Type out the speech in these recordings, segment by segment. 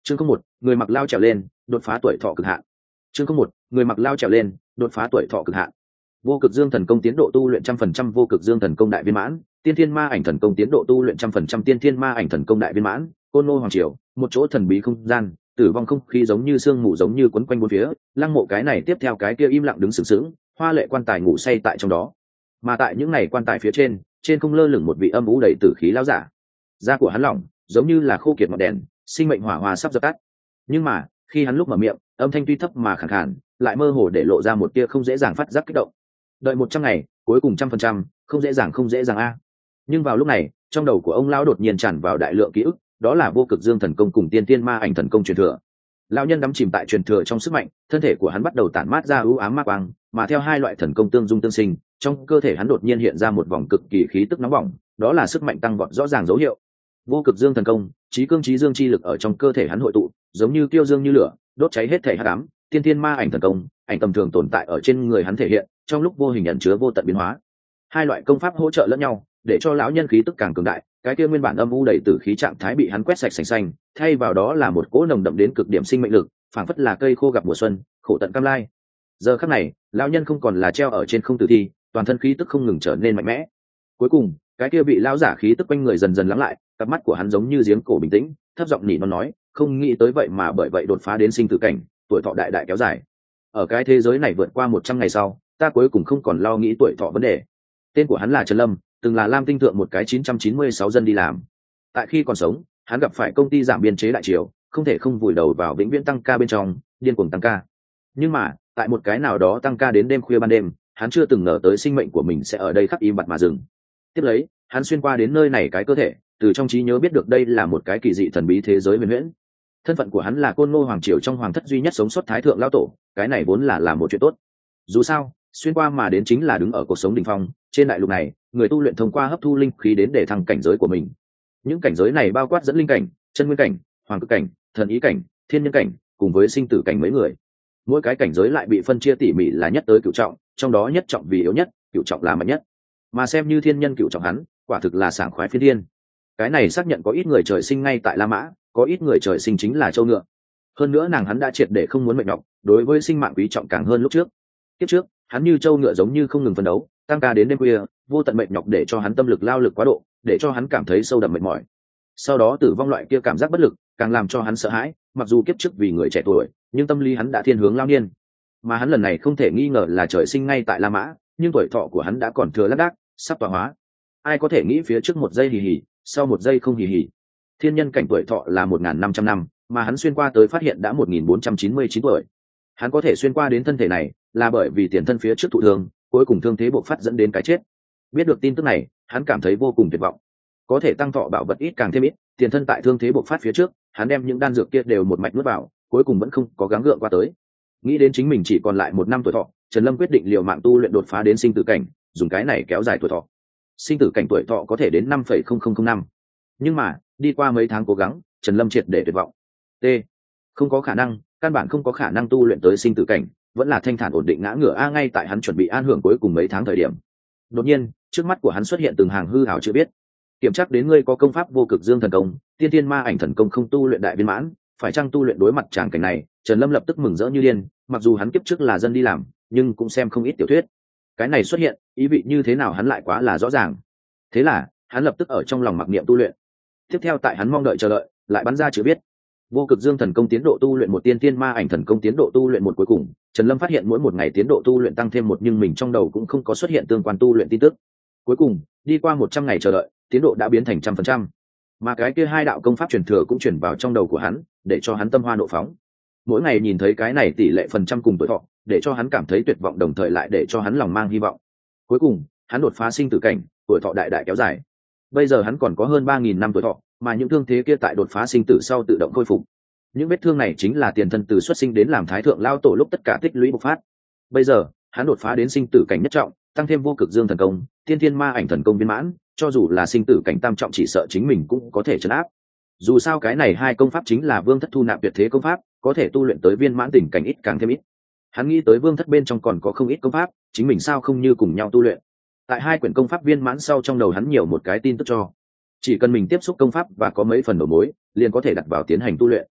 Chương không một, người mặc lao trèo lên, đột phá tuổi thọ cực hạn. Chương không một, người mặc lao trèo lên, đột phá tuổi thọ cực hạn. Vô cực dương thần công tiến độ tu luyện 100% vô cực dương thần công đại viên mãn, tiên thiên ma ảnh thần công tiến độ tu luyện 100% tiên thiên ma ảnh thần công đại viên mãn, côn ngô hoàng triều, một chỗ thần bí không gian, tử vong không khí giống như sương mù giống như quấn quanh bốn phía, lăng mộ cái này tiếp theo cái kia im lặng đứng sừng sững, hoa lệ quan tài ngủ say tại trong đó. Mà tại những này quan tài phía trên không lơ lửng một vị âm u đầy tử khí lão giả. Da của hắn lỏng, giống như là khô kiệt ngọn đèn, sinh mệnh hỏa hoa sắp dập tắt. Nhưng mà, khi hắn lúc mở miệng, âm thanh tuy thấp mà khàn khàn, lại mơ hồ để lộ ra một tia không dễ dàng phát giác kích động. Đợi 100 ngày, cuối cùng 100%, không dễ dàng a. Nhưng vào lúc này, trong đầu của ông lão đột nhiên tràn vào đại lượng ký ức, đó là vô cực dương thần công cùng tiên tiên ma ảnh thần công truyền thừa. Lão nhân đắm chìm tại truyền thừa trong sức mạnh, thân thể của hắn bắt đầu tản mát ra ưu ám ma quang, mà theo hai loại thần công tương dung tương sinh, trong cơ thể hắn đột nhiên hiện ra một vòng cực kỳ khí tức nóng bỏng, đó là sức mạnh tăng vọt rõ ràng dấu hiệu. Vô cực dương thần công, trí cương trí dương chi lực ở trong cơ thể hắn hội tụ, giống như kiêu dương như lửa, đốt cháy hết thể hắc ám. Tiên tiên ma ảnh thần công, ảnh tầm thường tồn tại ở trên người hắn thể hiện, trong lúc vô hình ẩn chứa vô tận biến hóa. Hai loại công pháp hỗ trợ lẫn nhau, để cho lão nhân khí tức càng cường đại, cái kia nguyên bản âm u đầy tử khí trạng thái bị hắn quét sạch sành xanh, thay vào đó là một cỗ nồng đậm đến cực điểm sinh mệnh lực, phảng phất là cây khô gặp mùa xuân, khổ tận cam lai. Giờ khắc này, lão nhân không còn là treo ở trên không tử thi, toàn thân khí tức không ngừng trở nên mạnh mẽ. Cuối cùng, cái kia bị lão giả khí tức quanh người dần dần lắng lại, cặp mắt của hắn giống như giếng cổ bình tĩnh, thấp giọng nỉ non nói, không nghĩ tới vậy mà bởi vậy đột phá đến sinh tử cảnh, tuổi thọ đại đại kéo dài. Ở cái thế giới này vượt qua 100 ngày sau, ta cuối cùng không còn lo nghĩ tuổi thọ vấn đề. Tên của hắn là Trần Lâm, từng là Lam Tinh Thượng một cái 996 dân đi làm. Tại khi còn sống, hắn gặp phải công ty giảm biên chế đại triều, không thể không vùi đầu vào vĩnh viễn tăng ca bên trong, điên cuồng tăng ca. Nhưng mà, tại một cái nào đó tăng ca đến đêm khuya ban đêm, hắn chưa từng ngờ tới sinh mệnh của mình sẽ ở đây khắc im bặt mà dừng. Tiếp lấy, hắn xuyên qua đến nơi này cái cơ thể, từ trong trí nhớ biết được đây là một cái kỳ dị thần bí thế giới huyền huyễn. Thân phận của hắn là côn ngô hoàng triều trong hoàng thất duy nhất sống sót thái thượng lão tổ, cái này vốn là một chuyện tốt. Dù sao, xuyên qua mà đến chính là đứng ở cuộc sống đỉnh phong, trên đại lục này, người tu luyện thông qua hấp thu linh khí đến để thăng cảnh giới của mình. Những cảnh giới này bao quát dẫn linh cảnh, chân nguyên cảnh, hoàng cực cảnh, thần ý cảnh, thiên nhân cảnh, cùng với sinh tử cảnh mấy người. Mỗi cái cảnh giới lại bị phân chia tỉ mỉ là nhất tới cửu trọng, trong đó nhất trọng vì yếu nhất, cửu trọng là mạnh nhất. Mà xem như thiên nhân cửu trọng hắn, quả thực là sảng khoái phi thiên. Cái này xác nhận có ít người trời sinh ngay tại La Mã, có ít người trời sinh chính là châu ngựa. Hơn nữa nàng hắn đã triệt để không muốn mệt nhọc, đối với sinh mạng quý trọng càng hơn lúc trước. Kiếp trước, hắn như châu ngựa giống như không ngừng phấn đấu, tăng ca đến đêm khuya, vô tận mệt nhọc để cho hắn tâm lực lao lực quá độ, để cho hắn cảm thấy sâu đậm mệt mỏi. Sau đó tử vong loại kia cảm giác bất lực, càng làm cho hắn sợ hãi, mặc dù kiếp trước vì người trẻ tuổi, nhưng tâm lý hắn đã thiên hướng lao niên. Mà hắn lần này không thể nghi ngờ là trời sinh ngay tại La Mã, nhưng tuổi thọ của hắn đã còn thừa lác đác, sắp tọa hóa. Ai có thể nghĩ phía trước một giây hì hì, sau một giây không hì hì. Thiên nhân cảnh tuổi thọ là 1.500 năm, mà hắn xuyên qua tới phát hiện đã 1.499 tuổi. Hắn có thể xuyên qua đến thân thể này, là bởi vì tiền thân phía trước thụ thương, cuối cùng thương thế bộc phát dẫn đến cái chết. Biết được tin tức này, hắn cảm thấy vô cùng tuyệt vọng. Có thể tăng thọ bảo vật ít càng thêm ít, tiền thân tại thương thế bộc phát phía trước, hắn đem những đan dược kia đều một mạch nuốt vào, cuối cùng vẫn không có gắng gượng qua tới. Nghĩ đến chính mình chỉ còn lại 1 năm tuổi thọ, Trần Lâm quyết định liều mạng tu luyện đột phá đến sinh tử cảnh, dùng cái này kéo dài tuổi thọ. Sinh tử cảnh tuổi thọ có thể đến 5,0005. Nhưng mà, đi qua mấy tháng cố gắng, Trần Lâm triệt để tuyệt vọng. T. Không có khả năng, căn bản không có khả năng tu luyện tới sinh tử cảnh, vẫn là thanh thản ổn định ngã ngửa a. Ngay tại hắn chuẩn bị an hưởng cuối cùng mấy tháng thời điểm, đột nhiên, trước mắt của hắn xuất hiện từng hàng hư ảo chưa biết. Kiểm tra đến ngươi có công pháp vô cực dương thần công, tiên tiên ma ảnh thần công không tu luyện đại viên mãn, phải chăng tu luyện đối mặt tràng cảnh này, Trần Lâm lập tức mừng rỡ như điên, mặc dù hắn kiếp trước là dân đi làm, nhưng cũng xem không ít tiểu thuyết. Cái này xuất hiện, ý vị như thế nào hắn lại quá là rõ ràng. Thế là, hắn lập tức ở trong lòng mặc niệm tu luyện. Tiếp theo tại hắn mong đợi chờ đợi, lại bắn ra chữ viết. Vô cực dương thần công tiến độ tu luyện một, tiên tiên ma ảnh thần công tiến độ tu luyện một. Cuối cùng, Trần Lâm phát hiện mỗi một ngày tiến độ tu luyện tăng thêm một, nhưng mình trong đầu cũng không có xuất hiện tương quan tu luyện tin tức. Cuối cùng, đi qua 100 ngày chờ đợi, tiến độ đã biến thành 100%. Mà cái kia hai đạo công pháp truyền thừa cũng chuyển vào trong đầu của hắn, để cho hắn tâm hoa nộ phóng. Mỗi ngày nhìn thấy cái này tỷ lệ phần trăm cùng tuổi thọ, để cho hắn cảm thấy tuyệt vọng, đồng thời lại để cho hắn lòng mang hy vọng. Cuối cùng, hắn đột phá sinh tử cảnh, tuổi thọ đại đại kéo dài. Bây giờ hắn còn có hơn 3.000 năm tuổi thọ, mà những thương thế kia tại đột phá sinh tử sau tự động khôi phục. Những vết thương này chính là tiền thân từ xuất sinh đến làm thái thượng lao tổ lúc tất cả tích lũy bộc phát. Bây giờ, hắn đột phá đến sinh tử cảnh nhất trọng, tăng thêm vô cực dương thần công, tiên thiên ma ảnh thần công viên mãn, cho dù là sinh tử cảnh tam trọng chỉ sợ chính mình cũng có thể trấn áp. Dù sao cái này hai công pháp chính là Vương Thất thu nạp tuyệt thế công pháp, có thể tu luyện tới viên mãn tình cảnh ít càng thêm ít. Hắn nghĩ tới Vương Thất bên trong còn có không ít công pháp, chính mình sao không như cùng nhau tu luyện. Tại hai quyển công pháp viên mãn sau, trong đầu hắn nhiều một cái tin tức cho. Chỉ cần mình tiếp xúc công pháp và có mấy phần đầu mối, liền có thể đặt vào tiến hành tu luyện.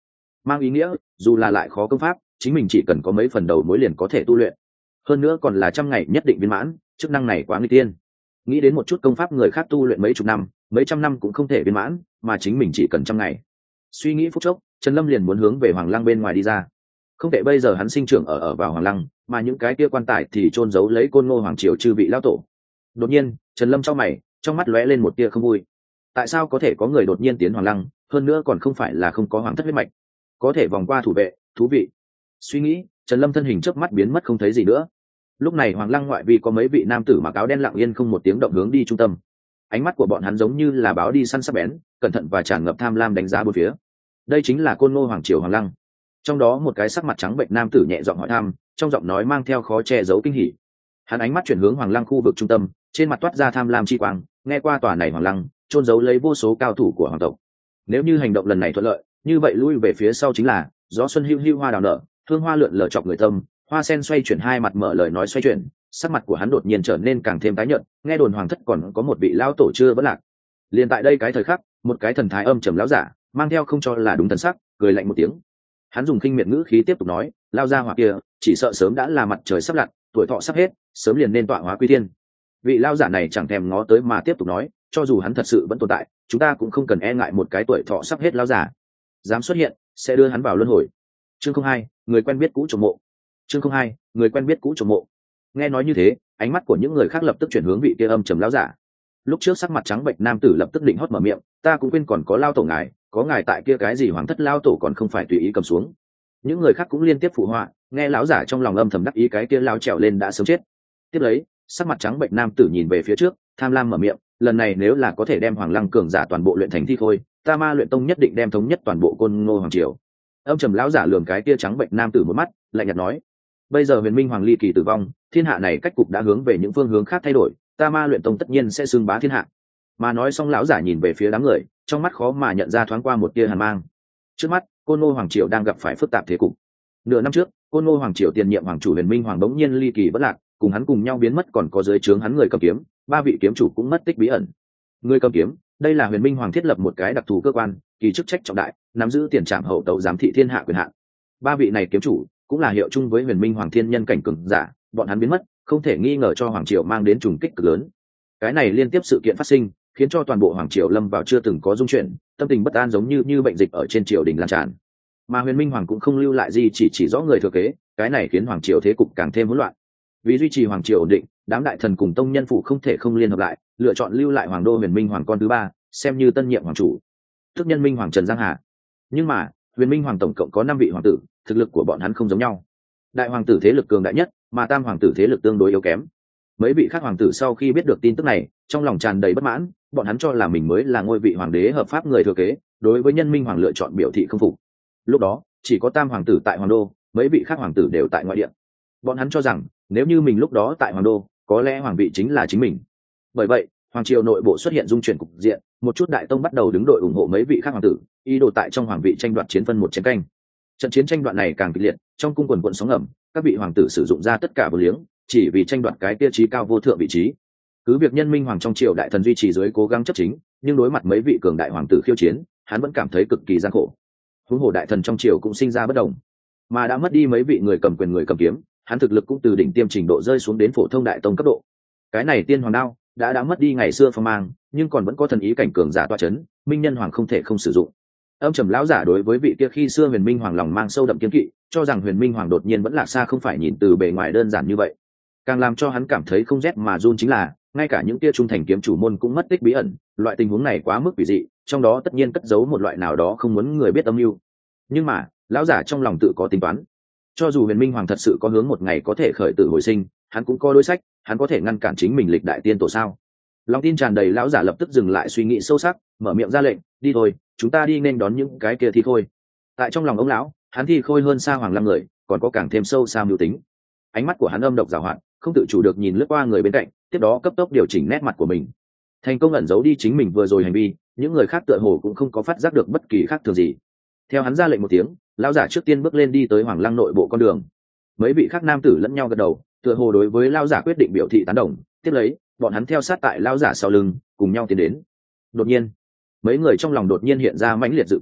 mang ý nghĩa dù là lại khó công pháp chính mình chỉ cần có mấy phần đầu mối liền có thể tu luyện, hơn nữa còn là 100 ngày nhất định viên mãn, chức năng này quá nguy tiên. Nghĩ đến một chút công pháp người khác tu luyện mấy chục năm mấy trăm năm cũng không thể viên mãn, mà chính mình chỉ cần 100 ngày. Suy nghĩ phút chốc, Trần Lâm liền muốn hướng về Hoàng Lăng bên ngoài đi ra. Không thể bây giờ hắn sinh trưởng ở vào Hoàng Lăng, mà những cái kia quan tài thì chôn giấu lấy Côn Ngô Hoàng triều chư vị lão tổ. Đột nhiên, Trần Lâm chau mày, trong mắt lóe lên một tia không vui. Tại sao có thể có người đột nhiên tiến Hoàng Lăng, hơn nữa còn không phải là không có hoàng thất huyết mạch, có thể vòng qua thủ vệ, thú vị. Suy nghĩ, Trần Lâm thân hình chớp mắt biến mất không thấy gì nữa. Lúc này Hoàng Lăng ngoại vi có mấy vị nam tử mặc áo đen lặng yên không một tiếng động hướng đi trung tâm. Ánh mắt của bọn hắn giống như là báo đi săn sắc bén, cẩn thận và tràn ngập tham lam đánh giá bốn phía. Đây chính là Côn Ngô Hoàng triều Hoàng Lăng. Trong đó một cái sắc mặt trắng bệnh nam tử nhẹ giọng hỏi thăm, trong giọng nói mang theo khó che giấu kinh hỉ. Hắn ánh mắt chuyển hướng Hoàng Lăng khu vực trung tâm, trên mặt toát ra tham lam chi quang, nghe qua tòa này Hoàng Lăng trôn giấu lấy vô số cao thủ của hoàng tộc. Nếu như hành động lần này thuận lợi, như vậy lui về phía sau chính là gió xuân hưu hưu hoa đào nở, hương hoa lượn lờ chọc người tâm, hoa sen xoay chuyển hai mặt mở lời nói xoay chuyển, sắc mặt của hắn đột nhiên trở nên càng thêm tái nhợt, nghe đồn hoàng thất còn có một vị lão tổ chưa vẫn lạc. Liền tại đây cái thời khắc, một cái thần thái âm trầm lão giả, mang theo không cho là đúng thần sắc, cười lạnh một tiếng. Hắn dùng khinh miệt ngữ khí tiếp tục nói, lao ra hỏa kia, chỉ sợ sớm đã là mặt trời sắp lặn, tuổi thọ sắp hết, sớm liền nên tọa hóa quy thiên. Vị lao giả này chẳng thèm ngó tới mà tiếp tục nói, cho dù hắn thật sự vẫn tồn tại, chúng ta cũng không cần e ngại một cái tuổi thọ sắp hết lao giả. Dám xuất hiện, sẽ đưa hắn vào luân hồi. Chương 02, người quen biết cũ trộm mộ. Chương 02, người quen biết cũ trộm mộ. Nghe nói như thế, ánh mắt của những người khác lập tức chuyển hướng vị kia âm trầm lão giả. Lúc trước sắc mặt trắng bệch nam tử lập tức định hót mở miệng, ta cũng quên còn có lao tổ ngài, có ngài tại kia cái gì hoàng thất lao tổ còn không phải tùy ý cầm xuống. Những người khác cũng liên tiếp phụ họa, nghe lão giả trong lòng âm thầm đắc ý cái kia lao trèo lên đã sớm chết. Tiếp lấy, sắc mặt trắng bệch nam tử nhìn về phía trước, tham lam mở miệng, lần này nếu là có thể đem Hoàng Lăng cường giả toàn bộ luyện thành thi khôi, ta Ma Luyện Tông nhất định đem thống nhất toàn bộ Côn Ngô hoàng triều. Âm trầm lão giả lườm cái kia trắng bệch nam tử một mắt, lạnh nhạt nói, bây giờ Huyền Minh Hoàng ly kỳ tử vong, thiên hạ này cách cục đã hướng về những phương hướng khác thay đổi, ta Ma Luyện Tông tất nhiên sẽ xưng bá thiên hạ. Mà nói xong lão giả nhìn về phía đám người, trong mắt khó mà nhận ra thoáng qua một tia hàn mang. Trước mắt, Côn Ngô hoàng triều đang gặp phải phức tạp thế cục. Nửa năm trước, Côn Ngô hoàng triều tiền nhiệm hoàng chủ Huyền Minh Hoàng bỗng nhiên ly kỳ bất lạc, cùng hắn cùng nhau biến mất, còn có dưới trướng hắn người cầm kiếm, ba vị kiếm chủ cũng mất tích bí ẩn. Người cầm kiếm, đây là Huyền Minh Hoàng thiết lập một cái đặc thù cơ quan, kỳ chức trách trọng đại, nắm giữ tiền trảm hậu tấu giám thị thiên hạ quyền hạn. Ba vị này kiếm chủ cũng là hiệu chung với Huyền Minh Hoàng thiên nhân cảnh cường giả, bọn hắn biến mất, không thể nghi ngờ cho hoàng triều mang đến trùng kích cực lớn. Cái này liên tiếp sự kiện phát sinh, khiến cho toàn bộ hoàng triều lâm vào chưa từng có dung chuyển, tâm tình bất an giống như bệnh dịch ở trên triều đình lan tràn. Mà Huyền Minh Hoàng cũng không lưu lại gì, chỉ rõ người thừa kế, cái này khiến hoàng triều thế cục càng thêm hỗn loạn. Vì duy trì hoàng triều ổn định, đám đại thần cùng tông nhân phụ không thể không liên hợp lại, lựa chọn lưu lại hoàng đô Huyền Minh Hoàng con thứ ba, xem như tân nhiệm hoàng chủ, tức nhân minh hoàng Trần Giang Hà. Nhưng mà Huyền Minh Hoàng tổng cộng có 5 vị hoàng tử, thực lực của bọn hắn không giống nhau. Đại hoàng tử thế lực cường đại nhất, mà tam hoàng tử thế lực tương đối yếu kém. Mấy vị khác hoàng tử sau khi biết được tin tức này, trong lòng tràn đầy bất mãn, bọn hắn cho là mình mới là ngôi vị hoàng đế hợp pháp người thừa kế, đối với nhân minh hoàng lựa chọn biểu thị không phục. Lúc đó chỉ có tam hoàng tử tại hoàng đô, mấy vị khác hoàng tử đều tại ngoại địa. Bọn hắn cho rằng nếu như mình lúc đó tại hoàng đô, có lẽ hoàng vị chính là chính mình. Bởi vậy hoàng triều nội bộ xuất hiện dung chuyển cục diện, một chút đại tông bắt đầu đứng đội ủng hộ mấy vị khác hoàng tử, ý đồ tại trong hoàng vị tranh đoạt chiến phân một chiến canh. Trận chiến tranh đoạn này càng kịch liệt, trong cung quần quận sóng ngầm, các vị hoàng tử sử dụng ra tất cả vô liếng, chỉ vì tranh đoạt cái tiêu chí cao vô thượng vị trí. Cứ việc nhân minh hoàng trong triều đại thần duy trì dưới cố gắng chấp chính, nhưng đối mặt mấy vị cường đại hoàng tử khiêu chiến, hắn vẫn cảm thấy cực kỳ gian khổ. Huống hồ đại thần trong triều cũng sinh ra bất đồng, mà đã mất đi mấy vị người cầm quyền người cầm kiếm, hắn thực lực cũng từ đỉnh tiêm trình độ rơi xuống đến phổ thông đại tông cấp độ. Cái này tiên hoàng đao đã mất đi ngày xưa phong mang, nhưng còn vẫn có thần ý cảnh cường giả toa chấn, minh nhân hoàng không thể không sử dụng. Âm trầm lão giả đối với vị kia khi xưa Huyền Minh Hoàng lòng mang sâu đậm kiên kỵ, cho rằng Huyền Minh Hoàng đột nhiên vẫn lạc xa không phải nhìn từ bề ngoài đơn giản như vậy. Càng làm cho hắn cảm thấy không rét mà run chính là, ngay cả những kia trung thành kiếm chủ môn cũng mất tích bí ẩn, loại tình huống này quá mức quỷ dị, trong đó tất nhiên cất giấu một loại nào đó không muốn người biết âm mưu. Nhưng mà lão giả trong lòng tự có tính toán, cho dù Huyền Minh Hoàng thật sự có hướng một ngày có thể khởi tử hồi sinh, hắn cũng có đối sách, hắn có thể ngăn cản chính mình lịch đại tiên tổ sao? Lòng tin tràn đầy lão giả lập tức dừng lại suy nghĩ sâu sắc, mở miệng ra lệnh, đi thôi, chúng ta đi nên đón những cái kia thi khôi. Tại trong lòng ông lão, hắn thi khôi hơn xa Hoàng Lăng người, còn có càng thêm sâu xa mưu tính. Ánh mắt của hắn âm độc giảo hoạt, không tự chủ được nhìn lướt qua người bên cạnh, tiếp đó cấp tốc điều chỉnh nét mặt của mình, thành công ẩn giấu đi chính mình vừa rồi hành vi. Những người khác tựa hồ cũng không có phát giác được bất kỳ khác thường gì. Theo hắn ra lệnh một tiếng, lão giả trước tiên bước lên đi tới Hoàng Lăng nội bộ con đường. Mấy vị khác nam tử lẫn nhau gật đầu, tựa hồ đối với lão giả quyết định biểu thị tán đồng. Tiếp lấy, bọn hắn theo sát tại lão giả sau lưng, cùng nhau tiến đến. Đột nhiên, mấy người trong lòng đột nhiên hiện ra mãnh liệt dự cảnh,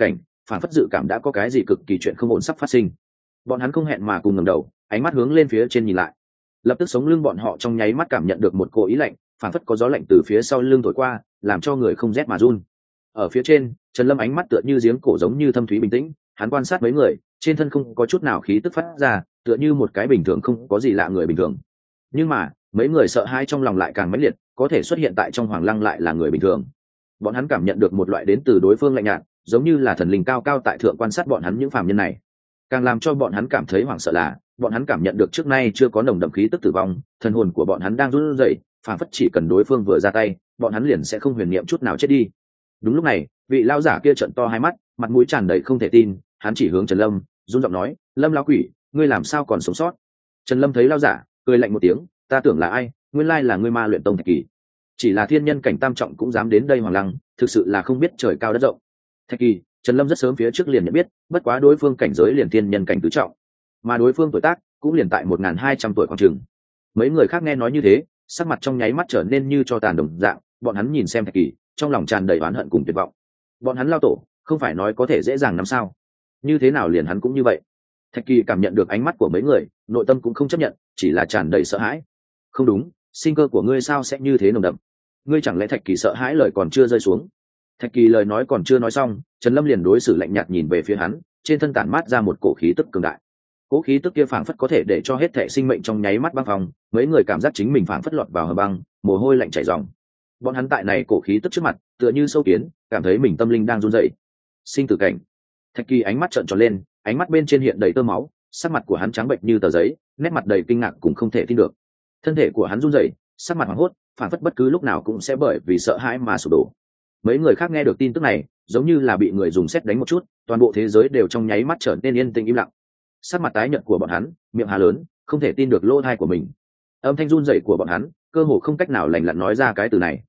phản phất dự cảm đã có cái gì cực kỳ chuyện không ổn sắp phát sinh. Bọn hắn không hẹn mà cùng ngẩng đầu, ánh mắt hướng lên phía trên nhìn lại. Lập tức sống lưng bọn họ trong nháy mắt cảm nhận được một cỗ ý lạnh, phản phất có gió lạnh từ phía sau lưng thổi qua, làm cho người không rét mà run. Ở phía trên, Trần Lâm ánh mắt tựa như giếng cổ giống như thâm thúy bình tĩnh, hắn quan sát mấy người, trên thân không có chút nào khí tức phát ra, tựa như một cái bình thường không có gì lạ người bình thường. Nhưng mà, mấy người sợ hãi trong lòng lại càng mãnh liệt, có thể xuất hiện tại trong Hoàng Lăng lại là người bình thường. Bọn hắn cảm nhận được một loại đến từ đối phương lạnh nhạt, giống như là thần linh cao cao tại thượng quan sát bọn hắn những phàm nhân này. Càng làm cho bọn hắn cảm thấy hoảng sợ là, bọn hắn cảm nhận được trước nay chưa có nồng đậm khí tức tử vong, thần hồn của bọn hắn đang run rẩy, phản phất chỉ cần đối phương vừa ra tay, bọn hắn liền sẽ không huyền niệm chút nào chết đi. Đúng lúc này, vị lão giả kia trợn to hai mắt, mặt mũi tràn đầy không thể tin, hắn chỉ hướng Trần Lâm, run giọng nói, "Lâm lão quỷ, ngươi làm sao còn sống sót?" Trần Lâm thấy lão giả, cười lạnh một tiếng, "Ta tưởng là ai, nguyên lai là ngươi Ma Luyện Tông Thạch Kỳ. Chỉ là thiên nhân cảnh tam trọng cũng dám đến đây Hoàng Lăng, thực sự là không biết trời cao đất rộng." Thạch Kỳ, Trần Lâm rất sớm phía trước liền nhận biết, bất quá đối phương cảnh giới liền thiên nhân cảnh tứ trọng, mà đối phương tuổi tác cũng liền tại 1200 tuổi khoảng chừng. Mấy người khác nghe nói như thế, sắc mặt trong nháy mắt trở nên như cho tàn đồng dạng, bọn hắn nhìn xem Thạch Kỳ, trong lòng tràn đầy oán hận cùng tuyệt vọng. Bọn hắn lao tổ, không phải nói có thể dễ dàng nắm sao? Như thế nào liền hắn cũng như vậy? Thạch Kỳ cảm nhận được ánh mắt của mấy người, nội tâm cũng không chấp nhận, chỉ là tràn đầy sợ hãi. Không đúng, sinh cơ của ngươi sao sẽ như thế nồng đậm? Ngươi chẳng lẽ Thạch Kỳ sợ hãi lời còn chưa rơi xuống? Thạch Kỳ lời nói còn chưa nói xong, Trần Lâm liền đối xử lạnh nhạt nhìn về phía hắn, trên thân tản mát ra một cổ khí tức cường đại. Cổ khí tức kia phảng phất có thể để cho hết thể sinh mệnh trong nháy mắt băng phòng, mấy người cảm giác chính mình phảng phất lọt vào hầm băng, mồ hôi lạnh chảy ròng. Bọn hắn tại này cổ khí tức trước mặt, tựa như sâu kiến, cảm thấy mình tâm linh đang run rẩy. Sinh tử cảnh. Thạch Kỳ ánh mắt trợn tròn lên, ánh mắt bên trên hiện đầy tơ máu, sắc mặt của hắn trắng bệnh như tờ giấy, nét mặt đầy kinh ngạc cũng không thể tin được. Thân thể của hắn run rẩy, sắc mặt hoảng hốt, phảng phất bất cứ lúc nào cũng sẽ bởi vì sợ hãi mà sụp đổ. Mấy người khác nghe được tin tức này, giống như là bị người dùng sét đánh một chút, toàn bộ thế giới đều trong nháy mắt trở nên yên tĩnh im lặng. Sắc mặt tái nhợt của bọn hắn, miệng há lớn, không thể tin được lỗ tai của mình. Âm thanh run rẩy của bọn hắn, cơ hồ không cách nào lành lặn nói ra cái từ này,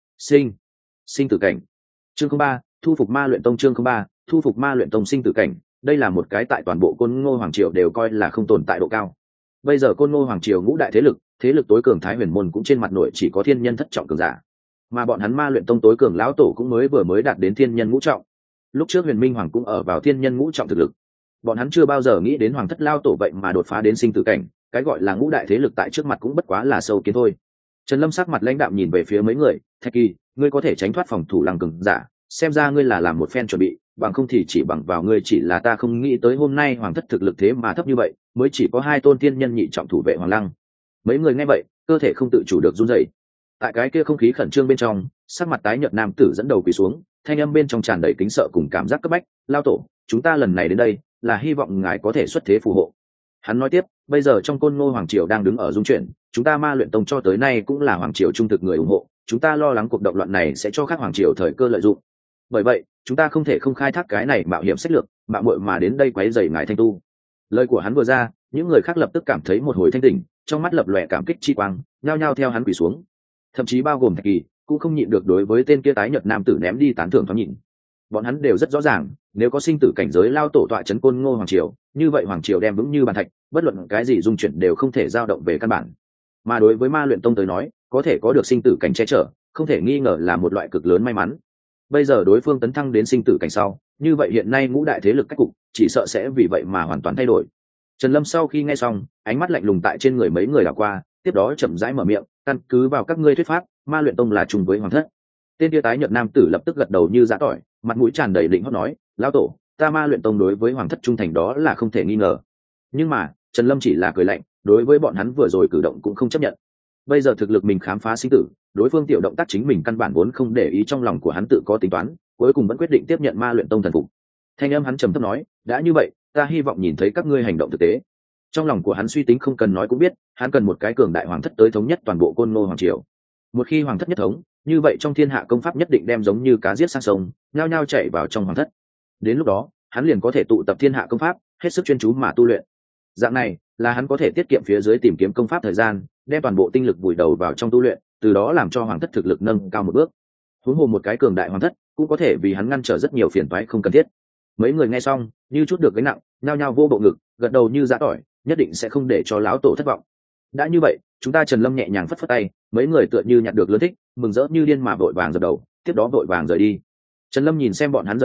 sinh tử cảnh. Chương 03, thu phục Ma Luyện Tông. Chương 03, thu phục Ma Luyện Tông. Sinh tử cảnh, đây là một cái tại toàn bộ Côn Ngô hoàng triều đều coi là không tồn tại độ cao. Bây giờ Côn Ngô hoàng triều ngũ đại thế lực tối cường Thái Huyền môn cũng trên mặt nội chỉ có thiên nhân thất trọng cường giả, mà bọn hắn Ma Luyện Tông tối cường lão tổ cũng mới đạt đến thiên nhân ngũ trọng. Lúc trước Huyền Minh Hoàng cũng ở vào thiên nhân ngũ trọng thực lực. Bọn hắn chưa bao giờ nghĩ đến hoàng thất lao tổ vậy mà đột phá đến sinh tử cảnh, cái gọi là ngũ đại thế lực tại trước mặt cũng bất quá là sâu kiến thôi. Trần Lâm sắc mặt lãnh đạm nhìn về phía mấy người, Thạch Kỳ, ngươi có thể tránh thoát phòng thủ Lăng cường giả, xem ra ngươi là làm một phen chuẩn bị, bằng không thì chỉ bằng vào ngươi chỉ là ta không nghĩ tới hôm nay hoàng thất thực lực thế mà thấp như vậy, mới chỉ có 2 tôn thiên nhân nhị trọng thủ vệ Hoàng Lăng. Mấy người nghe vậy, cơ thể không tự chủ được run rẩy. Tại cái kia không khí khẩn trương bên trong, sắc mặt tái nhợt nam tử dẫn đầu quỳ xuống, thanh âm bên trong tràn đầy kính sợ cùng cảm giác cấp bách, lao tổ, chúng ta lần này đến đây là hy vọng ngài có thể xuất thế phù hộ. Hắn nói tiếp, bây giờ trong Côn Ngô hoàng triều đang đứng ở dung chuyển, chúng ta Ma Luyện Tông cho tới nay cũng là hoàng triều trung thực người ủng hộ, chúng ta lo lắng cuộc động loạn này sẽ cho các hoàng triều thời cơ lợi dụng. Bởi vậy, chúng ta không thể không khai thác cái này mạo hiểm sách lược, mạo muội mà đến đây quấy rầy ngài thanh tu. Lời của hắn vừa ra, những người khác lập tức cảm thấy một hồi thanh tỉnh, trong mắt lập lòe cảm kích chi quang, nhao nhao theo hắn quỳ xuống. Thậm chí bao gồm Thạch Kỳ, cũng không nhịn được đối với tên kia tái nhợt nam tử ném đi tán thưởng thoáng nhìn. Bọn hắn đều rất rõ ràng, nếu có sinh tử cảnh giới lao tổ tọa trấn Côn Ngô hoàng triều, như vậy hoàng triều đem vững như bàn thạch, bất luận cái gì dung chuyển đều không thể dao động về căn bản. Mà đối với Ma Luyện Tông tới nói, có thể có được sinh tử cảnh che chở, không thể nghi ngờ là một loại cực lớn may mắn. Bây giờ đối phương tấn thăng đến sinh tử cảnh sau, như vậy hiện nay ngũ đại thế lực cách cục chỉ sợ sẽ vì vậy mà hoàn toàn thay đổi. Trần Lâm sau khi nghe xong, ánh mắt lạnh lùng tại trên người mấy người đảo qua, tiếp đó chậm rãi mở miệng, căn cứ vào các ngươi thuyết pháp, Ma Luyện Tông là chung với hoàng thất. Tên kia tái nhợt nam tử lập tức gật đầu như giã tỏi, mặt mũi tràn đầy định hót nói, lão tổ, ta Ma Luyện Tông đối với hoàng thất trung thành đó là không thể nghi ngờ. Nhưng mà Trần Lâm chỉ là cười lạnh, đối với bọn hắn vừa rồi cử động cũng không chấp nhận. Bây giờ thực lực mình khám phá sinh tử, đối phương tiểu động tác chính mình căn bản vốn không để ý, trong lòng của hắn tự có tính toán, cuối cùng vẫn quyết định tiếp nhận Ma Luyện Tông thần phục. Thanh âm hắn trầm thấp nói, đã như vậy, ta hy vọng nhìn thấy các ngươi hành động thực tế. Trong lòng của hắn suy tính không cần nói cũng biết, hắn cần một cái cường đại hoàng thất tới thống nhất toàn bộ Côn Ngô hoàng triều. Một khi hoàng thất nhất thống, như vậy trong thiên hạ công pháp nhất định đem giống như cá giết sang sông, nhao nhao chạy vào trong hoàng thất. Đến lúc đó, hắn liền có thể tụ tập thiên hạ công pháp, hết sức chuyên chú mà tu luyện. Dạng này là hắn có thể tiết kiệm phía dưới tìm kiếm công pháp thời gian, đem toàn bộ tinh lực vùi đầu vào trong tu luyện, từ đó làm cho hoàng thất thực lực nâng cao một bước. Huống hồ một cái cường đại hoàng thất cũng có thể vì hắn ngăn trở rất nhiều phiền toái không cần thiết. Mấy người nghe xong như chút được gánh nặng, nhao nhao vô bộ ngực, gật đầu như giã tỏi, nhất định sẽ không để cho lão tổ thất vọng. Đã như vậy, chúng ta Trần Lâm nhẹ nhàng phất phất tay, mấy người tựa như nhặt được lớn thích, mừng rỡ như điên mà vội vàng dập đầu, tiếp đó vội vàng rời đi. Trần Lâm nhìn xem bọn hắn rời đi,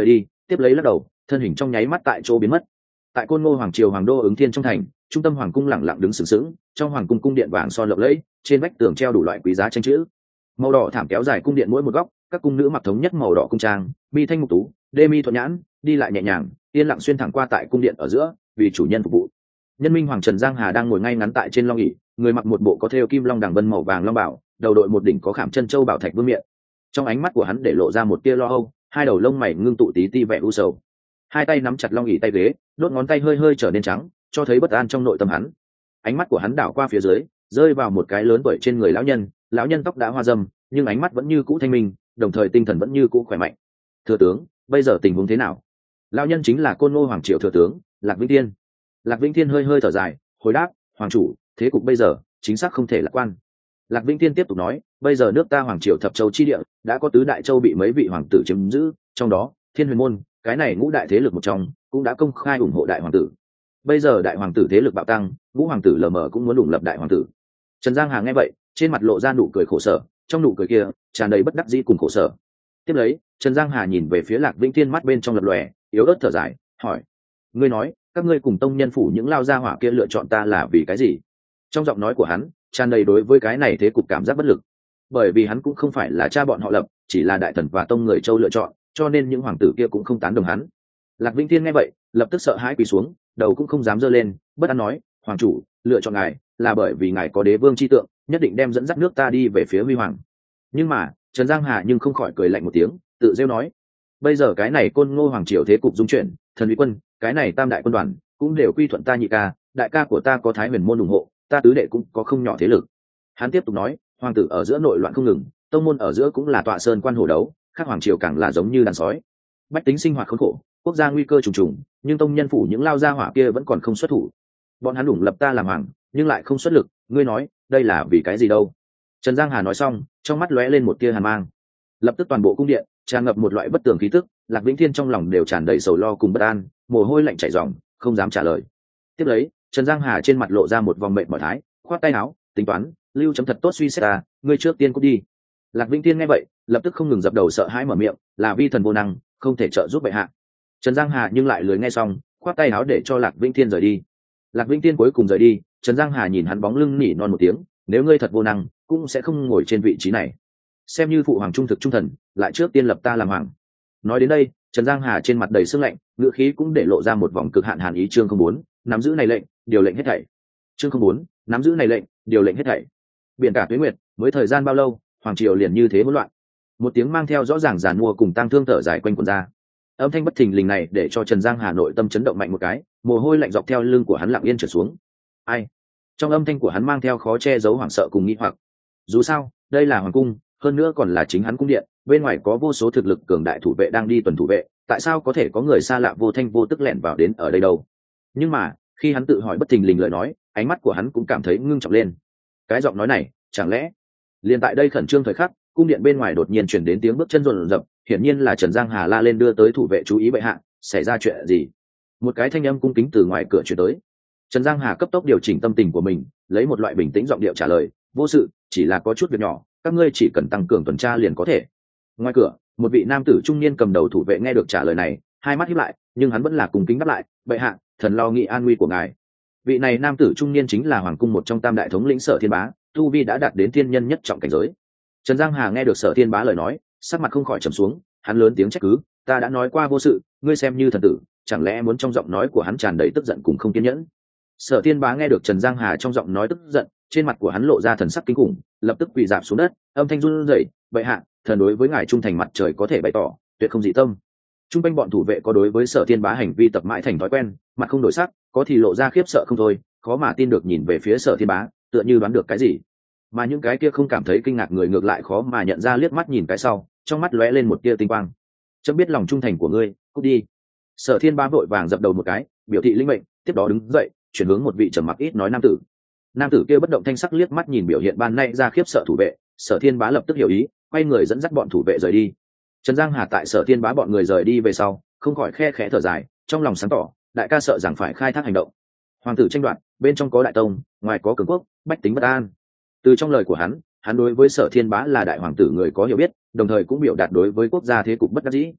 tiếp lấy lắc đầu, thân hình trong nháy mắt tại chỗ biến mất. Tại Côn Ngô hoàng triều hoàng đô Ứng Thiên trong thành, trung tâm hoàng cung lẳng lặng đứng sừng sững, trong hoàng cung cung điện vàng son lộng lẫy, trên vách tường treo đủ loại quý giá tranh chữ. Màu đỏ thảm kéo dài cung điện mỗi một góc, các cung nữ mặc thống nhất màu đỏ cung trang, mi thanh mục tú, đê mi thuận nhãn, đi lại nhẹ nhàng, yên lặng xuyên thẳng qua tại cung điện ở giữa, vì chủ nhân phục vụ. Nhân minh hoàng Trần Giang Hà đang ngồi ngay ngắn tại trên long ỷ, người mặc một bộ có thêu kim long đằng vân màu vàng long bảo, đầu đội một đỉnh có khảm chân châu bảo thạch vương miện. Trong ánh mắt của hắn để lộ ra một tia lo âu, hai đầu lông mày ngưng tụ tí ti vẻ u sầu. Hai tay nắm chặt long ỷ tay ghế, đốt ngón tay hơi hơi trở nên trắng, cho thấy bất an trong nội tâm hắn. Ánh mắt của hắn đảo qua phía dưới, rơi vào một cái lớn tuổi trên người lão nhân tóc đã hoa râm, nhưng ánh mắt vẫn như cũ thanh minh, đồng thời tinh thần vẫn như cũ khỏe mạnh. Thừa tướng, bây giờ tình huống thế nào? Lão nhân chính là Côn Ngô hoàng triều thừa tướng Lạc Vĩnh Thiên. Lạc Vĩnh Thiên hơi hơi thở dài, hồi đáp: hoàng chủ, thế cục bây giờ chính xác không thể lạc quan. Lạc Vĩnh Thiên tiếp tục nói: bây giờ nước ta hoàng triều thập châu chi địa đã có tứ đại châu bị mấy vị hoàng tử chiếm giữ, trong đó Thiên Huyền môn, cái này ngũ đại thế lực một trong, cũng đã công khai ủng hộ đại hoàng tử. Bây giờ đại hoàng tử thế lực bạo tăng, ngũ hoàng tử lờ mờ cũng muốn đủng lập đại hoàng tử. Trần Giang Hà nghe vậy, trên mặt lộ ra nụ cười khổ sở, trong nụ cười kia tràn đầy bất đắc dĩ cùng khổ sở. Tiếp lấy, Trần Giang Hà nhìn về phía Lạc Vĩnh Thiên, mắt bên trong lập lòe, yếu ớt thở dài, hỏi: ngươi nói các ngươi cùng tông nhân phủ những lao gia hỏa kia lựa chọn ta là vì cái gì? Trong giọng nói của hắn tràn đầy đối với cái này thế cục cảm giác bất lực, bởi vì hắn cũng không phải là cha bọn họ lập, chỉ là đại thần và tông người châu lựa chọn, cho nên những hoàng tử kia cũng không tán đồng hắn. Lạc Vĩnh Thiên nghe vậy, lập tức sợ hãi quỳ xuống, đầu cũng không dám giơ lên, bất an nói: hoàng chủ, lựa chọn ngài là bởi vì ngài có đế vương chi tượng, nhất định đem dẫn dắt nước ta đi về phía huy hoàng. Nhưng mà Trần Giang Hà nhưng không khỏi cười lạnh một tiếng, tự rêu nói: bây giờ cái này Côn Ngô hoàng triều thế cục dung chuyển, thần uy quân, cái này tam đại quân đoàn cũng đều quy thuận ta nhị ca, đại ca của ta có Thái Huyền môn ủng hộ, ta tứ đệ cũng có không nhỏ thế lực. Hắn tiếp tục nói: hoàng tử ở giữa nội loạn không ngừng, tông môn ở giữa cũng là tọa sơn quan hổ đấu, khác hoàng triều càng là giống như đàn sói, bách tính sinh hoạt khốn khổ, quốc gia nguy cơ trùng trùng, nhưng tông nhân phủ những lao gia hỏa kia vẫn còn không xuất thủ. Bọn hắn ủng lập ta làm hoàng, nhưng lại không xuất lực, ngươi nói đây là vì cái gì đâu? Trần Giang Hà nói xong, trong mắt lóe lên một tia hàn mang. Lập tức toàn bộ cung điện tràn ngập một loại bất tường khí tức, Lạc Vĩnh Thiên trong lòng đều tràn đầy sầu lo cùng bất an, mồ hôi lạnh chảy ròng, không dám trả lời. Tiếp lấy, Trần Giang Hà trên mặt lộ ra một vòng mệt mỏi thái, khoát tay áo, tính toán, lưu chấm thật tốt suy xét ta, ngươi trước tiên cút đi. Lạc Vĩnh Thiên nghe vậy, lập tức không ngừng dập đầu sợ hãi mở miệng, là vi thần vô năng, không thể trợ giúp bệ hạ. Trần Giang Hà nhưng lại lười nghe xong, khoát tay áo để cho Lạc Vĩnh Thiên rời đi. Lạc Vĩnh Thiên cuối cùng rời đi, Trần Giang Hà nhìn hắn bóng lưng nỉ non một tiếng, nếu ngươi thật vô năng, cũng sẽ không ngồi trên vị trí này. Xem như phụ hoàng trung thực trung thần, lại trước tiên lập ta làm hoàng. Nói đến đây, Trần Giang Hà trên mặt đầy sương lạnh, ngữ khí cũng để lộ ra một vòng cực hạn hàn ý. Chương 04, nắm giữ này lệnh, điều lệnh hết thảy. Chương 04, nắm giữ này lệnh, điều lệnh hết thảy. Biển cả tuế nguyệt, mới thời gian bao lâu, hoàng triều liền như thế hỗn loạn. Một tiếng mang theo rõ ràng giàn mua cùng tang thương thở dài quanh quẩn ra. Âm thanh bất thình lình này để cho Trần Giang Hà nội tâm chấn động mạnh một cái, mồ hôi lạnh dọc theo lưng của hắn lặng yên trượt xuống. Ai? Trong âm thanh của hắn mang theo khó che giấu hoảng sợ cùng nghi hoặc. Dù sao, đây là hoàng cung, hơn nữa còn là chính hắn cung điện, bên ngoài có vô số thực lực cường đại thủ vệ đang đi tuần thủ vệ, tại sao có thể có người xa lạ vô thanh vô tức lẻn vào đến ở đây đâu? Nhưng mà khi hắn tự hỏi bất thình lình lời nói, ánh mắt của hắn cũng cảm thấy ngưng trọng lên. Cái giọng nói này, chẳng lẽ liền tại đây khẩn trương thời khắc, cung điện bên ngoài đột nhiên truyền đến tiếng bước chân rồn rập, hiển nhiên là Trần Giang Hà la lên đưa tới thủ vệ chú ý bệ hạ, xảy ra chuyện gì? Một cái thanh âm cung kính từ ngoài cửa truyền tới. Trần Giang Hà cấp tốc điều chỉnh tâm tình của mình, lấy một loại bình tĩnh giọng điệu trả lời: vô sự, chỉ là có chút việc nhỏ, các ngươi chỉ cần tăng cường tuần tra liền có thể. Ngoài cửa, một vị nam tử trung niên cầm đầu thủ vệ nghe được trả lời này, hai mắt híp lại, nhưng hắn vẫn là cung kính đáp lại: bệ hạ, thần lo nghĩ an nguy của ngài. Vị này nam tử trung niên chính là hoàng cung một trong tam đại thống lĩnh Sở Thiên Bá, tu vi đã đạt đến thiên nhân nhất trọng cảnh giới. Trần Giang Hà nghe được Sở Thiên Bá lời nói, sắc mặt không khỏi trầm xuống, hắn lớn tiếng trách cứ: ta đã nói qua vô sự, ngươi xem như thần tử, chẳng lẽ muốn? Trong giọng nói của hắn tràn đầy tức giận cùng không kiên nhẫn. Sở Thiên Bá nghe được Trần Giang Hà trong giọng nói tức giận, trên mặt của hắn lộ ra thần sắc kinh khủng, lập tức quỳ rạp xuống đất, âm thanh run rẩy: bệ hạ, thần đối với ngài trung thành mặt trời có thể bày tỏ, tuyệt không dị tâm. Trung quanh bọn thủ vệ có đối với Sở Thiên Bá hành vi tập mãi thành thói quen, mặt không đổi sắc, có thì lộ ra khiếp sợ không thôi, khó mà tin được nhìn về phía Sở Thiên Bá, tựa như đoán được cái gì. Mà những cái kia không cảm thấy kinh ngạc người ngược lại khó mà nhận ra, liếc mắt nhìn cái sau, trong mắt lóe lên một tia tinh quang. Chấm biết lòng trung thành của ngươi, cút đi. Sở Thiên Bá vội vàng dập đầu một cái, biểu thị linh mệnh, tiếp đó đứng dậy, chuyển hướng một vị trầm mặc ít nói nam tử. Nam tử kia bất động thanh sắc liếc mắt nhìn biểu hiện ban nay ra khiếp sợ thủ vệ, Sở Thiên Bá lập tức hiểu ý, quay người dẫn dắt bọn thủ vệ rời đi. Trần Giang Hà tại Sở Thiên Bá bọn người rời đi về sau, không khỏi khe khẽ thở dài, trong lòng sáng tỏ, đại ca sợ rằng phải khai thác hành động. Hoàng tử tranh đoạt, bên trong có đại tông, ngoài có cường quốc, bách tính bất an. Từ trong lời của hắn đối với Sở Thiên Bá là đại hoàng tử người có hiểu biết, đồng thời cũng biểu đạt đối với quốc gia thế cục bất đắc dĩ.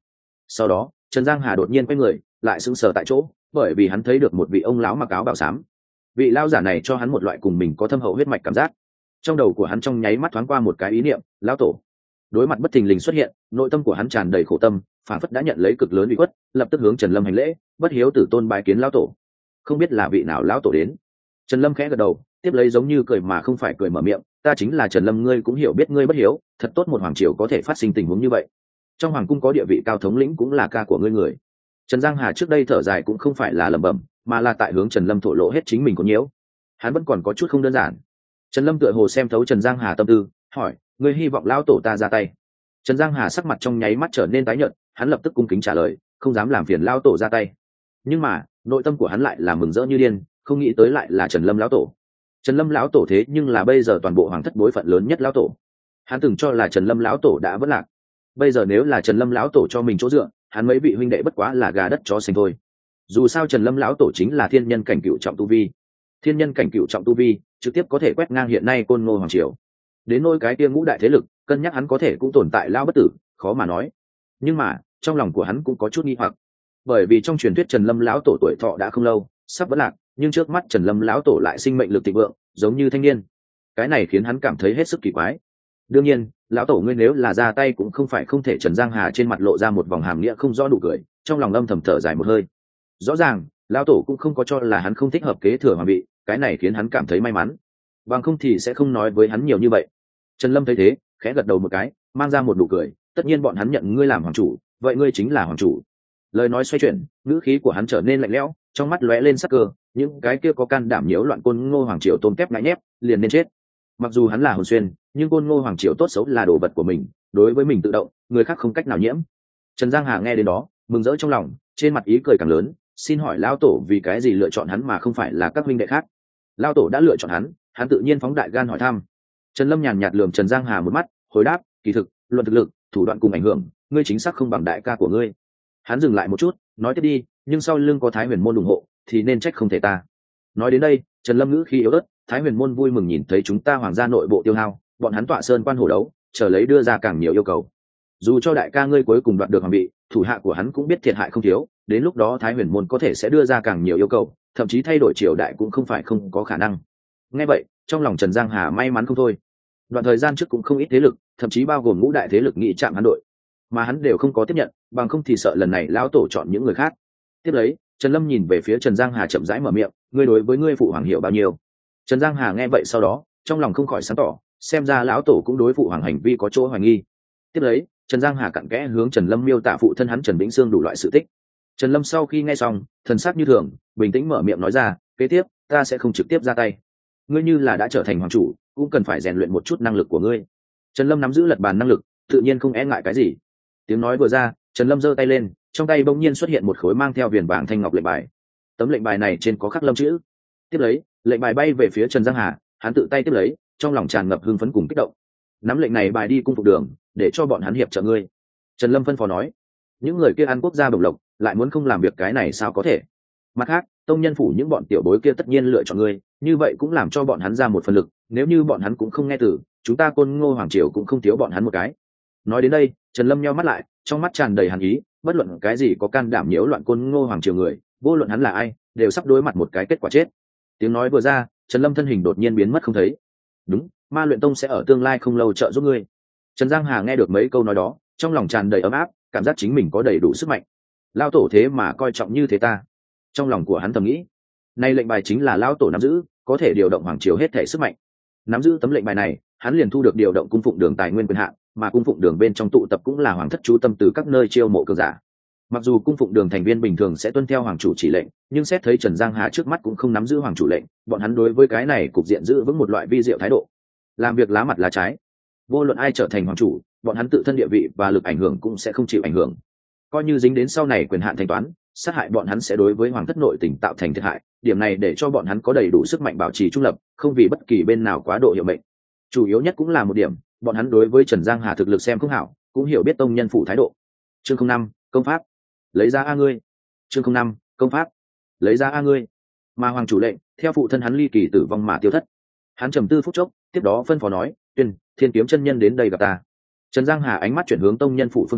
Sau đó Trần Giang Hà đột nhiên quay người lại sững sờ tại chỗ, bởi vì hắn thấy được một vị ông lão mặc áo bào xám. Vị lão giả này cho hắn một loại cùng mình có thâm hậu huyết mạch cảm giác. Trong đầu của hắn trong nháy mắt thoáng qua một cái ý niệm, lão tổ. Đối mặt bất thình lình xuất hiện, nội tâm của hắn tràn đầy khổ tâm, phản phất đã nhận lấy cực lớn uy khuất, lập tức hướng Trần Lâm hành lễ, bất hiếu tử tôn bái kiến lão tổ. Không biết là vị nào lão tổ đến. Trần Lâm khẽ gật đầu, tiếp lấy giống như cười mà không phải cười mở miệng, ta chính là Trần Lâm, ngươi cũng hiểu biết ngươi bất hiếu, thật tốt một hoàng triều có thể phát sinh tình huống như vậy. Trong hoàng cung có địa vị cao thống lĩnh cũng là ca của ngươi người. Trần Giang Hà trước đây thở dài cũng không phải là lẩm bẩm, mà là tại hướng Trần Lâm thổ lộ hết chính mình có nhiễu. Hắn vẫn còn có chút không đơn giản. Trần Lâm tựa hồ xem thấu Trần Giang Hà tâm tư, hỏi, ngươi hy vọng lão tổ ta ra tay? Trần Giang Hà sắc mặt trong nháy mắt trở nên tái nhợt, hắn lập tức cung kính trả lời, không dám làm phiền lão tổ ra tay. Nhưng mà nội tâm của hắn lại là mừng rỡ như điên, không nghĩ tới lại là Trần Lâm lão tổ. Trần Lâm lão tổ thế nhưng là bây giờ toàn bộ hoàng thất bối phận lớn nhất lão tổ. Hắn từng cho là Trần Lâm lão tổ đã vỡ lạc, bây giờ nếu là Trần Lâm lão tổ cho mình chỗ dựa, hắn mấy vị huynh đệ bất quá là gà đất chó sành thôi. Dù sao Trần Lâm lão tổ chính là thiên nhân cảnh cựu trọng tu vi, thiên nhân cảnh cựu trọng tu vi trực tiếp có thể quét ngang hiện nay Côn Ngô hoàng triều. Đến nôi cái kia ngũ đại thế lực, cân nhắc hắn có thể cũng tồn tại lao bất tử, khó mà nói. Nhưng mà trong lòng của hắn cũng có chút nghi hoặc, bởi vì trong truyền thuyết Trần Lâm lão tổ tuổi thọ đã không lâu, sắp vỡ lạc, nhưng trước mắt Trần Lâm lão tổ lại sinh mệnh lực thịnh vượng, giống như thanh niên. Cái này khiến hắn cảm thấy hết sức kỳ quái. Đương nhiên lão tổ ngươi nếu là ra tay cũng không phải không thể. Trần Giang Hà trên mặt lộ ra một vòng hàm nghĩa không rõ nụ cười, trong lòng âm thầm thở dài một hơi. Rõ ràng lão tổ cũng không có cho là hắn không thích hợp kế thừa hoàng vị, cái này khiến hắn cảm thấy may mắn, bằng không thì sẽ không nói với hắn nhiều như vậy. Trần Lâm thấy thế khẽ gật đầu một cái, mang ra một nụ cười, tất nhiên bọn hắn nhận ngươi làm hoàng chủ, vậy ngươi chính là hoàng chủ. Lời nói xoay chuyển, ngữ khí của hắn trở nên lạnh lẽo, trong mắt lóe lên sắc cơ, những cái kia có can đảm nhiễu loạn Côn Ngô hoàng triều tôm tép ngại nhép liền nên chết. Mặc dù hắn là hồn xuyên, nhưng Côn Ngô hoàng triều tốt xấu là đồ vật của mình, đối với mình tự động, người khác không cách nào nhiễm. Trần Giang Hà nghe đến đó mừng rỡ trong lòng, trên mặt ý cười càng lớn, xin hỏi lão tổ vì cái gì lựa chọn hắn mà không phải là các huynh đệ khác? Lão tổ đã lựa chọn hắn, hắn tự nhiên phóng đại gan hỏi thăm. Trần Lâm nhàn nhạt lườm Trần Giang Hà một mắt, hồi đáp, kỳ thực luận thực lực, thủ đoạn cùng ảnh hưởng, ngươi chính xác không bằng đại ca của ngươi. Hắn dừng lại một chút, nói tiếp đi, nhưng sau lưng có Thái Huyền môn ủng hộ thì nên trách không thể ta. Nói đến đây Trần Lâm ngữ khí yếu ớt, Thái Huyền môn vui mừng nhìn thấy chúng ta hoàng gia nội bộ tiêu hao, bọn hắn tọa sơn quan hổ đấu, chờ lấy đưa ra càng nhiều yêu cầu. Dù cho đại ca ngươi cuối cùng đoạt được hoàng vị, thủ hạ của hắn cũng biết thiệt hại không thiếu, đến lúc đó Thái Huyền môn có thể sẽ đưa ra càng nhiều yêu cầu, thậm chí thay đổi triều đại cũng không phải không có khả năng. Nghe vậy trong lòng Trần Giang Hà may mắn không thôi. Đoạn thời gian trước cũng không ít thế lực, thậm chí bao gồm ngũ đại thế lực nghị chạm hắn đội, mà hắn đều không có tiếp nhận, bằng không thì sợ lần này lão tổ chọn những người khác. Tiếp lấy Trần Lâm nhìn về phía Trần Giang Hà chậm rãi mở miệng, ngươi đối với ngươi phụ hoàng hiểu bao nhiêu? Trần Giang Hà nghe vậy sau đó trong lòng không khỏi sáng tỏ, xem ra lão tổ cũng đối phụ hoàng hành vi có chỗ hoài nghi. Tiếp lấy Trần Giang Hà cặn kẽ hướng Trần Lâm miêu tả phụ thân hắn Trần Vĩnh Sương đủ loại sự tích. Trần Lâm sau khi nghe xong thần sắc như thường, bình tĩnh mở miệng nói ra, kế tiếp ta sẽ không trực tiếp ra tay, ngươi như là đã trở thành hoàng chủ cũng cần phải rèn luyện một chút năng lực của ngươi. Trần Lâm nắm giữ lật bàn năng lực, tự nhiên không e ngại cái gì. Tiếng nói vừa ra Trần Lâm giơ tay lên, trong tay bỗng nhiên xuất hiện một khối mang theo viền vàng thanh ngọc lệnh bài. Tấm lệnh bài này trên có khắc Lâm chữ. Tiếp lấy lệnh bài bay về phía Trần Giang Hà, hắn tự tay tiếp lấy, trong lòng tràn ngập hưng phấn cùng kích động. Nắm lệnh này bài đi cung phục đường, để cho bọn hắn hiệp trợ ngươi. Trần Lâm phân phó nói. Những người kia ăn quốc gia bổng lộc, lại muốn không làm việc cái này sao có thể? Mặt khác tông nhân phủ những bọn tiểu bối kia tất nhiên lựa chọn ngươi, như vậy cũng làm cho bọn hắn ra một phần lực, nếu như bọn hắn cũng không nghe từ, chúng ta Côn Ngô hoàng triều cũng không thiếu bọn hắn một cái. Nói đến đây Trần Lâm nheo mắt lại, trong mắt tràn đầy hàn ý, bất luận cái gì có can đảm nhiễu loạn Côn Ngô hoàng triều người, vô luận hắn là ai, đều sắp đối mặt một cái kết quả chết. Tiếng nói vừa ra Trần Lâm thân hình đột nhiên biến mất không thấy. Đúng, Ma Luyện Tông sẽ ở tương lai không lâu trợ giúp ngươi. Trần Giang Hà nghe được mấy câu nói đó, trong lòng tràn đầy ấm áp, cảm giác chính mình có đầy đủ sức mạnh. Lao tổ thế mà coi trọng như thế ta. Trong lòng của hắn thầm nghĩ, nay lệnh bài chính là lão tổ nắm giữ, có thể điều động hoàng triều hết thể sức mạnh. Nắm giữ tấm lệnh bài này hắn liền thu được điều động cung phụng đường tài nguyên quyền hạn, mà cung phụng đường bên trong tụ tập cũng là hoàng thất chú tâm từ các nơi chiêu mộ cường giả. Mặc dù cung phụng đường thành viên bình thường sẽ tuân theo hoàng chủ chỉ lệnh, nhưng xét thấy Trần Giang Hà trước mắt cũng không nắm giữ hoàng chủ lệnh, bọn hắn đối với cái này cục diện giữ vững một loại vi diệu thái độ, làm việc lá mặt lá trái. Vô luận ai trở thành hoàng chủ, bọn hắn tự thân địa vị và lực ảnh hưởng cũng sẽ không chịu ảnh hưởng. Coi như dính đến sau này quyền hạn thanh toán, sát hại bọn hắn sẽ đối với hoàng thất nội tình tạo thành thiệt hại, điểm này để cho bọn hắn có đầy đủ sức mạnh bảo trì trung lập, không vì bất kỳ bên nào quá độ hiệu mệnh. Chủ yếu nhất cũng là một điểm, bọn hắn đối với Trần Giang Hà thực lực xem không hảo, cũng hiểu biết tông nhân phụ thái độ. Chương 05, công pháp. Lấy ra a ngươi. Chương 05, công pháp. Lấy ra a ngươi. Mà hoàng chủ lệnh theo phụ thân hắn ly kỳ tử vong mà tiêu thất. Hắn trầm tư phút chốc, tiếp đó phân phó nói, tuyên Thiên Kiếm chân nhân đến đây gặp ta. Trần Giang Hà ánh mắt chuyển hướng tông nhân phụ phương hướng,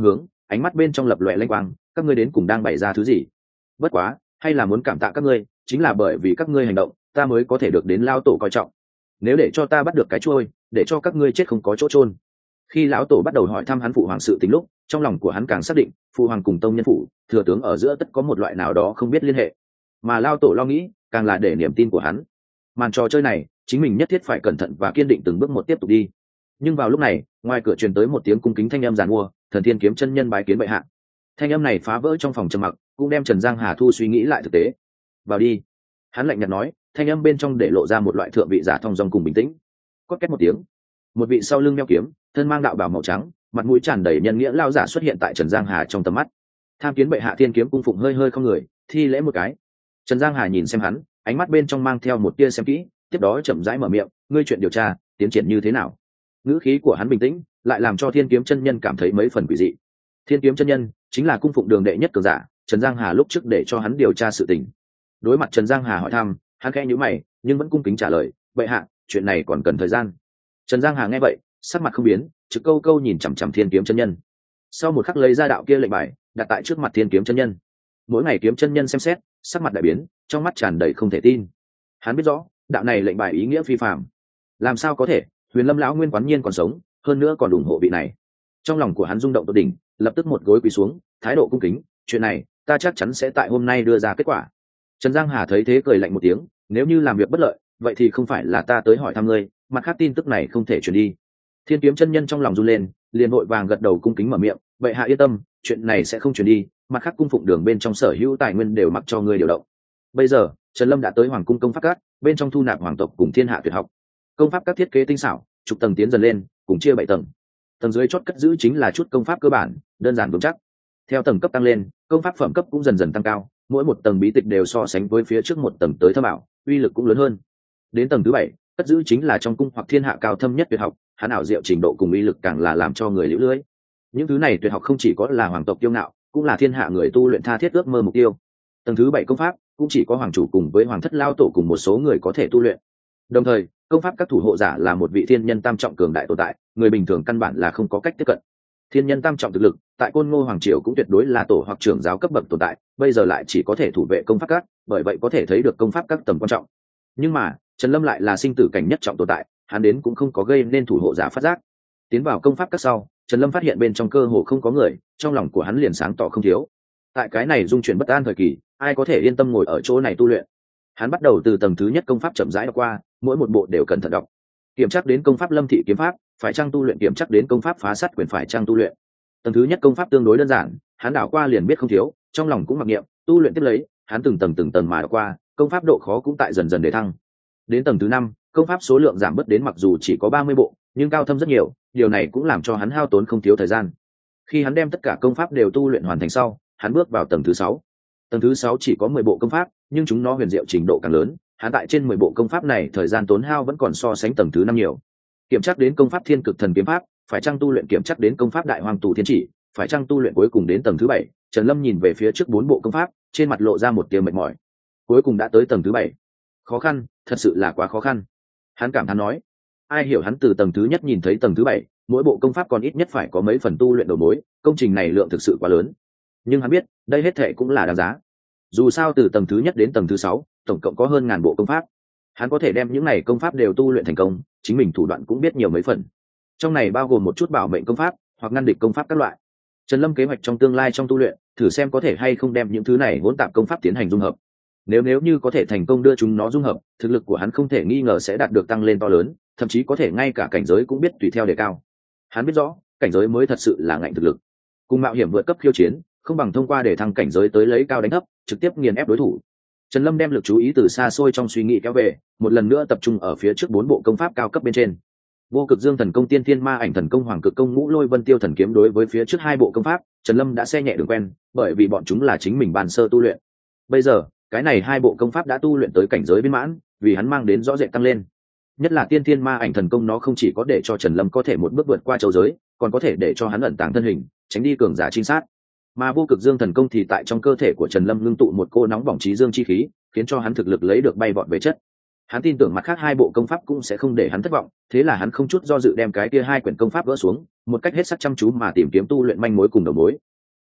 ánh mắt bên trong lập loè lanh quang, các ngươi đến cùng đang bày ra thứ gì? Bất quá hay là muốn cảm tạ các ngươi, chính là bởi vì các ngươi hành động ta mới có thể được đến lao tổ coi trọng. Nếu để cho ta bắt được cái trôi, để cho các ngươi chết không có chỗ chôn. Khi lão tổ bắt đầu hỏi thăm hắn phụ hoàng sự tình lúc, trong lòng của hắn càng xác định phụ hoàng cùng tông nhân phủ thừa tướng ở giữa tất có một loại nào đó không biết liên hệ, mà lao tổ lo nghĩ càng là để niềm tin của hắn. Màn trò chơi này chính mình nhất thiết phải cẩn thận và kiên định từng bước một tiếp tục đi. Nhưng vào lúc này ngoài cửa truyền tới một tiếng cung kính thanh âm giàn mua: Thần Thiên Kiếm chân nhân bái kiến bệ hạ. Thanh âm này phá vỡ trong phòng trầm mặc, cũng đem Trần Giang Hà thu suy nghĩ lại thực tế. Vào đi, hắn lạnh nhạt nói, thanh âm bên trong để lộ ra một loại thượng vị giả thong dong cùng bình tĩnh. Cốt két một tiếng, một vị sau lưng đeo kiếm, thân mang đạo bào màu trắng, mặt mũi tràn đầy nhân nghĩa lao giả xuất hiện tại Trần Giang Hà trong tầm mắt. Tham kiến bệ hạ. Thiên Kiếm cung phụng hơi hơi không người thi lễ một cái. Trần Giang Hà nhìn xem hắn, ánh mắt bên trong mang theo một tia xem kỹ, tiếp đó chậm rãi mở miệng: ngươi chuyện điều tra tiến triển như thế nào? Ngữ khí của hắn bình tĩnh, lại làm cho Thiên Kiếm chân nhân cảm thấy mấy phần quỷ dị. Thiên Kiếm chân nhân chính là cung phụng đường đệ nhất cường giả, Trần Giang Hà lúc trước để cho hắn điều tra sự tình. Đối mặt Trần Giang Hà hỏi thăm, hắn khẽ nhíu mày, nhưng vẫn cung kính trả lời: bệ hạ, chuyện này còn cần thời gian. Trần Giang Hà nghe vậy, sắc mặt không biến, trực câu câu nhìn chằm chằm Thiên Kiếm chân nhân. Sau một khắc lấy ra đạo kia lệnh bài, đặt tại trước mặt Thiên Kiếm chân nhân. Mỗi ngày kiếm chân nhân xem xét, sắc mặt đại biến, trong mắt tràn đầy không thể tin. Hắn biết rõ đạo này lệnh bài ý nghĩa phi phàm. Làm sao có thể? Huyền Lâm lão nguyên quán nhiên còn sống, hơn nữa còn ủng hộ vị này. Trong lòng của hắn rung động tột đỉnh, lập tức một gối quỳ xuống, thái độ cung kính: chuyện này ta chắc chắn sẽ tại hôm nay đưa ra kết quả. Trần Giang Hà thấy thế cười lạnh một tiếng: nếu như làm việc bất lợi, vậy thì không phải là ta tới hỏi thăm ngươi, mặt khác tin tức này không thể truyền đi. Thiên Kiếm chân nhân trong lòng run lên, liền vội vàng gật đầu cung kính mở miệng: bệ hạ yên tâm, chuyện này sẽ không truyền đi, mặt khác cung phụng đường bên trong sở hữu tài nguyên đều mặc cho ngươi điều động. Bây giờ Trần Lâm đã tới hoàng cung công pháp các, bên trong thu nạp hoàng tộc cùng thiên hạ tuyệt học. Công pháp các thiết kế tinh xảo, chục tầng tiến dần lên, cùng chia 7 tầng. Tầng dưới chót cất giữ chính là chút công pháp cơ bản, đơn giản vững chắc. Theo tầng cấp tăng lên, công pháp phẩm cấp cũng dần dần tăng cao, mỗi một tầng bí tịch đều so sánh với phía trước một tầng tới thâm ảo, uy lực cũng lớn hơn. Đến tầng thứ 7, cất giữ chính là trong cung hoặc thiên hạ cao thâm nhất tuyệt học, hắn ảo diệu trình độ cùng uy lực càng là làm cho người liễu lưỡi. Những thứ này tuyệt học không chỉ có là hoàng tộc kiêu ngạo, cũng là thiên hạ người tu luyện tha thiết ước mơ mục tiêu. Tầng thứ 7 công pháp cũng chỉ có hoàng chủ cùng với hoàng thất lao tổ cùng một số người có thể tu luyện. Đồng thời, công pháp các thủ hộ giả là một vị thiên nhân tam trọng cường đại tồn tại, người bình thường căn bản là không có cách tiếp cận. Thiên nhân tam trọng thực lực, tại Côn Ngô hoàng triều cũng tuyệt đối là tổ hoặc trưởng giáo cấp bậc tồn tại, bây giờ lại chỉ có thể thủ vệ công pháp các, bởi vậy có thể thấy được công pháp các tầm quan trọng. Nhưng mà, Trần Lâm lại là sinh tử cảnh nhất trọng tồn tại, hắn đến cũng không có gây nên thủ hộ giả phát giác. Tiến vào công pháp các sau, Trần Lâm phát hiện bên trong cơ hồ không có người, trong lòng của hắn liền sáng tỏ không thiếu. Tại cái này dung chuyển bất an thời kỳ, ai có thể yên tâm ngồi ở chỗ này tu luyện? Hắn bắt đầu từ tầng thứ nhất công pháp chậm rãi đọc qua, mỗi một bộ đều cẩn thận đọc. Kiểm tra đến công pháp Lâm thị kiếm pháp, phải chăng tu luyện? Kiểm tra đến công pháp phá sát quyền, phải chăng tu luyện? Tầng thứ nhất công pháp tương đối đơn giản, hắn đảo qua liền biết không thiếu, trong lòng cũng mặc niệm, tu luyện tiếp lấy, hắn từng tầng mà đọc qua, công pháp độ khó cũng tại dần dần để thăng. Đến tầng thứ 5, công pháp số lượng giảm bớt đến mặc dù chỉ có 30 bộ, nhưng cao thâm rất nhiều, điều này cũng làm cho hắn hao tốn không thiếu thời gian. Khi hắn đem tất cả công pháp đều tu luyện hoàn thành sau, hắn bước vào tầng thứ 6. Tầng thứ 6 chỉ có 10 bộ công pháp, nhưng chúng nó huyền diệu trình độ càng lớn, hắn tại trên 10 bộ công pháp này thời gian tốn hao vẫn còn so sánh tầng thứ 5 nhiều. Kiểm tra đến công pháp Thiên Cực Thần kiếm pháp, phải chăng tu luyện? Kiểm tra đến công pháp Đại Hoang Tù Thiên chỉ, phải chăng tu luyện? Cuối cùng đến tầng thứ 7, Trần Lâm nhìn về phía trước 4 bộ công pháp, trên mặt lộ ra một tia mệt mỏi. Cuối cùng đã tới tầng thứ 7. Khó khăn, thật sự là quá khó khăn. Hắn cảm thán nói, ai hiểu hắn từ tầng thứ nhất nhìn thấy tầng thứ 7, mỗi bộ công pháp còn ít nhất phải có mấy phần tu luyện đầu mối, công trình này lượng thực sự quá lớn. Nhưng hắn biết, đây hết thệ cũng là đáng giá. Dù sao từ tầng thứ nhất đến tầng thứ 6, tổng cộng có hơn 1000 bộ công pháp. Hắn có thể đem những này công pháp đều tu luyện thành công, chính mình thủ đoạn cũng biết nhiều mấy phần. Trong này bao gồm một chút bảo mệnh công pháp hoặc ngăn địch công pháp các loại. Trần Lâm kế hoạch trong tương lai trong tu luyện, thử xem có thể hay không đem những thứ này hỗn tạp công pháp tiến hành dung hợp. Nếu như có thể thành công đưa chúng nó dung hợp, thực lực của hắn không thể nghi ngờ sẽ đạt được tăng lên to lớn, thậm chí có thể ngay cả cảnh giới cũng biết tùy theo đề cao. Hắn biết rõ, cảnh giới mới thật sự là ngạnh thực lực. Cùng mạo hiểm vượt cấp khiêu chiến, không bằng thông qua để thăng cảnh giới tới lấy cao đánh thấp, trực tiếp nghiền ép đối thủ. Trần Lâm đem lực chú ý từ xa xôi trong suy nghĩ kéo về, một lần nữa tập trung ở phía trước 4 bộ công pháp cao cấp bên trên. Vô Cực Dương Thần Công, Tiên Thiên Ma Ảnh Thần Công, Hoàng Cực Công, Ngũ Lôi Vân Tiêu Thần Kiếm. Đối với phía trước 2 bộ công pháp, Trần Lâm đã xe nhẹ đường quen, bởi vì bọn chúng là chính mình ban sơ tu luyện. Bây giờ, cái này 2 bộ công pháp đã tu luyện tới cảnh giới viên mãn, vì hắn mang đến rõ rệt tăng lên. Nhất là Tiên Thiên Ma Ảnh Thần Công, nó không chỉ có để cho Trần Lâm có thể một bước vượt qua châu giới, còn có thể để cho hắn ẩn tàng thân hình, tránh đi cường giả trinh sát. Mà Vô Cực Dương Thần Công thì tại trong cơ thể của Trần Lâm ngưng tụ một cô nóng bỏng chí dương chi khí, khiến cho hắn thực lực lấy được bay vọt về chất. Hắn tin tưởng mặt khác 2 bộ công pháp cũng sẽ không để hắn thất vọng, thế là hắn không chút do dự đem cái kia 2 quyển công pháp gỡ xuống, một cách hết sức chăm chú mà tìm kiếm tu luyện manh mối cùng đầu mối.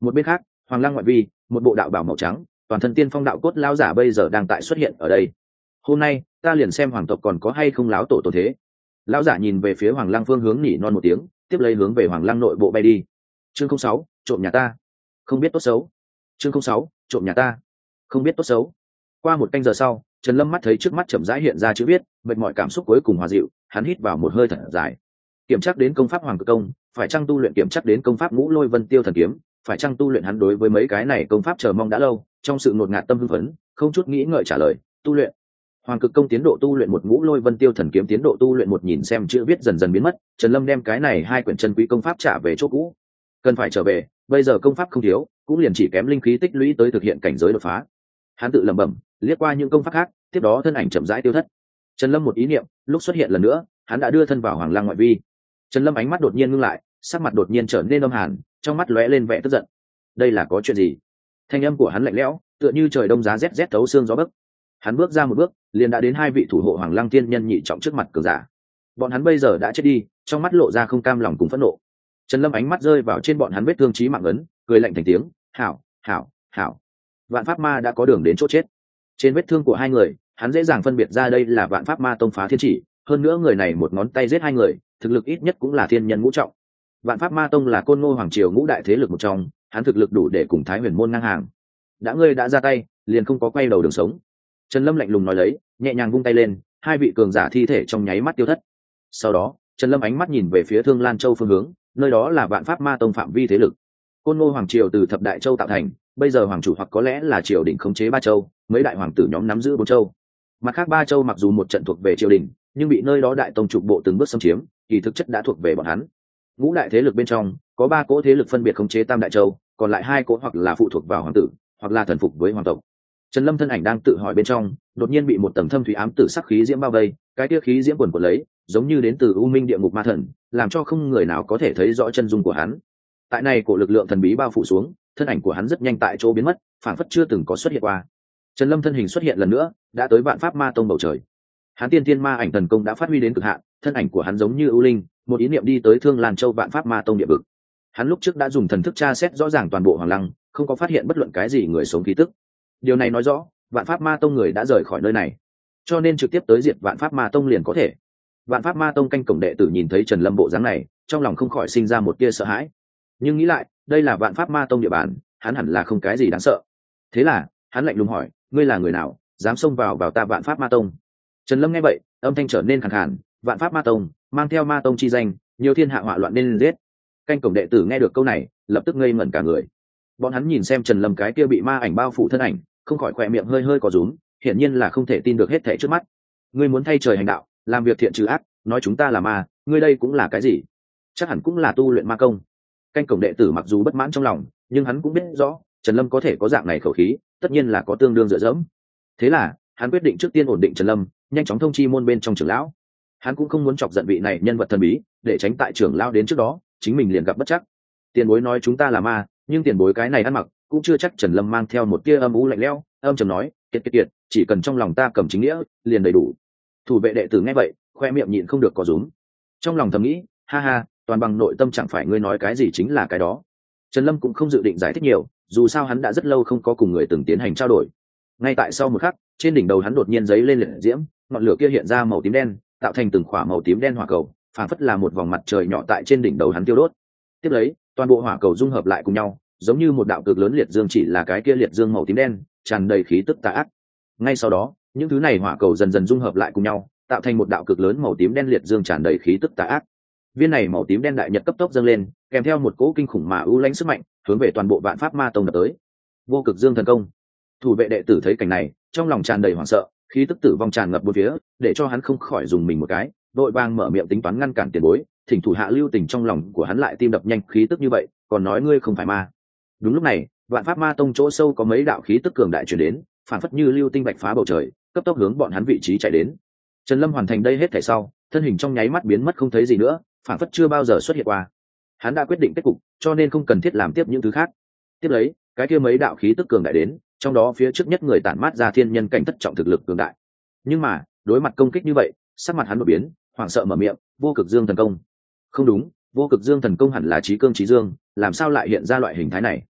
Một bên khác, Hoàng Lăng ngoại vi, một bộ đạo bào màu trắng, toàn thân tiên phong đạo cốt lão giả bây giờ đang tại xuất hiện ở đây. Hôm nay, ta liền xem hoàng tộc còn có hay không láo tổ tổ thế. Lão giả nhìn về phía Hoàng Lăng phương hướng nhỉ non một tiếng, tiếp lấy hướng về Hoàng Lăng nội bộ bay đi. Chương 06, trộm nhà ta, không biết tốt xấu. Chương 06, trộm nhà ta, không biết tốt xấu. Qua một canh giờ sau, Trần Lâm mắt thấy trước mắt chậm rãi hiện ra chữ viết, mệt mỏi cảm xúc cuối cùng hòa dịu, hắn hít vào một hơi thật dài. Kiểm tra đến công pháp Hoàng Cực Công, phải chăng tu luyện kiểm tra đến công pháp Ngũ Lôi Vân Tiêu Thần Kiếm, phải chăng tu luyện hắn đối với mấy cái này công pháp chờ mong đã lâu, trong sự ngột ngạt tâm hưng phấn, không chút nghĩ ngợi trả lời, tu luyện. Hoàng Cực Công tiến độ tu luyện một, Ngũ Lôi Vân Tiêu Thần Kiếm tiến độ tu luyện một, nhìn xem chữ viết dần dần biến mất, Trần Lâm đem cái này hai quyển chân quý công pháp trả về chỗ cũ. Cần phải trở về, bây giờ công pháp không thiếu, cũng liền chỉ kém linh khí tích lũy tới thực hiện cảnh giới đột phá. Hắn tự lẩm bẩm, liếc qua những công pháp khác, tiếp đó thân ảnh chậm rãi tiêu thất. Trần Lâm một ý niệm, lúc xuất hiện lần nữa, hắn đã đưa thân vào Hoàng Lăng ngoại vi. Trần Lâm ánh mắt đột nhiên ngưng lại, sắc mặt đột nhiên trở nên âm hàn, trong mắt lóe lên vẻ tức giận. Đây là có chuyện gì? Thanh âm của hắn lạnh lẽo, tựa như trời đông giá rét rét thấu xương gió bấc. Hắn bước ra một bước, liền đã đến hai vị thủ hộ Hoàng Lăng tiên nhân nhị trọng trước mặt cường giả. Bọn hắn bây giờ đã chết đi, trong mắt lộ ra không cam lòng cùng phẫn nộ. Trần Lâm ánh mắt rơi vào trên bọn hắn vết thương chí mạng ấn, cười lạnh thành tiếng, "Hảo, hảo, hảo." Vạn Pháp Ma đã có đường đến chỗ chết. Trên vết thương của hai người, hắn dễ dàng phân biệt ra đây là Vạn Pháp Ma tông phá thiên chỉ, hơn nữa người này một ngón tay giết hai người, thực lực ít nhất cũng là thiên nhân ngũ trọng. Vạn Pháp Ma tông là Côn Ngô hoàng triều ngũ đại thế lực một trong, hắn thực lực đủ để cùng Thái Huyền môn ngang hàng. Đã ngươi đã ra tay, liền không có quay đầu đường sống. Trần Lâm lạnh lùng nói lấy, nhẹ nhàng vung tay lên, hai vị cường giả thi thể trong nháy mắt tiêu thất. Sau đó, Trần Lâm ánh mắt nhìn về phía Thương Lan Châu phương hướng, nơi đó là Vạn Pháp Ma tông phạm vi thế lực. Côn Ngô hoàng triều từ thập đại châu tạo thành, bây giờ hoàng chủ hoặc có lẽ là triều đình khống chế ba châu, mấy đại hoàng tử nhóm nắm giữ bốn châu. Mặt khác ba châu mặc dù một trận thuộc về triều đình, nhưng bị nơi đó đại tông trục bộ từng bước xâm chiếm, kỳ thực chất đã thuộc về bọn hắn. Ngũ đại thế lực bên trong, có ba cỗ thế lực phân biệt khống chế tam đại châu, còn lại hai cỗ hoặc là phụ thuộc vào hoàng tử, hoặc là thần phục với hoàng tộc. Trần Lâm thân ảnh đang tự hỏi bên trong, đột nhiên bị một tầng thâm thủy ám tử sắc khí diễm bao vây, cái tia khí diễm quần quật lấy, giống như đến từ u minh địa ngục ma thần, làm cho không người nào có thể thấy rõ chân dung của hắn. Tại này cổ lực lượng thần bí bao phủ xuống, thân ảnh của hắn rất nhanh tại chỗ biến mất, phảng phất chưa từng có xuất hiện qua. Trần Lâm thân hình xuất hiện lần nữa, đã tới Vạn Pháp Ma tông bầu trời. Hắn tiên thiên ma ảnh thần công đã phát huy đến cực hạn, thân ảnh của hắn giống như ưu linh, một ý niệm đi tới Thương Lan Châu Vạn Pháp Ma tông địa vực. Hắn lúc trước đã dùng thần thức tra xét rõ ràng toàn bộ Hoàng Lăng, không có phát hiện bất luận cái gì người sống khí tức. Điều này nói rõ, Vạn Pháp Ma tông người đã rời khỏi nơi này, cho nên trực tiếp tới diệt Vạn Pháp Ma tông liền có thể. Vạn Pháp Ma tông canh cổng đệ tử nhìn thấy Trần Lâm bộ dáng này, trong lòng không khỏi sinh ra một tia sợ hãi. Nhưng nghĩ lại, đây là Vạn Pháp Ma tông địa bàn, hắn hẳn là không cái gì đáng sợ. Thế là, hắn lạnh lùng hỏi, ngươi là người nào, dám xông vào ta Vạn Pháp Ma tông? Trần Lâm nghe vậy, âm thanh trở nên khàn khàn, Vạn Pháp Ma tông, mang theo ma tông chi danh, nhiều thiên hạ họa loạn nên giết. Canh cổng đệ tử nghe được câu này, lập tức ngây ngẩn cả người. Bọn hắn nhìn xem Trần Lâm cái kia bị ma ảnh bao phủ thân ảnh, không khỏi khỏe miệng hơi hơi có rúm, hiển nhiên là không thể tin được hết thảy trước mắt. Ngươi muốn thay trời hành đạo, làm việc thiện trừ ác, nói chúng ta là ma, ngươi đây cũng là cái gì? Chắc hẳn cũng là tu luyện ma công. Canh cổng đệ tử mặc dù bất mãn trong lòng, nhưng hắn cũng biết rõ, Trần Lâm có thể có dạng này khẩu khí, tất nhiên là có tương đương dựa dẫm. Thế là, hắn quyết định trước tiên ổn định Trần Lâm, nhanh chóng thông chi môn bên trong trưởng lão. Hắn cũng không muốn chọc giận vị này nhân vật thần bí, để tránh tại trưởng lão đến trước đó, chính mình liền gặp bất chắc. Tiền bối nói chúng ta là ma, nhưng tiền bối cái này ăn mặc, cũng chưa chắc. Trần Lâm mang theo một tia âm u lạnh lẽo, âm trầm nói, kiệt, chỉ cần trong lòng ta cầm chính nghĩa, liền đầy đủ. Thủ vệ đệ tử nghe vậy, khoe miệng nhịn không được có rúm. Trong lòng thầm nghĩ, ha ha, toàn bằng nội tâm, chẳng phải ngươi nói cái gì chính là cái đó. Trần Lâm cũng không dự định giải thích nhiều, dù sao hắn đã rất lâu không có cùng người từng tiến hành trao đổi. Ngay tại sau một khắc, trên đỉnh đầu hắn đột nhiên giấy lên liệt diễm, ngọn lửa kia hiện ra màu tím đen, tạo thành từng khỏa màu tím đen hỏa cầu, phảng phất là một vòng mặt trời nhỏ tại trên đỉnh đầu hắn tiêu đốt. Tiếp lấy, toàn bộ hỏa cầu dung hợp lại cùng nhau, giống như một đạo cực lớn liệt dương, chỉ là cái kia liệt dương màu tím đen, tràn đầy khí tức tà ác. Ngay sau đó, những thứ này hỏa cầu dần dần dung hợp lại cùng nhau, tạo thành một đạo cực lớn màu tím đen liệt dương tràn đầy khí tức tà ác. Viên này màu tím đen đại nhật cấp tốc dâng lên, kèm theo một cỗ kinh khủng mà ưu lãnh sức mạnh, hướng về toàn bộ Vạn Pháp Ma tông đập tới. Vô Cực Dương thần công. Thủ vệ đệ tử thấy cảnh này, trong lòng tràn đầy hoảng sợ, khí tức tử vong tràn ngập bốn phía, để cho hắn không khỏi dùng mình một cái, vội vàng mở miệng tính toán ngăn cản tiền bối. Thỉnh thủ hạ lưu tình, trong lòng của hắn lại tim đập nhanh, khí tức như vậy, còn nói ngươi không phải ma. Đúng lúc này, Vạn Pháp Ma tông chỗ sâu có mấy đạo khí tức cường đại truyền đến, phản phất như lưu tinh bạch phá bầu trời, cấp tốc hướng bọn hắn vị trí chạy đến. Trần Lâm hoàn thành đây hết thảy sau, thân hình trong nháy mắt biến mất không thấy gì nữa, phản phất chưa bao giờ xuất hiện qua. Hắn đã quyết định kết cục, cho nên không cần thiết làm tiếp những thứ khác. Tiếp lấy, cái kia mấy đạo khí tức cường đại đến, trong đó phía trước nhất người tản mát ra thiên nhân cảnh thất trọng thực lực cường đại. Nhưng mà, đối mặt công kích như vậy, sắc mặt hắn đột biến, hoảng sợ mở miệng, Vô Cực Dương thần công. Không đúng, Vô Cực Dương thần công hẳn là trí cương trí dương, làm sao lại hiện ra loại hình thái này?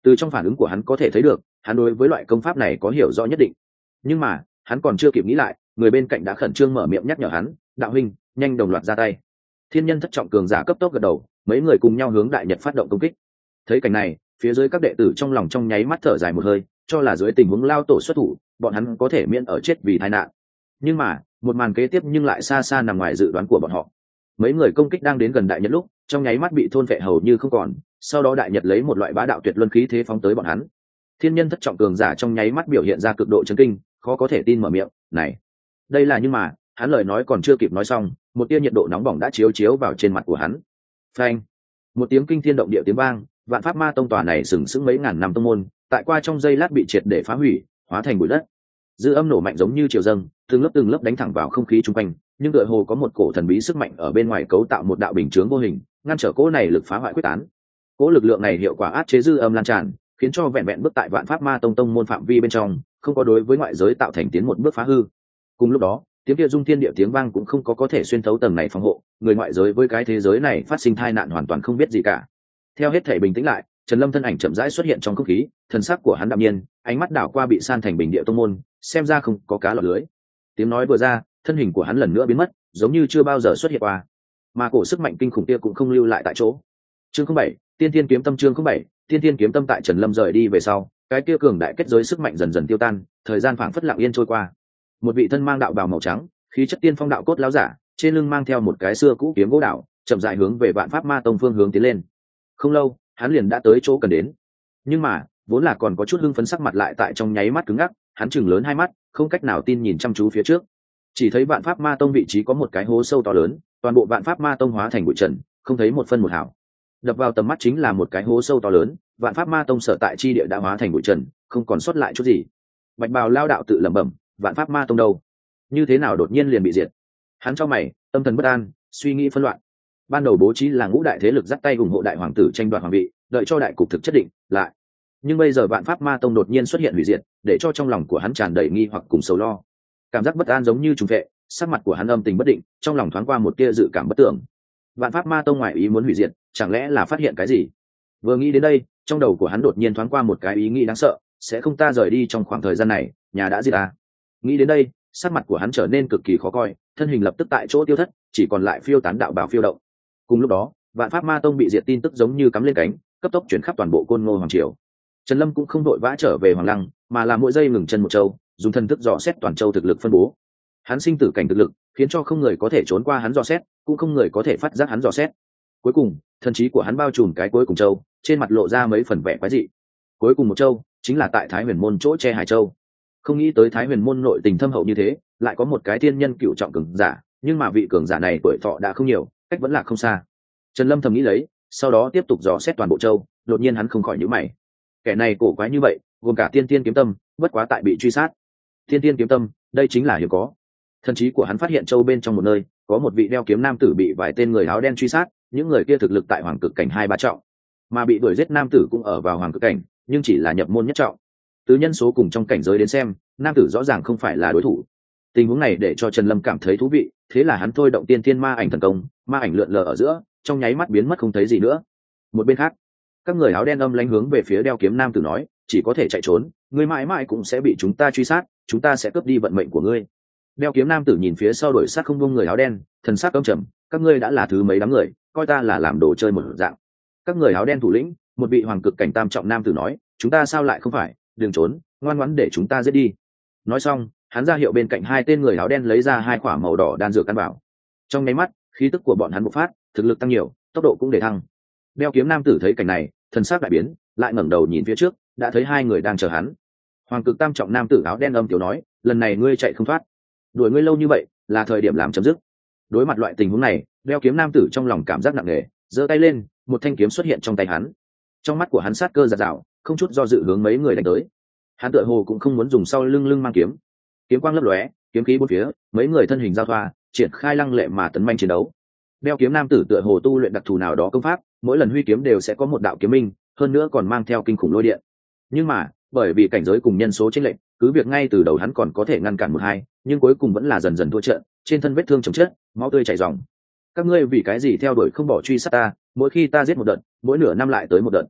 Từ trong phản ứng của hắn có thể thấy được hắn đối với loại công pháp này có hiểu rõ nhất định, nhưng mà hắn còn chưa kịp nghĩ lại, người bên cạnh đã khẩn trương mở miệng nhắc nhở hắn: đạo huynh, nhanh đồng loạt ra tay. Thiên nhân thất trọng cường giả cấp tốc gật đầu, mấy người cùng nhau hướng đại nhật phát động công kích. Thấy cảnh này, phía dưới các đệ tử trong lòng trong nháy mắt thở dài một hơi, cho là dưới tình huống lao tổ xuất thủ, bọn hắn có thể miễn ở chết vì tai nạn. Nhưng mà một màn kế tiếp nhưng lại xa xa nằm ngoài dự đoán của bọn họ. Mấy người công kích đang đến gần đại nhật lúc, trong nháy mắt bị thôn phệ hầu như không còn, sau đó đại nhật lấy một loại bá đạo tuyệt luân khí thế phóng tới bọn hắn. Thiên nhân thất trọng cường giả trong nháy mắt biểu hiện ra cực độ chấn kinh, khó có thể tin mở miệng: này, đây là... Nhưng mà hắn lời nói còn chưa kịp nói xong, một tia nhiệt độ nóng bỏng đã chiếu chiếu vào trên mặt của hắn. Phanh! Một tiếng kinh thiên động địa tiếng vang, vạn pháp ma tông tòa này sừng sững mấy ngàn năm tông môn, tại qua trong giây lát bị triệt để phá hủy, hóa thành bụi đất. Dư âm nổ mạnh giống như triều dâng, từng lớp đánh thẳng vào không khí chung quanh, nhưng tựa hồ có một cổ thần bí sức mạnh ở bên ngoài cấu tạo một đạo bình chướng vô hình, ngăn trở cỗ này lực phá hoại quyết tán. Cỗ lực lượng này hiệu quả áp chế dư âm lan tràn, khiến cho vẹn vẹn bước tại vạn pháp ma tông tông môn phạm vi bên trong, không có đối với ngoại giới tạo thành tiến một bước phá hư. Cùng lúc đó, tiếng kia dung thiên địa tiếng vang cũng không có thể xuyên thấu tầng này phòng hộ, người ngoại giới với cái thế giới này phát sinh tai nạn hoàn toàn không biết gì cả. Theo hết thể bình tĩnh lại, Trần Lâm thân ảnh chậm rãi xuất hiện trong không khí, thần sắc của hắn đạm nhiên, ánh mắt đảo qua bị san thành bình địa tông môn, xem ra không có cá lọt lưới. Tiếng nói vừa ra, thân hình của hắn lần nữa biến mất, giống như chưa bao giờ xuất hiện qua, mà cổ sức mạnh kinh khủng kia cũng không lưu lại tại chỗ. Chương 07, Tiên Thiên kiếm tâm. Chương 07, Tiên Thiên kiếm tâm. Tại Trần Lâm rời đi về sau, cái kia cường đại kết giới sức mạnh dần dần tiêu tan, thời gian phảng phất lặng yên trôi qua. Một vị thân mang đạo bào màu trắng, khí chất tiên phong đạo cốt lão giả, trên lưng mang theo một cái xưa cũ kiếm gỗ đạo, chậm rãi hướng về Vạn Pháp Ma Tông phương hướng tiến lên. Không lâu, hắn liền đã tới chỗ cần đến. Nhưng mà vốn là còn có chút hưng phấn sắc mặt lại tại trong nháy mắt cứng ngắc, hắn chừng lớn hai mắt, không cách nào tin nhìn chăm chú phía trước. Chỉ thấy Vạn Pháp Ma Tông vị trí có một cái hố sâu to lớn, toàn bộ Vạn Pháp Ma Tông hóa thành bụi trần, không thấy một phân một hào. Đập vào tầm mắt chính là một cái hố sâu to lớn, Vạn Pháp Ma Tông sở tại chi địa đã hóa thành bụi trần, không còn sót lại chút gì. Bạch Bào lao đạo tự lẩm bẩm: Vạn Pháp Ma Tông đâu? Như thế nào đột nhiên liền bị diệt? Hắn chau mày, tâm thần bất an, suy nghĩ phân loạn. Ban đầu bố trí là ngũ đại thế lực dắt tay ủng hộ đại hoàng tử tranh đoạt hoàng vị, đợi cho đại cục thực chất định lại. Nhưng bây giờ Vạn Pháp Ma Tông đột nhiên xuất hiện hủy diệt, để cho trong lòng của hắn tràn đầy nghi hoặc cùng sầu lo. Cảm giác bất an giống như trùng vệ, sắc mặt của hắn âm tình bất định, trong lòng thoáng qua một tia dự cảm bất tưởng. Vạn Pháp Ma Tông ngoại ý muốn hủy diệt, chẳng lẽ là phát hiện cái gì? Vừa nghĩ đến đây, trong đầu của hắn đột nhiên thoáng qua một cái ý nghĩ đáng sợ: sẽ không ta rời đi trong khoảng thời gian này, nhà đã diệt à? Nghĩ đến đây, sắc mặt của hắn trở nên cực kỳ khó coi, thân hình lập tức tại chỗ tiêu thất, chỉ còn lại phiêu tán đạo bào phiêu động. Cùng lúc đó, Vạn Pháp Ma Tông bị diệt tin tức giống như cắm lên cánh, cấp tốc chuyển khắp toàn bộ Côn Ngô hoàng triều. Trần Lâm cũng không đội vã trở về Hoàng Lăng, mà là mỗi giây ngừng chân một châu, dùng thần thức dò xét toàn châu thực lực phân bố. Hắn sinh tử cảnh thực lực, khiến cho không người có thể trốn qua hắn dò xét, cũng không người có thể phát giác hắn dò xét. Cuối cùng, thần trí của hắn bao trùm cái cuối cùng châu, trên mặt lộ ra mấy phần vẻ quái dị. Cuối cùng một châu, chính là tại Thái Huyền môn chỗ Che Hải Châu. Không nghĩ tới Thái Huyền môn nội tình thâm hậu như thế, lại có một cái tiên nhân cựu trọng cường giả, nhưng mà vị cường giả này tuổi thọ đã không nhiều, cách vẫn là không xa. Trần Lâm thầm nghĩ lấy, sau đó tiếp tục dò xét toàn bộ châu, đột nhiên hắn không khỏi nhíu mày. Kẻ này cổ quái như vậy, gồm cả tiên tiên kiếm tâm, bất quá tại bị truy sát. Tiên tiên kiếm tâm, đây chính là hiếm có. Thần trí của hắn phát hiện châu bên trong một nơi, có một vị đeo kiếm nam tử bị vài tên người áo đen truy sát, những người kia thực lực tại hoàng cực cảnh 2-3 trọng, mà bị đuổi giết nam tử cũng ở vào hoàng cực cảnh, nhưng chỉ là nhập môn nhất trọng. Từ nhân số cùng trong cảnh giới đến xem, nam tử rõ ràng không phải là đối thủ. Tình huống này để cho Trần Lâm cảm thấy thú vị, thế là hắn thôi động tiên thiên ma ảnh thần công, ma ảnh lượn lờ ở giữa, trong nháy mắt biến mất không thấy gì nữa. Một bên khác, các người áo đen âm lãnh hướng về phía đeo kiếm nam tử nói: chỉ có thể chạy trốn, ngươi mãi mãi cũng sẽ bị chúng ta truy sát, chúng ta sẽ cướp đi vận mệnh của ngươi. Đeo kiếm nam tử nhìn phía sau đuổi sát không buông người áo đen, thần sắc âm trầm: các ngươi đã là thứ mấy đám người, coi ta là làm đồ chơi một dạng. Các người áo đen thủ lĩnh, một vị hoàng cực cảnh tam trọng nam tử nói: chúng ta sao lại không phải, đừng trốn, ngoan ngoãn để chúng ta giết đi. Nói xong, hắn ra hiệu bên cạnh hai tên người áo đen lấy ra hai quả màu đỏ đan dược căn bảo. Trong nháy mắt, khí tức của bọn hắn bộc phát, thực lực tăng nhiều, tốc độ cũng để thăng. Đeo kiếm nam tử thấy cảnh này, thần sắc đại biến, lại ngẩng đầu nhìn phía trước, đã thấy hai người đang chờ hắn. Hoàng cực tam trọng nam tử áo đen âm tiểu nói: lần này ngươi chạy không thoát, đuổi ngươi lâu như vậy, là thời điểm làm chấm dứt. Đối mặt loại tình huống này, đeo kiếm nam tử trong lòng cảm giác nặng nề, giơ tay lên, một thanh kiếm xuất hiện trong tay hắn. Trong mắt của hắn sát cơ giạt rào, không chút do dự hướng mấy người đánh tới. Hắn tựa hồ cũng không muốn dùng sau lưng mang kiếm. Kiếm quang lấp lóe, kiếm khí bốn phía, mấy người thân hình giao thoa, triển khai lăng lệ mà tấn manh chiến đấu. Đeo kiếm nam tử tựa hồ tu luyện đặc thù nào đó công pháp, mỗi lần huy kiếm đều sẽ có một đạo kiếm minh, hơn nữa còn mang theo kinh khủng lôi điện. Nhưng mà, bởi vì cảnh giới cùng nhân số chênh lệch, cứ việc ngay từ đầu hắn còn có thể ngăn cản một hai, nhưng cuối cùng vẫn là dần dần thua trận, trên thân vết thương chồng chất, máu tươi chảy ròng. Các ngươi vì cái gì theo đuổi không bỏ truy sát ta, mỗi khi ta giết một đợt, mỗi nửa năm lại tới một đợt.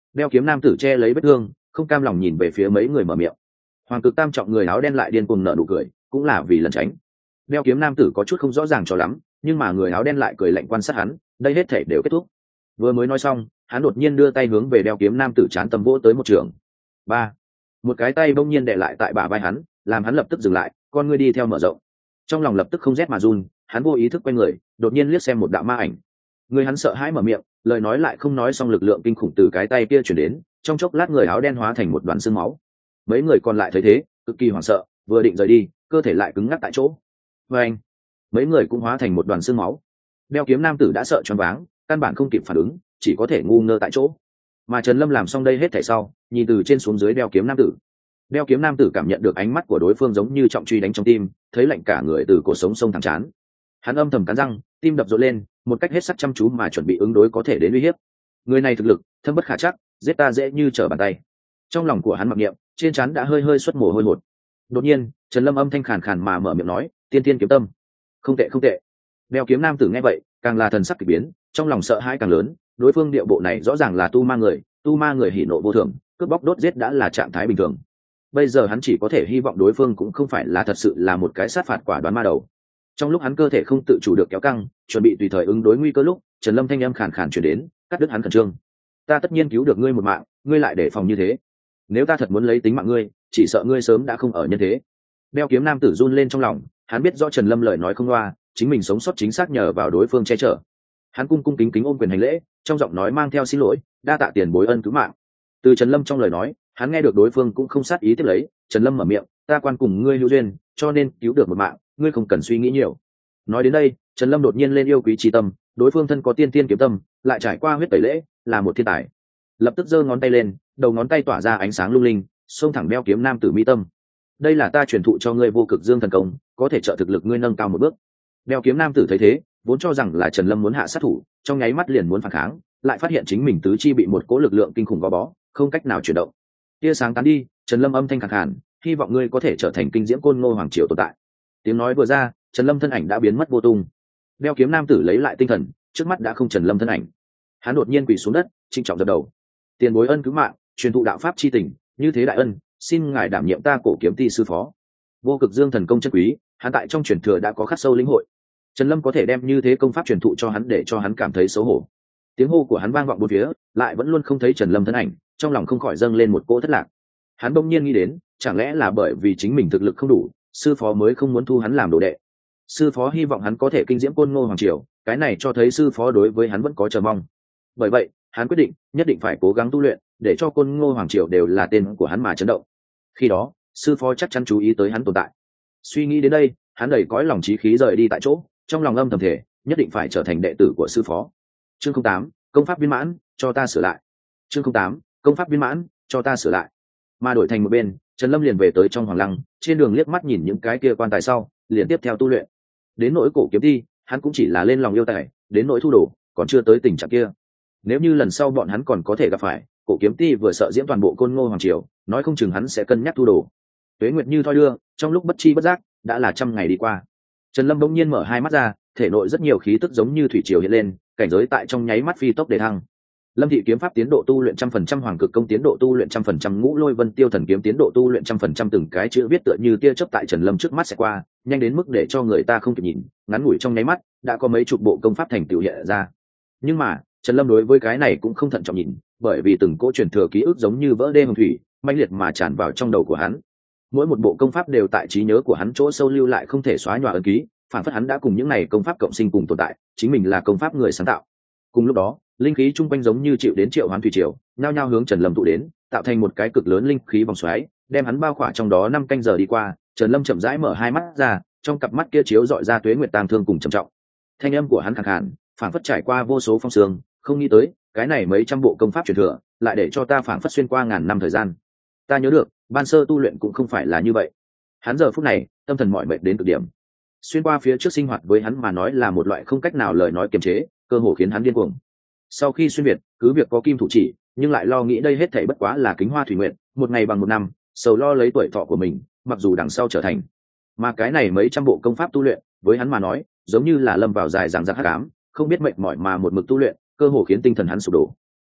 đeo kiếm nam tử che lấy vết thương, không cam lòng nhìn về phía mấy người mở miệng. Hoàng cực tam trọng người áo đen lại điên cuồng nở nụ cười, cũng là vì lẩn tránh. Đeo kiếm nam tử có chút không rõ ràng cho lắm, nhưng mà người áo đen lại cười lạnh quan sát hắn, đây hết thể đều kết thúc. Vừa mới nói xong, hắn đột nhiên đưa tay hướng về đeo kiếm nam tử chán tầm vỗ tới một trường. Ba, một cái tay bỗng nhiên đè lại tại bả vai hắn, làm hắn lập tức dừng lại, con ngươi đi theo mở rộng. Trong lòng lập tức không rét mà run, hắn vô ý thức quay người, đột nhiên liếc xem một đạo ma ảnh. Người hắn sợ hãi mở miệng, lời nói lại không nói xong, lực lượng kinh khủng từ cái tay kia chuyển đến, trong chốc lát người áo đen hóa thành một đoàn xương máu. Mấy người còn lại thấy thế, cực kỳ hoảng sợ, vừa định rời đi, cơ thể lại cứng ngắc tại chỗ. Và anh, mấy người cũng hóa thành một đoàn xương máu. Đeo kiếm nam tử đã sợ choáng váng, căn bản không kịp phản ứng, chỉ có thể ngu ngơ tại chỗ. Mà Trần Lâm làm xong đây hết thảy sau, nhìn từ trên xuống dưới đeo kiếm nam tử. Đeo kiếm nam tử cảm nhận được ánh mắt của đối phương giống như trọng truy đánh trong tim, thấy lạnh cả người từ cổ sống sông thẳng chán. Hắn âm thầm cắn răng, tim đập rộn lên, một cách hết sức chăm chú mà chuẩn bị ứng đối có thể đến uy hiếp. Người này thực lực thâm bất khả trắc, giết ta dễ như trở bàn tay. Trong lòng của hắn mặc niệm, trên trán đã hơi hơi xuất mồ hôi hột. Đột nhiên, Trần Lâm âm thanh khàn khàn mà mở miệng nói, tiên tiên kiếm tâm. Không tệ không tệ. Đeo kiếm nam tử nghe vậy, càng là thần sắc kỳ biến, trong lòng sợ hãi càng lớn, đối phương điệu bộ này rõ ràng là tu ma người hỉ nộ vô thường, cướp bóc đốt giết đã là trạng thái bình thường. Bây giờ hắn chỉ có thể hy vọng đối phương cũng không phải là thật sự là một cái sát phạt quả đoán ma đầu. Trong lúc hắn cơ thể không tự chủ được kéo căng, chuẩn bị tùy thời ứng đối nguy cơ lúc, Trần Lâm thanh âm khàn khàn truyền đến, cắt đứt hắn khẩn trương. Ta tất nhiên cứu được ngươi một mạng, ngươi lại để phòng như thế. Nếu ta thật muốn lấy tính mạng ngươi, chỉ sợ ngươi sớm đã không ở nhân thế. Đeo kiếm nam tử run lên trong lòng, hắn biết rõ Trần Lâm lời nói không loa, chính mình sống sót chính xác nhờ vào đối phương che chở. Hắn cung cung kính kính ôm quyền hành lễ, trong giọng nói mang theo xin lỗi, đa tạ tiền bối ân cứu mạng. Từ Trần Lâm trong lời nói, hắn nghe được đối phương cũng không sát ý tiếp lấy. Trần Lâm mở miệng, ta quan cùng ngươi hữu duyên, cho nên cứu được một mạng, ngươi không cần suy nghĩ nhiều. Nói đến đây, Trần Lâm đột nhiên lên yêu quý trí tâm, đối phương thân có tiên tiên kiếm tâm, lại trải qua huyết tẩy lễ, là một thiên tài. Lập tức giơ ngón tay lên, đầu ngón tay tỏa ra ánh sáng lung linh, xông thẳng đeo kiếm nam tử mi tâm. Đây là ta truyền thụ cho ngươi vô cực dương thần công, có thể trợ thực lực ngươi nâng cao một bước. Đeo kiếm nam tử thấy thế, vốn cho rằng là Trần Lâm muốn hạ sát thủ, trong nháy mắt liền muốn phản kháng, lại phát hiện chính mình tứ chi bị một cỗ lực lượng kinh khủng gò bó, không cách nào chuyển động. Tia sáng tán đi, Trần Lâm âm thanh khàn khàn, hy vọng ngươi có thể trở thành kinh diễm côn ngô hoàng triều tồn tại. Tiếng nói vừa ra, Trần Lâm thân ảnh đã biến mất vô tung. Đeo kiếm nam tử lấy lại tinh thần, trước mắt đã không Trần Lâm thân ảnh. Hắn đột nhiên quỳ xuống đất, trịnh trọng dập đầu. Tiền bối ân cứu mạng, truyền thụ đạo pháp chi tình, như thế đại ân, xin ngài đảm nhiệm ta cổ kiếm ti sư phó. Vô cực dương thần công chân quý, hắn tại trong truyền thừa đã có khắc sâu lĩnh hội. Trần Lâm có thể đem như thế công pháp truyền thụ cho hắn để cho hắn cảm thấy xấu hổ. Tiếng hô của hắn vang vọng bốn phía, lại vẫn luôn không thấy Trần Lâm thân ảnh, trong lòng không khỏi dâng lên một cỗ thất lạc. Hắn bỗng nhiên nghĩ đến, chẳng lẽ là bởi vì chính mình thực lực không đủ, sư phó mới không muốn thu hắn làm đồ đệ. Sư phó hy vọng hắn có thể kinh diễm côn ngô hoàng triều, cái này cho thấy sư phó đối với hắn vẫn có chờ mong. Bởi vậy, hắn quyết định nhất định phải cố gắng tu luyện, để cho côn ngô hoàng triều đều là tên của hắn mà chấn động. Khi đó, sư phó chắc chắn chú ý tới hắn tồn tại. Suy nghĩ đến đây, hắn đầy cõi lòng chí khí rời đi tại chỗ, trong lòng âm thầm thể, nhất định phải trở thành đệ tử của sư phó. Chương 08, công pháp viên mãn, cho ta sửa lại. Chương 08, công pháp viên mãn, cho ta sửa lại. Mà đổi thành một bên, Trần Lâm liền về tới trong hoàng lăng, trên đường liếc mắt nhìn những cái kia quan tài sau, liền tiếp theo tu luyện. Đến nỗi cổ kiếm thi, hắn cũng chỉ là lên lòng yêu tài, đến nỗi thu đồ, còn chưa tới tình trạng kia. Nếu như lần sau bọn hắn còn có thể gặp phải, cổ kiếm ti vừa sợ diễm toàn bộ côn ngô hoàng triều, nói không chừng hắn sẽ cân nhắc thu đồ. Tuế nguyệt như thoi đưa, trong lúc bất chi bất giác, đã là 100 ngày đi qua. Trần Lâm bỗng nhiên mở hai mắt ra, thể nội rất nhiều khí tức giống như thủy triều hiện lên, cảnh giới tại trong nháy mắt phi tốc đề thăng. Lâm thị kiếm pháp tiến độ tu luyện 100%, hoàng cực công tiến độ tu luyện 100%, ngũ lôi vân tiêu thần kiếm tiến độ tu luyện 100%, từng cái chữ viết tựa như tia chớp tại Trần Lâm trước mắt sẽ qua, nhanh đến mức để cho người ta không kịp nhìn, ngắn ngủi trong nháy mắt, đã có mấy chục bộ công pháp thành tựu hiện ra. Nhưng mà, Trần Lâm đối với cái này cũng không thận trọng nhìn, bởi vì từng cỗ truyền thừa ký ức giống như vỡ đê hồng thủy, mãnh liệt mà tràn vào trong đầu của hắn. Mỗi một bộ công pháp đều tại trí nhớ của hắn chỗ sâu lưu lại không thể xóa nhòa ấn ký, phản phất hắn đã cùng những này công pháp cộng sinh cùng tồn tại, chính mình là công pháp người sáng tạo. Cùng lúc đó, linh khí chung quanh giống như chịu đến triệu hoán thủy triều, nhao nhao hướng Trần Lâm tụ đến, tạo thành một cái cực lớn linh khí vòng xoáy, đem hắn bao khỏa trong đó. 5 canh giờ đi qua, Trần Lâm chậm rãi mở hai mắt ra, trong cặp mắt kia chiếu dọi ra tuế nguyệt tang thương cùng trầm trọng. Thanh âm của hắn khàn khàn, phản phất trải qua vô số phong sương, không nghĩ tới, cái này mấy trăm bộ công pháp truyền thừa, lại để cho ta phản phất xuyên qua ngàn năm thời gian. Ta nhớ được, ban sơ tu luyện cũng không phải là như vậy. Hắn giờ phút này, tâm thần mỏi mệt đến cực điểm. Xuyên qua phía trước sinh hoạt với hắn mà nói là một loại không cách nào lời nói kiềm chế, cơ hồ khiến hắn điên cuồng. Sau khi xuyên việt, cứ việc có kim thủ chỉ, nhưng lại lo nghĩ đây hết thảy bất quá là kính hoa thủy nguyện, một ngày bằng một năm, sầu lo lấy tuổi thọ của mình, mặc dù đằng sau trở thành. Mà cái này mấy trăm bộ công pháp tu luyện, với hắn mà nói, giống như là lâm vào dài dằng dặc hắc ám, không biết mệt mỏi mà một mực tu luyện, cơ hồ khiến tinh thần hắn sụp đổ.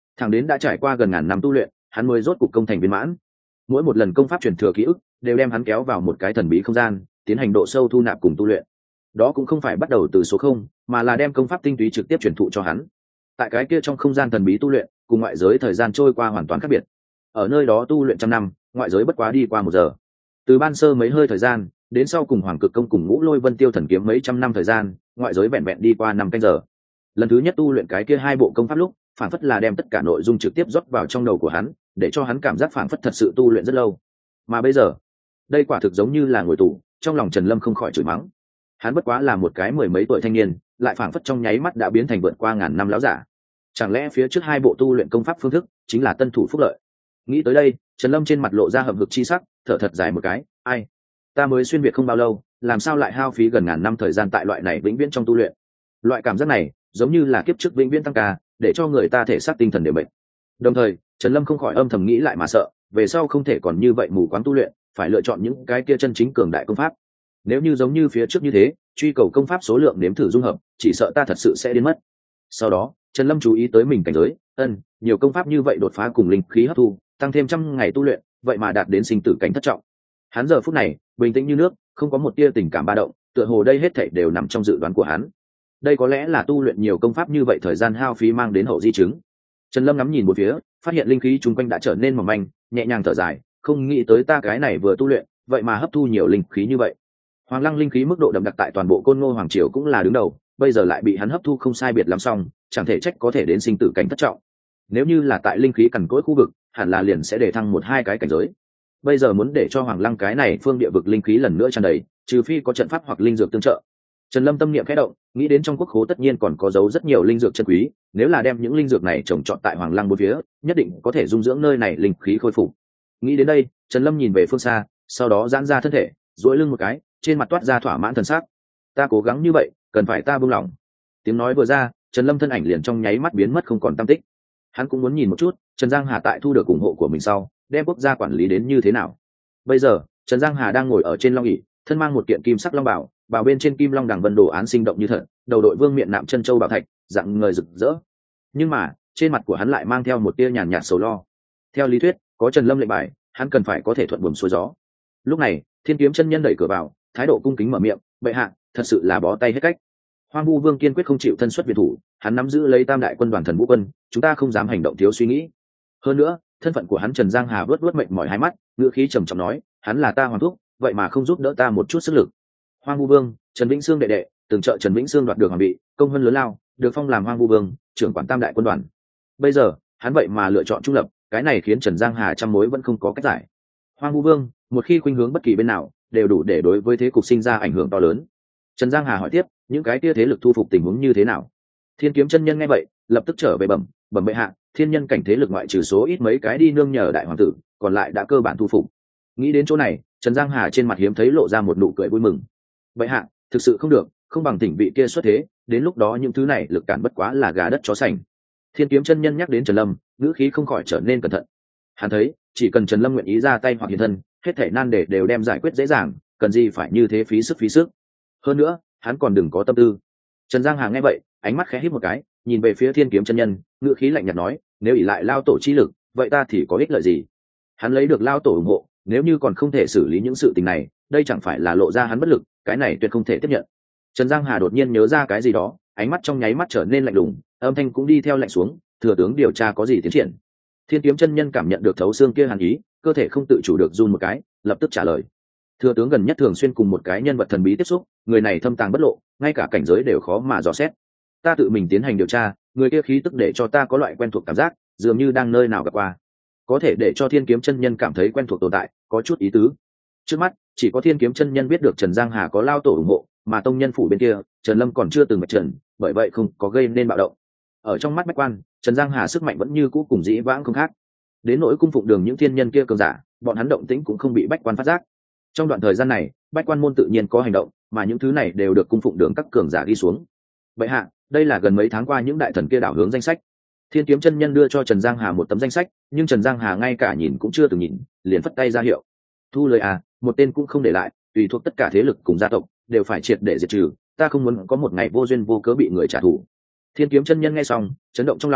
Thẳng đến đã trải qua gần ngàn năm tu luyện, hắn mới rốt cục công thành viên mãn. Mỗi một lần công pháp truyền thừa ký ức đều đem hắn kéo vào một cái thần bí không gian, tiến hành độ sâu thu nạp cùng tu luyện. Đó cũng không phải bắt đầu từ số không, mà là đem công pháp tinh túy trực tiếp truyền thụ cho hắn. Tại cái kia trong không gian thần bí tu luyện, cùng ngoại giới thời gian trôi qua hoàn toàn khác biệt. Ở nơi đó tu luyện trăm năm, ngoại giới bất quá đi qua 1 giờ. Từ ban sơ mấy hơi thời gian, đến sau cùng Hoàng Cực Công cùng Ngũ Lôi Vân Tiêu Thần Kiếm mấy trăm năm thời gian, ngoại giới vẹn vẹn đi qua 5 canh giờ. Lần thứ nhất tu luyện cái kia 2 bộ công pháp lúc, phản phất là đem tất cả nội dung trực tiếp rót vào trong đầu của hắn, để cho hắn cảm giác phản phất thật sự tu luyện rất lâu. Mà bây giờ, đây quả thực giống như là ngồi tù, trong lòng Trần Lâm không khỏi chửi mắng. Hắn bất quá là một cái 10 mấy tuổi thanh niên, lại phản phất trong nháy mắt đã biến thành vượt qua ngàn năm lão giả. Chẳng lẽ phía trước 2 bộ tu luyện công pháp phương thức chính là tân thủ phúc lợi? Nghĩ tới đây, Trần Lâm trên mặt lộ ra hậm hực chi sắc, thở thật dài một cái, ai, ta mới xuyên việt không bao lâu, làm sao lại hao phí gần ngàn năm thời gian tại loại này vĩnh viễn trong tu luyện? Loại cảm giác này giống như là kiếp trước vĩnh viễn tăng ca, để cho người ta thể xác tinh thần đều bệnh. Đồng thời, Trần Lâm không khỏi âm thầm nghĩ lại mà sợ, về sau không thể còn như vậy mù quáng tu luyện, phải lựa chọn những cái kia chân chính cường đại công pháp. Nếu như giống như phía trước như thế, truy cầu công pháp số lượng nếm thử dung hợp, chỉ sợ ta thật sự sẽ đến mất. Sau đó, Trần Lâm chú ý tới mình cảnh giới, nhiều công pháp như vậy đột phá cùng linh khí hấp thu, tăng thêm trăm ngày tu luyện, vậy mà đạt đến sinh tử cảnh thất trọng. Hắn giờ phút này bình tĩnh như nước, không có một tia tình cảm ba động, tựa hồ đây hết thảy đều nằm trong dự đoán của hắn. Đây có lẽ là tu luyện nhiều công pháp như vậy thời gian hao phí mang đến hậu di chứng. Trần Lâm ngắm nhìn một phía, phát hiện linh khí chung quanh đã trở nên mỏng manh, nhẹ nhàng thở dài, không nghĩ tới ta cái này vừa tu luyện, vậy mà hấp thu nhiều linh khí như vậy. Hoàng Lăng linh khí mức độ đậm đặc tại toàn bộ Côn Ngô Hoàng triều cũng là đứng đầu, bây giờ lại bị hắn hấp thu không sai biệt lắm xong, chẳng thể trách có thể đến sinh tử cảnh thất trọng. Nếu như là tại linh khí cằn cỗi khu vực, hẳn là liền sẽ để thăng 1-2 cái cảnh giới. Bây giờ muốn để cho Hoàng Lăng cái này phương địa vực linh khí lần nữa tràn đầy, trừ phi có trận pháp hoặc linh dược tương trợ. Trần Lâm tâm niệm khẽ động, nghĩ đến trong quốc khố tất nhiên còn có giấu rất nhiều linh dược chân quý, nếu là đem những linh dược này trồng trọt tại Hoàng Lăng bốn phía, nhất định có thể dung dưỡng nơi này linh khí khôi phục. Nghĩ đến đây, Trần Lâm nhìn về phương xa, sau đó giãn ra thân thể, duỗi lưng một cái, trên mặt toát ra thỏa mãn thần sắc. Ta cố gắng như vậy, cần phải ta buông lỏng. Tiếng nói vừa ra, Trần Lâm thân ảnh liền trong nháy mắt biến mất không còn tăm tích. Hắn cũng muốn nhìn một chút, Trần Giang Hà tại thu được ủng hộ của mình sau, đem quốc gia quản lý đến như thế nào. Bây giờ, Trần Giang Hà đang ngồi ở trên long ỷ, thân mang một kiện kim sắc long bảo, bảo bên trên kim long đằng vân đồ án sinh động như thật, đầu đội vương miện nạm chân châu bảo thạch, dạng người rực rỡ. Nhưng mà, trên mặt của hắn lại mang theo một tia nhàn nhạt sầu lo. Theo lý thuyết, có Trần Lâm lệnh bài, hắn cần phải có thể thuận buồm xuôi gió. Lúc này, Thiên Kiếm chân nhân đẩy cửa vào, thái độ cung kính mở miệng, bệ hạ, thật sự là bó tay hết cách. Hoang Vu Vương kiên quyết không chịu thân xuất viện thủ, hắn nắm giữ lấy Tam đại quân đoàn thần vũ quân, chúng ta không dám hành động thiếu suy nghĩ. Hơn nữa, thân phận của hắn Trần Giang Hà vớt vớt mệt mỏi hai mắt, ngữ khí trầm trọng nói, hắn là ta hoàng thúc, vậy mà không giúp đỡ ta một chút sức lực. Hoang Vu Vương, Trần Vĩnh Xương đệ đệ, từng trợ Trần Vĩnh Xương đoạt được hoàng vị, công hơn lớn lao, được phong làm Hoang Vu Vương, trưởng quản Tam đại quân đoàn. Bây giờ, hắn vậy mà lựa chọn trung lập, cái này khiến Trần Giang Hà trăm mối vẫn không có cách giải. Hoang Vu Vương, một khi khuynh hướng bất kỳ bên nào, đều đủ để đối với thế cục sinh ra ảnh hưởng to lớn. Trần Giang Hà hỏi tiếp, những cái kia thế lực thu phục tình huống như thế nào? Thiên Kiếm chân nhân nghe vậy, lập tức trở về bẩm bệ hạ, thiên nhân cảnh thế lực ngoại trừ số ít mấy cái đi nương nhờ đại hoàng tử, còn lại đã cơ bản thu phục. Nghĩ đến chỗ này, Trần Giang Hà trên mặt hiếm thấy lộ ra một nụ cười vui mừng. Bệ hạ, thực sự không được, không bằng tỉnh vị kia xuất thế, đến lúc đó những thứ này lực cản bất quá là gà đất chó sành. Thiên Kiếm chân nhân nhắc đến Trần Lâm, ngữ khí không khỏi trở nên cẩn thận. Hắn thấy, chỉ cần Trần Lâm nguyện ý ra tay hoặc hiện thân, hết thảy nan đề đều đem giải quyết dễ dàng, cần gì phải như thế phí sức. Hơn nữa, hắn còn đừng có tâm tư. Trần Giang Hà nghe vậy, ánh mắt khẽ híp một cái, nhìn về phía Thiên Kiếm chân nhân, ngữ khí lạnh nhạt nói, nếu ỷ lại lao tổ chi lực, vậy ta thì có ích lợi gì? Hắn lấy được lao tổ ủng hộ, nếu như còn không thể xử lý những sự tình này, đây chẳng phải là lộ ra hắn bất lực, cái này tuyệt không thể tiếp nhận. Trần Giang Hà đột nhiên nhớ ra cái gì đó, ánh mắt trong nháy mắt trở nên lạnh lùng, âm thanh cũng đi theo lạnh xuống, thừa tướng điều tra có gì tiến triển? Thiên Kiếm chân nhân cảm nhận được thấu xương kia hàn ý, cơ thể không tự chủ được run một cái, lập tức trả lời. Thừa tướng gần nhất thường xuyên cùng một cái nhân vật thần bí tiếp xúc, người này thâm tàng bất lộ, ngay cả cảnh giới đều khó mà dò xét. Ta tự mình tiến hành điều tra, người kia khí tức để cho ta có loại quen thuộc cảm giác, dường như đang nơi nào gặp qua. Có thể để cho Thiên Kiếm chân nhân cảm thấy quen thuộc tồn tại, có chút ý tứ. Trước mắt, chỉ có Thiên Kiếm chân nhân biết được Trần Giang Hà có lao tổ ủng hộ, mà tông nhân phủ bên kia, Trần Lâm còn chưa từng mạch trần, bởi vậy không có gây nên bạo động. Ở trong mắt Bách Quan, Trần Giang Hà sức mạnh vẫn như cũ cùng dĩ vãng không khác. Đến nỗi cung phụng đường những thiên nhân kia cường giả, bọn hắn động tĩnh cũng không bị Bách Quan phát giác. Trong đoạn thời gian này, Bách Quan môn tự nhiên có hành động, mà những thứ này đều được cung phụng đường các cường giả ghi xuống. Vậy hạ, đây là gần mấy tháng qua những đại thần kia đảo hướng danh sách. Thiên Kiếm chân nhân đưa cho Trần Giang Hà một tấm danh sách, nhưng Trần Giang Hà ngay cả nhìn cũng chưa từng nhìn, liền phất tay ra hiệu. Thu lời à, một tên cũng không để lại, tùy thuộc tất cả thế lực cùng gia tộc, đều phải triệt để diệt trừ, ta không muốn có một ngày vô duyên vô cớ bị người trả thù. Thiên Kiếm chân nhân nghe xong, chấn động trong lòng,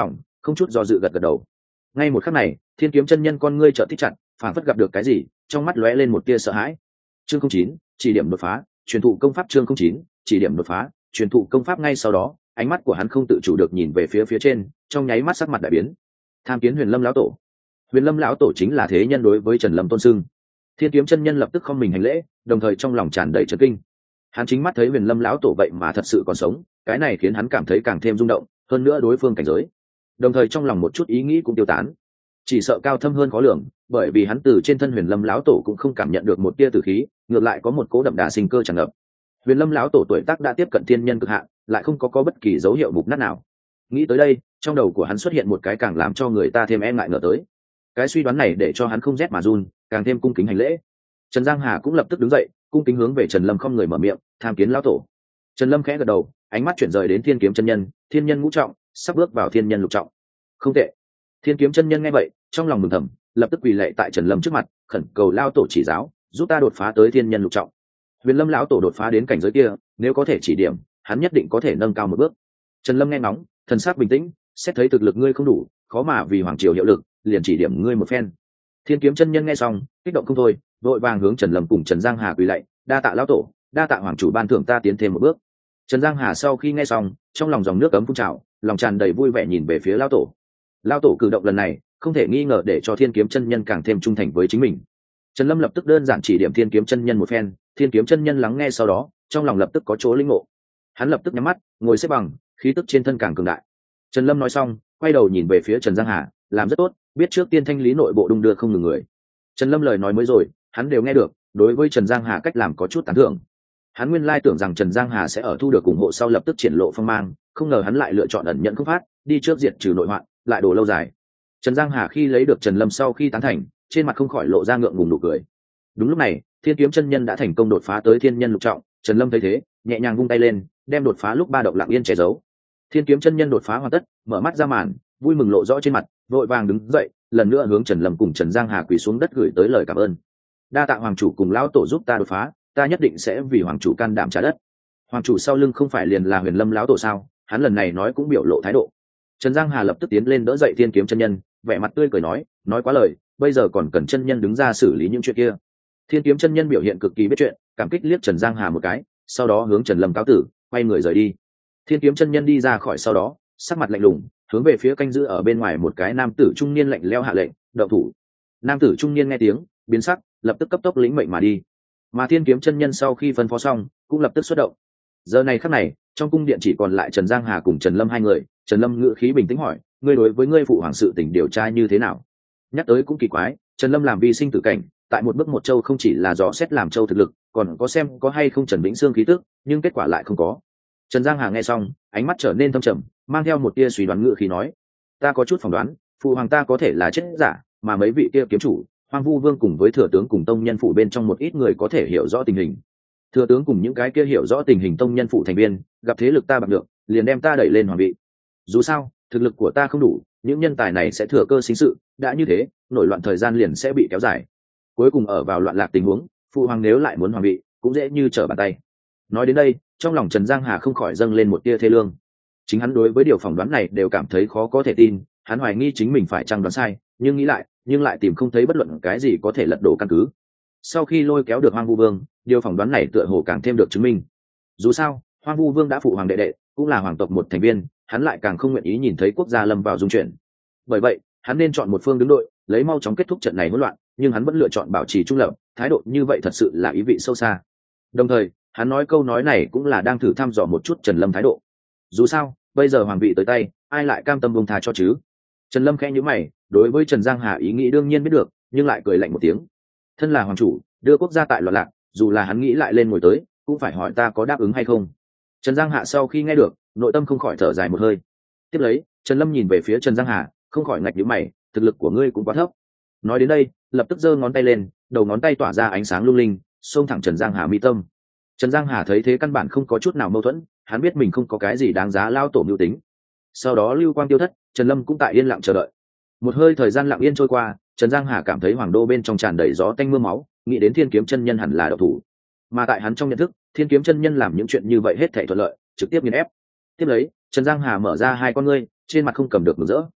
không chút do dự gật gật đầu. Ngay một khắc này, Thiên Kiếm chân nhân con ngươi trợn thích chặt, phảng phất gặp được cái gì, trong mắt lóe lên một tia sợ hãi. Chương 09, chỉ điểm đột phá, truyền thụ công pháp. Chương 09, chỉ điểm đột phá, truyền thụ công pháp. Ngay sau đó, ánh mắt của hắn không tự chủ được nhìn về phía trên, trong nháy mắt sắc mặt đại biến. Tham kiến Huyền Lâm lão tổ. Huyền Lâm lão tổ chính là thế nhân đối với Trần Lâm tôn xưng. Thiên Kiếm chân nhân lập tức không mình hành lễ, đồng thời trong lòng tràn đầy chấn kinh. Hắn chính mắt thấy Huyền Lâm lão tổ vậy mà thật sự còn sống, cái này khiến hắn cảm thấy càng thêm rung động, hơn nữa đối phương cảnh giới. Đồng thời trong lòng một chút ý nghĩ cũng tiêu tán. Chỉ sợ cao thâm hơn khó lường, bởi vì hắn từ trên thân Huyền Lâm lão tổ cũng không cảm nhận được một tia tử khí, ngược lại có một cố đậm đà sinh cơ tràn ngập. Huyền Lâm lão tổ tuổi tác đã tiếp cận thiên nhân cực hạn, lại không có bất kỳ dấu hiệu mục nát nào. Nghĩ tới đây, trong đầu của hắn xuất hiện một cái càng làm cho người ta thêm e ngại ngờ tới. Cái suy đoán này để cho hắn không rét mà run, càng thêm cung kính hành lễ. Trần Giang Hà cũng lập tức đứng dậy, cung kính hướng về Trần Lâm không người mở miệng, tham kiến lão tổ. Trần Lâm khẽ gật đầu, ánh mắt chuyển rời đến Thiên Kiếm chân nhân, thiên nhân ngũ trọng, sắp bước vào thiên nhân lục trọng. Không tệ. Thiên Kiếm chân nhân nghe vậy, trong lòng mừng thầm, lập tức quỳ lạy tại Trần Lâm trước mặt, khẩn cầu lão tổ chỉ giáo, giúp ta đột phá tới thiên nhân lục trọng. Huyền Lâm lão tổ đột phá đến cảnh giới kia, nếu có thể chỉ điểm, hắn nhất định có thể nâng cao một bước. Trần Lâm nghe ngóng, thần sắc bình tĩnh, xét thấy thực lực ngươi không đủ, khó mà vì hoàng triều hiệu lực, liền chỉ điểm ngươi một phen. Thiên Kiếm chân nhân nghe xong, kích động không thôi, vội vàng hướng Trần Lâm cùng Trần Giang Hà quỳ lạy, đa tạ lão tổ, đa tạ hoàng chủ ban thưởng ta tiến thêm một bước. Trần Giang Hà sau khi nghe xong, trong lòng dòng nước ấm phun trào, lòng tràn đầy vui vẻ nhìn về phía lão tổ. Lão tổ cử động lần này, không thể nghi ngờ để cho Thiên Kiếm chân nhân càng thêm trung thành với chính mình. Trần Lâm lập tức đơn giản chỉ điểm Thiên Kiếm chân nhân một phen, Thiên Kiếm chân nhân lắng nghe sau đó, trong lòng lập tức có chỗ linh ngộ. Hắn lập tức nhắm mắt, ngồi xếp bằng, khí tức trên thân càng cường đại. Trần Lâm nói xong, quay đầu nhìn về phía Trần Giang Hà, làm rất tốt, biết trước tiên thanh lý nội bộ đung đưa không ngừng người. Trần Lâm lời nói mới rồi, hắn đều nghe được, đối với Trần Giang Hà cách làm có chút tán thưởng. Hắn nguyên lai tưởng rằng Trần Giang Hà sẽ ở thu được ủng hộ sau lập tức triển lộ phong mang, không ngờ hắn lại lựa chọn ẩn nhận không phát, đi trước diệt trừ nội hoạn, lại đổ lâu dài. Trần Giang Hà khi lấy được Trần Lâm sau khi tán thành, trên mặt không khỏi lộ ra ngượng ngùng nụ cười. Đúng lúc này, Thiên Kiếm chân nhân đã thành công đột phá tới thiên nhân lục trọng, Trần Lâm thấy thế, nhẹ nhàng vung tay lên, đem đột phá lúc ba động lặng yên che giấu. Thiên Kiếm chân nhân đột phá hoàn tất, mở mắt ra màn, vui mừng lộ rõ trên mặt, vội vàng đứng dậy, lần nữa hướng Trần Lâm cùng Trần Giang Hà quỳ xuống đất gửi tới lời cảm ơn. Đa tạ hoàng chủ cùng lão tổ giúp ta đột phá, ta nhất định sẽ vì hoàng chủ can đảm trả đất. Hoàng chủ sau lưng không phải liền là Huyền Lâm lão tổ sao? Hắn lần này nói cũng biểu lộ thái độ. Trần Giang Hà lập tức tiến lên đỡ dậy Thiên Kiếm chân nhân, vẻ mặt tươi cười nói quá lời, bây giờ còn cần chân nhân đứng ra xử lý những chuyện kia. Thiên Kiếm chân nhân biểu hiện cực kỳ biết chuyện, cảm kích liếc Trần Giang Hà một cái, sau đó hướng Trần Lâm cáo tử, quay người rời đi. Thiên Kiếm chân nhân đi ra khỏi sau đó, sắc mặt lạnh lùng, hướng về phía canh giữ ở bên ngoài một cái nam tử trung niên lạnh lẽo hạ lệnh, động thủ. Nam tử trung niên nghe tiếng, biến sắc, lập tức cấp tốc lĩnh mệnh mà đi. Mà Thiên Kiếm chân nhân sau khi phân phó xong, cũng lập tức xuất động. Giờ này khắc này, trong cung điện chỉ còn lại Trần Giang Hà cùng Trần Lâm hai người. Trần Lâm ngữ khí bình tĩnh hỏi, ngươi đối với ngươi phụ hoàng sự tình điều tra như thế nào? Nhắc tới cũng kỳ quái, Trần Lâm làm vi sinh tử cảnh, tại một bước một châu không chỉ là dò xét làm châu thực lực, còn có xem có hay không Trần Vĩnh Xương khí tức, nhưng kết quả lại không có. Trần Giang Hà nghe xong, ánh mắt trở nên thâm trầm, mang theo một tia suy đoán ngữ khí nói, ta có chút phỏng đoán, phụ hoàng ta có thể là chết giả, mà mấy vị kia kiếm chủ, Hoang Vu Vương cùng với thừa tướng cùng tông nhân phụ bên trong một ít người có thể hiểu rõ tình hình. Thừa tướng cùng những cái kia hiểu rõ tình hình tông nhân phụ thành viên, gặp thế lực ta bằng được, liền đem ta đẩy lên hoàng vị. Dù sao, thực lực của ta không đủ, những nhân tài này sẽ thừa cơ sinh sự, đã như thế, nổi loạn thời gian liền sẽ bị kéo dài. Cuối cùng ở vào loạn lạc tình huống, phụ hoàng nếu lại muốn hoàng vị, cũng dễ như trở bàn tay. Nói đến đây, trong lòng Trần Giang Hà không khỏi dâng lên một tia thê lương. Chính hắn đối với điều phỏng đoán này đều cảm thấy khó có thể tin, hắn hoài nghi chính mình phải chăng đoán sai, nhưng nghĩ lại, nhưng lại tìm không thấy bất luận cái gì có thể lật đổ căn cứ. Sau khi lôi kéo được Hoang Vu Vương, điều phỏng đoán này tựa hồ càng thêm được chứng minh. Dù sao, Hoang Vu Vương đã phụ hoàng đệ đệ, cũng là hoàng tộc một thành viên, hắn lại càng không nguyện ý nhìn thấy quốc gia lâm vào dung chuyển. Bởi vậy, hắn nên chọn một phương đứng đội, lấy mau chóng kết thúc trận này hỗn loạn, nhưng hắn vẫn lựa chọn bảo trì trung lập, thái độ như vậy thật sự là ý vị sâu xa. Đồng thời, hắn nói câu nói này cũng là đang thử thăm dò một chút Trần Lâm thái độ. Dù sao, bây giờ hoàng vị tới tay, ai lại cam tâm buông tha cho chứ? Trần Lâm khẽ nhíu mày, đối với Trần Giang Hà ý nghĩ đương nhiên biết được, nhưng lại cười lạnh một tiếng. Thân là hoàng chủ, đưa quốc gia tại loạn lạc, dù là hắn nghĩ lại lên ngồi tới, cũng phải hỏi ta có đáp ứng hay không. Trần Giang Hà sau khi nghe được, nội tâm không khỏi thở dài một hơi. Tiếp lấy, Trần Lâm nhìn về phía Trần Giang Hà, không khỏi ngạch nhíu mày, thực lực của ngươi cũng quá thấp. Nói đến đây, lập tức giơ ngón tay lên, đầu ngón tay tỏa ra ánh sáng lung linh, xông thẳng Trần Giang Hà mi tâm. Trần Giang Hà thấy thế căn bản không có chút nào mâu thuẫn, hắn biết mình không có cái gì đáng giá lao tổ mưu tính. Sau đó lưu quang tiêu thất, Trần Lâm cũng tại yên lặng chờ đợi. Một hơi thời gian lặng yên trôi qua, Trần Giang Hà cảm thấy hoàng đô bên trong tràn đầy gió tanh mưa máu, nghĩ đến Thiên Kiếm chân nhân hẳn là độc thủ. Mà tại hắn trong nhận thức, Thiên Kiếm chân nhân làm những chuyện như vậy hết thảy thuận lợi, trực tiếp nghiền ép. Tiếp lấy, Trần Giang Hà mở ra hai con ngươi, trên mặt không cầm được mừng rỡ.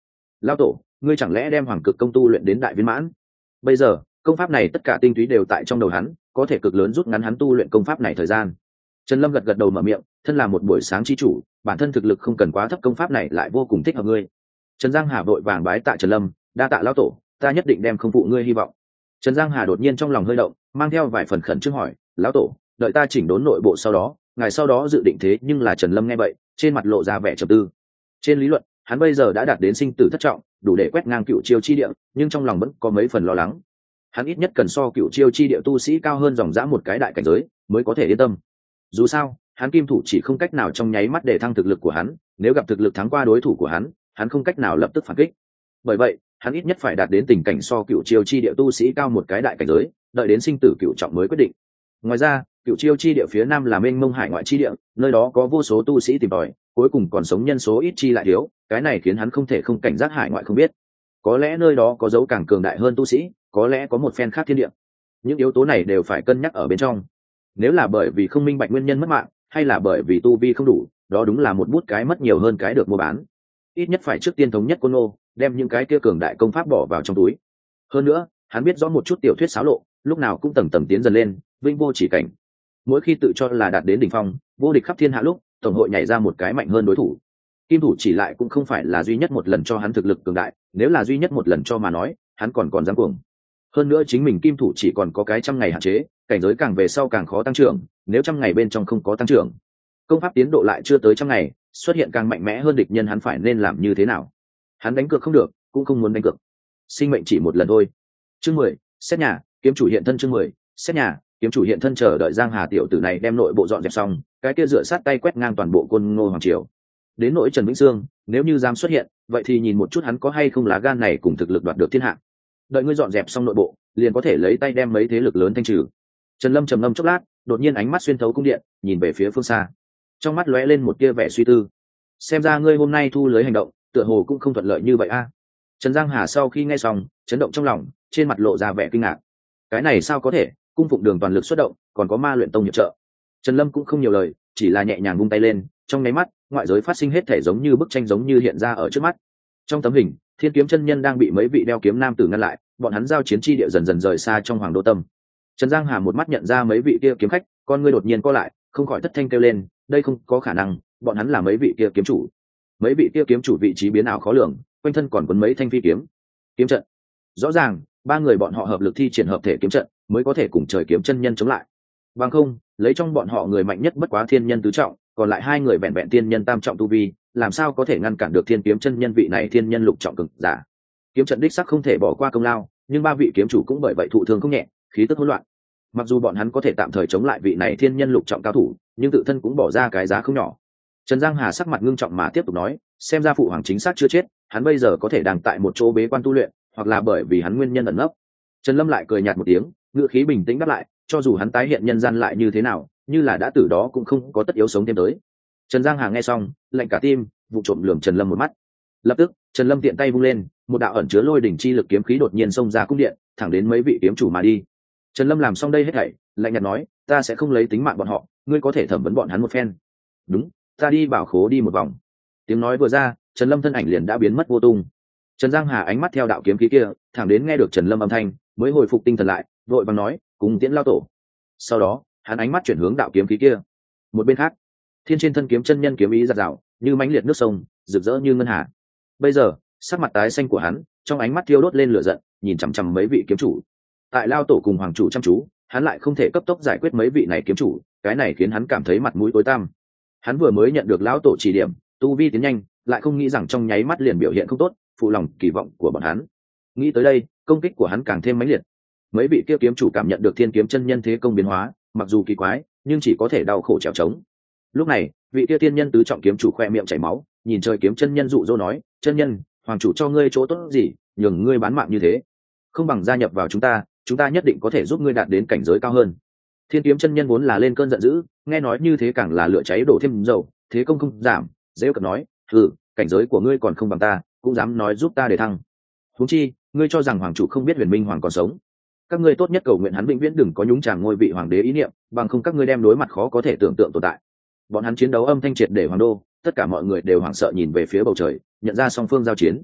Lão tổ, ngươi chẳng lẽ đem hoàng cực công tu luyện đến đại viên mãn? Bây giờ công pháp này tất cả tinh túy đều tại trong đầu hắn, có thể cực lớn rút ngắn hắn tu luyện công pháp này thời gian. Trần Lâm gật gật đầu mở miệng, thân là một buổi sáng chi chủ, bản thân thực lực không cần quá thấp, công pháp này lại vô cùng thích hợp ngươi. Trần Giang Hà vội vàng bái tạ Trần Lâm, đa tạ lão tổ, ta nhất định đem không phụ ngươi hy vọng. Trần Giang Hà đột nhiên trong lòng hơi động, mang theo vài phần khẩn trương hỏi, lão tổ, đợi ta chỉnh đốn nội bộ sau đó, ngài sau đó dự định thế? Nhưng là Trần Lâm nghe vậy, trên mặt lộ ra vẻ trầm tư. Trên lý luận, hắn bây giờ đã đạt đến sinh tử thất trọng, đủ để quét ngang Cựu Chiêu chi địa, nhưng trong lòng vẫn có mấy phần lo lắng. Hắn ít nhất cần so Cựu Chiêu chi địa tu sĩ cao hơn dòng dã một cái đại cảnh giới, mới có thể yên tâm. Dù sao, hắn kim thủ chỉ không cách nào trong nháy mắt để thăng thực lực của hắn, nếu gặp thực lực thắng qua đối thủ của hắn không cách nào lập tức phản kích. Bởi vậy, hắn ít nhất phải đạt đến tình cảnh so Cựu Chiêu chi địa tu sĩ cao một cái đại cảnh giới, đợi đến sinh tử cựu trọng mới quyết định. Ngoài ra, Cựu Chiêu chi địa phía nam là mênh mông hải ngoại chi địa, nơi đó có vô số tu sĩ tìm tòi, cuối cùng còn sống nhân số ít chi lại thiếu, cái này khiến hắn không thể không cảnh giác hải ngoại không biết. Có lẽ nơi đó có dấu càng cường đại hơn tu sĩ, có lẽ có một phen khác thiên địa. Những yếu tố này đều phải cân nhắc ở bên trong. Nếu là bởi vì không minh bạch nguyên nhân mất mạng, hay là bởi vì tu vi không đủ, đó đúng là một bút cái mất nhiều hơn cái được mua bán. Ít nhất phải trước tiên thống nhất Côn Ngô, đem những cái kia cường đại công pháp bỏ vào trong túi. Hơn nữa, hắn biết rõ một chút tiểu thuyết xáo lộ, lúc nào cũng tầng tầng tiến dần lên, vinh vô chỉ cảnh. Mỗi khi tự cho là đạt đến đỉnh phong, vô địch khắp thiên hạ lúc, tổng hội nhảy ra một cái mạnh hơn đối thủ. Kim thủ chỉ lại cũng không phải là duy nhất một lần cho hắn thực lực cường đại, nếu là duy nhất một lần cho mà nói, hắn còn dám cuồng. Hơn nữa chính mình kim thủ chỉ còn có cái 100 ngày hạn chế, cảnh giới càng về sau càng khó tăng trưởng, nếu 100 ngày bên trong không có tăng trưởng, công pháp tiến độ lại chưa tới 100 ngày, xuất hiện càng mạnh mẽ hơn địch nhân, hắn phải nên làm như thế nào? Hắn đánh cược không được, cũng không muốn đánh cược. Sinh mệnh chỉ một lần thôi. Chương 10, xét nhà, kiếm chủ hiện thân. Chương 10, xét nhà, kiếm chủ hiện thân. Chờ đợi Giang Hà tiểu tử này đem nội bộ dọn dẹp xong, cái kia dựa sát tay quét ngang toàn bộ Côn Ngô hoàng triều. Đến nỗi Trần Vĩnh Sương, nếu như dám xuất hiện, vậy thì nhìn một chút hắn có hay không lá gan này cùng thực lực đoạt được thiên hạ. Đợi ngươi dọn dẹp xong nội bộ, liền có thể lấy tay đem mấy thế lực lớn thanh trừ. Trần Lâm trầm ngâm chốc lát, đột nhiên ánh mắt xuyên thấu cung điện, nhìn về phía phương xa. Trong mắt lóe lên một tia vẻ suy tư. Xem ra ngươi hôm nay thu lưới hành động, tựa hồ cũng không thuận lợi như vậy a. Trần Giang Hà sau khi nghe xong, chấn động trong lòng, trên mặt lộ ra vẻ kinh ngạc. Cái này sao có thể? Cung phụng đường toàn lực xuất động, còn có ma luyện tông hiệp trợ. Trần Lâm cũng không nhiều lời, chỉ là nhẹ nhàng vung tay lên, trong nháy mắt, ngoại giới phát sinh hết thể giống như bức tranh giống như hiện ra ở trước mắt. Trong tấm hình, Thiên Kiếm chân nhân đang bị mấy vị đeo kiếm nam tử ngăn lại, bọn hắn giao chiến chi địa dần dần rời xa trong hoàng đô tâm. Trần Giang Hà một mắt nhận ra mấy vị kia kiếm khách, con ngươi đột nhiên co lại, không khỏi thất thanh kêu lên, đây không có khả năng, bọn hắn là mấy vị kia kiếm chủ. Mấy vị kia kiếm chủ vị trí biến ảo khó lường, quanh thân còn quấn mấy thanh phi kiếm. Kiếm trận. Rõ ràng, ba người bọn họ hợp lực thi triển hợp thể kiếm trận, mới có thể cùng Trời Kiếm chân nhân chống lại. Bằng không, lấy trong bọn họ người mạnh nhất bất quá thiên nhân tứ trọng, còn lại hai người vẹn vẹn tiên nhân tam trọng tu vi, làm sao có thể ngăn cản được Thiên Kiếm chân nhân vị này thiên nhân lục trọng cường giả. Kiếm trận đích sắc không thể bỏ qua công lao, nhưng ba vị kiếm chủ cũng bởi vậy thụ thương không nhẹ, khí tức hỗn loạn. Mặc dù bọn hắn có thể tạm thời chống lại vị này thiên nhân lục trọng cao thủ, nhưng tự thân cũng bỏ ra cái giá không nhỏ. Trần Giang Hà sắc mặt ngưng trọng mà tiếp tục nói, xem ra phụ hoàng chính xác chưa chết, hắn bây giờ có thể đang tại một chỗ bế quan tu luyện, hoặc là bởi vì hắn nguyên nhân ẩn nấp. Trần Lâm lại cười nhạt một tiếng, ngữ khí bình tĩnh đáp lại, cho dù hắn tái hiện nhân gian lại như thế nào, như là đã tử đó cũng không có tất yếu sống thêm tới. Trần Giang Hà nghe xong, lạnh cả tim, vụ trộm lườm Trần Lâm một mắt. Lập tức, Trần Lâm tiện tay vung lên, một đạo ẩn chứa lôi đỉnh chi lực kiếm khí đột nhiên xông ra cung điện, thẳng đến mấy vị kiếm chủ mà đi. Trần Lâm làm xong đây hết thảy, lạnh nhạt nói, ta sẽ không lấy tính mạng bọn họ, ngươi có thể thẩm vấn bọn hắn một phen. Đúng, ta đi bảo khố đi một vòng. Tiếng nói vừa ra, Trần Lâm thân ảnh liền đã biến mất vô tung. Trần Giang Hà ánh mắt theo đạo kiếm khí kia, thẳng đến nghe được Trần Lâm âm thanh, mới hồi phục tinh thần lại, vội vàng nói, cùng tiễn lao tổ. Sau đó, hắn ánh mắt chuyển hướng đạo kiếm khí kia. Một bên khác, Thiên trên thân kiếm chân nhân kiếm ý giạt rào, như mãnh liệt nước sông, rực rỡ như ngân hà. Bây giờ, sắc mặt tái xanh của hắn, trong ánh mắt thiêu đốt lên lửa giận, nhìn chằm chằm mấy vị kiếm chủ. Tại lao tổ cùng hoàng chủ chăm chú, hắn lại không thể cấp tốc giải quyết mấy vị này kiếm chủ, cái này khiến hắn cảm thấy mặt mũi tối tăm. Hắn vừa mới nhận được lão tổ chỉ điểm, tu vi tiến nhanh, lại không nghĩ rằng trong nháy mắt liền biểu hiện không tốt, phụ lòng kỳ vọng của bọn hắn. Nghĩ tới đây, công kích của hắn càng thêm mãnh liệt. Mấy vị kia kiếm chủ cảm nhận được Thiên Kiếm chân nhân thế công biến hóa, mặc dù kỳ quái, nhưng chỉ có thể đau khổ trèo trống. Lúc này, vị kia thiên nhân tứ trọng kiếm chủ khoe miệng chảy máu, nhìn Trời Kiếm chân nhân dụ dỗ nói, chân nhân, hoàng chủ cho ngươi chỗ tốt gì, nhường ngươi bán mạng như thế, không bằng gia nhập vào chúng ta nhất định có thể giúp ngươi đạt đến cảnh giới cao hơn. Thiên Kiếm chân nhân vốn là lên cơn giận dữ, nghe nói như thế càng là lửa cháy đổ thêm dầu, thế công không giảm, dễ cợt nói, cảnh giới của ngươi còn không bằng ta, cũng dám nói giúp ta để thăng. Huống chi, ngươi cho rằng hoàng chủ không biết Huyền Minh hoàng còn sống? Các ngươi tốt nhất cầu nguyện hắn vĩnh viễn đừng có nhúng chàm ngôi vị hoàng đế ý niệm, bằng không các ngươi đem đối mặt khó có thể tưởng tượng tồn tại. Bọn hắn chiến đấu âm thanh triệt để hoàng đô, tất cả mọi người đều hoảng sợ nhìn về phía bầu trời, nhận ra song phương giao chiến.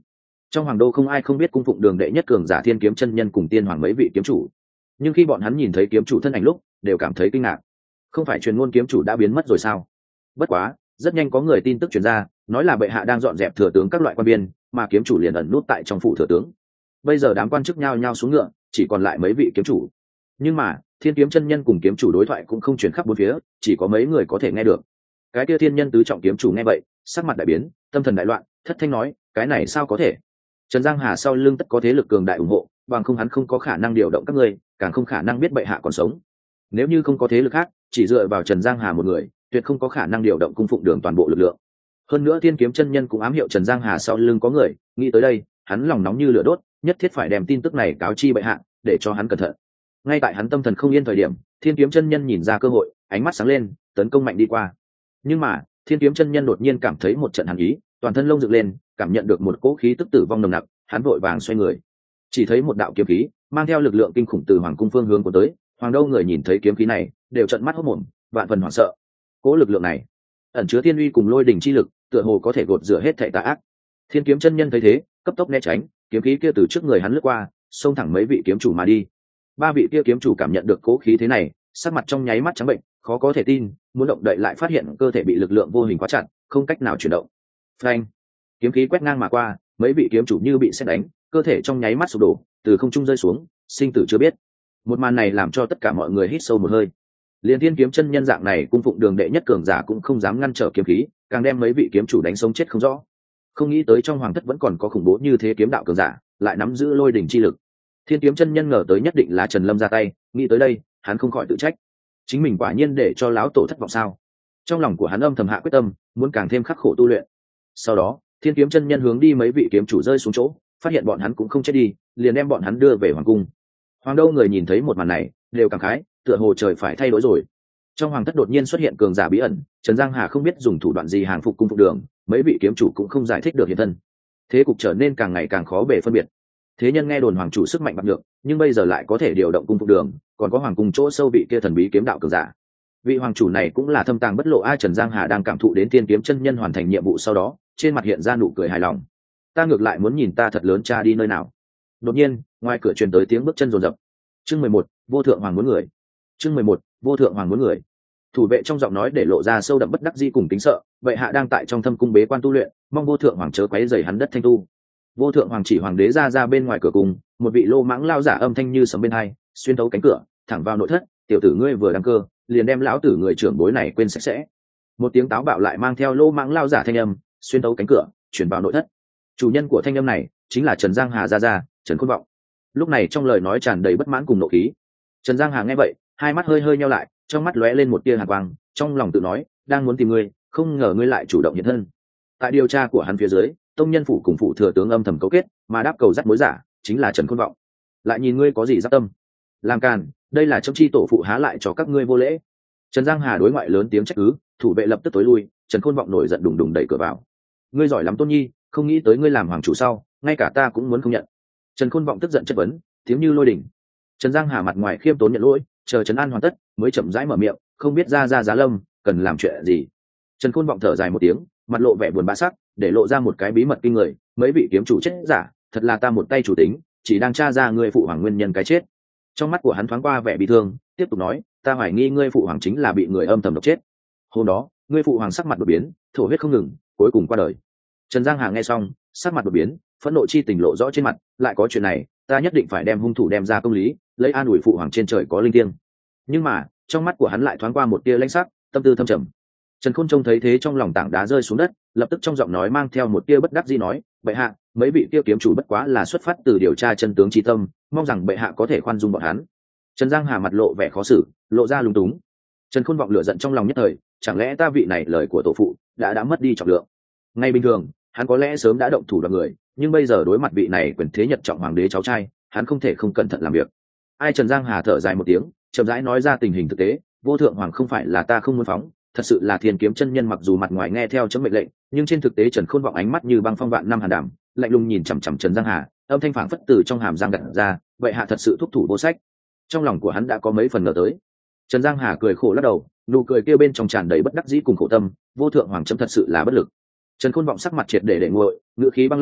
Trong hoàng đô không ai không biết cung phụng đường đệ nhất cường giả Thiên Kiếm chân nhân cùng tiên hoàng mấy vị kiếm chủ, nhưng khi bọn hắn nhìn thấy kiếm chủ thân ảnh lúc đều cảm thấy kinh ngạc. Không phải truyền ngôn kiếm chủ đã biến mất rồi sao? Bất quá rất nhanh có người tin tức truyền ra, nói là bệ hạ đang dọn dẹp thừa tướng các loại quan viên, mà kiếm chủ liền ẩn nút tại trong phủ thừa tướng. Bây giờ đám quan chức nhao nhao xuống ngựa, chỉ còn lại mấy vị kiếm chủ. Nhưng mà Thiên Kiếm chân nhân cùng kiếm chủ đối thoại cũng không truyền khắp bốn phía, chỉ có mấy người có thể nghe được. Cái kia thiên nhân tứ trọng kiếm chủ nghe vậy, sắc mặt đại biến, tâm thần đại loạn, thất thanh nói, cái này sao có thể? Trần Giang Hà sau lưng tất có thế lực cường đại ủng hộ, bằng không hắn không có khả năng điều động các ngươi, càng không khả năng biết bệ hạ còn sống. Nếu như không có thế lực khác, chỉ dựa vào Trần Giang Hà một người, tuyệt không có khả năng điều động cung phụng đường toàn bộ lực lượng. Hơn nữa Thiên Kiếm chân nhân cũng ám hiệu Trần Giang Hà sau lưng có người, nghĩ tới đây, hắn lòng nóng như lửa đốt, nhất thiết phải đem tin tức này cáo chi bệ hạ, để cho hắn cẩn thận. Ngay tại hắn tâm thần không yên thời điểm, Thiên Kiếm chân nhân nhìn ra cơ hội, ánh mắt sáng lên, tấn công mạnh đi qua. Nhưng mà Thiên Kiếm chân nhân đột nhiên cảm thấy một trận hàn ý, toàn thân lông dựng lên, cảm nhận được một cỗ khí tức tử vong nồng nặc, hắn vội vàng xoay người, chỉ thấy một đạo kiếm khí mang theo lực lượng kinh khủng từ hoàng cung phương hướng của tới. Hoàng đô người nhìn thấy kiếm khí này đều trợn mắt hốt mồm, vạn phần hoảng sợ. Cỗ lực lượng này ẩn chứa thiên uy cùng lôi đỉnh chi lực, tựa hồ có thể gột rửa hết thảy tà ác. Thiên Kiếm chân nhân thấy thế, cấp tốc né tránh, kiếm khí kia từ trước người hắn lướt qua, xông thẳng mấy vị kiếm chủ mà đi. Ba vị kia kiếm chủ cảm nhận được cỗ khí thế này, sắc mặt trong nháy mắt trắng bệnh, khó có thể tin, muốn động đậy lại phát hiện cơ thể bị lực lượng vô hình khóa chặt, không cách nào chuyển động. Phanh! Kiếm khí quét ngang mà qua, mấy vị kiếm chủ như bị sét đánh, cơ thể trong nháy mắt sụp đổ, từ không trung rơi xuống, sinh tử chưa biết. Một màn này làm cho tất cả mọi người hít sâu một hơi. Liên Thiên Kiếm chân nhân dạng này cung phụng đường đệ nhất cường giả cũng không dám ngăn trở kiếm khí, càng đem mấy vị kiếm chủ đánh sống chết không rõ. Không nghĩ tới trong hoàng thất vẫn còn có khủng bố như thế kiếm đạo cường giả, lại nắm giữ lôi đỉnh chi lực. Thiên Kiếm chân nhân ngờ tới nhất định là Trần Lâm ra tay, nghĩ tới đây, hắn không khỏi tự trách. Chính mình quả nhiên để cho lão tổ thất vọng sao? Trong lòng của hắn âm thầm hạ quyết tâm, muốn càng thêm khắc khổ tu luyện. Sau đó, Thiên Kiếm chân nhân hướng đi mấy vị kiếm chủ rơi xuống chỗ, phát hiện bọn hắn cũng không chết đi, liền đem bọn hắn đưa về hoàng cung. Hoàng đô người nhìn thấy một màn này, đều cảm khái, tựa hồ trời phải thay đổi rồi. Trong hoàng thất đột nhiên xuất hiện cường giả bí ẩn, Trần Giang Hà không biết dùng thủ đoạn gì hàng phục cung phục đường, mấy vị kiếm chủ cũng không giải thích được hiện thân. Thế cục trở nên càng ngày càng khó bề phân biệt. Thế nhân nghe đồn hoàng chủ sức mạnh bạc được, nhưng bây giờ lại có thể điều động cung phục đường, còn có hoàng cung chỗ sâu vị kia thần bí kiếm đạo cường giả. Vị hoàng chủ này cũng là thâm tàng bất lộ. Trần Giang Hà đang cảm thụ đến Thiên Kiếm chân nhân hoàn thành nhiệm vụ sau đó, trên mặt hiện ra nụ cười hài lòng. Ta ngược lại muốn nhìn ta thật lớn cha đi nơi nào. Đột nhiên, ngoài cửa truyền tới tiếng bước chân rồn rập. Chương 11, vô thượng hoàng muốn người. Chương 11, vô thượng hoàng muốn người. Thủ vệ trong giọng nói để lộ ra sâu đậm bất đắc dĩ cùng kính sợ, vậy hạ đang tại trong thâm cung bế quan tu luyện, mong vô thượng hoàng chớ quấy rầy hắn đất thanh tu. Vô thượng hoàng chỉ hoàng đế ra bên ngoài cửa cung, một vị lô mãng lao giả âm thanh như sấm bên hai, xuyên thấu cánh cửa, thẳng vào nội thất. Tiểu tử ngươi vừa đăng cơ, liền đem lão tử người trưởng bối này quên sạch sẽ. Một tiếng táo bạo lại mang theo lô mãng lao giả thanh âm, xuyên thấu cánh cửa, chuyển vào nội thất. Chủ nhân của thanh âm này chính là Trần Giang Hà ra, Trần Khôn Vọng. Lúc này trong lời nói tràn đầy bất mãn cùng nộ khí. Trần Giang Hà nghe vậy, hai mắt hơi nheo lại, trong mắt lóe lên một tia hàn quang, trong lòng tự nói, đang muốn tìm ngươi, không ngờ ngươi lại chủ động hiện thân. Tại điều tra của hắn phía dưới, tông nhân phủ cùng phủ thừa tướng âm thầm cấu kết, mà đáp cầu dắt mối giả chính là Trần Khôn Vọng. Lại nhìn ngươi có gì giáp tâm? Làm càn, đây là trong chi tổ phụ há lại cho các ngươi vô lễ. Trần Giang Hà đối ngoại lớn tiếng trách cứ, thủ vệ lập tức tối lui. Trần Khôn Vọng nổi giận đùng đùng đẩy cửa vào. Ngươi giỏi lắm Tôn Nhi, không nghĩ tới ngươi làm hoàng chủ sau, ngay cả ta cũng muốn không nhận. Trần Khôn Vọng tức giận chất vấn, tiếng như lôi đỉnh. Trần Giang Hà mặt ngoài khiêm tốn nhận lỗi, chờ trấn an hoàn tất mới chậm rãi mở miệng, không biết ra giá lâm cần làm chuyện gì. Trần Khôn Vọng thở dài một tiếng, mặt lộ vẻ buồn bã sắc, để lộ ra một cái bí mật kinh người, mấy vị kiếm chủ chết giả, thật là ta một tay chủ tính, chỉ đang tra ra ngươi phụ hoàng nguyên nhân cái chết. Trong mắt của hắn thoáng qua vẻ bi thương, tiếp tục nói, ta hoài nghi ngươi phụ hoàng chính là bị người âm thầm độc chết. Hôm đó, ngươi phụ hoàng sắc mặt đột biến, thổ huyết không ngừng, cuối cùng qua đời. Trần Giang Hà nghe xong, sắc mặt đột biến, phẫn nộ chi tình lộ rõ trên mặt, lại có chuyện này, ta nhất định phải đem hung thủ đem ra công lý, lấy an ủi phụ hoàng trên trời có linh thiêng. Nhưng mà, trong mắt của hắn lại thoáng qua một tia lãnh sắc, tâm tư thâm trầm. Trần Khôn trông thấy thế trong lòng tảng đá rơi xuống đất, lập tức trong giọng nói mang theo một tia bất đắc dĩ nói, bệ hạ, mấy vị kia kiếm chủ bất quá là xuất phát từ điều tra chân tướng chi tâm, mong rằng bệ hạ có thể khoan dung bọn hắn. Trần Giang Hà mặt lộ vẻ khó xử, lộ ra lúng túng. Trần Khôn Vọng lửa giận trong lòng nhất thời, chẳng lẽ ta vị này lời của tổ phụ đã mất đi trọng lượng. Ngay bình thường, hắn có lẽ sớm đã động thủ đoạt người, nhưng bây giờ đối mặt vị này quyền thế nhật trọng hoàng đế cháu trai, hắn không thể không cẩn thận làm việc. Ai Trần Giang Hà thở dài một tiếng, chậm rãi nói ra tình hình thực tế, vô thượng hoàng không phải là ta không muốn phóng, thật sự là Thiên Kiếm chân nhân mặc dù mặt ngoài nghe theo chấm mệnh lệnh, nhưng trên thực tế Trần Khôn Vọng ánh mắt như băng phong vạn năm hàn đảm, lạnh lùng nhìn chằm chằm Trần Giang Hà, âm thanh phảng phất từ trong hàm răng gặt ra, vậy hạ thật sự thúc thủ vô sách. Trong lòng của hắn đã có mấy phần ngờ tới. Trần Giang Hà cười khổ lắc đầu, nụ cười kia bên trong tràn đầy bất đắc dĩ cùng khổ tâm, vô thượng hoàng chấm thật sự là bất lực. Trần Khôn Vọng sắc mặt triệt để nguội, ngữ khí băng lãnh,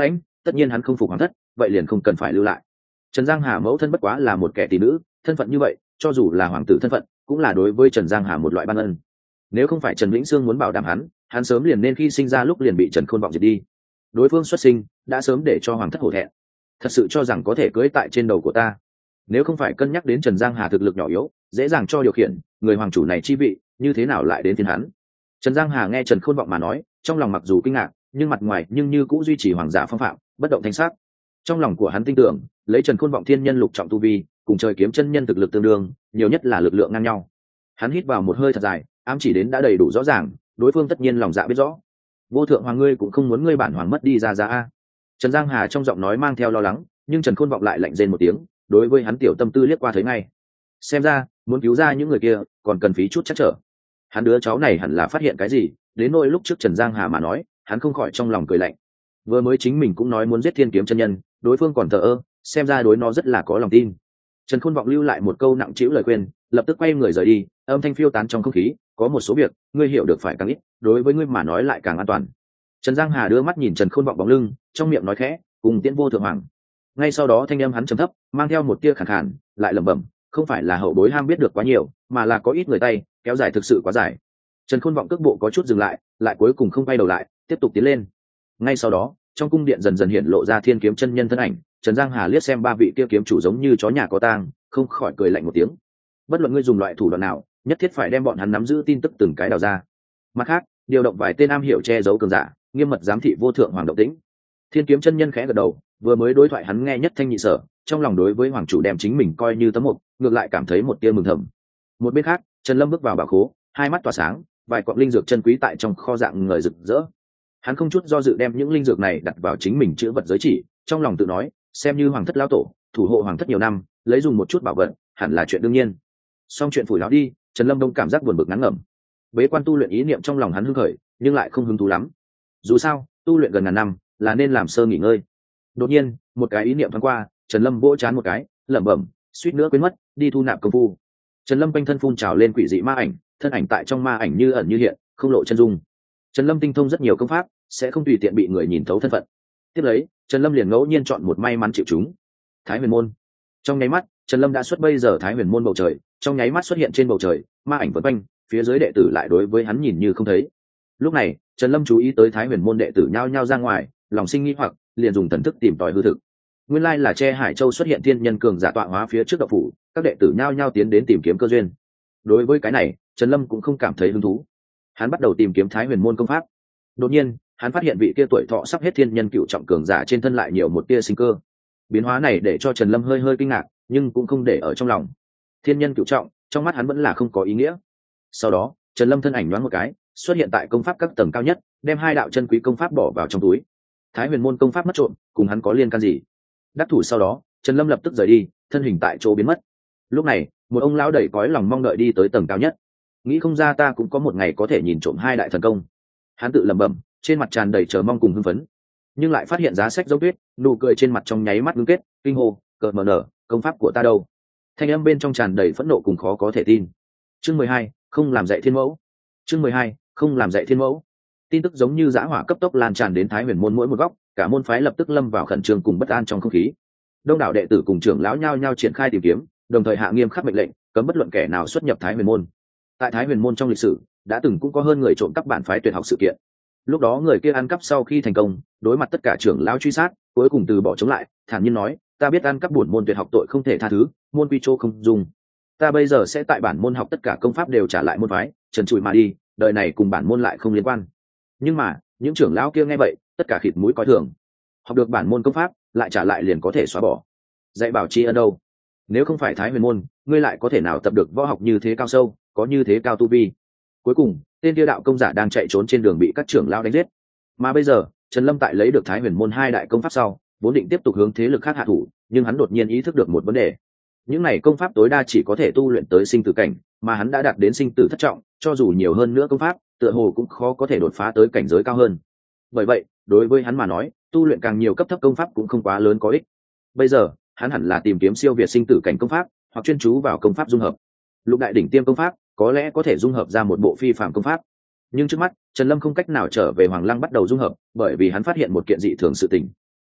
tất nhiên hắn không phục hoàng thất, vậy liền không cần phải lưu lại. Trần Giang Hà mẫu thân bất quá là một kẻ tỷ nữ, thân phận như vậy cho dù là hoàng tử thân phận cũng là đối với Trần Giang Hà một loại ban ân. Nếu không phải Trần Vĩnh Sương muốn bảo đảm hắn sớm liền nên khi sinh ra lúc liền bị Trần Khôn Vọng diệt đi. Đối phương xuất sinh đã sớm để cho hoàng thất hổ thẹn, thật sự cho rằng có thể cưỡi tại trên đầu của ta. Nếu không phải cân nhắc đến Trần Giang Hà thực lực nhỏ yếu, dễ dàng cho điều khiển người hoàng chủ này chi vị, như thế nào lại đến phiên hắn. Trần Giang Hà nghe Trần Khôn Vọng mà nói, trong lòng mặc dù kinh ngạc, nhưng mặt ngoài nhưng như cũng duy trì hoàng giả phong phạm, bất động thanh sắc. Trong lòng của hắn tin tưởng, lấy Trần Khôn Vọng thiên nhân lục trọng tu vi, cùng trời kiếm chân nhân thực lực tương đương, nhiều nhất là lực lượng ngang nhau. Hắn hít vào một hơi thật dài, ám chỉ đến đã đầy đủ rõ ràng, đối phương tất nhiên lòng dạ biết rõ. Vô thượng hoàng ngươi cũng không muốn ngươi bản hoàng mất đi ra a. Trần Giang Hà trong giọng nói mang theo lo lắng, nhưng Trần Khôn Vọng lại lạnh rên một tiếng, đối với hắn tiểu tâm tư liếc qua thấy ngay. Xem ra muốn cứu ra những người kia còn cần phí chút chắc trở. Hắn đứa cháu này hẳn là phát hiện cái gì, đến nỗi lúc trước Trần Giang Hà mà nói, hắn không khỏi trong lòng cười lạnh. Vừa mới chính mình cũng nói muốn giết Thiên Kiếm chân nhân, đối phương còn thờ ơ, xem ra đối nó rất là có lòng tin. Trần Khôn Vọng lưu lại một câu nặng trĩu lời khuyên, lập tức quay người rời đi, âm thanh phiêu tán trong không khí, có một số việc ngươi hiểu được phải càng ít, đối với ngươi mà nói lại càng an toàn. Trần Giang Hà đưa mắt nhìn Trần Khôn Vọng bóng lưng, trong miệng nói khẽ, cùng tiễn vô thượng hoàng. Ngay sau đó thanh âm hắn trầm thấp, mang theo một tia khàn khàn, lại lẩm bẩm, không phải là hậu bối ham biết được quá nhiều, mà là có ít người tay kéo dài thực sự quá dài. Trần Khôn Vọng cước bộ có chút dừng lại, lại cuối cùng không quay đầu lại, tiếp tục tiến lên. Ngay sau đó, trong cung điện dần dần hiện lộ ra Thiên Kiếm chân nhân thân ảnh. Trần Giang Hà liếc xem ba vị kia kiếm chủ giống như chó nhà có tang, không khỏi cười lạnh một tiếng. Bất luận ngươi dùng loại thủ đoạn nào, nhất thiết phải đem bọn hắn nắm giữ tin tức từng cái đào ra. Mặt khác, điều động vài tên am hiểu che giấu cường giả, nghiêm mật giám thị vô thượng hoàng động tĩnh. Thiên Kiếm chân nhân khẽ gật đầu, vừa mới đối thoại hắn nghe nhất thanh nhị sở, trong lòng đối với hoàng chủ đem chính mình coi như tấm mục, ngược lại cảm thấy một tia mừng thầm. Một bên khác, Trần Lâm bước vào bảo khố, hai mắt tỏa sáng, vài quặng linh dược chân quý tại trong kho dạng người rực rỡ. Hắn không chút do dự đem những linh dược này đặt vào chính mình chữ vật giới chỉ, trong lòng tự nói, xem như hoàng thất lão tổ, thủ hộ hoàng thất nhiều năm, lấy dùng một chút bảo vật, hẳn là chuyện đương nhiên. Xong chuyện phủi láo đi, Trần Lâm Đông cảm giác buồn bực ngắn ngẩm. Bế quan tu luyện ý niệm trong lòng hắn hưng khởi, nhưng lại không hứng thú lắm. Dù sao, tu luyện gần ngàn năm, là nên làm sơ nghỉ ngơi. Đột nhiên, một cái ý niệm thoáng qua, Trần Lâm vỗ chán một cái, lẩm bẩm, suýt nữa quên mất, đi thu nạp công phu. Trần Lâm quanh thân phun trào lên quỷ dị ma ảnh, thân ảnh tại trong ma ảnh như ẩn như hiện, không lộ chân dung. Trần Lâm tinh thông rất nhiều công pháp, sẽ không tùy tiện bị người nhìn thấu thân phận. Tiếp lấy, Trần Lâm liền ngẫu nhiên chọn một may mắn chịu chúng. Thái Huyền môn. Trong nháy mắt, Trần Lâm đã xuất bây giờ Thái Huyền môn bầu trời, trong nháy mắt xuất hiện trên bầu trời, ma ảnh vần quanh, phía dưới đệ tử lại đối với hắn nhìn như không thấy. Lúc này, Trần Lâm chú ý tới Thái Huyền môn đệ tử nhao nhao ra ngoài, lòng sinh nghi hoặc, liền dùng thần thức tìm tòi hư thực. Nguyên lai là Che Hải Châu xuất hiện thiên nhân cường giả tọa hóa phía trước đạo phủ, các đệ tử nhao nhao tiến đến tìm kiếm cơ duyên. Đối với cái này, Trần Lâm cũng không cảm thấy hứng thú. Hắn bắt đầu tìm kiếm Thái Huyền môn công pháp. Đột nhiên, hắn phát hiện vị kia tuổi thọ sắp hết thiên nhân cựu trọng cường giả trên thân lại nhiều một tia sinh cơ. Biến hóa này để cho Trần Lâm hơi hơi kinh ngạc, nhưng cũng không để ở trong lòng. Thiên nhân cựu trọng, trong mắt hắn vẫn là không có ý nghĩa. Sau đó, Trần Lâm thân ảnh nhoáng một cái, xuất hiện tại công pháp các tầng cao nhất, đem hai đạo chân quý công pháp bỏ vào trong túi. Thái Huyền môn công pháp mất trộm, cùng hắn có liên can gì? Đắc thủ sau đó, Trần Lâm lập tức rời đi, thân hình tại chỗ biến mất. Lúc này, một ông lão đầy cõi lòng mong đợi đi tới tầng cao nhất. Nghĩ không ra ta cũng có một ngày có thể nhìn trộm hai đại thần công. Hắn tự lẩm bẩm, trên mặt tràn đầy chờ mong cùng hưng phấn, nhưng lại phát hiện giá sách dấu tuyết, nụ cười trên mặt trong nháy mắt ngưng kết, kinh hô, cợt mờ nở, công pháp của ta đâu? Thanh âm bên trong tràn đầy phẫn nộ cùng khó có thể tin. Chương 12, không làm dạy thiên mẫu. Chương 12, không làm dạy thiên mẫu. Tin tức giống như dã hỏa cấp tốc lan tràn đến Thái Huyền môn mỗi một góc, cả môn phái lập tức lâm vào khẩn trương cùng bất an trong không khí. Đông đảo đệ tử cùng trưởng lão nhao nhao triển khai tìm kiếm, đồng thời hạ nghiêm khắc mệnh lệnh, cấm bất luận kẻ nào xuất nhập Thái Huyền môn. Tại Thái Huyền môn trong lịch sử, đã từng cũng có hơn người trộm cắp bản phái tuyệt học sự kiện. Lúc đó người kia ăn cắp sau khi thành công, đối mặt tất cả trưởng lão truy sát, cuối cùng từ bỏ chống lại, thản nhiên nói, ta biết ăn cắp bổn môn tuyệt học tội không thể tha thứ, môn quy chô không dùng. Ta bây giờ sẽ tại bản môn học tất cả công pháp đều trả lại môn phái, trần trụi mà đi, đời này cùng bản môn lại không liên quan. Nhưng mà, những trưởng lão kia nghe vậy, tất cả khịt mũi coi thường. Học được bản môn công pháp, lại trả lại liền có thể xóa bỏ. Dạy bảo chi ân đâu? Nếu không phải Thái Huyền môn, ngươi lại có thể nào tập được võ học như thế cao sâu, có như thế cao tu vi? Cuối cùng, tên kia đạo công giả đang chạy trốn trên đường bị các trưởng lão đánh giết. Mà bây giờ, Trần Lâm tại lấy được Thái Huyền môn hai đại công pháp sau, vốn định tiếp tục hướng thế lực khác hạ thủ, nhưng hắn đột nhiên ý thức được một vấn đề. Những này công pháp tối đa chỉ có thể tu luyện tới sinh tử cảnh, mà hắn đã đạt đến sinh tử thất trọng, cho dù nhiều hơn nữa công pháp, tựa hồ cũng khó có thể đột phá tới cảnh giới cao hơn. Bởi vậy, đối với hắn mà nói, tu luyện càng nhiều cấp thấp công pháp cũng không quá lớn có ích. Bây giờ, hắn hẳn là tìm kiếm siêu việt sinh tử cảnh công pháp, hoặc chuyên chú vào công pháp dung hợp. Lục đại đỉnh tiêm công pháp có lẽ có thể dung hợp ra một bộ phi phàm công pháp. Nhưng trước mắt, Trần Lâm không cách nào trở về Hoàng Lăng bắt đầu dung hợp, bởi vì hắn phát hiện một kiện dị thường sự tình.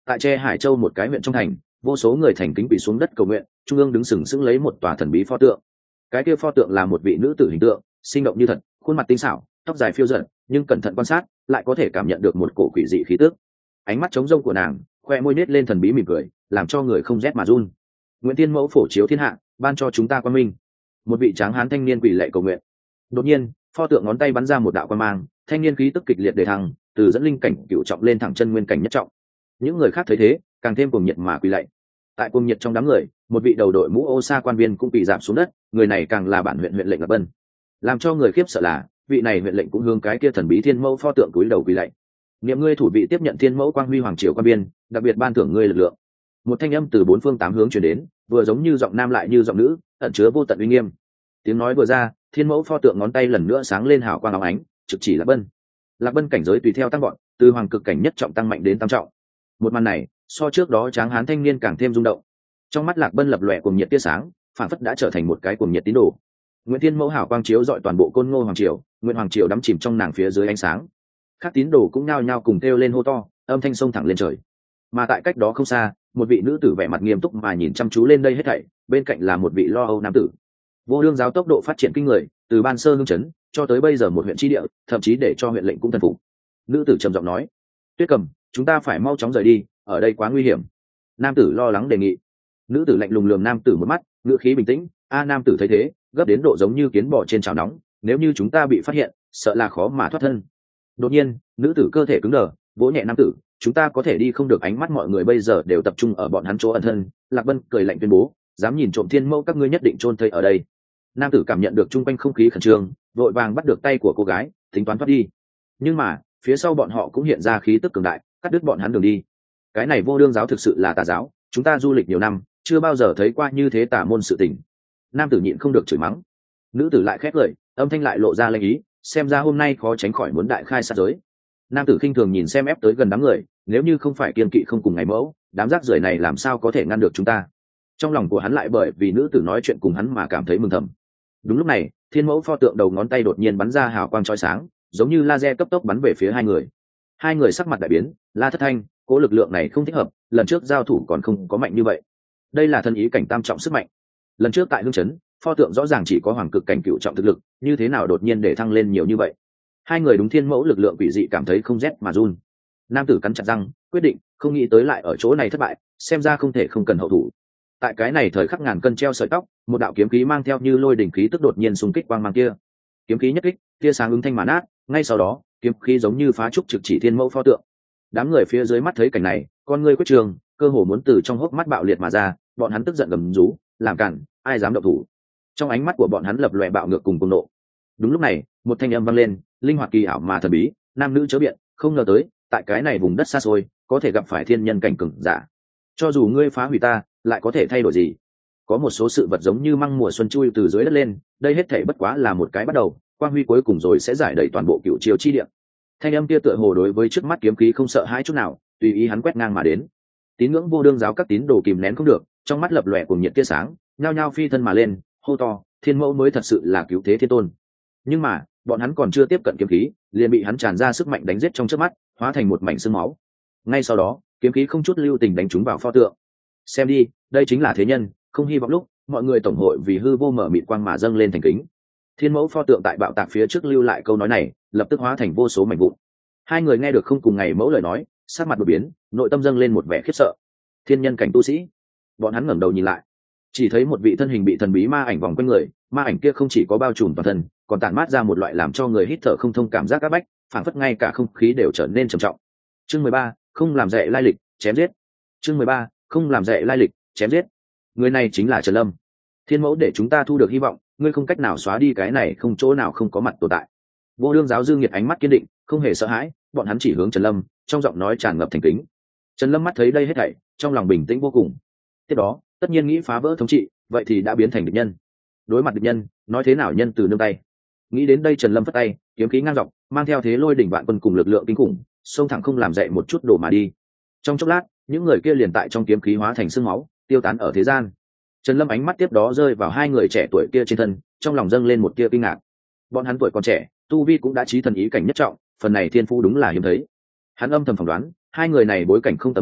Tại Tre Hải Châu một cái huyện trong thành, vô số người thành kính quỳ xuống đất cầu nguyện, trung ương đứng sừng sững lấy một tòa thần bí pho tượng. Cái kia pho tượng là một vị nữ tử hình tượng, sinh động như thật, khuôn mặt tinh xảo, tóc dài phiêu dật, nhưng cẩn thận quan sát lại có thể cảm nhận được một cổ quỷ dị khí tức. Ánh mắt trống rông của nàng, khoe môi nết lên thần bí mỉm cười, làm cho người không rét mà run. Nguyễn Tiên Mẫu phổ chiếu thiên hạ, ban cho chúng ta quang minh. Một vị tráng hán thanh niên quỳ lạy cầu nguyện. Đột nhiên, pho tượng ngón tay bắn ra một đạo quang mang, thanh niên khí tức kịch liệt đề thăng, từ dẫn linh cảnh cửu trọng lên thẳng chân nguyên cảnh nhất trọng. Những người khác thấy thế, càng thêm cuồng nhiệt mà quỳ lạy. Tại cuồng nhiệt trong đám người, một vị đầu đội mũ ô sa quan viên cũng quỳ rạp xuống đất, người này càng là bản huyện lệnh Lạc Bân. Làm cho người khiếp sợ là, vị này huyện lệnh cũng hướng cái kia thần bí thiên mẫu pho tượng cúi đầu quỳ lạy. Niệm ngươi thủ vị tiếp nhận thiên mẫu quang huy hoàng triều quan viên, đặc biệt ban thưởng ngươi lực lượng. Một thanh âm từ bốn phương tám hướng truyền đến, vừa giống như giọng nam lại như giọng nữ, ẩn chứa vô tận uy nghiêm. Tiếng nói vừa ra, thiên mẫu pho tượng ngón tay lần nữa sáng lên hào quang óng ánh, trực chỉ Lạc Bân. Lạc Bân cảnh giới tùy theo tăng vọt, từ hoàng cực cảnh nhất trọng tăng mạnh đến tam trọng. Một màn này, so trước đó tráng hán thanh niên càng thêm rung động. Trong mắt Lạc Bân lập lòe cuồng nhiệt tia sáng, phản phất đã trở thành một cái cuồng nhiệt tín đồ. Nguyễn Thiên Mẫu hào quang chiếu dọi toàn bộ Côn Ngô hoàng triều, Nguyễn hoàng triều đắm chìm trong nàng phía dưới ánh sáng. Các tín đồ cũng nhao nhao cùng kêu lên hô to, âm thanh sông thẳng lên trời. Mà tại cách đó không xa, một vị nữ tử vẻ mặt nghiêm túc mà nhìn chăm chú lên đây hết thảy, bên cạnh là một vị lo âu nam tử. Vô Đương giáo tốc độ phát triển kinh người, từ ban sơ hương chấn cho tới bây giờ một huyện tri địa, thậm chí để cho huyện lệnh cũng thần phục. Nữ tử trầm giọng nói: Tuyết Cầm, chúng ta phải mau chóng rời đi, ở đây quá nguy hiểm. Nam tử lo lắng đề nghị. Nữ tử lạnh lùng lườm nam tử một mắt, ngữ khí bình tĩnh. Nam tử thấy thế, gấp đến độ giống như kiến bò trên chảo nóng, nếu như chúng ta bị phát hiện, sợ là khó mà thoát thân. Đột nhiên, nữ tử cơ thể cứng đờ, vỗ nhẹ nam tử: chúng ta có thể đi không được. Ánh mắt mọi người bây giờ đều tập trung ở bọn hắn chỗ ẩn thân. Lạc Bân cười lạnh tuyên bố: dám nhìn trộm thiên mẫu, các ngươi nhất định chôn thây ở đây. Nam tử cảm nhận được chung quanh không khí khẩn trương, vội vàng bắt được tay của cô gái, tính toán thoát đi. Nhưng mà phía sau bọn họ cũng hiện ra khí tức cường đại, cắt đứt bọn hắn đường đi. Cái này Vô Đương giáo thực sự là tà giáo, chúng ta du lịch nhiều năm, chưa bao giờ thấy qua như thế tà môn sự tình. Nam tử nhịn không được chửi mắng. Nữ tử lại khét lời, âm thanh lại lộ ra lanh ý, xem ra hôm nay khó tránh khỏi muốn đại khai sát giới. Nam tử khinh thường nhìn xem ép tới gần đám người, nếu như không phải kiên kỵ không cùng ngày mẫu, đám rác rưởi này làm sao có thể ngăn được chúng ta. Trong lòng của hắn lại bởi vì nữ tử nói chuyện cùng hắn mà cảm thấy mừng thầm. Đúng lúc này, thiên mẫu pho tượng đầu ngón tay đột nhiên bắn ra hào quang chói sáng, giống như laser cấp tốc bắn về phía hai người. Hai người sắc mặt đại biến, La Thất Thanh, cố lực lượng này không thích hợp, lần trước giao thủ còn không có mạnh như vậy. Đây là thân ý cảnh tam trọng sức mạnh. Lần trước tại hương chấn, pho tượng rõ ràng chỉ có hoàng cực cảnh cửu trọng thực lực, như thế nào đột nhiên để thăng lên nhiều như vậy? Hai người đúng thiên mẫu lực lượng quỷ dị cảm thấy không rét mà run. Nam tử cắn chặt răng, quyết định không nghĩ tới lại ở chỗ này thất bại, xem ra không thể không cần hậu thủ. Tại cái này thời khắc ngàn cân treo sợi tóc, một đạo kiếm khí mang theo như lôi đỉnh khí tức đột nhiên xung kích quang mang kia. Kiếm khí nhất kích, tia sáng ứng thanh mà nát, ngay sau đó, kiếm khí giống như phá trúc trực chỉ thiên mẫu pho tượng. Đám người phía dưới mắt thấy cảnh này, con ngươi quyết trường, cơ hồ muốn từ trong hốc mắt bạo liệt mà ra, bọn hắn tức giận gầm rú, làm cản, ai dám động thủ. Trong ánh mắt của bọn hắn lập lòe bạo ngược cùng cuồng nộ. Đúng lúc này, một thanh âm vang lên, linh hoạt kỳ ảo mà thần bí, nam nữ chớ biện, không ngờ tới, tại cái này vùng đất xa xôi, có thể gặp phải thiên nhân cảnh cường giả. Cho dù ngươi phá hủy ta, lại có thể thay đổi gì? Có một số sự vật giống như măng mùa xuân chui từ dưới đất lên, đây hết thảy bất quá là một cái bắt đầu, quang huy cuối cùng rồi sẽ giải đẩy toàn bộ cựu triều chi địa. Thanh âm kia tựa hồ đối với trước mắt kiếm khí không sợ hãi chút nào, tùy ý hắn quét ngang mà đến. Tín ngưỡng Vô Đương giáo các tín đồ kìm nén không được, trong mắt lập lòe cùng nhiệt tia sáng, nhao nhao phi thân mà lên, hô to: thiên mẫu mới thật sự là cứu thế thiên tôn. Nhưng mà bọn hắn còn chưa tiếp cận kiếm khí, liền bị hắn tràn ra sức mạnh đánh giết trong chớp mắt, hóa thành một mảnh xương máu. Ngay sau đó, kiếm khí không chút lưu tình đánh trúng vào pho tượng. Xem đi, đây chính là thế nhân, không hy vọng lúc mọi người tổng hội vì hư vô mở mịt quang mà dâng lên thành kính. Thiên mẫu pho tượng tại bạo tạc phía trước lưu lại câu nói này, lập tức hóa thành vô số mảnh vụn. Hai người nghe được không cùng ngày mẫu lời nói, sắc mặt đột biến, nội tâm dâng lên một vẻ khiếp sợ. Thiên nhân cảnh tu sĩ. Bọn hắn ngẩng đầu nhìn lại, chỉ thấy một vị thân hình bị thần bí ma ảnh vòng quanh người, ma ảnh kia không chỉ có bao trùm toàn thân, còn tản mát ra một loại làm cho người hít thở không thông cảm giác áp bách, phảng phất ngay cả không khí đều trở nên trầm trọng. Chương 13, không làm dậy lai lịch, chém giết. Chương 13, không làm dậy lai lịch, chém giết. Người này chính là Trần Lâm. Thiên mẫu để chúng ta thu được hy vọng, ngươi không cách nào xóa đi cái này không chỗ nào không có mặt tồn tại. Vô Đương giáo Dương Nghiệt ánh mắt kiên định, không hề sợ hãi, bọn hắn chỉ hướng Trần Lâm, trong giọng nói tràn ngập thành kính. Trần Lâm mắt thấy đây hết thảy, trong lòng bình tĩnh vô cùng. Tiếp đó, tất nhiên nghĩ phá vỡ thống trị, vậy thì đã biến thành địch nhân. Đối mặt địch nhân, nói thế nào nhân từ nương tay. Nghĩ đến đây Trần Lâm phất tay, kiếm khí ngang dọc, mang theo thế lôi đỉnh vạn quân cùng lực lượng kinh khủng, xông thẳng không làm dậy một chút đổ mà đi. Trong chốc lát, những người kia liền tại trong kiếm khí hóa thành sương máu, tiêu tán ở thế gian. Trần Lâm ánh mắt tiếp đó rơi vào hai người trẻ tuổi kia trên thân, trong lòng dâng lên một tia kinh ngạc. Bọn hắn tuổi còn trẻ, tu vi cũng đã chí thần ý cảnh nhất trọng, phần này thiên phú đúng là hiếm thấy. Hắn âm thầm phỏng đoán, hai người này bối cảnh không tầm thường,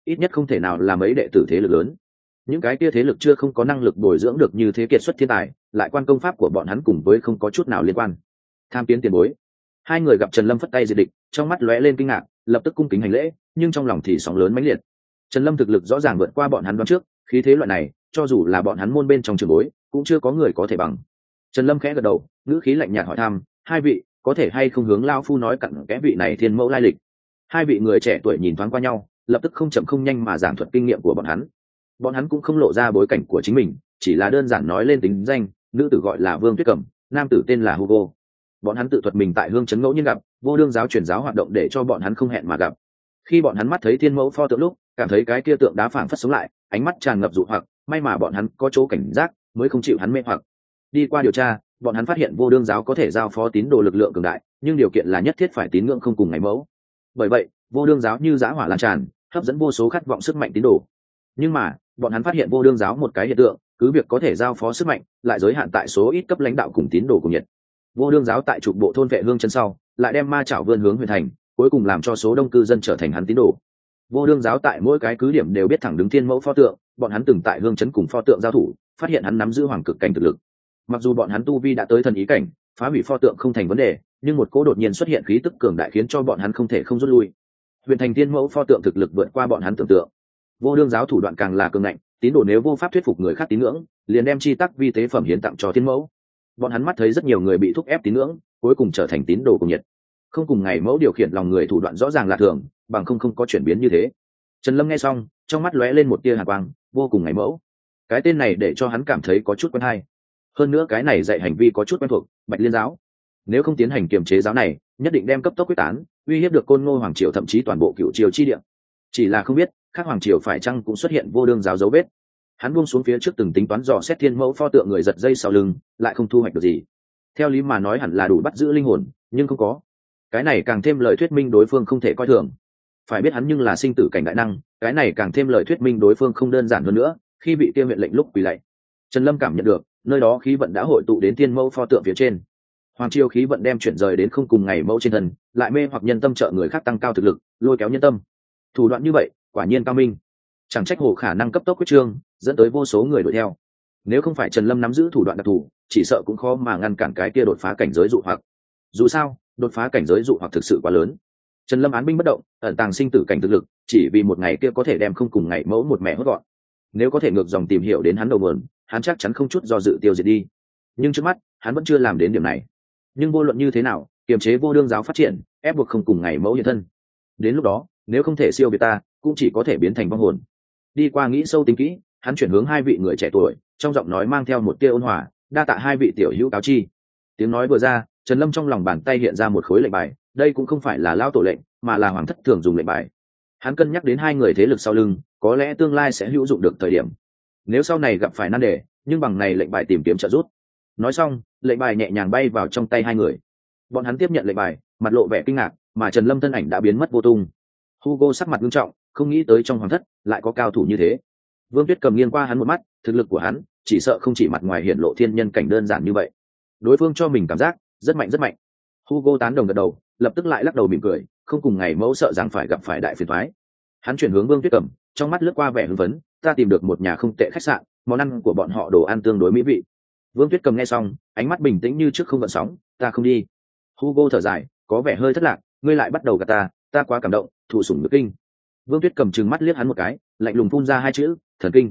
ít nhất không thể nào là mấy đệ tử thế lực lớn. Những cái kia thế lực chưa không có năng lực bồi dưỡng được như thế kiệt xuất thiên tài, lại quan công pháp của bọn hắn cùng với không có chút nào liên quan. Tham kiến tiền bối. Hai người gặp Trần Lâm phất tay diệt địch, trong mắt lóe lên kinh ngạc, lập tức cung kính hành lễ, nhưng trong lòng thì sóng lớn mãnh liệt. Trần Lâm thực lực rõ ràng vượt qua bọn hắn đoán trước, khí thế loại này, cho dù là bọn hắn môn bên trong trường bối, cũng chưa có người có thể bằng. Trần Lâm khẽ gật đầu, ngữ khí lạnh nhạt hỏi thăm, hai vị có thể hay không hướng lao phu nói cặn kẽ vị này thiên mẫu lai lịch. Hai vị người trẻ tuổi nhìn thoáng qua nhau, lập tức không chậm không nhanh mà giảng thuật kinh nghiệm của bọn hắn. Bọn hắn cũng không lộ ra bối cảnh của chính mình, chỉ là đơn giản nói lên tính danh, nữ tử gọi là Vương Tuyết Cẩm, nam tử tên là Hugo. Bọn hắn tự thuật mình tại hương trấn ngẫu nhiên gặp, vô đương giáo truyền giáo hoạt động để cho bọn hắn không hẹn mà gặp. Khi bọn hắn mắt thấy thiên mẫu pho tượng lúc, cảm thấy cái kia tượng đá phảng phất sống lại, ánh mắt tràn ngập dụ hoặc, may mà bọn hắn có chỗ cảnh giác, mới không chịu hắn mê hoặc. Đi qua điều tra, bọn hắn phát hiện vô đương giáo có thể giao phó tín đồ lực lượng cường đại, nhưng điều kiện là nhất thiết phải tín ngưỡng không cùng ngày mẫu. Bởi vậy, vô đương giáo như dã hỏa lan tràn, hấp dẫn vô số khát vọng sức mạnh tín đồ. Nhưng mà, bọn hắn phát hiện vô đương giáo một cái hiện tượng, cứ việc có thể giao phó sức mạnh, lại giới hạn tại số ít cấp lãnh đạo cùng tín đồ cùng nhiệt. Vô đương giáo tại trục bộ thôn vệ hương chân sau, lại đem ma chảo vươn hướng huyện thành, cuối cùng làm cho số đông cư dân trở thành hắn tín đồ. Vô đương giáo tại mỗi cái cứ điểm đều biết thẳng đứng thiên mẫu pho tượng, bọn hắn từng tại hương trấn cùng pho tượng giao thủ, phát hiện hắn nắm giữ hoàng cực cảnh thực lực. Mặc dù bọn hắn tu vi đã tới thần ý cảnh, phá hủy pho tượng không thành vấn đề, nhưng một cỗ đột nhiên xuất hiện khí tức cường đại khiến cho bọn hắn không thể không rút lui. Huyện thành thiên mẫu pho tượng thực lực vượt qua bọn hắn tưởng tượng. Vô đương giáo thủ đoạn càng là cường ngạnh, tín đồ nếu vô pháp thuyết phục người khác tín ngưỡng, liền đem chi tắc vi tế phẩm hiến tặng cho thiên mẫu. Bọn hắn mắt thấy rất nhiều người bị thúc ép tín ngưỡng, cuối cùng trở thành tín đồ cùng nhiệt. Không cùng ngày mẫu điều khiển lòng người thủ đoạn rõ ràng là thường, bằng không có chuyển biến như thế. Trần Lâm nghe xong, trong mắt lóe lên một tia hàn quang, vô cùng ngày mẫu. Cái tên này để cho hắn cảm thấy có chút quen hay. Hơn nữa cái này dạy hành vi có chút quen thuộc, Bạch Liên giáo. Nếu không tiến hành kiềm chế giáo này, nhất định đem cấp tốc quyết tán, uy hiếp được Côn Ngô hoàng triều thậm chí toàn bộ Cửu triều chi địa. Chỉ là không biết, khác hoàng triều phải chăng cũng xuất hiện vô đương giáo dấu vết. Hắn buông xuống phía trước từng tính toán dò xét thiên mẫu pho tượng người giật dây sau lưng, lại không thu hoạch được gì. Theo lý mà nói hẳn là đủ bắt giữ linh hồn, nhưng không có. Cái này càng thêm lời thuyết minh đối phương không thể coi thường. Phải biết hắn nhưng là sinh tử cảnh đại năng, cái này càng thêm lời thuyết minh đối phương không đơn giản hơn nữa. Khi bị kia huyện lệnh lúc quỳ lạy, Trần Lâm cảm nhận được nơi đó khí vận đã hội tụ đến thiên mẫu pho tượng phía trên. Hoàng triều khí vận đem chuyển rời đến không cùng ngày mẫu trên thân, lại mê hoặc nhân tâm trợ người khác tăng cao thực lực, lôi kéo nhân tâm. Thủ đoạn như vậy, quả nhiên cao minh. Chẳng trách Hồ khả năng cấp tốc quyết trương, dẫn tới vô số người đuổi theo. Nếu không phải Trần Lâm nắm giữ thủ đoạn đặc thù, chỉ sợ cũng khó mà ngăn cản cái kia đột phá cảnh giới dụ hoặc. Dù sao, đột phá cảnh giới dụ hoặc thực sự quá lớn. Trần Lâm án binh bất động, ẩn tàng sinh tử cảnh thực lực, chỉ vì một ngày kia có thể đem không cùng ngày mẫu một mẹ hốt gọn. Nếu có thể ngược dòng tìm hiểu đến hắn đầu nguồn, hắn chắc chắn không chút do dự tiêu diệt đi. Nhưng trước mắt, hắn vẫn chưa làm đến điểm này. Nhưng vô luận như thế nào, kiềm chế vô đương giáo phát triển, ép buộc không cùng ngày mẫu hiện thân. Đến lúc đó, nếu không thể siêu việt ta, cũng chỉ có thể biến thành vong hồn. Đi qua nghĩ sâu tính kỹ, hắn chuyển hướng hai vị người trẻ tuổi, trong giọng nói mang theo một tia ôn hòa, đa tạ hai vị tiểu hữu cáo chi. Tiếng nói vừa ra, Trần Lâm trong lòng bàn tay hiện ra một khối lệnh bài, đây cũng không phải là lao tổ lệnh, mà là hoàng thất thường dùng lệnh bài. Hắn cân nhắc đến hai người thế lực sau lưng, có lẽ tương lai sẽ hữu dụng được thời điểm. Nếu sau này gặp phải nan đề, nhưng bằng này lệnh bài tìm kiếm trợ giúp. Nói xong, lệnh bài nhẹ nhàng bay vào trong tay hai người. Bọn hắn tiếp nhận lệnh bài, mặt lộ vẻ kinh ngạc, mà Trần Lâm thân ảnh đã biến mất vô tung. Hugo sắc mặt nghiêm trọng, không nghĩ tới trong hoàng thất lại có cao thủ như thế. Vương Tuyết cầm nghiêng qua hắn một mắt, thực lực của hắn chỉ sợ không chỉ mặt ngoài hiện lộ thiên nhân cảnh đơn giản như vậy. Đối phương cho mình cảm giác rất mạnh rất mạnh. Hugo tán đồng gật đầu, lập tức lại lắc đầu mỉm cười, không cùng ngày mẫu sợ rằng phải gặp phải đại phiền toái. Hắn chuyển hướng Vương Tuyết cầm, trong mắt lướt qua vẻ hưng phấn, ta tìm được một nhà không tệ khách sạn, món ăn của bọn họ đồ ăn tương đối mỹ vị. Vương Tuyết cầm nghe xong, ánh mắt bình tĩnh như trước không gợn sóng, ta không đi. Hugo thở dài, có vẻ hơi thất lạc, ngươi lại bắt đầu gạt ta quá cảm động, thụ sủng nhược kinh. Vương Tuyết cầm trừng mắt liếc hắn một cái, lạnh lùng phun ra hai chữ, thần kinh.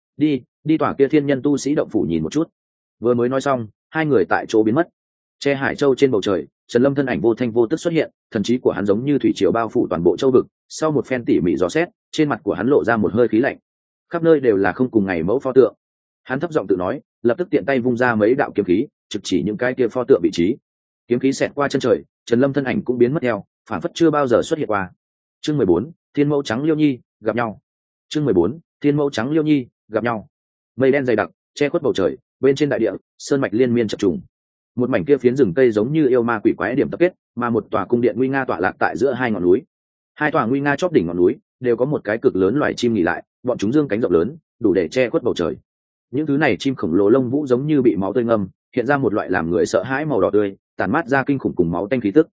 Đi tỏa kia thiên nhân tu sĩ động phủ nhìn một chút. Vừa mới nói xong, hai người tại chỗ biến mất. Che Hải Châu trên bầu trời, Trần Lâm thân ảnh vô thanh vô tức xuất hiện, thần trí của hắn giống như thủy triều bao phủ toàn bộ châu vực. Sau một phen tỉ mỉ dò xét, trên mặt của hắn lộ ra một hơi khí lạnh. Khắp nơi đều là không cùng ngày mẫu pho tượng. Hắn thấp giọng tự nói, lập tức tiện tay vung ra mấy đạo kiếm khí, trực chỉ những cái kia pho tượng vị trí. Kiếm khí xẹt qua chân trời, Trần Lâm thân ảnh cũng biến mất theo, phản phất chưa bao giờ xuất hiện qua. Chương 14, Thiên Mẫu Trắng Liêu Nhi gặp nhau. Chương 14, Thiên Mẫu Trắng Liêu Nhi gặp nhau. Mây đen dày đặc, che khuất bầu trời, bên trên đại địa, sơn mạch liên miên chập trùng. Một mảnh kia phiến rừng cây giống như yêu ma quỷ quái điểm tập kết, mà một tòa cung điện nguy nga tọa lạc tại giữa hai ngọn núi. Hai tòa nguy nga chóp đỉnh ngọn núi đều có một cái cực lớn loài chim nghỉ lại, bọn chúng dương cánh rộng lớn, đủ để che khuất bầu trời. Những thứ này chim khổng lồ lông vũ giống như bị máu tươi ngâm, hiện ra một loại làm người sợ hãi màu đỏ tươi, tàn mát ra kinh khủng cùng máu tanh khí tức.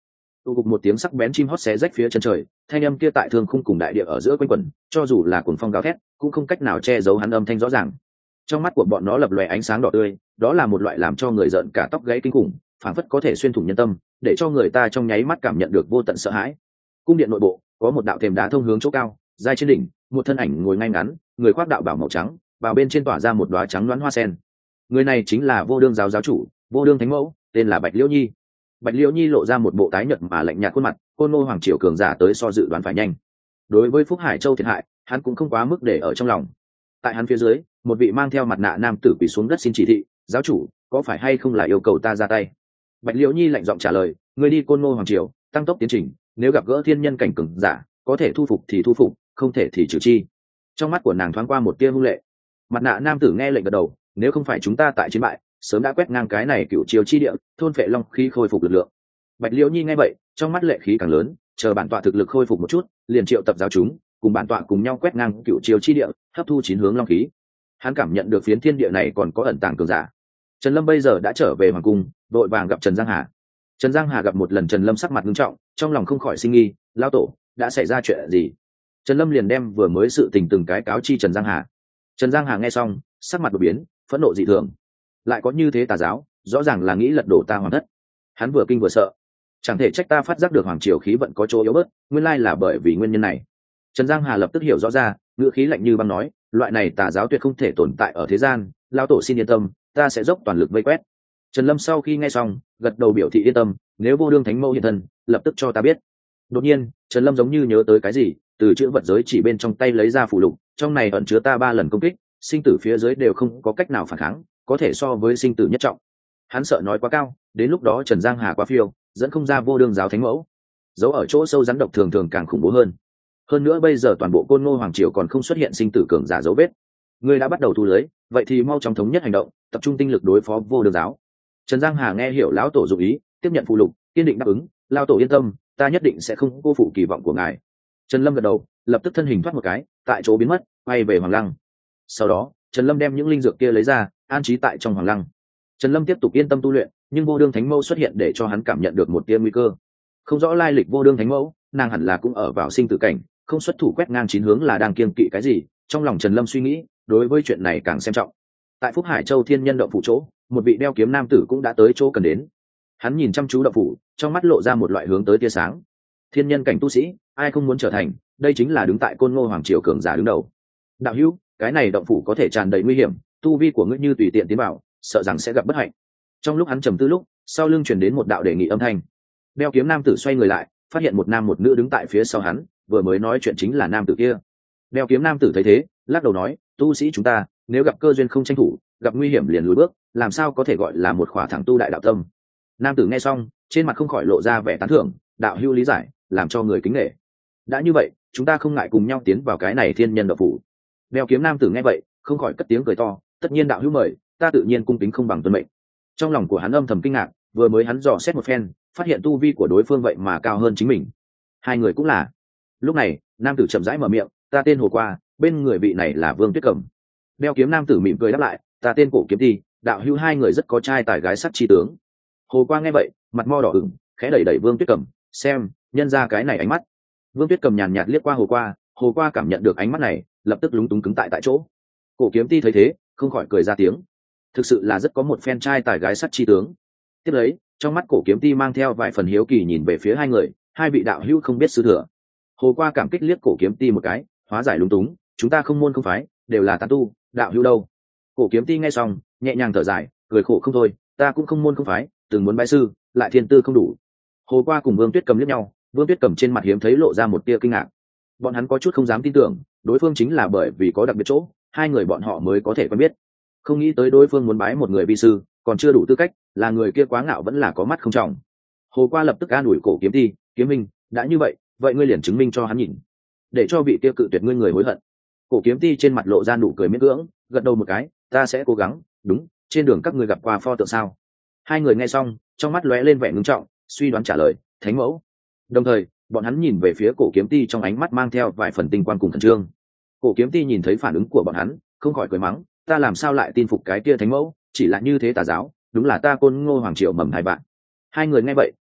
tụ cục một tiếng sắc bén chim hót xé rách phía chân trời, thanh âm kia tại thương khung cùng đại địa ở giữa quanh quẩn, cho dù là cuồng phong gào thét cũng không cách nào che giấu hắn âm thanh rõ ràng. Trong mắt của bọn nó lập lòe ánh sáng đỏ tươi, đó là một loại làm cho người giận cả tóc gáy kinh khủng, phảng phất có thể xuyên thủng nhân tâm, để cho người ta trong nháy mắt cảm nhận được vô tận sợ hãi. Cung điện nội bộ có một đạo thềm đá thông hướng chỗ cao, dài trên đỉnh một thân ảnh ngồi ngay ngắn, người khoác đạo bào màu trắng, vào bên trên tỏa ra một đóa trắng loáng hoa sen. Người này chính là Vô Đương giáo giáo chủ, Vô Đương thánh mẫu, tên là Bạch Liễu Nhi. Bạch Liễu Nhi lộ ra một bộ tái nhợt mà lạnh nhạt khuôn mặt, Côn Ngô hoàng triều cường giả tới so dự đoán phải nhanh. Đối với Phúc Hải Châu thiệt hại, hắn cũng không quá mức để ở trong lòng. Tại hắn phía dưới, một vị mang theo mặt nạ nam tử quỳ xuống đất xin chỉ thị, giáo chủ, có phải hay không là yêu cầu ta ra tay? Bạch Liễu Nhi lạnh giọng trả lời, người đi Côn Ngô hoàng triều, tăng tốc tiến trình, nếu gặp gỡ thiên nhân cảnh cường giả, có thể thu phục thì thu phục, không thể thì trừ chi. Trong mắt của nàng thoáng qua một tia hung lệ. Mặt nạ nam tử nghe lệnh gật đầu, nếu không phải chúng ta tại chiến bại, sớm đã quét ngang cái này cựu triều chi địa, thôn phệ long khí khôi phục lực lượng. Bạch Liễu Nhi nghe vậy, trong mắt lệ khí càng lớn, chờ bản tọa thực lực khôi phục một chút, liền triệu tập giáo chúng, cùng bản tọa cùng nhau quét ngang cựu triều chi địa, hấp thu chín hướng long khí. Hắn cảm nhận được phiến thiên địa này còn có ẩn tàng cường giả. Trần Lâm bây giờ đã trở về hoàng cung, đội vàng gặp Trần Giang Hà. Trần Giang Hà gặp một lần Trần Lâm sắc mặt nghiêm trọng, trong lòng không khỏi sinh nghi, lao tổ, đã xảy ra chuyện gì? Trần Lâm liền đem vừa mới sự tình từng cái cáo chi Trần Giang Hà. Trần Giang Hà nghe xong, sắc mặt đột biến, phẫn nộ dị thường. Lại có như thế tà giáo, rõ ràng là nghĩ lật đổ ta hoàng thất. Hắn vừa kinh vừa sợ, chẳng thể trách ta phát giác được hoàng triều khí vận có chỗ yếu bớt, nguyên lai là bởi vì nguyên nhân này. Trần Giang Hà lập tức hiểu rõ ra, ngữ khí lạnh như băng nói, loại này tà giáo tuyệt không thể tồn tại ở thế gian, lão tổ xin yên tâm, ta sẽ dốc toàn lực vây quét. Trần Lâm sau khi nghe xong, gật đầu biểu thị yên tâm, nếu Vô Đương thánh mẫu hiện thân, lập tức cho ta biết. Đột nhiên, Trần Lâm giống như nhớ tới cái gì, từ chữ vật giới chỉ bên trong tay lấy ra phù lục, trong này ẩn chứa ta 3 lần công kích, sinh tử phía dưới đều không có cách nào phản kháng, có thể so với sinh tử nhất trọng. Hắn sợ nói quá cao, đến lúc đó Trần Giang Hà quá phiêu, dẫn không ra Vô Đương giáo thánh mẫu. Giấu ở chỗ sâu rắn độc thường thường càng khủng bố hơn. Hơn nữa bây giờ toàn bộ Côn Ngô hoàng triều còn không xuất hiện sinh tử cường giả dấu vết. Ngươi đã bắt đầu thu lưới, vậy thì mau chóng thống nhất hành động, tập trung tinh lực đối phó Vô Đương giáo. Trần Giang Hà nghe hiểu lão tổ dụng ý, tiếp nhận phù lục, kiên định đáp ứng, lão tổ yên tâm, ta nhất định sẽ không cô phụ kỳ vọng của ngài. Trần Lâm gật đầu, lập tức thân hình thoát một cái, tại chỗ biến mất, quay về hoàng lăng. Sau đó, Trần Lâm đem những linh dược kia lấy ra, an trí tại trong hoàng lăng. Trần Lâm tiếp tục yên tâm tu luyện, nhưng Vô Đương thánh mẫu xuất hiện để cho hắn cảm nhận được một tia nguy cơ. Không rõ lai lịch Vô Đương thánh mẫu, nàng hẳn là cũng ở vào sinh tử cảnh, không xuất thủ quét ngang chín hướng là đang kiêng kỵ cái gì? Trong lòng Trần Lâm suy nghĩ, đối với chuyện này càng xem trọng. Tại Phúc Hải Châu Thiên Nhân động phủ chỗ, một vị đeo kiếm nam tử cũng đã tới chỗ cần đến. Hắn nhìn chăm chú động phủ, trong mắt lộ ra một loại hướng tới tia sáng. Thiên nhân cảnh tu sĩ, ai không muốn trở thành, đây chính là đứng tại Côn Ngô hoàng triều cường giả đứng đầu. Đạo hữu, cái này động phủ có thể tràn đầy nguy hiểm, tu vi của ngươi như tùy tiện tiến vào, sợ rằng sẽ gặp bất hạnh. Trong lúc hắn trầm tư lúc, sau lưng truyền đến một đạo đề nghị âm thanh. Đeo kiếm nam tử xoay người lại, phát hiện một nam một nữ đứng tại phía sau hắn, vừa mới nói chuyện chính là nam tử kia. Đeo kiếm nam tử thấy thế, lắc đầu nói, tu sĩ chúng ta, nếu gặp cơ duyên không tranh thủ, gặp nguy hiểm liền lùi bước, làm sao có thể gọi là một khỏa thẳng tu đại đạo tâm. Nam tử nghe xong, trên mặt không khỏi lộ ra vẻ tán thưởng, đạo hữu lý giải, làm cho người kính nể. Đã như vậy, chúng ta không ngại cùng nhau tiến vào cái này thiên nhân động phủ. Đeo kiếm nam tử nghe vậy, không khỏi cất tiếng cười to, tất nhiên đạo hữu mời, ta tự nhiên cung kính không bằng tuân mệnh. Trong lòng của hắn âm thầm kinh ngạc, vừa mới hắn dò xét một phen, phát hiện tu vi của đối phương vậy mà cao hơn chính mình. Hai người cũng là. Lúc này, nam tử chậm rãi mở miệng, ta tên Hồ Qua, bên người vị này là Vương Tuyết Cẩm. Đeo kiếm nam tử mỉm cười đáp lại, ta tên Cổ Kiếm Ti, đạo hữu hai người rất có trai tài gái sắc chi tướng. Hồ Qua nghe vậy, mặt mo đỏ ửng, khẽ đẩy đẩy Vương Tuyết Cẩm, xem, nhân ra cái này ánh mắt. Vương Tuyết Cẩm nhàn nhạt liếc qua Hồ Qua cảm nhận được ánh mắt này, lập tức lúng túng cứng tại chỗ. Cổ Kiếm Ti thấy thế, không khỏi cười ra tiếng. Thực sự là rất có một phen trai tài gái sắc chi tướng. Tiếp lấy, trong mắt Cổ Kiếm Ti mang theo vài phần hiếu kỳ nhìn về phía hai người, hai vị đạo hữu không biết sư thừa. Hồ Qua cảm kích liếc Cổ Kiếm Ti một cái, hóa giải lúng túng, chúng ta không môn không phái, đều là tán tu, đạo hữu đâu? Cổ Kiếm Ti nghe xong, nhẹ nhàng thở dài, cười khổ không thôi, ta cũng không môn không phái, từng muốn bái sư, lại thiên tư không đủ. Hồ Qua cùng Vương Tuyết Cầm liếc nhau, Vương Tuyết Cầm trên mặt hiếm thấy lộ ra một tia kinh ngạc. Bọn hắn có chút không dám tin tưởng, đối phương chính là bởi vì có đặc biệt chỗ, hai người bọn họ mới có thể quen biết. Không nghĩ tới đối phương muốn bái một người vi sư, còn chưa đủ tư cách, là người kia quá ngạo vẫn là có mắt không trọng. Hồ Qua lập tức an ủi Cổ Kiếm Ti, kiếm minh, đã như vậy, vậy ngươi liền chứng minh cho hắn nhìn, để cho vị kia cự tuyệt ngươi người hối hận. Cổ Kiếm Ti trên mặt lộ ra nụ cười miễn cưỡng, gật đầu một cái, ta sẽ cố gắng. Đúng, trên đường các ngươi gặp qua pho tượng sao? Hai người nghe xong, trong mắt lóe lên vẻ ngưng trọng, suy đoán trả lời, thánh mẫu. Đồng thời, bọn hắn nhìn về phía Cổ Kiếm Ti trong ánh mắt mang theo vài phần tinh quan cùng khẩn trương. Cổ Kiếm Ti nhìn thấy phản ứng của bọn hắn, không khỏi cười mắng, ta làm sao lại tin phục cái kia thánh mẫu, chỉ là như thế tà giáo, đúng là ta Côn Ngô hoàng triều mầm hai bạn. Hai người nghe vậy,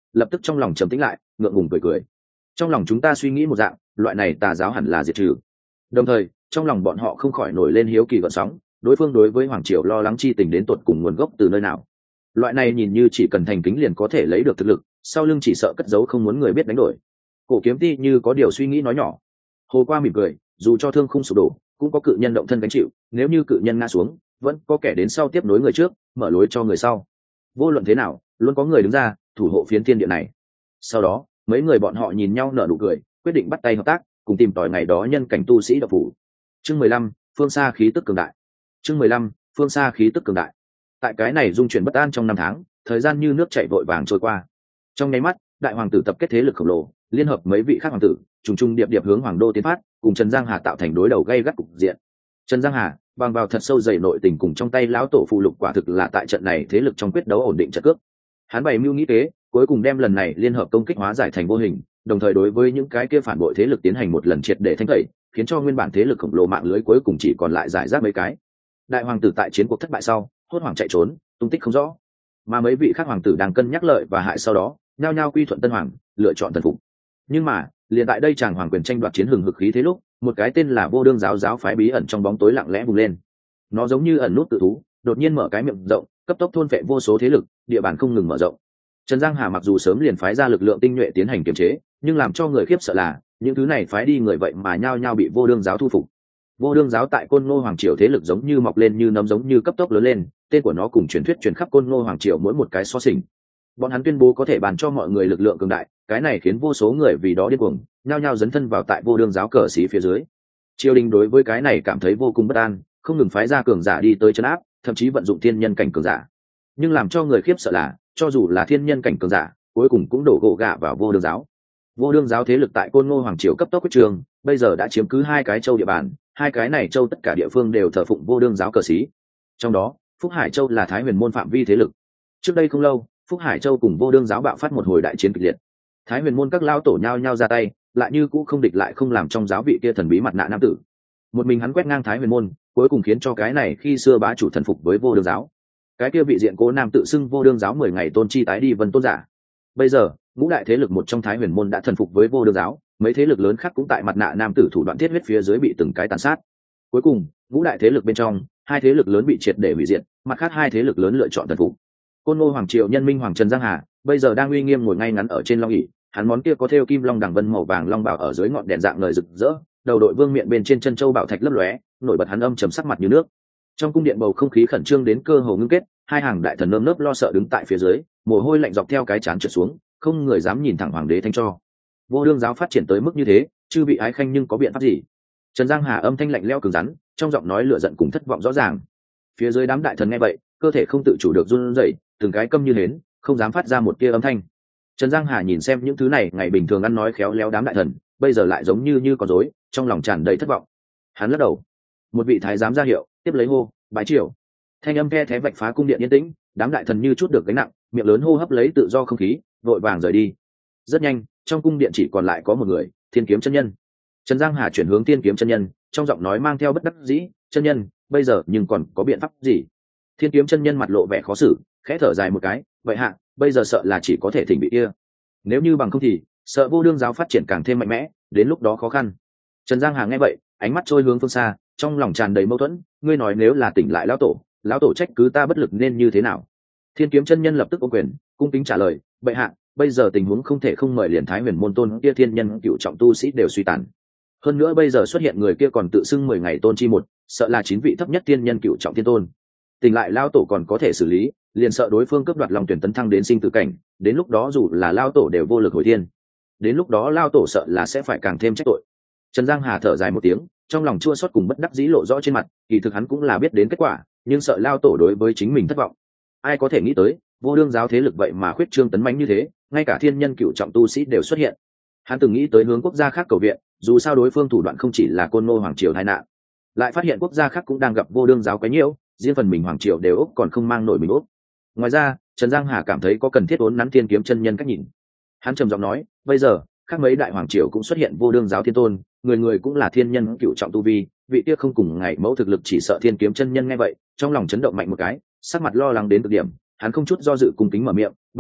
lập tức trong lòng trầm tĩnh lại, ngượng ngùng cười cười. Trong lòng chúng ta suy nghĩ một dạng, loại này tà giáo hẳn là diệt trừ. Đồng thời trong lòng bọn họ không khỏi nổi lên hiếu kỳ gợn sóng, đối phương đối với hoàng triều lo lắng chi tình đến tột cùng nguồn gốc từ nơi nào. Loại này nhìn như chỉ cần thành kính liền có thể lấy được thực lực, sau lưng chỉ sợ cất giấu không muốn người biết đánh đổi. Cổ Kiếm Ti như có điều suy nghĩ nói nhỏ. Hồ Qua mỉm cười, dù cho thương không sụp đổ cũng có cự nhân động thân gánh chịu, nếu như cự nhân ngã xuống vẫn có kẻ đến sau tiếp nối người trước, mở lối cho người sau. Vô luận thế nào luôn có người đứng ra thủ hộ phiến thiên địa này. Sau đó mấy người bọn họ nhìn nhau nở nụ cười, quyết định bắt tay hợp tác, cùng tìm tòi ngày đó nhân cảnh tu sĩ độc phủ. Chương 15, phương xa khí tức cường đại. Chương 15, phương xa khí tức cường đại. Tại cái này dung chuyển bất an trong năm tháng, thời gian như nước chảy vội vàng trôi qua. Trong nháy mắt, đại hoàng tử tập kết thế lực khổng lồ, liên hợp mấy vị khác hoàng tử, trùng trùng điệp điệp hướng hoàng đô tiến phát, cùng Trần Giang Hà tạo thành đối đầu gay gắt cục diện. Trần Giang Hà bằng vào thật sâu dày nội tình cùng trong tay lão tổ phụ lục, quả thực là tại trận này thế lực trong quyết đấu ổn định trận cước. Hắn bày mưu nghĩ kế, cuối cùng đem lần này liên hợp công kích hóa giải thành vô hình, đồng thời đối với những cái kia phản bội thế lực tiến hành một lần triệt để thanh tẩy, khiến cho nguyên bản thế lực khổng lồ mạng lưới cuối cùng chỉ còn lại giải rác mấy cái. Đại hoàng tử tại chiến cuộc thất bại sau hốt hoảng chạy trốn, tung tích không rõ, mà mấy vị khác hoàng tử đang cân nhắc lợi và hại, sau đó nhao nhao quy thuận tân hoàng, lựa chọn thần phục. Nhưng mà liền tại đây chàng hoàng quyền tranh đoạt chiến hừng hực khí thế lúc, một cái tên là Vô Đương giáo giáo phái bí ẩn trong bóng tối lặng lẽ bùng lên. Nó giống như ẩn nút tự thú, đột nhiên mở cái miệng rộng, cấp tốc thôn phệ vô số thế lực, địa bàn không ngừng mở rộng. Trần Giang Hà mặc dù sớm liền phái ra lực lượng tinh nhuệ tiến hành kiềm chế, nhưng làm cho người khiếp sợ là những thứ này phái đi người vậy mà nhao nhao bị Vô Đương giáo thu phục. Vô Đương giáo tại Côn Ngô hoàng triều thế lực giống như mọc lên như nấm, giống như cấp tốc lớn lên, tên của nó cùng truyền thuyết truyền khắp Côn Ngô hoàng triều mỗi một cái so sình. Bọn hắn tuyên bố có thể bàn cho mọi người lực lượng cường đại, cái này khiến vô số người vì đó điên cuồng, nhao nhao dấn thân vào tại Vô Đương giáo cờ xí phía dưới. Triều đình đối với cái này cảm thấy vô cùng bất an, không ngừng phái ra cường giả đi tới trấn áp, thậm chí vận dụng thiên nhân cảnh cường giả. Nhưng làm cho người khiếp sợ là, cho dù là thiên nhân cảnh cường giả, cuối cùng cũng đổ gỗ gạ vào Vô Đương giáo. Vô Đương giáo thế lực tại Côn Ngô hoàng triều cấp tốc quyết trường, bây giờ đã chiếm cứ 2 cái châu địa bàn, 2 cái này châu tất cả địa phương đều thờ phụng Vô Đương giáo cờ xí. Trong đó Phúc Hải châu là Thái Huyền môn phạm vi thế lực. Trước đây không lâu, Phúc Hải châu cùng Vô Đương giáo bạo phát một hồi đại chiến kịch liệt. Thái Huyền môn các lao tổ nhao nhao ra tay, lại như cũ không địch lại không làm trong giáo vị kia thần bí mặt nạ nam tử. Một mình hắn quét ngang Thái Huyền môn, cuối cùng khiến cho cái này khi xưa bá chủ thần phục với Vô Đương giáo. Cái kia vị diện cố nam tự xưng Vô Đương giáo 10 ngày tôn chi tái đi vân tôn giả. Bây giờ ngũ đại thế lực một trong Thái Huyền môn đã thần phục với Vô Đương giáo, mấy thế lực lớn khác cũng tại mặt nạ nam tử thủ đoạn thiết huyết phía dưới bị từng cái tàn sát. Cuối cùng ngũ đại thế lực bên trong 2 thế lực lớn bị triệt để hủy diệt, mặt khác 2 thế lực lớn lựa chọn thần phục. Côn Ngô hoàng triều nhân minh hoàng Trần Giang Hà bây giờ đang uy nghiêm ngồi ngay ngắn ở trên long ỷ, hắn món kia có thêu kim long đằng vân màu vàng long bảo ở dưới ngọn đèn dạng ngời rực rỡ, đầu đội vương miện bên trên chân châu bảo thạch lấp lóe, nổi bật hắn âm trầm sắc mặt như nước. Trong cung điện bầu không khí khẩn trương đến cơ hồ ngưng kết, 2 hàng đại thần nơm nớp lo sợ đứng tại phía dưới, mồ hôi lạnh dọc theo cái trán trượt xuống, không người dám nhìn thẳng hoàng đế thanh cho. Vô Đương giáo phát triển tới mức như thế, chư vị ái khanh nhưng có biện pháp gì? Trần Giang Hà âm thanh lạnh lẽo cứng rắn, trong giọng nói lửa giận cùng thất vọng rõ ràng. Phía dưới đám đại thần nghe vậy, cơ thể không tự chủ được run rẩy, từng cái câm như hến, không dám phát ra một tia âm thanh. Trần Giang Hà nhìn xem những thứ này ngày bình thường ăn nói khéo léo đám đại thần, bây giờ lại giống như con rối, trong lòng tràn đầy thất vọng. Hắn lắc đầu. Một vị thái giám ra hiệu, tiếp lấy hô, bái triều. Thanh âm khe thé vạch phá cung điện yên tĩnh, đám đại thần như chút được gánh nặng, miệng lớn hô hấp lấy tự do không khí, vội vàng rời đi. Rất nhanh, trong cung điện chỉ còn lại có một người, Thiên Kiếm chân nhân. Trần Giang Hà chuyển hướng Thiên Kiếm chân nhân, trong giọng nói mang theo bất đắc dĩ, chân nhân, bây giờ nhưng còn có biện pháp gì? Thiên Kiếm chân nhân mặt lộ vẻ khó xử, khẽ thở dài một cái, vậy hạ, bây giờ sợ là chỉ có thể thỉnh bị kia. Nếu như bằng không thì, sợ Vô Đương giáo phát triển càng thêm mạnh mẽ, đến lúc đó khó khăn. Trần Giang Hà nghe vậy, ánh mắt trôi hướng phương xa, trong lòng tràn đầy mâu thuẫn, ngươi nói nếu là tỉnh lại lão tổ trách cứ ta bất lực nên như thế nào? Thiên Kiếm chân nhân lập tức ôm quyền, cung kính trả lời, bệ hạ, bây giờ tình huống không thể không mời liền Thái Huyền môn tôn kia thiên nhân cựu trọng tu sĩ đều suy tàn. Hơn nữa bây giờ xuất hiện người kia còn tự xưng 10 ngày tôn chi một, sợ là 9 vị thấp nhất thiên nhân cựu trọng thiên tôn. Tỉnh lại lão tổ còn có thể xử lý, liền sợ đối phương cướp đoạt lòng tuyển tấn thăng đến sinh tử cảnh, đến lúc đó dù là lão tổ đều vô lực hồi thiên. Đến lúc đó lão tổ sợ là sẽ phải càng thêm trách tội. Trần Giang Hà thở dài một tiếng, trong lòng chua xót cùng bất đắc dĩ lộ rõ trên mặt, kỳ thực hắn cũng là biết đến kết quả, nhưng sợ lão tổ đối với chính mình thất vọng. Ai có thể nghĩ tới, Vô Đương giáo thế lực vậy mà khuyết trương tấn mãnh như thế, ngay cả thiên nhân cựu trọng tu sĩ đều xuất hiện. Hắn từng nghĩ tới hướng quốc gia khác cầu viện, dù sao đối phương thủ đoạn không chỉ là Côn Ngô hoàng triều tai nạn, lại phát hiện quốc gia khác cũng đang gặp Vô Đương giáo quấy nhiễu, riêng phần mình hoàng triều đều úc còn không mang nổi mình úc. Ngoài ra, Trần Giang Hà cảm thấy có cần thiết uốn nắn Thiên Kiếm chân nhân cách nhìn. Hắn trầm giọng nói, bây giờ khác mấy đại hoàng triều cũng xuất hiện Vô Đương giáo thiên tôn, người người cũng là thiên nhân cựu trọng tu vi, vị kia không cùng ngày mẫu thực lực, chỉ sợ Thiên Kiếm chân nhân nghe vậy trong lòng chấn động mạnh một cái, sắc mặt lo lắng đến cực điểm. Hắn không chút do dự cung kính mở miệng, bệ hạ,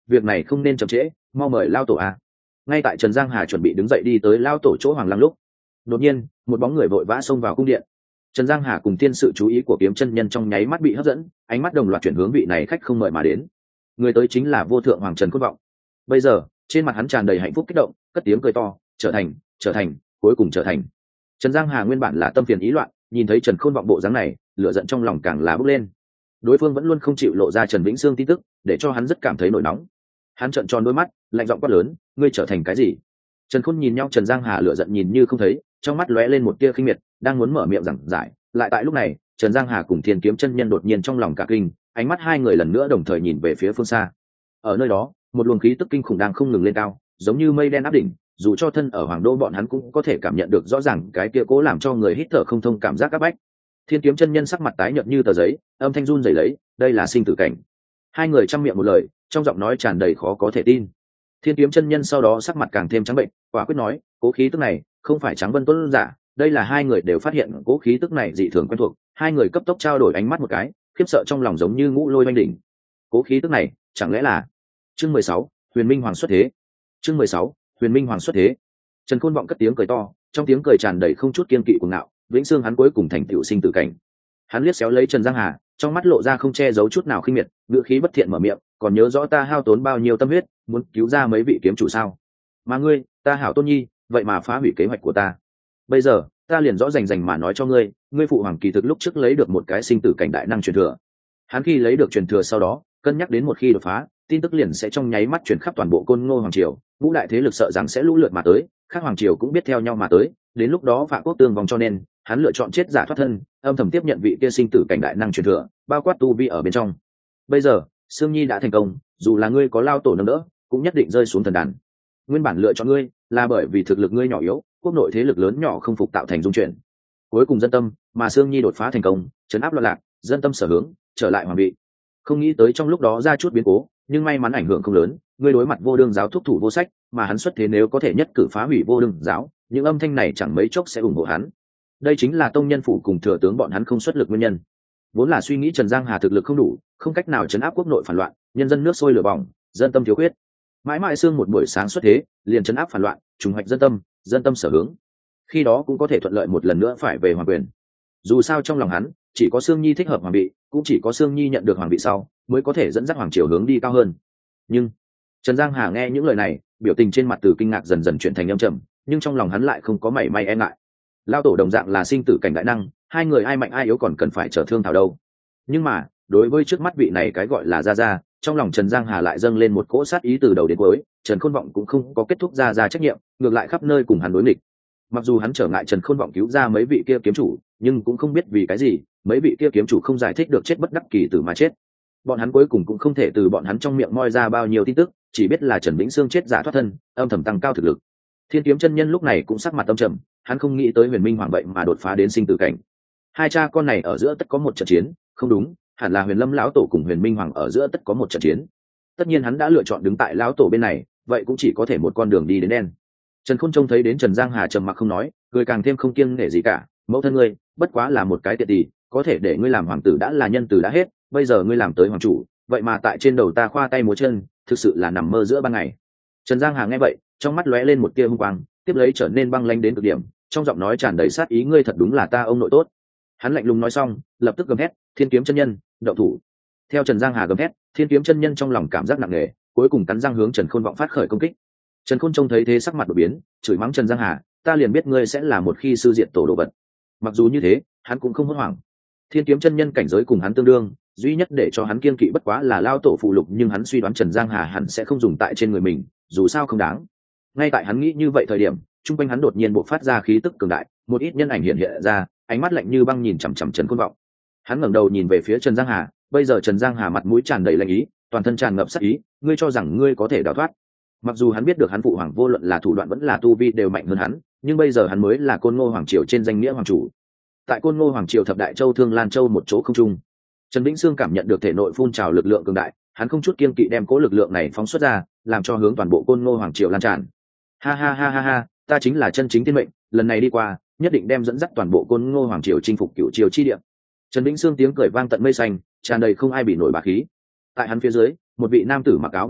việc này không nên chậm trễ, mau mời lao tổ a. Ngay tại Trần Giang Hà chuẩn bị đứng dậy đi tới lao tổ chỗ Hoàng Lăng lúc, đột nhiên một bóng người vội vã xông vào cung điện. Trần Giang Hà cùng thiên sự chú ý của kiếm chân nhân trong nháy mắt bị hấp dẫn, ánh mắt đồng loạt chuyển hướng vị này khách không mời mà đến. Người tới chính là vô thượng hoàng Trần Khôn Vọng. Bây giờ trên mặt hắn tràn đầy hạnh phúc kích động, cất tiếng cười to, trở thành, cuối cùng trở thành. Trần Giang Hà nguyên bản là tâm phiền ý loạn, nhìn thấy Trần Khôn Vọng bộ dáng này, lửa giận trong lòng càng là bốc lên. Đối phương vẫn luôn không chịu lộ ra Trần Vĩnh Sương tin tức, để cho hắn rất cảm thấy nổi nóng. Hắn trợn tròn đôi mắt, lạnh giọng quát lớn, ngươi trở thành cái gì? Trần Khôn nhìn nhau, Trần Giang Hà lửa giận nhìn như không thấy, trong mắt lóe lên một tia khinh miệt, đang muốn mở miệng giảng giải, lại tại lúc này, Trần Giang Hà cùng Thiên Kiếm chân nhân đột nhiên trong lòng cả kinh, ánh mắt hai người lần nữa đồng thời nhìn về phía phương xa. Ở nơi đó, một luồng khí tức kinh khủng đang không ngừng lên cao, giống như mây đen áp đỉnh, dù cho thân ở Hoàng Đô bọn hắn cũng có thể cảm nhận được rõ ràng cái kia cố làm cho người hít thở không thông cảm giác áp bách. Thiên Kiếm chân nhân sắc mặt tái nhợt như tờ giấy, âm thanh run rẩy lấy, đây là sinh tử cảnh. Hai người trăm miệng một lời, trong giọng nói tràn đầy khó có thể tin. Thiên Kiếm chân nhân sau đó sắc mặt càng thêm trắng bệnh, quả quyết nói, cố khí tức này không phải Trắng Vân Tuấn giả. Đây là hai người đều phát hiện cố khí tức này dị thường quen thuộc, hai người cấp tốc trao đổi ánh mắt một cái, khiếp sợ trong lòng giống như ngũ lôi oanh đỉnh. Cố khí tức này chẳng lẽ là chương 16, Huyền Minh Hoàng xuất thế. Chương 16, Huyền Minh Hoàng xuất thế. Trần Khôn Vọng cất tiếng cười to, trong tiếng cười tràn đầy không chút kiên kỵ cuồng ngạo, Vĩnh Sương hắn cuối cùng thành tựu sinh tử cảnh. Hắn liếc xéo lấy Trần Giang Hà, trong mắt lộ ra không che giấu chút nào khinh miệt, ngữ khí bất thiện mở miệng, còn nhớ rõ ta hao tốn bao nhiêu tâm huyết, muốn cứu ra mấy vị kiếm chủ sao? Mà ngươi, ta hảo tôn nhi, vậy mà phá hủy kế hoạch của ta. Bây giờ, ta liền rõ rành rành mà nói cho ngươi, ngươi phụ hoàng kỳ thực lúc trước lấy được một cái sinh tử cảnh đại năng truyền thừa. Hắn khi lấy được truyền thừa sau đó, cân nhắc đến một khi đột phá, tin tức liền sẽ trong nháy mắt truyền khắp toàn bộ Côn Ngô hoàng triều, ngũ đại thế lực sợ rằng sẽ lũ lượt mà tới, các hoàng triều cũng biết theo nhau mà tới, đến lúc đó Phạ Quốc tương vong, cho nên hắn lựa chọn chết giả thoát thân, âm thầm tiếp nhận vị kia sinh tử cảnh đại năng truyền thừa, bao quát tu vi ở bên trong. Bây giờ, Sương Nhi đã thành công, dù là ngươi có lao tổ nâng đỡ, cũng nhất định rơi xuống thần đàn. Nguyên bản lựa chọn ngươi là bởi vì thực lực ngươi nhỏ yếu, quốc nội thế lực lớn nhỏ không phục tạo thành dung chuyển. Cuối cùng dân tâm, mà Sương Nhi đột phá thành công, trấn áp loạn lạc, dân tâm sở hướng, trở lại hoàng vị. Không nghĩ tới trong lúc đó ra chút biến cố, nhưng may mắn ảnh hưởng không lớn, ngươi đối mặt Vô Đương giáo thúc thủ vô sách, mà hắn xuất thế nếu có thể nhất cử phá hủy Vô Đương giáo, những âm thanh này chẳng mấy chốc sẽ ủng hộ hắn. Đây chính là tông nhân phủ cùng thừa tướng bọn hắn không xuất lực nguyên nhân. Vốn là suy nghĩ Trần Giang Hà thực lực không đủ, không cách nào trấn áp quốc nội phản loạn, nhân dân nước sôi lửa bỏng, dân tâm thiếu khuyết. Mãi mãi xương một buổi sáng xuất thế, liền trấn áp phản loạn, trùng hoạch dân tâm sở hướng. Khi đó cũng có thể thuận lợi một lần nữa phải về hoàng quyền. Dù sao trong lòng hắn, chỉ có Sương Nhi thích hợp hoàng vị, cũng chỉ có Sương Nhi nhận được hoàng vị sau, mới có thể dẫn dắt hoàng triều hướng đi cao hơn. Nhưng Trần Giang Hà nghe những lời này, biểu tình trên mặt từ kinh ngạc dần dần chuyển thành âm trầm, nhưng trong lòng hắn lại không có mảy may e ngại. Lao tổ đồng dạng là sinh tử cảnh đại năng, hai người ai mạnh ai yếu còn cần phải chờ thương thảo đâu. Nhưng mà đối với trước mắt vị này cái gọi là gia, trong lòng Trần Giang Hà lại dâng lên một cỗ sát ý từ đầu đến cuối. Trần Khôn Vọng cũng không có kết thúc gia trách nhiệm, ngược lại khắp nơi cùng hắn đối nghịch. Mặc dù hắn trở ngại Trần Khôn Vọng cứu ra mấy vị kia kiếm chủ, nhưng cũng không biết vì cái gì mấy vị kia kiếm chủ không giải thích được chết bất đắc kỳ tử mà chết. Bọn hắn cuối cùng cũng không thể từ bọn hắn trong miệng moi ra bao nhiêu tin tức, chỉ biết là Trần Vĩnh Sương chết giả thoát thân, âm thầm tăng cao thực lực. Thiên Kiếm chân nhân lúc này cũng sắc mặt âm trầm, hắn không nghĩ tới Huyền Minh Hoàng vậy mà đột phá đến sinh tử cảnh. Hai cha con này ở giữa tất có một trận chiến, không đúng, hẳn là Huyền Lâm lão tổ cùng Huyền Minh Hoàng ở giữa tất có một trận chiến. Tất nhiên hắn đã lựa chọn đứng tại lão tổ bên này, vậy cũng chỉ có thể một con đường đi đến đen. Trần Khôn trông thấy đến Trần Giang Hà trầm mặc không nói, cười càng thêm không kiêng nể gì cả, mẫu thân ngươi bất quá là một cái tiện tỳ, có thể để ngươi làm hoàng tử đã là nhân từ đã hết, bây giờ ngươi làm tới hoàng chủ, vậy mà tại trên đầu ta khoa tay múa chân, thực sự là nằm mơ giữa ban ngày. Trần Giang Hà nghe vậy, trong mắt lóe lên một tia hung quang, tiếp lấy trở nên băng lãnh đến cực điểm, trong giọng nói tràn đầy sát ý, ngươi thật đúng là ta ông nội tốt. Hắn lạnh lùng nói xong, lập tức gầm hét, Thiên Kiếm chân nhân, động thủ. Theo Trần Giang Hà gầm hét, Thiên Kiếm chân nhân trong lòng cảm giác nặng nề, cuối cùng cắn răng hướng Trần Khôn Vọng phát khởi công kích. Trần Khôn trông thấy thế sắc mặt đổi biến, chửi mắng Trần Giang Hà, ta liền biết ngươi sẽ là một khi sư diện tổ đồ vật. Mặc dù như thế, hắn cũng không hốt hoảng. Thiên Kiếm chân nhân cảnh giới cùng hắn tương đương, duy nhất để cho hắn kiên kỵ bất quá là lao tổ phụ lục, nhưng hắn suy đoán Trần Giang Hà hẳn sẽ không dùng tại trên người mình, dù sao không đáng. Ngay tại hắn nghĩ như vậy thời điểm, trung quanh hắn đột nhiên bộc phát ra khí tức cường đại, một ít nhân ảnh hiện hiện ra, ánh mắt lạnh như băng nhìn chằm chằm Trần Khôn Vọng. Hắn ngẩng đầu nhìn về phía Trần Giang Hà, bây giờ Trần Giang Hà mặt mũi tràn đầy lạnh ý, toàn thân tràn ngập sát ý, ngươi cho rằng ngươi có thể đào thoát? Mặc dù hắn biết được hắn phụ hoàng vô luận là thủ đoạn vẫn là tu vi đều mạnh hơn hắn, nhưng bây giờ hắn mới là Côn Ngô hoàng triều trên danh nghĩa hoàng chủ. Tại Côn Ngô hoàng triều thập đại châu Thương Lan châu một chỗ không trung, Trần Vĩnh Sương cảm nhận được thể nội phun trào lực lượng cường đại, hắn không chút kiêng kỵ đem cố lực lượng này phóng xuất ra, làm cho hướng toàn bộ Côn Ngô hoàng triều lan tràn. Ha ha ha ha ha, ta chính là chân chính thiên mệnh, lần này đi qua, nhất định đem dẫn dắt toàn bộ Côn Ngô hoàng triều chinh phục cửu triều chi địa. Trần Vĩnh Sương tiếng cười vang tận mây xanh, tràn đầy không ai bị nổi bá khí. Tại hắn phía dưới, một vị nam tử mặc áo bào đỏ,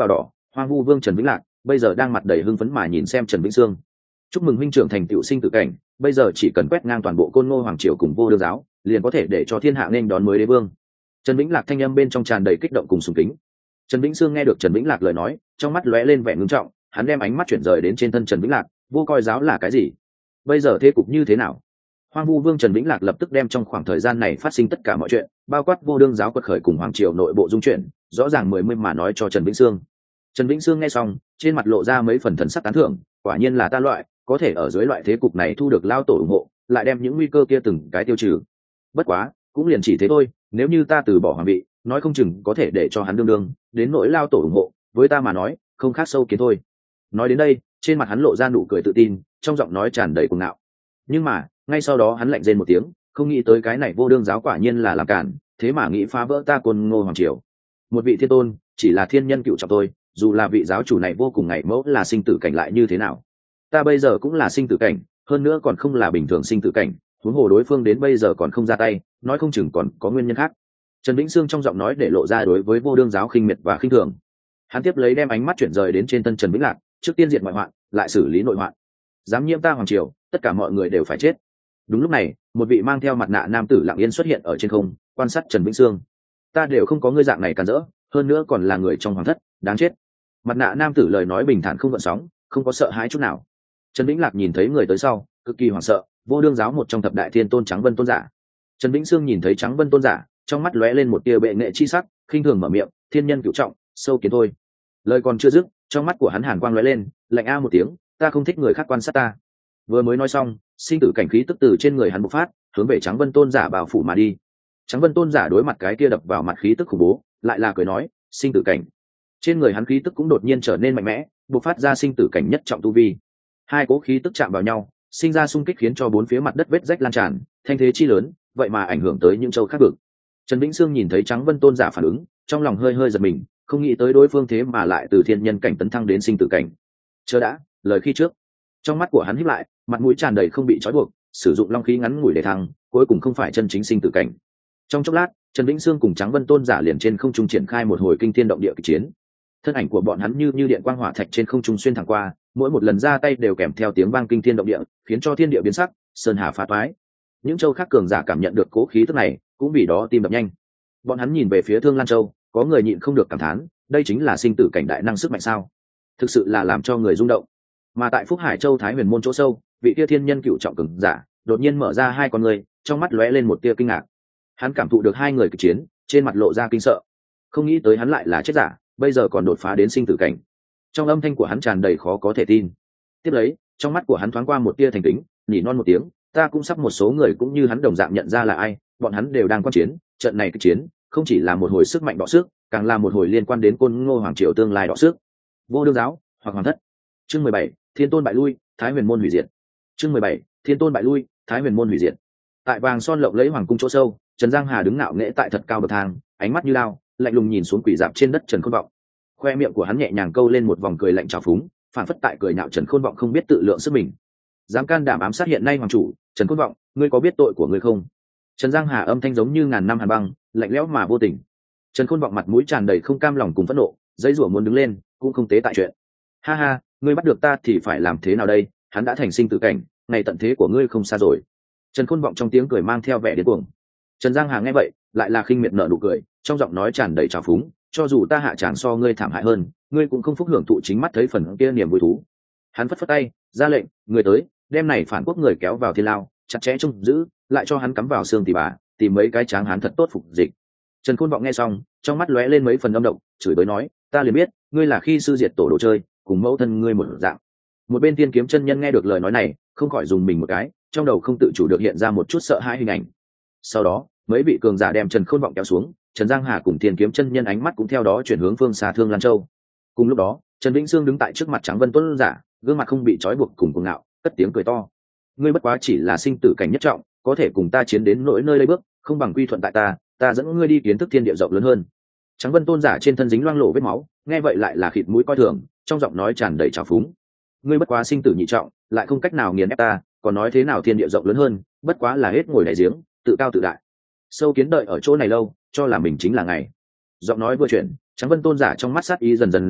Hoang Vu Vương Trần Vĩnh Lạc bây giờ đang mặt đầy hưng phấn mà nhìn xem Trần Vĩnh Sương. Chúc mừng huynh trưởng thành tựu sinh tử cảnh, bây giờ chỉ cần quét ngang toàn bộ Côn Ngô hoàng triều cùng Vô Đương giáo, liền có thể để cho thiên hạ nên đón mới đế vương. Trần Vĩnh Lạc thanh âm bên trong tràn đầy kích động cùng sùng kính. Trần Vĩnh Sương nghe được Trần Vĩnh Lạc lời nói, trong mắt lóe lên vẻ ngưng trọng, hắn đem ánh mắt chuyển rời đến trên thân Trần Vĩnh Lạc, vô coi giáo là cái gì? Bây giờ thế cục như thế nào? Hoang Vu Vương Trần Vĩnh Lạc lập tức đem trong khoảng thời gian này phát sinh tất cả mọi chuyện, bao quát Vô Đương giáo quật khởi cùng hoàng triều nội bộ dung chuyển, rõ ràng mười mươi mà nói cho Trần Vĩnh Sương. Trần Vĩnh Sương nghe xong, trên mặt lộ ra mấy phần thần sắc tán thưởng, quả nhiên là ta loại, có thể ở dưới loại thế cục này thu được lao tổ ủng hộ, lại đem những nguy cơ kia từng cái tiêu trừ. Bất quá, cũng liền chỉ thế thôi, nếu như ta từ bỏ hoàng vị, nói không chừng có thể để cho hắn đương đương, đến nỗi lao tổ ủng hộ, với ta mà nói, không khác sâu kiến thôi. Nói đến đây, trên mặt hắn lộ ra nụ cười tự tin, trong giọng nói tràn đầy cuồng ngạo. Nhưng mà, ngay sau đó hắn lạnh rên một tiếng, không nghĩ tới cái này Vô Đương giáo quả nhiên là làm cản, thế mà nghĩ phá vỡ ta Côn Ngô hoàng triều. Một vị thiên tôn, chỉ là thiên nhân cựu trọng tôi, dù là vị giáo chủ này vô cùng ngày mẫu là sinh tử cảnh lại như thế nào, ta bây giờ cũng là sinh tử cảnh, hơn nữa còn không là bình thường sinh tử cảnh, huống hồ đối phương đến bây giờ còn không ra tay, nói không chừng còn có nguyên nhân khác. Trần Vĩnh Sương trong giọng nói để lộ ra đối với Vô Đương giáo khinh miệt và khinh thường. Hắn tiếp lấy đem ánh mắt chuyển rời đến trên thân Trần Vĩnh Lạc, trước tiên diệt ngoại hoạn, lại xử lý nội hoạn. Dám nhiễm ta hoàng triều, tất cả mọi người đều phải chết. Đúng lúc này, một vị mang theo mặt nạ nam tử lặng yên xuất hiện ở trên không, quan sát Trần Vĩnh Sương. Ta đều không có ngươi dạng này cản rỡ, hơn nữa còn là người trong hoàng thất, đáng chết. Mặt nạ nam tử lời nói bình thản không gợn sóng, không có sợ hãi chút nào. Trần Vĩnh Lạc nhìn thấy người tới sau, cực kỳ hoảng sợ, Vô Đương giáo một trong thập đại thiên tôn Trắng Vân tôn giả. Trần Vĩnh Sương nhìn thấy Trắng Vân tôn giả, trong mắt lóe lên một tia bệ nghệ chi sắc, khinh thường mở miệng, thiên nhân cửu trọng, sâu kiến thôi. Lời còn chưa dứt, trong mắt của hắn hàn quang lóe lên, lạnh a một tiếng, ta không thích người khác quan sát ta. Vừa mới nói xong, sinh tử cảnh khí tức từ trên người hắn bộc phát, hướng về Trắng Vân tôn giả bao phủ mà đi. Trắng Vân tôn giả đối mặt cái kia đập vào mặt khí tức khủng bố, lại là cười nói, sinh tử cảnh. Trên người hắn khí tức cũng đột nhiên trở nên mạnh mẽ, bộc phát ra sinh tử cảnh nhất trọng tu vi. Hai cố khí tức chạm vào nhau, sinh ra xung kích khiến cho bốn phía mặt đất vết rách lan tràn, thanh thế chi lớn, vậy mà ảnh hưởng tới những châu khác vực. Trần Vĩnh Sương nhìn thấy Trắng Vân tôn giả phản ứng, trong lòng hơi hơi giật mình, không nghĩ tới đối phương thế mà lại từ thiên nhân cảnh tấn thăng đến sinh tử cảnh. Chờ đã, lời khi trước. Trong mắt của hắn híp lại, mặt mũi tràn đầy không bị trói buộc, sử dụng long khí ngắn ngủi để thăng, cuối cùng không phải chân chính sinh tử cảnh. Trong chốc lát, Trần Vĩnh Sương cùng Trắng Vân tôn giả liền trên không trung triển khai một hồi kinh thiên động địa kịch chiến. Thân ảnh của bọn hắn như điện quang hỏa thạch trên không trung xuyên thẳng qua, mỗi một lần ra tay đều kèm theo tiếng vang kinh thiên động địa, khiến cho thiên địa biến sắc, sơn hà phá toái. Những châu khác cường giả cảm nhận được cố khí tức này, cũng vì đó tim đập nhanh. Bọn hắn nhìn về phía Thương Lan Châu, có người nhịn không được cảm thán, đây chính là sinh tử cảnh đại năng sức mạnh sao? Thực sự là làm cho người rung động. Mà tại Phúc Hải Châu Thái Huyền môn chỗ sâu, vị tia thiên nhân cựu trọng cường giả đột nhiên mở ra hai con người, trong mắt lóe lên một tia kinh ngạc. Hắn cảm thụ được hai người kịch chiến, trên mặt lộ ra kinh sợ. Không nghĩ tới hắn lại là chết giả, bây giờ còn đột phá đến sinh tử cảnh. Trong âm thanh của hắn tràn đầy khó có thể tin. Tiếp lấy, trong mắt của hắn thoáng qua một tia thành kính, nhỉ non một tiếng, ta cũng sắp một số người cũng như hắn đồng dạng nhận ra là ai, bọn hắn đều đang quan chiến, trận này kịch chiến không chỉ là một hồi sức mạnh đọ sức, càng là một hồi liên quan đến Côn Ngô hoàng triều tương lai đọ sức. Vô Đương giáo hoặc hoàng thất. Chương 17, Thiên Tôn bại lui, Thái Huyền môn hủy diệt. Chương 17, Thiên Tôn bại lui, Thái Huyền môn hủy diệt. Tại vàng son lộng lẫy hoàng cung chỗ sâu, Trần Giang Hà đứng ngạo nghễ tại thật cao bậc thang, ánh mắt như lao, lạnh lùng nhìn xuống quỷ dạp trên đất Trần Khôn Vọng. Khoe miệng của hắn nhẹ nhàng câu lên một vòng cười lạnh trào phúng, phản phất tại cười nhạo Trần Khôn Vọng không biết tự lượng sức mình. Dám can đảm ám sát hiện nay hoàng chủ, Trần Khôn Vọng, ngươi có biết tội của ngươi không? Trần Giang Hà âm thanh giống như ngàn năm hàn băng, lạnh lẽo mà vô tình. Trần Khôn Vọng mặt mũi tràn đầy không cam lòng cùng phẫn nộ, dãy rủa muốn đứng lên, cũng không tế tại chuyện. Ha ha, ngươi bắt được ta thì phải làm thế nào đây? Hắn đã thành sinh tử cảnh, ngày tận thế của ngươi không xa rồi. Trần Khôn Vọng trong tiếng cười mang theo vẻ điên cuồng. Trần Giang Hà nghe vậy, lại là khinh miệt nở nụ cười, trong giọng nói tràn đầy trào phúng, cho dù ta hạ tràng so ngươi thảm hại hơn, ngươi cũng không phúc hưởng thụ chính mắt thấy phần kia niềm vui thú. Hắn phất phất tay, ra lệnh, người tới, đem này phản quốc người kéo vào thiên lao, chặt chẽ trông giữ, lại cho hắn cắm vào xương tỉ bà, tìm mấy cái tráng hắn thật tốt phục dịch. Trần Khôn Vọng nghe xong, trong mắt lóe lên mấy phần âm động, chửi bới nói, ta liền biết, ngươi là khi sư diệt tổ đồ chơi, cùng mẫu thân ngươi một dạng. Một bên Thiên Kiếm chân nhân nghe được lời nói này, không khỏi dùng mình một cái, trong đầu không tự chủ được hiện ra một chút sợ hãi hình ảnh. Sau đó, mấy vị cường giả đem Trần Khôn Vọng kéo xuống, Trần Giang Hà cùng Thiên Kiếm chân nhân ánh mắt cũng theo đó chuyển hướng phương xa Thương Lan Châu. Cùng lúc đó, Trần Vĩnh Sương đứng tại trước mặt Trắng Vân Tuấn giả, gương mặt không bị trói buộc cùng cuồng ngạo, cất tiếng cười to. Ngươi bất quá chỉ là sinh tử cảnh nhất trọng, có thể cùng ta chiến đến nỗi nơi đây bước, không bằng quy thuận tại ta, ta dẫn ngươi đi kiến thức thiên địa rộng lớn hơn. Trắng Vân tôn giả trên thân dính loang lổ vết máu, nghe vậy lại là khịt mũi coi thường, trong giọng nói tràn đầy trào phúng. Ngươi bất quá sinh tử nhị trọng, lại không cách nào nghiền ép ta, còn nói thế nào thiên địa rộng lớn hơn, bất quá là hết ngồi đại giếng, tự cao tự đại. Sâu kiến đợi ở chỗ này lâu, cho là mình chính là ngày. Giọng nói vừa chuyển, Trắng Vân tôn giả trong mắt sát ý dần dần dày,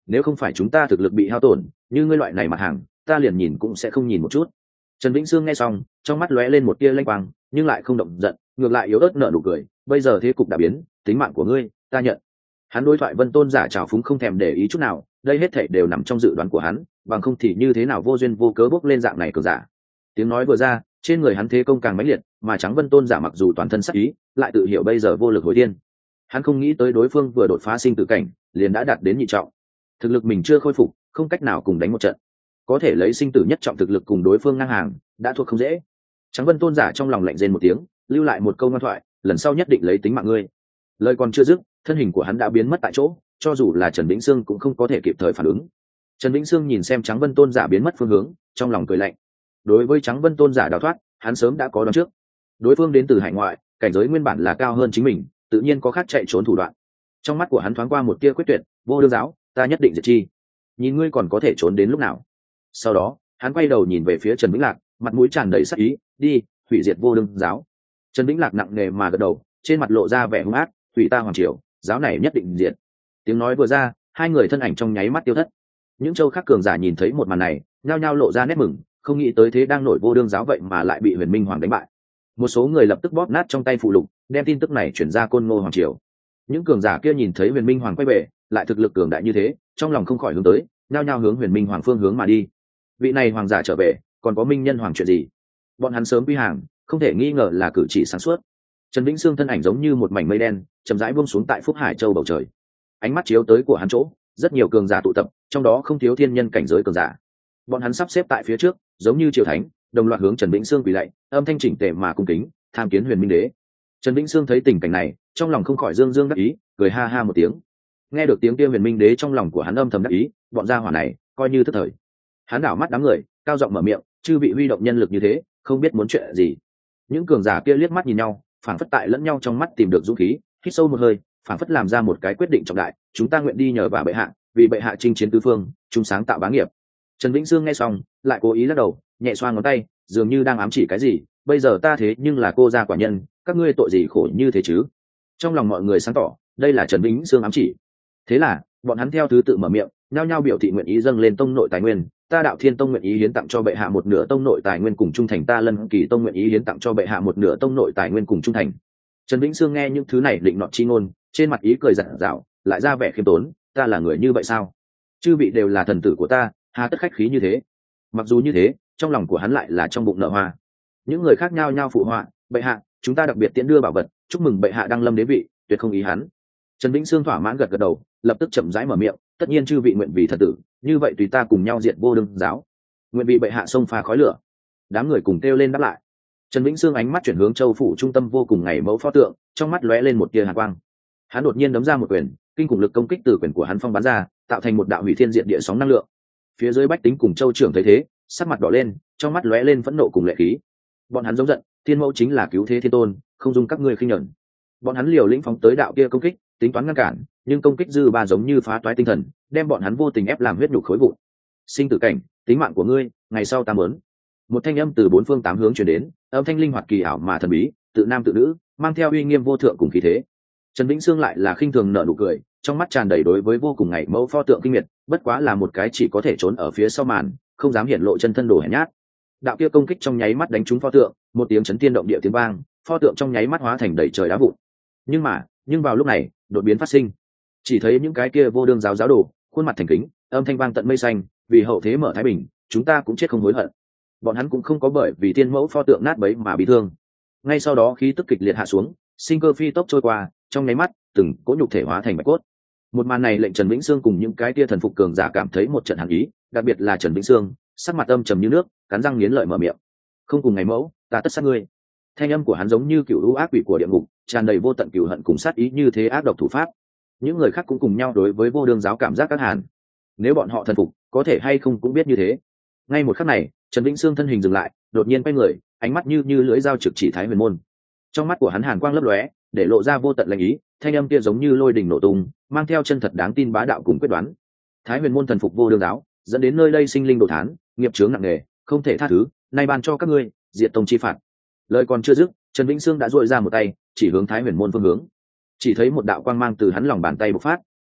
nếu không phải chúng ta thực lực bị hao tổn, như ngươi loại này mặt hàng ta liền nhìn cũng sẽ không nhìn một chút. Trần Vĩnh Sương nghe xong, trong mắt lóe lên một tia lanh quang, nhưng lại không động giận, ngược lại yếu ớt nở nụ cười, bây giờ thế cục đã biến, tính mạng của ngươi ta nhận. Hắn đối thoại Vân Tôn giả trào phúng không thèm để ý chút nào, đây hết thảy đều nằm trong dự đoán của hắn, bằng không thì như thế nào vô duyên vô cớ bốc lên dạng này cường giả. Tiếng nói vừa ra, trên người hắn thế công càng mãnh liệt, mà Trắng Vân Tôn giả mặc dù toàn thân sắc ý, lại tự hiểu bây giờ vô lực hồi thiên. Hắn không nghĩ tới đối phương vừa đột phá sinh tử cảnh, liền đã đạt đến nhị trọng. Thực lực mình chưa khôi phục, không cách nào cùng đánh một trận. Có thể lấy sinh tử nhất trọng thực lực cùng đối phương ngang hàng, đã thuộc không dễ. Trắng Vân Tôn giả trong lòng lạnh rên một tiếng, lưu lại một câu ngoan thoại, lần sau nhất định lấy tính mạng ngươi. Lời còn chưa dứt, thân hình của hắn đã biến mất tại chỗ, cho dù là Trần Vĩnh Sương cũng không có thể kịp thời phản ứng. Trần Vĩnh Sương nhìn xem Trắng Vân Tôn giả biến mất phương hướng, trong lòng cười lạnh. Đối với Trắng Vân Tôn giả đào thoát, hắn sớm đã có đoán trước. Đối phương đến từ hải ngoại, cảnh giới nguyên bản là cao hơn chính mình, tự nhiên có khác chạy trốn thủ đoạn. Trong mắt của hắn thoáng qua một tia quyết tuyệt, vô đương giáo, ta nhất định diệt chi. Nhìn ngươi còn có thể trốn đến lúc nào. Sau đó, hắn quay đầu nhìn về phía Trần Vĩnh Lạc, mặt mũi tràn đầy sắc ý, đi, hủy diệt vô đương giáo. Trần Vĩnh Lạc nặng nề mà gật đầu, trên mặt lộ ra vẻ hung ác, hủy ta hoàng triều, giáo này nhất định diệt. Tiếng nói vừa ra, hai người thân ảnh trong nháy mắt tiêu thất. Những châu khác cường giả nhìn thấy một màn này, nhao nhao lộ ra nét mừng, không nghĩ tới thế đang nổi vô đương giáo vậy mà lại bị Huyền Minh Hoàng đánh bại. Một số người lập tức bóp nát trong tay phụ lục, đem tin tức này chuyển ra Côn Ngô hoàng triều. Những cường giả kia nhìn thấy Huyền Minh Hoàng quay về, lại thực lực cường đại như thế, trong lòng không khỏi hướng tới, nhao nhao hướng Huyền Minh Hoàng phương hướng mà đi. Vị này hoàng giả trở về, còn có Minh Nhân Hoàng chuyện gì? Bọn hắn sớm quy hàng, không thể nghi ngờ là cử chỉ sáng suốt. Trần Vĩnh Sương thân ảnh giống như một mảnh mây đen, chậm rãi buông xuống tại Phúc Hải Châu bầu trời. Ánh mắt chiếu tới của hắn chỗ, rất nhiều cường giả tụ tập, trong đó không thiếu thiên nhân cảnh giới cường giả. Bọn hắn sắp xếp tại phía trước, giống như triều thánh, đồng loạt hướng Trần Vĩnh Sương quỳ lạy, âm thanh chỉnh tề mà cung kính, tham kiến Huyền Minh Đế. Trần Vĩnh Sương thấy tình cảnh này, trong lòng không khỏi dương dương đắc ý, cười ha ha một tiếng. Nghe được tiếng kia Huyền Minh Đế trong lòng của hắn âm thầm đắc ý, bọn gia hỏa này coi như thất thời. Hắn đảo mắt đám người, cao giọng mở miệng, chư vị huy động nhân lực như thế, không biết muốn chuyện gì. Những cường giả kia liếc mắt nhìn nhau, phảng phất tại lẫn nhau trong mắt tìm được dũng khí, hít sâu một hơi, phảng phất làm ra một cái quyết định trọng đại, chúng ta nguyện đi nhờ vào bệ hạ, vì bệ hạ chinh chiến tứ phương, chúng sáng tạo bá nghiệp. Trần Vĩnh Sương nghe xong, lại cố ý lắc đầu, nhẹ xoa ngón tay, dường như đang ám chỉ cái gì, bây giờ ta thế nhưng là cô gia quả nhân, các ngươi tội gì khổ như thế chứ? Trong lòng mọi người sáng tỏ, đây là Trần Vĩnh Sương ám chỉ. Thế là, bọn hắn theo thứ tự mở miệng, nhao nhao biểu thị nguyện ý dâng lên tông nội tài nguyên, ta Đạo Thiên Tông nguyện ý hiến tặng cho bệ hạ một nửa tông nội tài nguyên cùng trung thành, ta Lân Kỳ Tông nguyện ý hiến tặng cho bệ hạ một nửa tông nội tài nguyên cùng trung thành. Trần Vĩnh Sương nghe những thứ này định nọt chi ngôn, trên mặt ý cười rạng rào, lại ra vẻ khiêm tốn, ta là người như vậy sao? Chư vị đều là thần tử của ta, hà tất khách khí như thế? Mặc dù như thế, trong lòng của hắn lại là trong bụng nở hoa. Những người khác nhao nhao phụ họa, bệ hạ, chúng ta đặc biệt tiễn đưa bảo vật, chúc mừng bệ hạ đăng lâm đế vị, tuyệt không ý hắn. Trần Vĩnh Sương thỏa mãn gật gật đầu, lập tức chậm rãi mở miệng, tất nhiên chư vị nguyện vì thần tử, như vậy tùy ta cùng nhau diệt vô đương giáo, nguyện vì bệ hạ xông pha khói lửa. Đám người cùng kêu lên đáp lại. Trần Vĩnh Sương ánh mắt chuyển hướng châu phủ trung tâm vô cùng ngày mẫu pho tượng, trong mắt lóe lên một tia hàn quang. Hắn đột nhiên đấm ra một quyền, kinh khủng lực công kích từ quyền của hắn phong bắn ra, tạo thành một đạo hủy thiên diệt địa sóng năng lượng. Phía dưới bách tính cùng châu trưởng thấy thế, sắc mặt đỏ lên, trong mắt lóe lên phẫn nộ cùng lệ khí. Bọn hắn giống giận, thiên mẫu chính là cứu thế thiên tôn, không dung các ngươi khinh nhẫn. Bọn hắn liều lĩnh phóng tới đạo kia công kích, tính toán ngăn cản, nhưng công kích dư ba giống như phá toái tinh thần, đem bọn hắn vô tình ép làm huyết nhục khối vụn. Sinh tử cảnh, tính mạng của ngươi, ngày sau ta muốn. Một thanh âm từ bốn phương tám hướng truyền đến, âm thanh linh hoạt kỳ ảo mà thần bí, tự nam tự nữ, mang theo uy nghiêm vô thượng cùng khí thế. Trần Vĩnh Sương lại là khinh thường nở nụ cười, trong mắt tràn đầy đối với vô cùng ngày mẫu pho tượng kinh miệt, bất quá là một cái chỉ có thể trốn ở phía sau màn, không dám hiển lộ chân thân đồ hèn nhát. Đạo kia công kích trong nháy mắt đánh trúng pho tượng, một tiếng chấn thiên động địa tiếng vang, pho tượng trong nháy mắt hóa thành đầy trời đá vụn. Nhưng vào lúc này, đột biến phát sinh. Chỉ thấy những cái kia vô đương giáo giáo đồ, khuôn mặt thành kính, âm thanh vang tận mây xanh, vì hậu thế mở thái bình, chúng ta cũng chết không hối hận. Bọn hắn cũng không có bởi vì tiên mẫu pho tượng nát bấy mà bị thương. Ngay sau đó khí tức kịch liệt hạ xuống, sinh cơ phi tốc trôi qua, trong nháy mắt, từng cỗ nhục thể hóa thành bạch cốt. Một màn này lệnh Trần Vĩnh Sương cùng những cái kia thần phục cường giả cảm thấy một trận hàn ý, đặc biệt là Trần Vĩnh Sương, sắc mặt âm trầm như nước, cắn răng nghiến lợi mở miệng. Không cùng ngày mẫu, ta tất sát ngươi. Thanh âm của hắn giống như cựu lũ ác quỷ của địa ngục, tràn đầy vô tận cừu hận cùng sát ý như thế ác độc thủ pháp. Những người khác cũng cùng nhau đối với vô đương giáo cảm giác các hàn. Nếu bọn họ thần phục, có thể hay không cũng biết như thế. Ngay một khắc này, Trần Vĩnh Sương thân hình dừng lại, đột nhiên quay người, ánh mắt như lưỡi dao trực chỉ Thái Huyền môn. Trong mắt của hắn hàn quang lấp lóe, để lộ ra vô tận lạnh ý, thanh âm kia giống như lôi đình nổ tung, mang theo chân thật đáng tin bá đạo cùng quyết đoán. Thái Huyền môn thần phục vô đương giáo, dẫn đến nơi đây sinh linh đồ thán, nghiệp chướng nặng nề, không thể tha thứ, nay ban cho các ngươi, diệt tông chi phạt. Lời còn chưa dứt, Trần Vĩnh Sương đã duỗi ra một tay, chỉ hướng Thái Huyền môn phương hướng. Chỉ thấy một đạo quang mang từ hắn lòng bàn tay bộc phát,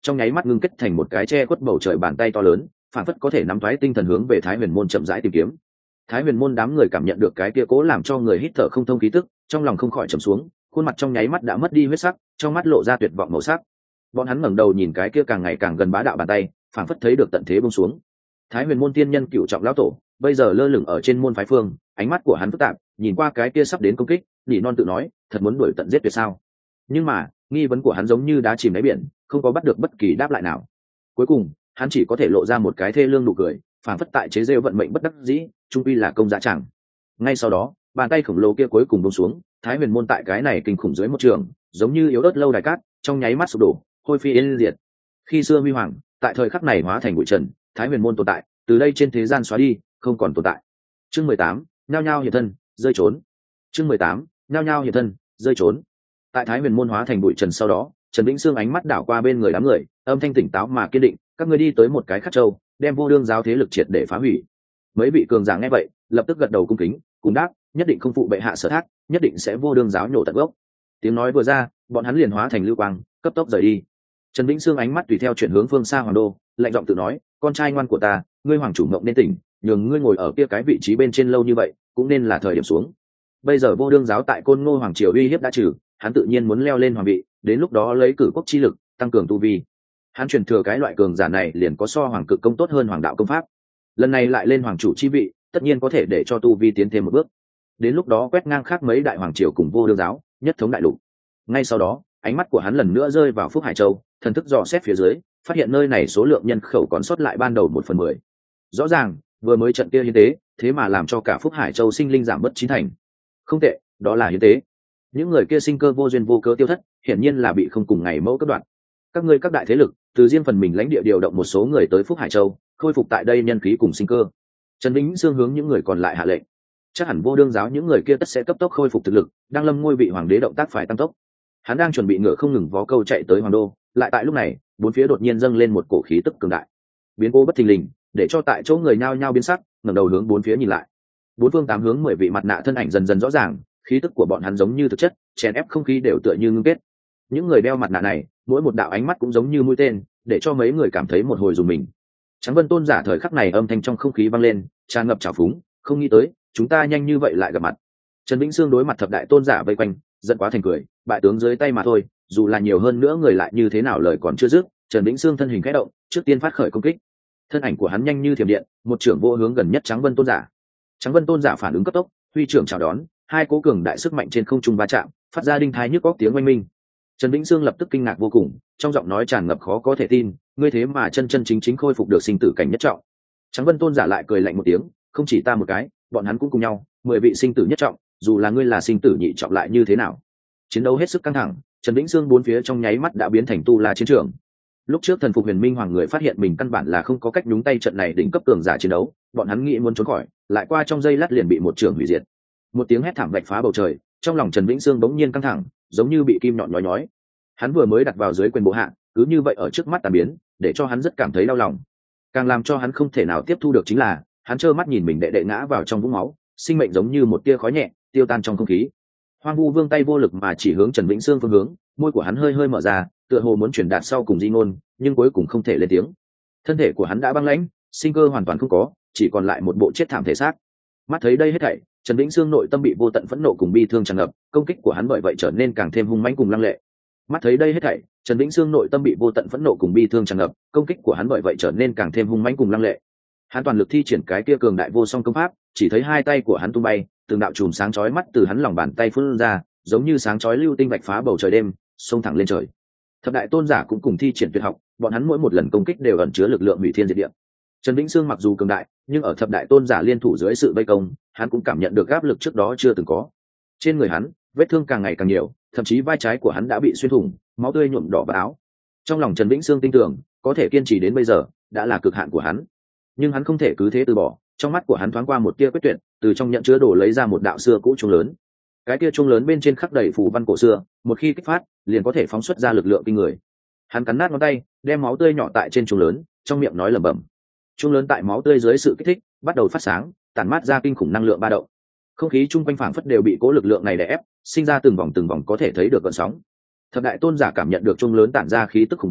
trong nháy mắt ngưng kết thành một cái che khuất bầu trời bàn tay to lớn, phản phất có thể nắm thoái tinh thần hướng về Thái Huyền môn chậm rãi tìm kiếm. Thái Huyền môn đám người cảm nhận được cái kia cố làm cho người hít thở không thông khí tức, trong lòng không khỏi trầm xuống, khuôn mặt trong nháy mắt đã mất đi huyết sắc, trong mắt lộ ra tuyệt vọng màu sắc. Bọn hắn ngẩng đầu nhìn cái kia càng ngày càng gần bá đạo bàn tay, phảng phất thấy được tận thế buông xuống. Thái Huyền môn tiên nhân cựu trọng lão tổ, bây giờ lơ lửng ở trên môn phái phương, ánh mắt của hắn phức tạp, nhìn qua cái kia sắp đến công kích, nỉ non tự nói, thật muốn đuổi tận giết tuyệt sao? Nhưng mà, nghi vấn của hắn giống như đá chìm đáy biển, không có bắt được bất kỳ đáp lại nào. Cuối cùng, hắn chỉ có thể lộ ra một cái thê lương nụ cười, phảng phất tại chế giễu vận mệnh bất đắc dĩ, trung quy là công dạ chẳng. Ngay sau đó, bàn tay khổng lồ kia cuối cùng buông xuống, Thái Huyền môn tại cái này kinh khủng dưới một trường, giống như yếu ớt lâu đài cát, trong nháy mắt sụp đổ, hôi phi yên diệt. Khi xưa huy hoàng, tại thời khắc này hóa thành bụi trần, Thái Huyền môn tồn tại, từ đây trên thế gian xóa đi, không còn tồn tại. Chương 18, nhao nhao hiện thân, rơi trốn. Chương 18, nhao nhao hiện thân, rơi trốn. Tại Thái Huyền môn hóa thành bụi trần sau đó, Trần Vĩnh Sương ánh mắt đảo qua bên người đám người, âm thanh tỉnh táo mà kiên định, các ngươi đi tới một cái khắc châu, đem vô đương giáo thế lực triệt để phá hủy. Mấy vị cường giả nghe vậy, lập tức gật đầu cung kính, cùng đáp, nhất định không phụ bệ hạ sở thác, nhất định sẽ vô đương giáo nhổ tận gốc. Tiếng nói vừa ra, bọn hắn liền hóa thành lưu quang, cấp tốc rời đi. Trần Vĩnh Sương ánh mắt tùy theo chuyển hướng phương xa hoàng đô, lạnh giọng tự nói, con trai ngoan của ta, ngươi hoàng chủ mộng nên tỉnh, nhường ngươi ngồi ở kia cái vị trí bên trên lâu như vậy, cũng nên là thời điểm xuống. Bây giờ vô đương giáo tại Côn Ngô hoàng triều uy hiếp đã trừ, hắn tự nhiên muốn leo lên hoàng vị, đến lúc đó lấy cử quốc chi lực tăng cường tu vi. Hắn truyền thừa cái loại cường giả này liền có so hoàng cực công tốt hơn hoàng đạo công pháp. Lần này lại lên hoàng chủ chi vị, tất nhiên có thể để cho tu vi tiến thêm một bước. Đến lúc đó quét ngang khác mấy đại hoàng triều cùng vô đương giáo, nhất thống đại lục. Ngay sau đó, ánh mắt của hắn lần nữa rơi vào Phúc Hải Châu, thần thức dò xét phía dưới, phát hiện nơi này số lượng nhân khẩu còn sót lại ban đầu 1/10. Rõ ràng, vừa mới trận kia hiến tế, thế mà làm cho cả Phúc Hải Châu sinh linh giảm mất 9 thành. Không tệ, đó là hiến tế. Những người kia sinh cơ vô duyên vô cớ tiêu thất, hiển nhiên là bị không cùng ngày mẫu cấp đoạn. Các ngươi các đại thế lực, từ riêng phần mình lãnh địa điều động một số người tới Phúc Hải Châu, khôi phục tại đây nhân khí cùng sinh cơ. Trần Vĩnh Sương hướng những người còn lại hạ lệnh. Chắc hẳn vô đương giáo những người kia tất sẽ cấp tốc khôi phục thực lực, đang lâm ngôi vị hoàng đế động tác phải tăng tốc. Hắn đang chuẩn bị ngựa không ngừng vó câu chạy tới hoàng đô, lại tại lúc này, bốn phía đột nhiên dâng lên một cổ khí tức cường đại. Biến cố bất thình lình, để cho tại chỗ người nhao nhao biến sắc, ngẩng đầu hướng bốn phía nhìn lại. Bốn phương tám hướng 10 vị mặt nạ thân ảnh dần dần rõ ràng, khí tức của bọn hắn giống như thực chất, chèn ép không khí đều tựa như ngưng kết. Những người đeo mặt nạ này, mỗi một đạo ánh mắt cũng giống như mũi tên, để cho mấy người cảm thấy một hồi rùng mình. Tráng Vân Tôn giả thời khắc này âm thanh trong không khí vang lên, tràn ngập trào phúng, không nghĩ tới, chúng ta nhanh như vậy lại gặp mặt. Trần Vĩnh Sương đối mặt thập đại tôn giả vây quanh, giận quá thành cười, bại tướng dưới tay mà thôi, dù là nhiều hơn nữa người lại như thế nào lời còn chưa dứt, Trần Vĩnh Sương thân hình khẽ động, trước tiên phát khởi công kích. Thân ảnh của hắn nhanh như thiểm điện, một trưởng vô hướng gần nhất Tráng Vân Tôn giả. Tráng Vân Tôn giả phản ứng cấp tốc, huy trưởng chào đón, hai cố cường đại sức mạnh trên không trung va chạm, phát ra đinh thái nhức óc tiếng oanh minh. Trần Vĩnh Sương lập tức kinh ngạc vô cùng, trong giọng nói tràn ngập khó có thể tin, ngươi thế mà chân chân chính chính khôi phục được sinh tử cảnh nhất trọng. Tráng Vân Tôn giả lại cười lạnh một tiếng, không chỉ ta một cái, bọn hắn cũng cùng nhau, 10 vị sinh tử nhất trọng, dù là ngươi là sinh tử nhị trọng lại như thế nào. Chiến đấu hết sức căng thẳng, Trần Vĩnh Sương bốn phía trong nháy mắt đã biến thành tu la chiến trường. Lúc trước thần phục Huyền Minh Hoàng người phát hiện mình căn bản là không có cách nhúng tay trận này đỉnh cấp cường giả chiến đấu, bọn hắn nghĩ muốn trốn khỏi, lại qua trong giây lát liền bị một trường hủy diệt. Một tiếng hét thảm vạch phá bầu trời, trong lòng Trần Vĩnh Sương bỗng nhiên căng thẳng, giống như bị kim nhọn nhói nhói. Hắn vừa mới đặt vào dưới quyền bộ hạ, cứ như vậy ở trước mắt tàn biến, để cho hắn rất cảm thấy đau lòng. Càng làm cho hắn không thể nào tiếp thu được chính là, hắn trơ mắt nhìn mình đệ đệ ngã vào trong vũng máu, sinh mệnh giống như một tia khói nhẹ, tiêu tan trong không khí. Hoang Vu Vương tay vô lực mà chỉ hướng Trần Vĩnh Sương phương hướng, môi của hắn hơi hơi mở ra, tựa hồ muốn truyền đạt sau cùng di ngôn, nhưng cuối cùng không thể lên tiếng. Thân thể của hắn đã băng lãnh, sinh cơ hoàn toàn không có, chỉ còn lại một bộ chết thảm thể xác. Mắt thấy đây hết thảy, Trần Vĩnh Sương nội tâm bị vô tận phẫn nộ cùng bi thương tràn ngập, công kích của hắn bởi vậy trở nên càng thêm hung mãnh cùng lăng lệ. Mắt thấy đây hết thảy, Trần Vĩnh Sương nội tâm bị vô tận phẫn nộ cùng bi thương tràn ngập, công kích của hắn bởi vậy trở nên càng thêm hung mãnh cùng lăng lệ. Hắn toàn lực thi triển cái kia cường đại vô song công pháp, chỉ thấy hai tay của hắn tung bay, từng đạo chùm sáng chói mắt từ hắn lòng bàn tay phun ra, giống như sáng chói lưu tinh vạch phá bầu trời đêm, xông thẳng lên trời. Thập đại tôn giả cũng cùng thi triển tuyệt học, bọn hắn mỗi một lần công kích đều ẩn chứa lực lượng hủy thiên diệt địa. Trần Vĩnh Sương mặc dù cường đại, nhưng ở thập đại tôn giả liên thủ dưới sự vây công, hắn cũng cảm nhận được áp lực trước đó chưa từng có. Trên người hắn, vết thương càng ngày càng nhiều, thậm chí vai trái của hắn đã bị xuyên thủng, máu tươi nhuộm đỏ vào áo. Trong lòng Trần Vĩnh Sương tin tưởng, có thể kiên trì đến bây giờ, đã là cực hạn của hắn. Nhưng hắn không thể cứ thế từ bỏ, trong mắt của hắn thoáng qua một tia quyết tuyệt, từ trong nhận chứa đồ lấy ra một đạo xưa cũ chuông lớn. Cái kia chuông lớn bên trên khắc đầy phù văn cổ xưa, một khi kích phát, liền có thể phóng xuất ra lực lượng kinh người. Hắn cắn nát ngón tay, đem máu tươi nhỏ tại trên chuông lớn, trong miệng nói lẩm bẩm. Chuông lớn tại máu tươi dưới sự kích thích, bắt đầu phát sáng, tản mát ra kinh khủng năng lượng ba động. Không khí chung quanh phảng phất đều bị cố lực lượng này đè ép, sinh ra từng vòng có thể thấy được gợn sóng. Thập đại tôn giả cảm nhận được chuông lớn tản ra khí tức khủng bố,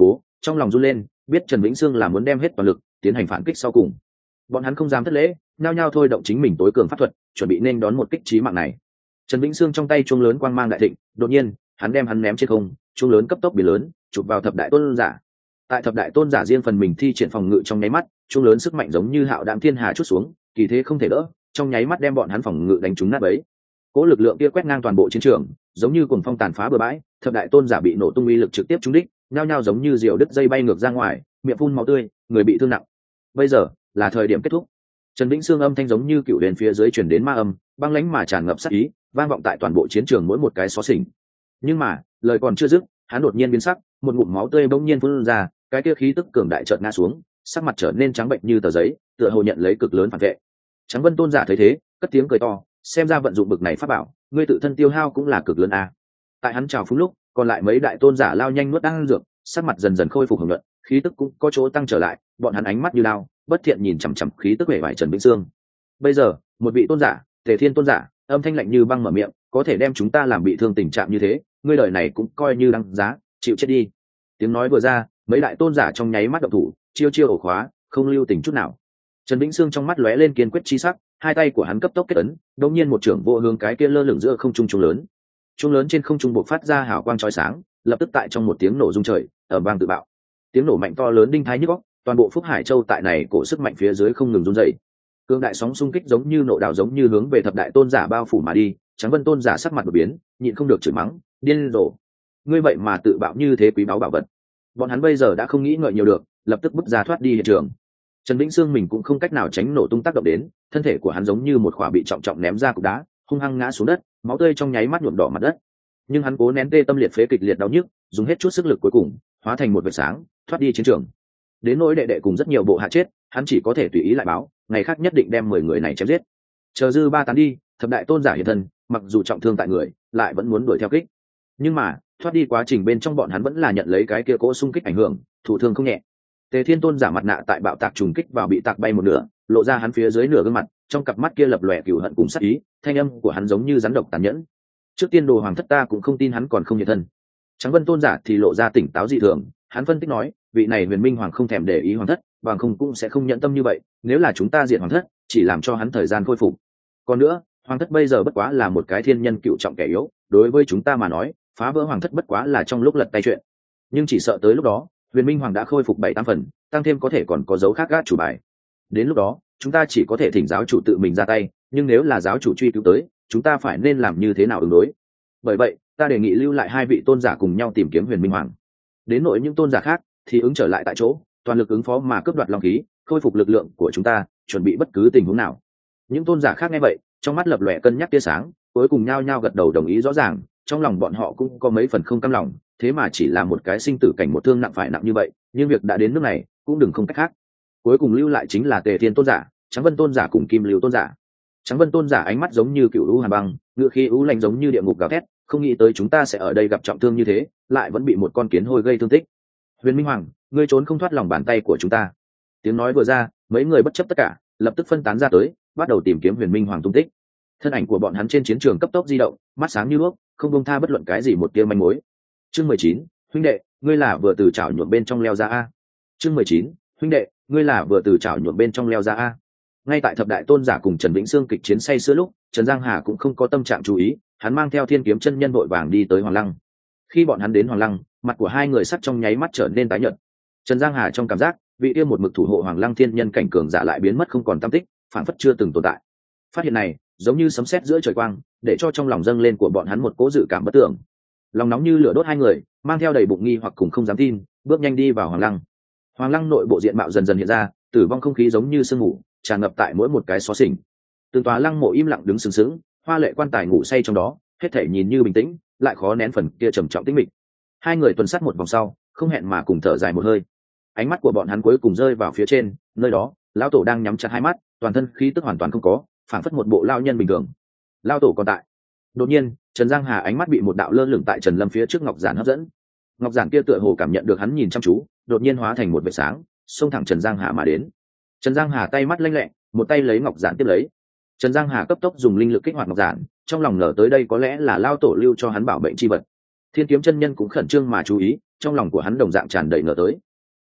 trong lòng run lên, biết Trần Vĩnh Sương là muốn đem hết toàn lực tiến hành phản kích sau cùng. Bọn hắn không dám thất lễ, nhao nhao thôi động chính mình tối cường pháp thuật, chuẩn bị nên đón một kích chí mạng này. Trần Vĩnh Sương trong tay chuông lớn quang mang đại thịnh, đột nhiên hắn đem hắn ném trên không, chuông lớn cấp tốc biến lớn, chụp vào thập đại tôn giả. Tại thập đại tôn giả riêng phần mình thi triển phòng ngự trong nháy mắt, chuông lớn sức mạnh giống như hạo đạm thiên hà chút xuống, kỳ thế không thể đỡ, trong nháy mắt đem bọn hắn phòng ngự đánh trúng nát bấy. Cỗ lực lượng kia quét ngang toàn bộ chiến trường, giống như cuồng phong tàn phá bờ bãi, thập đại tôn giả bị nổ tung uy lực trực tiếp trúng đích, nhao nhao giống như diều đứt dây bay ngược ra ngoài, miệng phun máu tươi, người bị thương nặng. Bây giờ là thời điểm kết thúc. Trần Vĩnh Sương âm thanh giống như cựu huyền phía dưới truyền đến ma âm, băng lãnh mà tràn ngập sát ý, vang vọng tại toàn bộ chiến trường mỗi một cái xó xỉnh. Nhưng mà lời còn chưa dứt, hắn đột nhiên biến sắc, một ngụm máu tươi bỗng nhiên phun ra, cái kia khí tức cường đại chợt ngã xuống, sắc mặt trở nên trắng bệnh như tờ giấy, tựa hồ nhận lấy cực lớn phản vệ. Tráng Vân tôn giả thấy thế, cất tiếng cười to, xem ra vận dụng bực này pháp bảo, ngươi tự thân tiêu hao cũng là cực lớn a. Tại hắn chào phúng lúc, còn lại mấy đại tôn giả lao nhanh nuốt đang dược, sắc mặt dần dần khôi phục hồng nhuận, khí tức cũng có chỗ tăng trở lại, bọn hắn ánh mắt như lao, bất thiện nhìn chằm chằm khí tức vẻ vải Trần Vĩnh Sương. Bây giờ, một vị tôn giả, Tề Thiên tôn giả, âm thanh lạnh như băng mở miệng, có thể đem chúng ta làm bị thương tình trạng như thế, ngươi đời này cũng coi như đáng giá, chịu chết đi. Tiếng nói vừa ra, mấy đại tôn giả trong nháy mắt động thủ, chiêu chiêu ổ khóa, không lưu tình chút nào. Trần Vĩnh Sương trong mắt lóe lên kiên quyết chi sắc, hai tay của hắn cấp tốc kết ấn, đột nhiên một trưởng vô hướng cái kia lơ lửng giữa không trung trung lớn. Trung lớn trên không trung bộc phát ra hào quang chói sáng, lập tức tại trong một tiếng nổ rung trời, ở vang tự bạo. Tiếng nổ mạnh to lớn đinh thái nhức óc, toàn bộ Phúc Hải Châu tại này cổ sức mạnh phía dưới không ngừng run rẩy. Cương đại sóng xung kích giống như nộ đảo giống như hướng về thập đại tôn giả bao phủ mà đi, Tráng Vân tôn giả sắc mặt đột biến, nhịn không được chửi mắng, điên rồ. Ngươi vậy mà tự bạo như thế quý báu bảo vật. Bọn hắn bây giờ đã không nghĩ ngợi nhiều được, lập tức bước ra thoát đi hiện trường. Trần Vĩnh Sương mình cũng không cách nào tránh nổ tung tác động đến, thân thể của hắn giống như một khỏa bị trọng trọng ném ra cục đá, hung hăng ngã xuống đất, máu tươi trong nháy mắt nhuộm đỏ mặt đất. Nhưng hắn cố nén tê tâm liệt phế kịch liệt đau nhức, dùng hết chút sức lực cuối cùng, hóa thành một vệt sáng, thoát đi chiến trường. Đến nỗi đệ đệ cùng rất nhiều bộ hạ chết, hắn chỉ có thể tùy ý lại báo, ngày khác nhất định đem 10 người này chém giết. Chờ dư ba tán đi, thập đại tôn giả hiện thân, mặc dù trọng thương tại người, lại vẫn muốn đuổi theo kích. Nhưng mà, thoát đi quá trình bên trong bọn hắn vẫn là nhận lấy cái kia cỗ xung kích ảnh hưởng, thụ thương không nhẹ. Tề Thiên tôn giả mặt nạ tại bạo tạc trùng kích vào bị tạc bay một nửa, lộ ra hắn phía dưới nửa gương mặt, trong cặp mắt kia lập lòe cừu hận cùng sát ý, thanh âm của hắn giống như rắn độc tàn nhẫn. Trước tiên đồ hoàng thất ta cũng không tin hắn còn không hiện thân. Tráng Vân tôn giả thì lộ ra tỉnh táo dị thường, hắn phân tích nói, vị này Huyền Minh hoàng không thèm để ý hoàng thất, bằng không cũng sẽ không nhận tâm như vậy, nếu là chúng ta diệt hoàng thất, chỉ làm cho hắn thời gian khôi phục. Còn nữa, hoàng thất bây giờ bất quá là một cái thiên nhân cựu trọng kẻ yếu, đối với chúng ta mà nói, phá vỡ hoàng thất bất quá là trong lúc lật tay chuyện. Nhưng chỉ sợ tới lúc đó, Huyền Minh hoàng đã khôi phục 7-8 phần, tăng thêm có thể còn có dấu khác gác chủ bài. Đến lúc đó, chúng ta chỉ có thể thỉnh giáo chủ tự mình ra tay, nhưng nếu là giáo chủ truy cứu tới, chúng ta phải nên làm như thế nào ứng đối? Bởi vậy, ta đề nghị lưu lại 2 vị tôn giả cùng nhau tìm kiếm Huyền Minh hoàng. Đến nỗi những tôn giả khác thì ứng trở lại tại chỗ, toàn lực ứng phó mà cướp đoạt long khí, khôi phục lực lượng của chúng ta, chuẩn bị bất cứ tình huống nào. Những tôn giả khác nghe vậy, trong mắt lập lòe cân nhắc tia sáng, cuối cùng nhao nhao gật đầu đồng ý rõ ràng, trong lòng bọn họ cũng có mấy phần không cam lòng, thế mà chỉ là một cái sinh tử cảnh một thương nặng phải nặng như vậy, nhưng việc đã đến nước này, cũng đừng không cách khác. Cuối cùng lưu lại chính là Tề Thiên tôn giả, Tráng Vân tôn giả cùng Kim Lưu tôn giả. Tráng Vân tôn giả ánh mắt giống như cựu lũ hàn băng, ngựa khí u lạnh giống như địa ngục gào thét, không nghĩ tới chúng ta sẽ ở đây gặp trọng thương như thế, lại vẫn bị một con kiến hôi gây thương tích. Huyền Minh hoàng, ngươi trốn không thoát lòng bàn tay của chúng ta. Tiếng nói vừa ra, mấy người bất chấp tất cả, lập tức phân tán ra tới, bắt đầu tìm kiếm Huyền Minh hoàng tung tích. Thân ảnh của bọn hắn trên chiến trường cấp tốc di động, mắt sáng như đuốc, không buông tha bất luận cái gì một tia manh mối. Chương 19, huynh đệ, ngươi là vừa từ chảo nhuộm bên trong leo ra a. Chương 19, huynh đệ, ngươi là vừa từ chảo nhuộm bên trong leo ra a. Ngay tại thập đại tôn giả cùng Trần Vĩnh Sương kịch chiến say sưa lúc, Trần Giang Hà cũng không có tâm trạng chú ý, hắn mang theo Thiên Kiếm chân nhân vội vàng đi tới Hoàng Lăng. Khi bọn hắn đến Hoàng Lăng, mặt của hai người sắc trong nháy mắt trở nên tái nhợt. Trần Giang Hà trong cảm giác, vị yêu một mực thủ hộ Hoàng Lăng thiên nhân cảnh cường giả lại biến mất không còn tăm tích, phản phất chưa từng tồn tại. Phát hiện này, giống như sấm sét giữa trời quang, để cho trong lòng dâng lên của bọn hắn một cố dự cảm bất tưởng. Lòng nóng như lửa đốt hai người, mang theo đầy bụng nghi hoặc cùng không dám tin, bước nhanh đi vào Hoàng Lăng. Hoàng Lăng nội bộ diện mạo dần dần hiện ra, tử vong không khí giống như sương mù, tràn ngập tại mỗi một cái xó xỉnh. Từng tòa lăng mộ im lặng đứng sừng sững, hoa lệ quan tài ngủ say trong đó, hết thảy nhìn như bình tĩnh, lại khó nén phần kia trầm trọng tĩnh mịch. Hai người tuần sát một vòng sau, không hẹn mà cùng thở dài một hơi. Ánh mắt của bọn hắn cuối cùng rơi vào phía trên, nơi đó, lão tổ đang nhắm chặt hai mắt, toàn thân khí tức hoàn toàn không có, phảng phất một bộ lão nhân bình thường. Lão tổ còn tại. Đột nhiên, Trần Giang Hà ánh mắt bị một đạo lơ lửng tại Trần Lâm phía trước ngọc giản hấp dẫn. Ngọc giản kia tựa hồ cảm nhận được hắn nhìn chăm chú, đột nhiên hóa thành một vệt sáng, xông thẳng Trần Giang Hà mà đến. Trần Giang Hà tay mắt lanh lẹ, một tay lấy ngọc giản tiếp lấy. Trần Giang Hà cấp tốc dùng linh lực kích hoạt ngọc giản, trong lòng nở tới đây có lẽ là lao tổ lưu cho hắn bảo mệnh chi vật. Thiên Kiếm chân nhân cũng khẩn trương mà chú ý, trong lòng của hắn đồng dạng tràn đầy ngờ tới.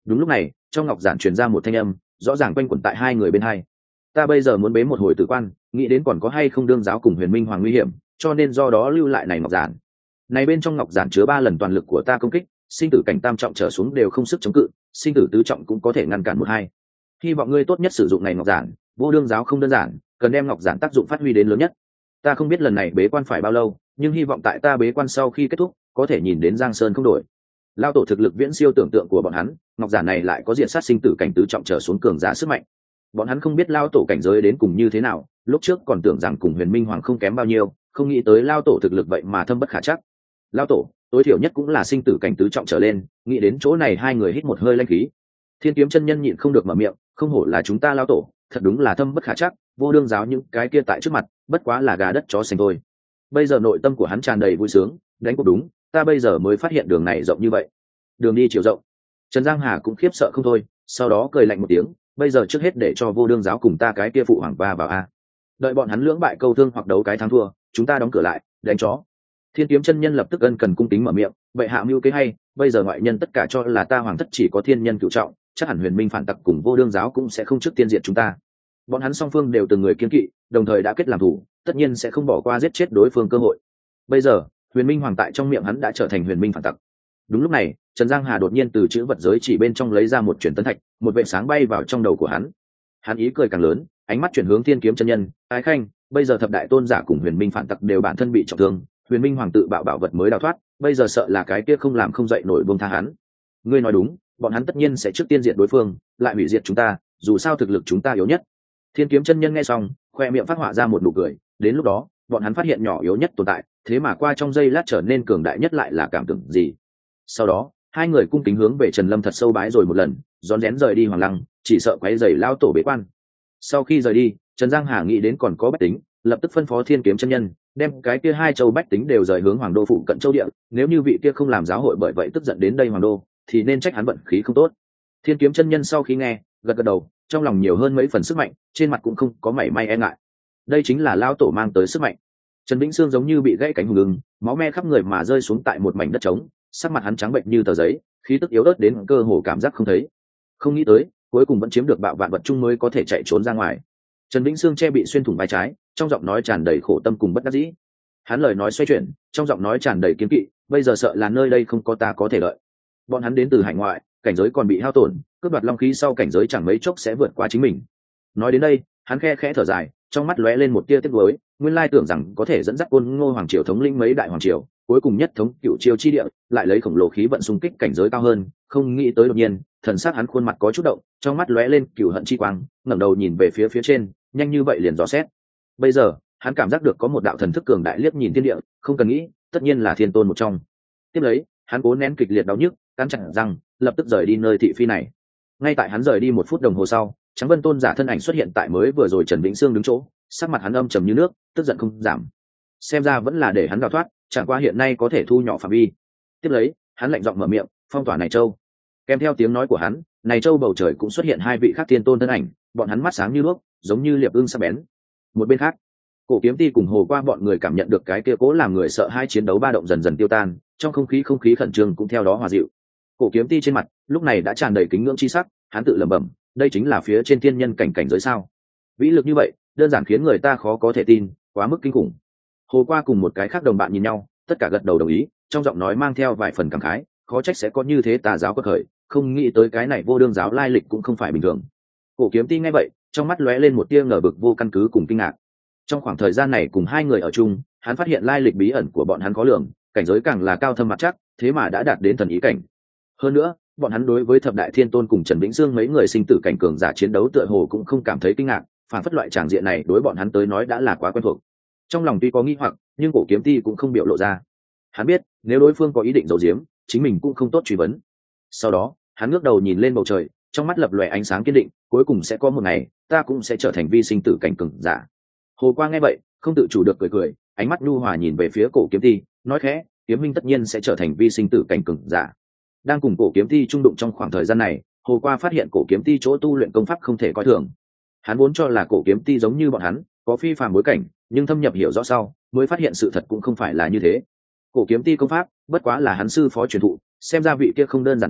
Đúng lúc này trong ngọc giản truyền ra một thanh âm rõ ràng quanh quẩn tại hai người bên hai. Ta bây giờ muốn bế một hồi tử quan, nghĩ đến còn có hay không đương giáo cùng Huyền Minh Hoàng nguy hiểm, cho nên do đó lưu lại này ngọc giản. Này bên trong ngọc giản chứa 3 lần toàn lực của ta công kích, sinh tử cảnh tam trọng trở xuống đều không sức chống cự, sinh tử tứ trọng cũng có thể ngăn cản một hai. Hy vọng ngươi tốt nhất sử dụng này ngọc giản, vô đương giáo không đơn giản, cần đem ngọc giản tác dụng phát huy đến lớn nhất. Ta không biết lần này bế quan phải bao lâu, nhưng hy vọng tại ta bế quan sau khi kết thúc có thể nhìn đến Giang Sơn không đổi. Lao tổ thực lực viễn siêu tưởng tượng của bọn hắn, ngọc giản này lại có diện sát sinh tử cảnh tứ trọng trở xuống cường giả sức mạnh. Bọn hắn không biết lao tổ cảnh giới đến cùng như thế nào, lúc trước còn tưởng rằng cùng Huyền Minh Hoàng không kém bao nhiêu, không nghĩ tới lao tổ thực lực vậy mà thâm bất khả chắc. Lao tổ tối thiểu nhất cũng là sinh tử cảnh tứ trọng trở lên, nghĩ đến chỗ này hai người hít một hơi lanh khí. Thiên Kiếm chân nhân nhịn không được mở miệng, không hổ là chúng ta lao tổ, thật đúng là thâm bất khả chắc, vô đương giáo những cái kia tại trước mặt bất quá là gà đất chó sành thôi. Bây giờ nội tâm của hắn tràn đầy vui sướng, đánh cuộc đúng, ta bây giờ mới phát hiện đường này rộng như vậy, đường đi chiều rộng. Trần Giang Hà cũng khiếp sợ không thôi, sau đó cười lạnh một tiếng, bây giờ trước hết để cho vô đương giáo cùng ta cái kia phụ hoàng va vào a, đợi bọn hắn lưỡng bại câu thương hoặc đấu cái thắng thua, chúng ta đóng cửa lại đánh chó. Thiên Kiếm chân nhân lập tức ân cần cung kính mở miệng, vậy hạ mưu kế hay, bây giờ ngoại nhân tất cả cho là ta hoàng thất chỉ có thiên nhân cửu trọng, chắc hẳn Huyền Minh phản tặc cùng vô đương giáo cũng sẽ không trước tiên diệt chúng ta. Bọn hắn song phương đều từng người kiên kỵ, đồng thời đã kết làm thủ, tất nhiên sẽ không bỏ qua giết chết đối phương cơ hội. Bây giờ Huyền Minh hoàng tại trong miệng hắn đã trở thành Huyền Minh phản tặc. Đúng lúc này Trần Giang Hà đột nhiên từ chữ vật giới chỉ bên trong lấy ra một truyền tấn thạch, một vệt sáng bay vào trong đầu của hắn. Hắn ý cười càng lớn, ánh mắt chuyển hướng Thiên Kiếm chân nhân, ái khanh, bây giờ thập đại tôn giả cùng Huyền Minh phản tặc đều bản thân bị trọng thương, Huyền Minh hoàng tự bạo bảo vật mới đào thoát, bây giờ sợ là cái kia không làm không dậy nổi buông tha hắn. Ngươi nói đúng, bọn hắn tất nhiên sẽ trước tiên diệt đối phương, lại hủy diệt chúng ta, dù sao thực lực chúng ta yếu nhất. Thiên Kiếm chân nhân nghe xong, khoe miệng phát họa ra một nụ cười, đến lúc đó bọn hắn phát hiện nhỏ yếu nhất tồn tại, thế mà qua trong giây lát trở nên cường đại nhất lại là cảm tưởng gì. Sau đó hai người cung kính hướng về Trần Lâm thật sâu bái rồi một lần, rón rén rời đi hoàng lăng, chỉ sợ quấy rầy lao tổ bế quan. Sau khi rời đi, Trần Giang Hà nghĩ đến còn có bách tính, lập tức phân phó Thiên Kiếm chân nhân đem cái kia 2 châu bách tính đều rời hướng hoàng đô phụ cận châu địa, nếu như vị kia không làm giáo hội bởi vậy tức giận đến đây hoàng đô thì nên trách hắn vận khí không tốt. Thiên Kiếm chân nhân sau khi nghe gật gật đầu, trong lòng nhiều hơn mấy phần sức mạnh, trên mặt cũng không có mảy may e ngại. Đây chính là lao tổ mang tới sức mạnh. Trần Vĩnh Sương giống như bị gãy cánh hùng ưng, máu me khắp người mà rơi xuống tại một mảnh đất trống, sắc mặt hắn trắng bệnh như tờ giấy, khí tức yếu ớt đến cơ hồ cảm giác không thấy. Không nghĩ tới cuối cùng vẫn chiếm được bạo vạn vật chung mới có thể chạy trốn ra ngoài. Trần Vĩnh Sương che bị xuyên thủng vai trái, trong giọng nói tràn đầy khổ tâm cùng bất đắc dĩ. Hắn lời nói xoay chuyển, trong giọng nói tràn đầy kiên kỵ, bây giờ sợ là nơi đây không có ta có thể lợi. Bọn hắn đến từ hải ngoại, cảnh giới còn bị hao tổn, cướp đoạt long khí sau cảnh giới chẳng mấy chốc sẽ vượt qua chính mình. Nói đến đây hắn khe khẽ thở dài, trong mắt lóe lên một tia tiếc nuối, nguyên lai tưởng rằng có thể dẫn dắt Côn Ngô hoàng triều thống lĩnh mấy đại hoàng triều, cuối cùng nhất thống cựu triều chi địa, lại lấy khổng lồ khí vận xung kích cảnh giới cao hơn, không nghĩ tới đột nhiên thần sắc hắn khuôn mặt có chút động, trong mắt lóe lên cửu hận chi quang, ngẩng đầu nhìn về phía trên, nhanh như vậy liền dò xét. Bây giờ hắn cảm giác được có một đạo thần thức cường đại liếc nhìn thiên địa, không cần nghĩ, tất nhiên là thiên tôn một trong. Tiếp lấy hắn cố nén kịch liệt đau nhức, cắn chặt răng, lập tức rời đi nơi thị phi này. Ngay tại hắn rời đi 1 phút đồng hồ sau, Trắng Vân tôn giả thân ảnh xuất hiện tại mới vừa rồi Trần Vĩnh Sương đứng chỗ, sắc mặt hắn âm trầm như nước, tức giận không giảm. Xem ra vẫn là để hắn đào thoát, chẳng qua hiện nay có thể thu nhỏ phạm vi. Tiếp lấy hắn lạnh giọng mở miệng, phong tỏa này châu. Kèm theo tiếng nói của hắn, này châu bầu trời cũng xuất hiện 2 vị khác tiên tôn thân ảnh, bọn hắn mắt sáng như đuốc, giống như liệp ưng sắc bén. Một bên khác, Cổ Kiếm Ti cùng Hồ Qua bọn người cảm nhận được cái kia cố làm người sợ hai chiến đấu ba động dần dần tiêu tan, trong không khí khẩn trương cũng theo đó hòa dịu. Cổ Kiếm Ti trên mặt lúc này đã tràn đầy kính ngưỡng chi sắc, hắn tự lẩm bẩm, đây chính là phía trên thiên nhân cảnh giới sao? Vĩ lực như vậy, đơn giản khiến người ta khó có thể tin, quá mức kinh khủng. Hồ Qua cùng một cái khác đồng bạn nhìn nhau, tất cả gật đầu đồng ý, trong giọng nói mang theo vài phần cảm khái, khó trách sẽ có như thế tà giáo quật khởi, không nghĩ tới cái này vô đương giáo lai lịch cũng không phải bình thường. Cổ Kiếm Ti nghe vậy, trong mắt lóe lên một tia ngờ vực vô căn cứ cùng kinh ngạc. Trong khoảng thời gian này cùng 2 người ở chung, hắn phát hiện lai lịch bí ẩn của bọn hắn khó lường, cảnh giới càng là cao thâm mặt chắc, thế mà đã đạt đến thần ý cảnh. Hơn nữa, bọn hắn đối với thập đại thiên tôn cùng Trần Vĩnh Sương mấy người sinh tử cảnh cường giả chiến đấu tựa hồ cũng không cảm thấy kinh ngạc, phản phất loại tràng diện này đối bọn hắn tới nói đã là quá quen thuộc. Trong lòng tuy có nghi hoặc, nhưng Cổ Kiếm Ti cũng không biểu lộ ra. Hắn biết, nếu đối phương có ý định giấu giếm, chính mình cũng không tốt truy vấn. Sau đó, hắn ngước đầu nhìn lên bầu trời, trong mắt lập lòe ánh sáng kiên định, cuối cùng sẽ có một ngày, ta cũng sẽ trở thành vi sinh tử cảnh cường giả. Hồ Quang nghe vậy, không tự chủ được cười, ánh mắt nhu hòa nhìn về phía Cổ Kiếm Ti, nói khẽ, Kiếm Minh tất nhiên sẽ trở thành vi sinh tử cảnh cường giả. Đang cùng Cổ Kiếm Ti trung đụng trong khoảng thời gian này, Hồ Qua phát hiện Cổ Kiếm Ti chỗ tu luyện công pháp không thể coi thường. Hắn vốn cho là Cổ Kiếm Ti giống như bọn hắn, có phi phàm bối cảnh, nhưng thâm nhập hiểu rõ sau, mới phát hiện sự thật cũng không phải là như thế. Cổ Kiếm Ti công pháp, bất quá là hắn sư phó truyền thụ, xem ra vị kia không đơn giản à,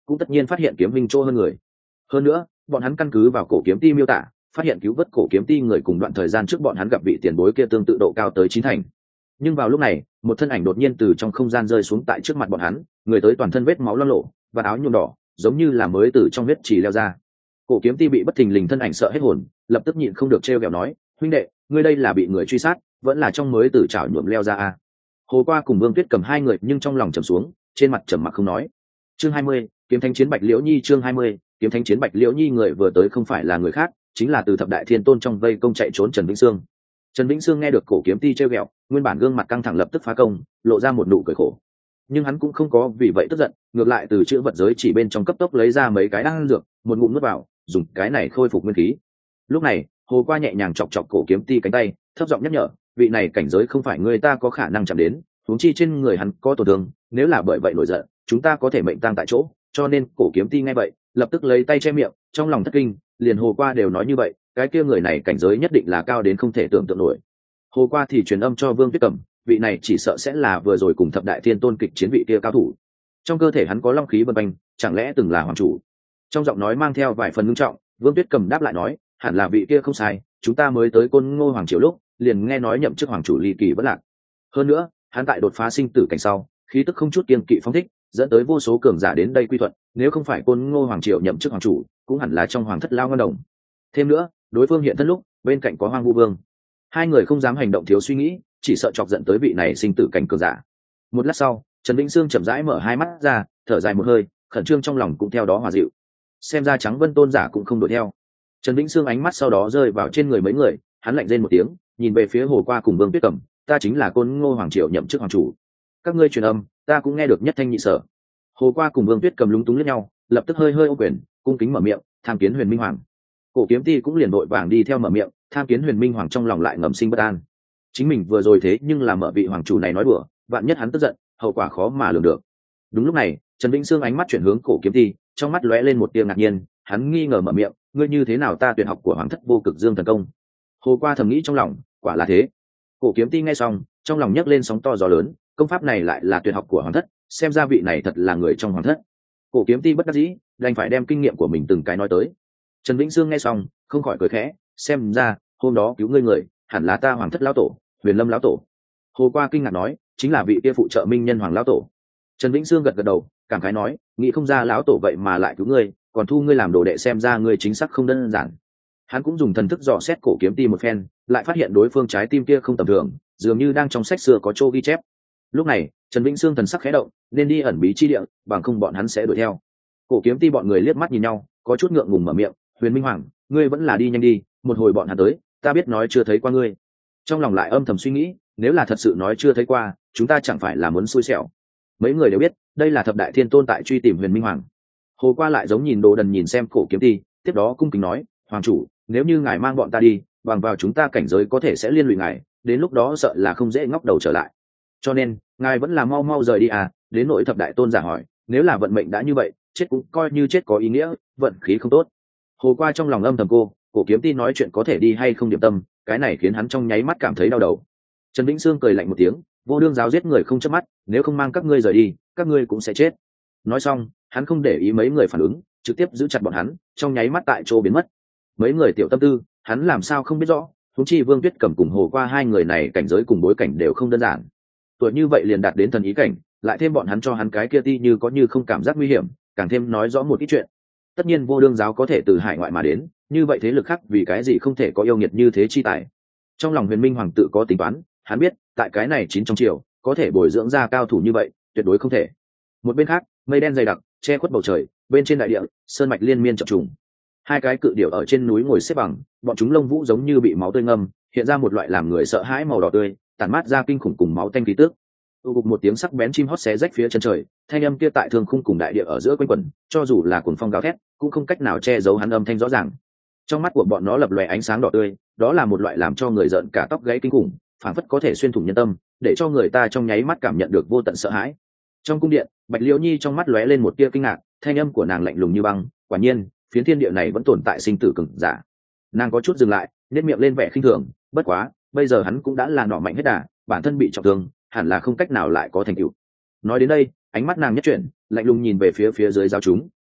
cũng tất nhiên phát hiện kiếm minh chỗ hơn người. Hơn nữa bọn hắn căn cứ vào cổ kiếm ti miêu tả, phát hiện cứu vớt cổ kiếm ti người cùng đoạn thời gian trước bọn hắn gặp vị tiền bối kia tương tự độ cao tới 9 thành. Nhưng vào lúc này một thân ảnh đột nhiên từ trong không gian rơi xuống tại trước mặt bọn hắn, người tới toàn thân vết máu loang lổ và áo nhuộm đỏ, giống như là mới từ trong huyết trì leo ra. Cổ kiếm ti bị bất thình lình thân ảnh sợ hết hồn, lập tức nhịn không được trêu ghẹo nói, huynh đệ, ngươi đây là bị người truy sát, vẫn là trong mới từ chảo nhuộm leo ra à? Hồ Qua cùng Vương Tuyết cầm hai người nhưng trong lòng trầm xuống, trên mặt trầm mặc không nói. Chương 20, kiếm thánh chiến Bạch Liễu Nhi. Chương 20, kiếm thánh chiến Bạch Liễu Nhi. Người vừa tới không phải là người khác, chính là từ Thập Đại Thiên Tôn trong vây công chạy trốn Trần Vĩnh Sương. Trần Vĩnh Sương nghe được cổ kiếm ti trêu ghẹo, nguyên bản gương mặt căng thẳng lập tức phá công, lộ ra một nụ cười khổ. Nhưng hắn cũng không có vì vậy tức giận, ngược lại từ chữ vật giới chỉ bên trong cấp tốc lấy ra mấy cái đan dược, một ngụm nuốt vào, dùng cái này khôi phục nguyên khí. Lúc này Hồ Qua nhẹ nhàng chọc chọc cổ kiếm ti cánh tay, thấp giọng nhắc nhở, vị này cảnh giới không phải người ta có khả năng chạm đến, huống chi trên người hắn có tổn thương, nếu là bởi vậy nổi giận chúng ta có thể mệnh tang tại chỗ. Cho nên cổ kiếm ti nghe vậy lập tức lấy tay che miệng, trong lòng thất kinh, liền Hồ Qua đều nói như vậy, cái kia người này cảnh giới nhất định là cao đến không thể tưởng tượng nổi. Hồ Qua thì truyền âm cho Vương Tuyết Cẩm, vị này chỉ sợ sẽ là vừa rồi cùng Thập Đại Thiên Tôn kịch chiến vị kia cao thủ, trong cơ thể hắn có long khí vân quanh, chẳng lẽ từng là hoàng chủ? Trong giọng nói mang theo vài phần ngưng trọng, Vương Tuyết Cẩm đáp lại nói, hẳn là vị kia không sai, chúng ta mới tới Côn Ngô hoàng triều lúc liền nghe nói nhậm chức hoàng chủ ly kỳ vẫn lạc. Hơn nữa hắn tại đột phá sinh tử cảnh sau, khí tức không chút kiêng kỵ phóng thích, dẫn tới vô số cường giả đến đây quy thuận, nếu không phải Côn Ngô hoàng triều nhậm chức hoàng chủ, cũng hẳn là trong hoàng thất lao ngân đồng. Thêm nữa đối phương hiện thân lúc bên cạnh có Hoang Vu Vương, hai người không dám hành động thiếu suy nghĩ, chỉ sợ chọc giận tới vị này sinh tử cảnh cường giả. Một lát sau Trần Vĩnh Sương chậm rãi mở hai mắt ra, thở dài một hơi, khẩn trương trong lòng cũng theo đó hòa dịu. Xem ra Trắng Vân tôn giả cũng không đuổi theo. Trần Vĩnh Sương ánh mắt sau đó rơi vào trên người mấy người, hắn lạnh rên một tiếng, nhìn về phía Hồ Qua cùng Vương Tuyết Cẩm, ta chính là Côn Ngô hoàng triều nhậm chức hoàng chủ, các ngươi truyền âm ta cũng nghe được nhất thanh nhị sở. Hồ Qua cùng Vương Tuyết Cẩm lúng túng lẫn nhau, lập tức hơi ôm quyền, cung kính mở miệng, tham kiến Huyền Minh Hoàng. Cổ kiếm ti cũng liền vội vàng đi theo mở miệng, tham kiến Huyền Minh Hoàng, trong lòng lại ngầm sinh bất an. Chính mình vừa rồi thế nhưng là mở vị hoàng chủ này nói đùa, vạn nhất hắn tức giận, hậu quả khó mà lường được. Đúng lúc này Trần Vĩnh Sương ánh mắt chuyển hướng cổ kiếm ti, trong mắt lóe lên một tia ngạc nhiên, hắn nghi ngờ mở miệng, ngươi như thế nào ta tuyệt học của hoàng thất vô cực dương thần công? Hồ Qua thầm nghĩ trong lòng, quả là thế. Cổ kiếm ti nghe xong trong lòng nhấc lên sóng to gió lớn, công pháp này lại là tuyệt học của hoàng thất, xem ra vị này thật là người trong hoàng thất. Cổ kiếm ti bất đắc dĩ đành phải đem kinh nghiệm của mình từng cái nói tới. Trần Vĩnh Sương nghe xong không khỏi cười khẽ, xem ra hôm đó cứu ngươi người hẳn là ta hoàng thất lão tổ Huyền Lâm lão tổ. Hồ Qua kinh ngạc nói, chính là vị kia phụ trợ Minh Nhân Hoàng lão tổ. Trần Vĩnh Sương gật gật đầu, cảm khái nói, nghĩ không ra lão tổ vậy mà lại cứu ngươi, còn thu ngươi làm đồ đệ, xem ra ngươi chính xác không đơn giản. Hắn cũng dùng thần thức dò xét cổ kiếm ti một phen, lại phát hiện đối phương trái tim kia không tầm thường, dường như đang trong sách xưa có chỗ ghi chép. Lúc này Trần Vĩnh Sương thần sắc khẽ động, nên đi ẩn bí chi địa, bằng không bọn hắn sẽ đuổi theo. Cổ kiếm ti bọn người liếc mắt nhìn nhau, có chút ngượng ngùng mở miệng, Huyền Minh Hoàng, ngươi vẫn là đi nhanh đi, một hồi bọn hắn tới, ta biết nói chưa thấy qua ngươi. Trong lòng lại âm thầm suy nghĩ, nếu là thật sự nói chưa thấy qua, chúng ta chẳng phải là muốn xui xẻo. Mấy người đều biết đây là Thập Đại Thiên Tôn tại truy tìm Huyền Minh Hoàng. Hồ Qua lại giống nhìn đồ đần nhìn xem cổ kiếm ti, tiếp đó cung kính nói, hoàng chủ, nếu như ngài mang bọn ta đi, bằng vào chúng ta cảnh giới có thể sẽ liên lụy ngài, đến lúc đó sợ là không dễ ngóc đầu trở lại, cho nên ngài vẫn là mau mau rời đi à. Đến nội Thập Đại Tôn giả hỏi, nếu là vận mệnh đã như vậy, chết cũng coi như chết có ý nghĩa, vận khí không tốt. Hồ Qua trong lòng âm thầm cổ kiếm ti nói chuyện có thể đi hay không điểm tâm, cái này khiến hắn trong nháy mắt cảm thấy đau đầu. Trần Vĩnh Sương cười lạnh một tiếng, vô đương giáo giết người không chớp mắt, nếu không mang các ngươi rời đi, các ngươi cũng sẽ chết. Nói xong hắn không để ý mấy người phản ứng, trực tiếp giữ chặt bọn hắn, trong nháy mắt tại chỗ biến mất. Mấy người tiểu tâm tư hắn làm sao không biết rõ, huống chi Vương Tuyết Cẩm cùng Hồ Qua hai người này cảnh giới cùng bối cảnh đều không đơn giản, tuổi như vậy liền đạt đến thần ý cảnh, lại thêm bọn hắn cho hắn cái kia ti như có như không cảm giác nguy hiểm, càng thêm nói rõ một ít chuyện. Tất nhiên vô đương giáo có thể từ hải ngoại mà đến, như vậy thế lực khác vì cái gì không thể có yêu nghiệt như thế chi tài. Trong lòng Huyền Minh Hoàng tự có tính toán, hắn biết tại cái này 9 trong triều có thể bồi dưỡng ra cao thủ như vậy tuyệt đối không thể. Một bên khác mây đen dày đặc che khuất bầu trời, bên trên đại địa sơn mạch liên miên chập trùng, hai cái cự điểu ở trên núi ngồi xếp bằng, bọn chúng lông vũ giống như bị máu tươi ngâm, hiện ra một loại làm người sợ hãi màu đỏ tươi, tản mát ra kinh khủng cùng máu tanh khí tước. Tụ cục một tiếng sắc bén chim hót xé rách phía chân trời, thanh âm kia tại thương khung cùng đại địa ở giữa quanh quẩn, cho dù là cuồng phong gào thét cũng không cách nào che giấu hắn âm thanh rõ ràng. Trong mắt của bọn nó lập lòe ánh sáng đỏ tươi, đó là một loại làm cho người giận cả tóc gáy kinh khủng, phảng phất có thể xuyên thủng nhân tâm, để cho người ta trong nháy mắt cảm nhận được vô tận sợ hãi. Trong cung điện Bạch Liễu Nhi trong mắt lóe lên một tia kinh ngạc, thanh âm của nàng lạnh lùng như băng, quả nhiên phiến thiên địa này vẫn tồn tại sinh tử cường giả. Nàng có chút dừng lại, nét miệng lên vẻ khinh thường, bất quá bây giờ hắn cũng đã là nỏ mạnh hết đà, bản thân bị trọng thương, hẳn là không cách nào lại có thành tựu. Nói đến đây ánh mắt nàng nhất chuyển, lạnh lùng nhìn về phía phía dưới giáo chúng,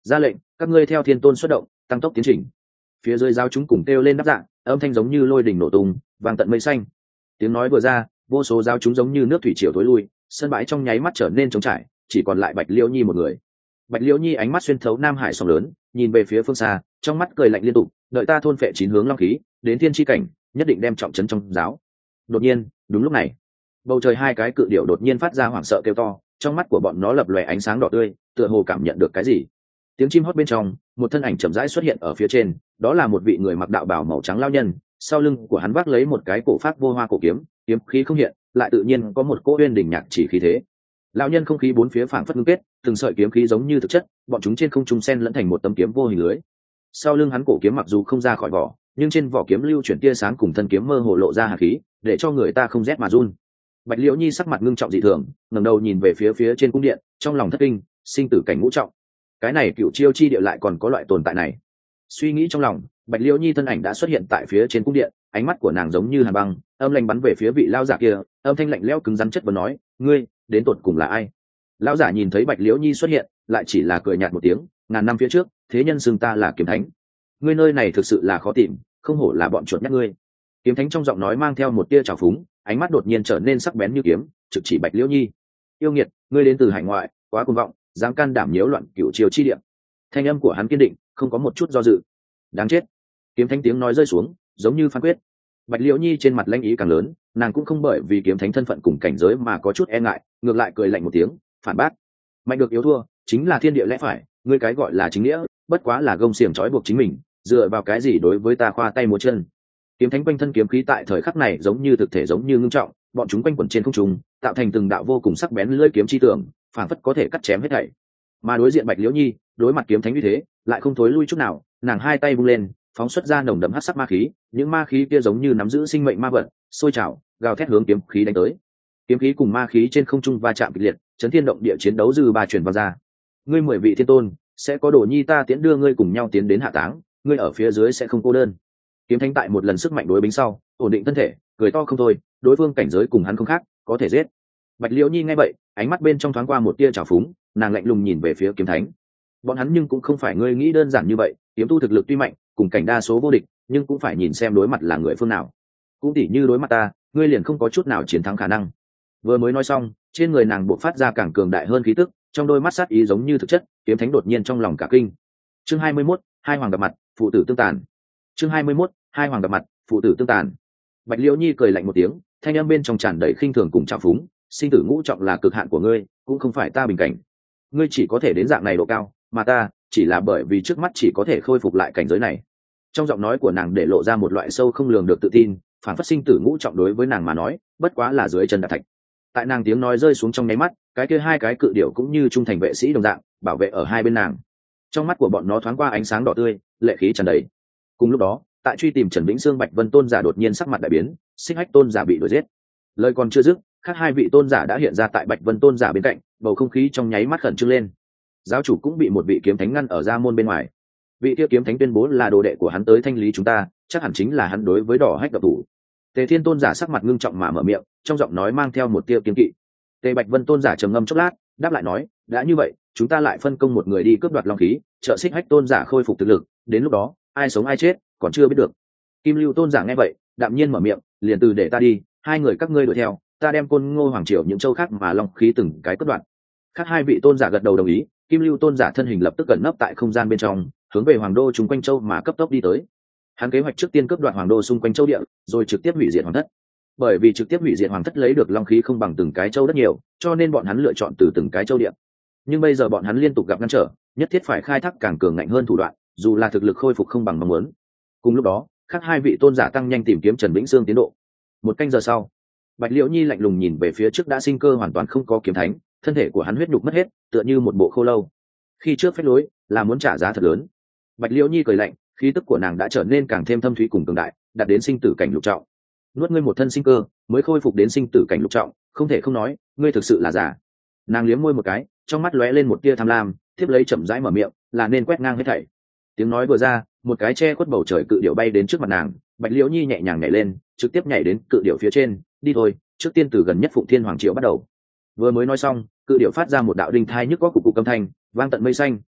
ra lệnh các ngươi theo thiên tôn xuất động, tăng tốc tiến trình. Phía dưới giáo chúng cùng kêu lên đáp dạng, âm thanh giống như lôi đình nổ tung, vang tận mây xanh. Tiếng nói vừa ra, vô số giáo chúng giống như nước thủy triều tối lui, sân bãi trong nháy mắt trở nên trống trải, chỉ còn lại Bạch Liễu Nhi một người. Bạch Liễu Nhi ánh mắt xuyên thấu Nam Hải sóng lớn, nhìn về phía phương xa, trong mắt cười lạnh liên tục, đợi ta thôn phệ 9 hướng long khí, đến thiên chi cảnh, nhất định đem trọng trấn trong giáo. Đột nhiên, đúng lúc này, bầu trời hai cái cự điểu đột nhiên phát ra hoảng sợ kêu to, trong mắt của bọn nó lập lòe ánh sáng đỏ tươi, tựa hồ cảm nhận được cái gì. Tiếng chim hót bên trong, một thân ảnh chậm rãi xuất hiện ở phía trên, đó là một vị người mặc đạo bào màu trắng lao nhân, sau lưng của hắn vác lấy một cái cổ phát vô hoa cổ kiếm, kiếm khí không hiện, lại tự nhiên có một cỗ uyên đỉnh nhạc chỉ khí thế. Lão nhân không khí bốn phía phảng phất ngưng kết, từng sợi kiếm khí giống như thực chất, bọn chúng trên không trung xen lẫn thành một tấm kiếm vô hình lưới. Sau lưng hắn cổ kiếm mặc dù không ra khỏi vỏ, nhưng trên vỏ kiếm lưu chuyển tia sáng cùng thân kiếm mơ hồ lộ ra hàn khí, để cho người ta không rét mà run. Bạch Liễu Nhi sắc mặt ngưng trọng dị thường, ngẩng đầu nhìn về phía trên cung điện, trong lòng thất kinh, sinh tử cảnh ngũ trọng. Cái này cựu chiêu chi địa lại còn có loại tồn tại này. Suy nghĩ trong lòng, Bạch Liễu Nhi thân ảnh đã xuất hiện tại phía trên cung điện, ánh mắt của nàng giống như hàn băng, âm lạnh bắn về phía vị lão giả kia, âm thanh lạnh lẽo cứng rắn chất vấn nói, ngươi đến tột cùng là ai? Lão giả nhìn thấy Bạch Liễu Nhi xuất hiện, lại chỉ là cười nhạt một tiếng, ngàn năm phía trước, thế nhân xưng ta là kiếm thánh. Ngươi nơi này thực sự là khó tìm, không hổ là bọn chuột nhắt ngươi. Kiếm thánh trong giọng nói mang theo một tia trào phúng, ánh mắt đột nhiên trở nên sắc bén như kiếm, trực chỉ Bạch Liễu Nhi. Yêu nghiệt, ngươi đến từ hải ngoại, quá cuồng vọng, dám can đảm nhiễu loạn cửu triều chi địa. Thanh âm của hắn kiên định, không có một chút do dự. Đáng chết. Kiếm thánh tiếng nói rơi xuống, giống như phán quyết. Bạch Liễu Nhi trên mặt lãnh ý càng lớn, nàng cũng không bởi vì kiếm thánh thân phận cùng cảnh giới mà có chút e ngại, ngược lại cười lạnh một tiếng, phản bác. Mạnh được yếu thua, chính là thiên địa lẽ phải, ngươi cái gọi là chính nghĩa, bất quá là gông xiềng trói buộc chính mình, dựa vào cái gì đối với ta khoa tay múa chân. Kiếm thánh quanh thân kiếm khí tại thời khắc này giống như thực thể giống như ngưng trọng, bọn chúng quanh quẩn trên không trung, tạo thành từng đạo vô cùng sắc bén lưỡi kiếm chi tưởng, phảng phất có thể cắt chém hết thảy. Mà đối diện Bạch Liễu Nhi, đối mặt kiếm thánh như thế, lại không thối lui chút nào, nàng hai tay vung lên, phóng xuất ra nồng đậm hắc sắc ma khí, những ma khí kia giống như nắm giữ sinh mệnh ma vật, sôi trào, gào thét hướng kiếm khí đánh tới. Kiếm khí cùng ma khí trên không trung va chạm kịch liệt, chấn thiên động địa chiến đấu dư ba truyền vào ra. Ngươi 10 vị thiên tôn, sẽ có đồ nhi ta tiễn đưa ngươi cùng nhau tiến đến hạ táng, ngươi ở phía dưới sẽ không cô đơn. Kiếm thánh tại một lần sức mạnh đối bính sau, ổn định thân thể, cười to không thôi, đối phương cảnh giới cùng hắn không khác, có thể giết. Bạch Liễu Nhi nghe vậy, ánh mắt bên trong thoáng qua một tia trào phúng, nàng lạnh lùng nhìn về phía kiếm thánh. Bọn hắn nhưng cũng không phải ngươi nghĩ đơn giản như vậy, kiếm tu thực lực tuy mạnh, cùng cảnh đa số vô địch, nhưng cũng phải nhìn xem đối mặt là người phương nào. Cũng tỉ như đối mặt ta, ngươi liền không có chút nào chiến thắng khả năng. Vừa mới nói xong, trên người nàng bộc phát ra càng cường đại hơn khí tức, trong đôi mắt sát ý giống như thực chất, kiếm thánh đột nhiên trong lòng cả kinh. Chương 21, hai hoàng gặp mặt, phụ tử tương tàn. Chương 21, hai hoàng gặp mặt, phụ tử tương tàn. Bạch Liễu Nhi cười lạnh một tiếng, thanh âm bên trong tràn đầy khinh thường cùng trào phúng, sinh tử ngũ trọng là cực hạn của ngươi, cũng không phải ta bình cảnh. Ngươi chỉ có thể đến dạng này độ cao, mà ta chỉ là bởi vì trước mắt chỉ có thể khôi phục lại cảnh giới này. Trong giọng nói của nàng để lộ ra một loại sâu không lường được tự tin, phản phất sinh tử ngũ trọng đối với nàng mà nói, bất quá là dưới chân đạp thạch. Tại nàng tiếng nói rơi xuống trong nháy mắt, cái kia hai cái cự điểu cũng như trung thành vệ sĩ đồng dạng, bảo vệ ở hai bên nàng. Trong mắt của bọn nó thoáng qua ánh sáng đỏ tươi, lệ khí tràn đầy. Cùng lúc đó, tại truy tìm Trần Vĩnh Sương Bạch Vân tôn giả đột nhiên sắc mặt đại biến, Xích Hách tôn giả bị đuổi giết. Lời còn chưa dứt, khác hai vị tôn giả đã hiện ra tại Bạch Vân tôn giả bên cạnh, bầu không khí trong nháy mắt khẩn trương lên. Giáo chủ cũng bị một vị kiếm thánh ngăn ở ra môn bên ngoài. Vị kia kiếm thánh tuyên bố là đồ đệ của hắn tới thanh lý chúng ta, chắc hẳn chính là hắn đối với Đỏ Hách độc thủ. Tề Thiên tôn giả sắc mặt ngưng trọng mà mở miệng, trong giọng nói mang theo một tia kiên kỵ. Tề Bạch Vân tôn giả trầm ngâm chốc lát, đáp lại nói, đã như vậy, chúng ta lại phân công một người đi cướp đoạt long khí, trợ Xích Hách tôn giả khôi phục thực lực, đến lúc đó, ai sống ai chết, còn chưa biết được. Kim Lưu tôn giả nghe vậy, đạm nhiên mở miệng, liền từ để ta đi, hai người các ngươi đuổi theo, ta đem Côn Ngô hoàng triều những châu khác mà long khí từng cái cướp đoạt. Khác hai vị tôn giả gật đầu đồng ý, Kim Lưu tôn giả thân hình lập tức cẩn nấp tại không gian bên trong, hướng về hoàng đô chung quanh châu mà cấp tốc đi tới. Hắn kế hoạch trước tiên cướp đoạt hoàng đô xung quanh châu địa, rồi trực tiếp hủy diệt hoàng thất. Bởi vì trực tiếp hủy diệt hoàng thất lấy được long khí không bằng từng cái châu đất nhiều, cho nên bọn hắn lựa chọn từ từng cái châu địa. Nhưng bây giờ bọn hắn liên tục gặp ngăn trở, nhất thiết phải khai thác càng cường ngạnh hơn thủ đoạn, dù là thực lực khôi phục không bằng mong muốn. Cùng lúc đó, khác hai vị tôn giả tăng nhanh tìm kiếm Trần Vĩnh Sương tiến độ. Một canh giờ sau, Bạch Liễu Nhi lạnh lùng nhìn về phía trước đã sinh cơ hoàn toàn không có kiếm thánh, thân thể của hắn huyết nhục mất hết, tựa như một bộ khô lâu. Khi trước phách lối, là muốn trả giá thật lớn. Bạch Liễu Nhi cười lạnh, khí tức của nàng đã trở nên càng thêm thâm thúy cùng cường đại, đạt đến sinh tử cảnh lục trọng. Nuốt ngươi một thân sinh cơ, mới khôi phục đến sinh tử cảnh lục trọng, không thể không nói, ngươi thực sự là giả. Nàng liếm môi một cái, trong mắt lóe lên một tia tham lam, tiếp lấy chậm rãi mở miệng, là nên quét ngang hết thảy. Tiếng nói vừa ra, một cái che khuất bầu trời cự điểu bay đến trước mặt nàng, Bạch Liễu Nhi nhẹ nhàng nhảy lên, trực tiếp nhảy đến cự điểu phía trên, đi thôi, trước tiên từ gần nhất Phụng Thiên Hoàng Triều bắt đầu. Vừa mới nói xong, cự điểu phát ra một đạo đinh thai nhức có cục cục âm thanh, vang tận mây xanh,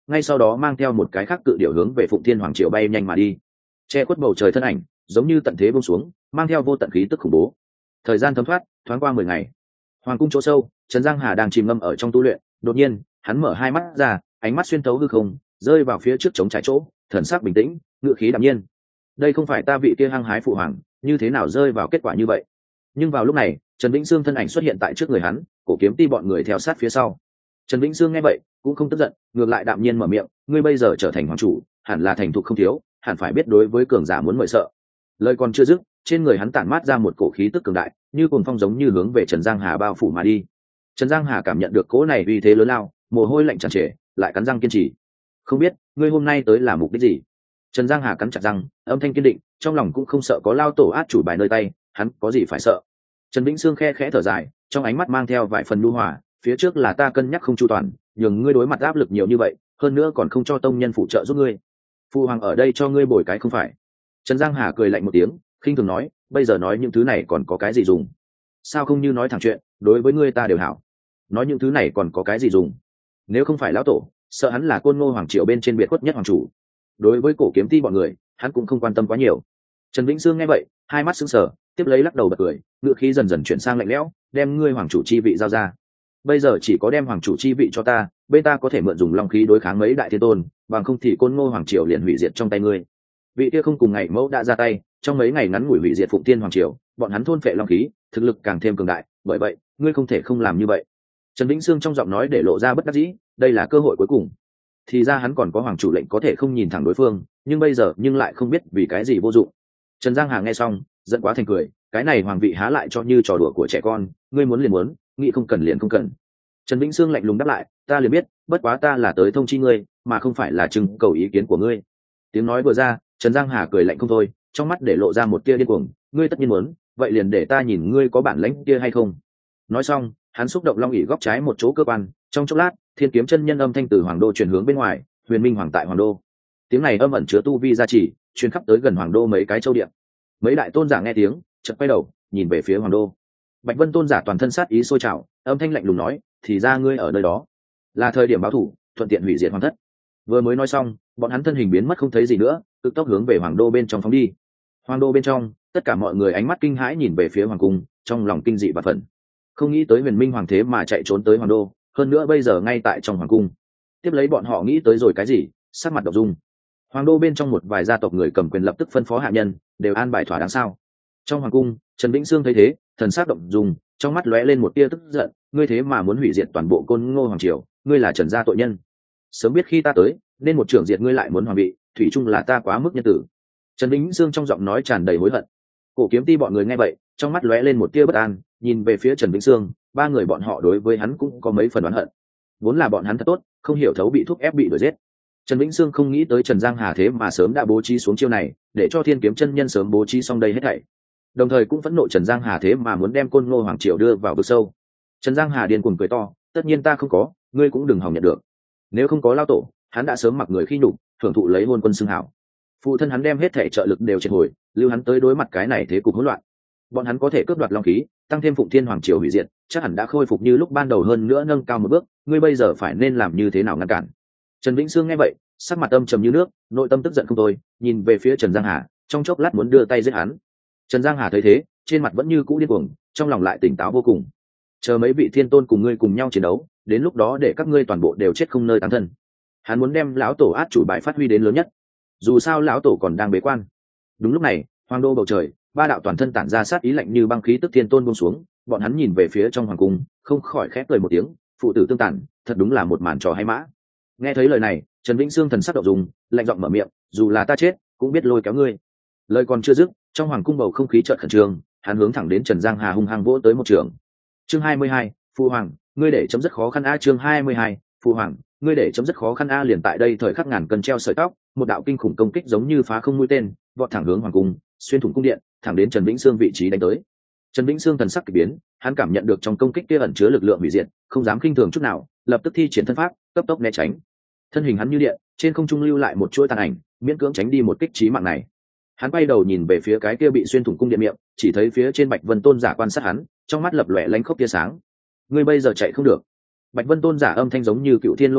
ngay sau đó mang theo một cái khác cự điểu hướng về Phụng Thiên Hoàng Triều bay nhanh mà đi. Che khuất bầu trời thân ảnh, giống như tận thế buông xuống, mang theo vô tận khí tức khủng bố. Thời gian thấm thoát, thoáng qua 10 ngày. Hoàng cung chỗ sâu, Trần Giang Hà đang chìm ngâm ở trong tu luyện, đột nhiên, hắn mở hai mắt ra, ánh mắt xuyên thấu hư không, rơi vào phía trước trống trải chỗ, thần sắc bình tĩnh, ngữ khí đạm nhiên. Đây không phải ta vị kia hăng hái phụ hoàng, như thế nào rơi vào kết quả như vậy? Nhưng vào lúc này, Trần Vĩnh Sương thân ảnh xuất hiện tại trước người hắn, Cổ Kiếm Ti bọn người theo sát phía sau. Trần Vĩnh Sương nghe vậy, cũng không tức giận, ngược lại đạm nhiên mở miệng, ngươi bây giờ trở thành hoàng chủ, hẳn là thành thục không thiếu, hẳn phải biết đối với cường giả muốn mời sợ. Lời còn chưa dứt, trên người hắn tản mát ra một cổ khí tức cường đại, như cuồng phong giống như hướng về Trần Giang Hà bao phủ mà đi. Trần Giang Hà cảm nhận được cỗ này uy thế lớn lao, mồ hôi lạnh tràn trề, lại cắn răng kiên trì. Không biết ngươi hôm nay tới là mục đích gì? Trần Giang Hà cắn chặt răng, âm thanh kiên định, trong lòng cũng không sợ có lao tổ át chủ bài nơi tay, hắn có gì phải sợ? Trần Vĩnh Sương khe khẽ thở dài, trong ánh mắt mang theo vài phần nhu hòa, phía trước là ta cân nhắc không chu toàn, nhường ngươi đối mặt áp lực nhiều như vậy, hơn nữa còn không cho tông nhân phụ trợ giúp ngươi. Phu hoàng ở đây cho ngươi bồi cái không phải? Trần Giang Hà cười lạnh một tiếng, khinh thường nói, bây giờ nói những thứ này còn có cái gì dùng? Sao không như nói thẳng chuyện, đối với ngươi ta đều hảo. Nói những thứ này còn có cái gì dùng? Nếu không phải lão tổ, sợ hắn là Côn Ngô Hoàng Triều bên trên biệt khuất nhất hoàng chủ. Đối với Cổ Kiếm Ti bọn người, hắn cũng không quan tâm quá nhiều. Trần Vĩnh Sương nghe vậy, hai mắt sững sờ, tiếp lấy lắc đầu bật cười, ngựa khí dần dần chuyển sang lạnh lẽo, đem ngươi hoàng chủ chi vị giao ra. Bây giờ chỉ có đem hoàng chủ chi vị cho ta, bên ta có thể mượn dùng long khí đối kháng mấy đại thiên tôn, bằng không thì Côn Ngô Hoàng Triều liền hủy diệt trong tay ngươi. Vị kia không cùng ngày mẫu đã ra tay, trong mấy ngày ngắn ngủi hủy diệt Phụng Thiên Hoàng Triều, bọn hắn thôn phệ long khí, thực lực càng thêm cường đại, bởi vậy, ngươi không thể không làm như vậy. Trần Vĩnh Sương trong giọng nói để lộ ra bất đắc dĩ, đây là cơ hội cuối cùng. Thì ra hắn còn có hoàng chủ lệnh có thể không nhìn thẳng đối phương, nhưng bây giờ nhưng lại không biết vì cái gì vô dụng. Trần Giang Hà nghe xong, giận quá thành cười, cái này hoàng vị há lại cho như trò đùa của trẻ con, ngươi muốn liền muốn, nghĩ không cần liền không cần. Trần Vĩnh Sương lạnh lùng đáp lại, ta liền biết, bất quá ta là tới thông chi ngươi, mà không phải là trưng cầu ý kiến của ngươi. Tiếng nói vừa ra, Trần Giang Hà cười lạnh không thôi, trong mắt để lộ ra một tia điên cuồng, ngươi tất nhiên muốn, vậy liền để ta nhìn ngươi có bản lĩnh kia hay không. Nói xong, hắn xúc động long ỷ góc trái một chỗ cơ quan, trong chốc lát, Thiên Kiếm chân nhân âm thanh từ hoàng đô truyền hướng bên ngoài, Huyền Minh hoàng tại hoàng đô. Tiếng này âm ẩn chứa tu vi gia trì, truyền khắp tới gần hoàng đô mấy cái châu địa. Mấy đại tôn giả nghe tiếng, chợt quay đầu, nhìn về phía hoàng đô. Bạch Vân tôn giả toàn thân sát ý sôi trào, âm thanh lạnh lùng nói, thì ra ngươi ở nơi đó, là thời điểm báo thủ, thuận tiện hủy diệt hoàng thất. Vừa mới nói xong, bọn hắn thân hình biến mất không thấy gì nữa, cực tốc hướng về hoàng đô bên trong phóng đi. Hoàng đô bên trong, tất cả mọi người ánh mắt kinh hãi nhìn về phía hoàng cung, trong lòng kinh dị và phẫn. Không nghĩ tới Huyền Minh hoàng thế mà chạy trốn tới hoàng đô, hơn nữa bây giờ ngay tại trong hoàng cung. Tiếp lấy bọn họ nghĩ tới rồi cái gì, sắc mặt đỏ dung. Hoàng đô bên trong một vài gia tộc người cầm quyền lập tức phân phó hạ nhân, đều an bài thỏa đáng sao. Trong hoàng cung, Trần Vĩnh Sương thấy thế, thần sắc động dung, trong mắt lóe lên một tia tức giận, ngươi thế mà muốn hủy diệt toàn bộ Côn Ngô Hoàng Triều, ngươi là Trần gia tội nhân. Sớm biết khi ta tới, nên một trưởng diệt ngươi lại muốn hoàng vị, thủy chung là ta quá mức nhân tử. Trần Vĩnh Sương trong giọng nói tràn đầy hối hận. Cổ Kiếm Ti bọn người nghe vậy, trong mắt lóe lên một tia bất an, nhìn về phía Trần Vĩnh Sương, ba người bọn họ đối với hắn cũng có mấy phần oán hận. Vốn là bọn hắn thật tốt, không hiểu thấu bị thúc ép bị đuổi giết. Trần Vĩnh Sương không nghĩ tới Trần Giang Hà thế mà sớm đã bố trí xuống chiêu này, để cho Thiên Kiếm chân nhân sớm bố trí xong đây hết thảy. Đồng thời cũng phẫn nộ Trần Giang Hà thế mà muốn đem Côn Ngô Hoàng Triều đưa vào vực sâu. Trần Giang Hà điên cuồng cười to, tất nhiên ta không có, ngươi cũng đừng hòng nhận được. Nếu không có lao tổ, hắn đã sớm mặc người khi nhục, thưởng thụ lấy hôn quân xưng hảo. Phụ thân hắn đem hết thể trợ lực đều triệt hồi, lưu hắn tới đối mặt cái này thế cục hỗn loạn. Bọn hắn có thể cướp đoạt long khí, tăng thêm Phụng Thiên Hoàng Triều hủy diệt, chắc hẳn đã khôi phục như lúc ban đầu hơn nữa nâng cao một bước, ngươi bây giờ phải nên làm như thế nào ngăn cản? Trần Vĩnh Sương nghe vậy, sắc mặt âm trầm như nước, nội tâm tức giận không thôi, nhìn về phía Trần Giang Hà, trong chốc lát muốn đưa tay giết hắn. Trần Giang Hà thấy thế, trên mặt vẫn như cũ điên cuồng, trong lòng lại tỉnh táo vô cùng. Chờ mấy vị thiên tôn cùng ngươi cùng nhau chiến đấu, đến lúc đó để các ngươi toàn bộ đều chết không nơi tán thân. Hắn muốn đem lão tổ át chủ bài phát huy đến lớn nhất. Dù sao lão tổ còn đang bế quan. Đúng lúc này, hoàng đô bầu trời, ba đạo toàn thân tản ra sát ý lạnh như băng khí tức thiên tôn buông xuống, bọn hắn nhìn về phía trong hoàng cung, không khỏi khép cười một tiếng, phụ tử tương tàn, thật đúng là một màn trò hay mã. Nghe thấy lời này, Trần Vĩnh Sương thần sắc động dung, lạnh giọng mở miệng, dù là ta chết, cũng biết lôi kéo ngươi. Lời còn chưa dứt, trong hoàng cung bầu không khí chợt khẩn trương, hắn hướng thẳng đến Trần Giang Hà hung hăng vỗ tới một trường. Chương 22, Phu hoàng, ngươi để chấm dứt khó khăn a. Chương 22, Phu hoàng, ngươi để chấm dứt khó khăn a. Liền tại đây thời khắc ngàn cân treo sợi tóc, một đạo kinh khủng công kích giống như phá không mũi tên, vọt thẳng hướng hoàng cung, xuyên thủng cung điện, thẳng đến Trần Vĩnh Sương vị trí đánh tới. Trần Vĩnh Sương thần sắc kỳ biến, hắn cảm nhận được trong công kích kia ẩn chứa lực lượng hủy diệt, không dám khinh thường chút nào, lập tức thi triển thân pháp, cấp tốc né tránh. Thân hình hắn như điện, trên không trung lưu lại một chuỗi tàn ảnh, miễn cưỡng tránh đi một kích chí mạng này. Hắn quay đầu nhìn về phía cái kia bị xuyên thủng cung điện miệng, chỉ thấy phía trên Bạch Vân tôn giả quan sát hắn, trong mắt lập lòe lánh khốc tia sáng. Ngươi bây giờ chạy không được. Bạch Vân tôn giả âm thanh giống như cựu thiên lôi đỉnh,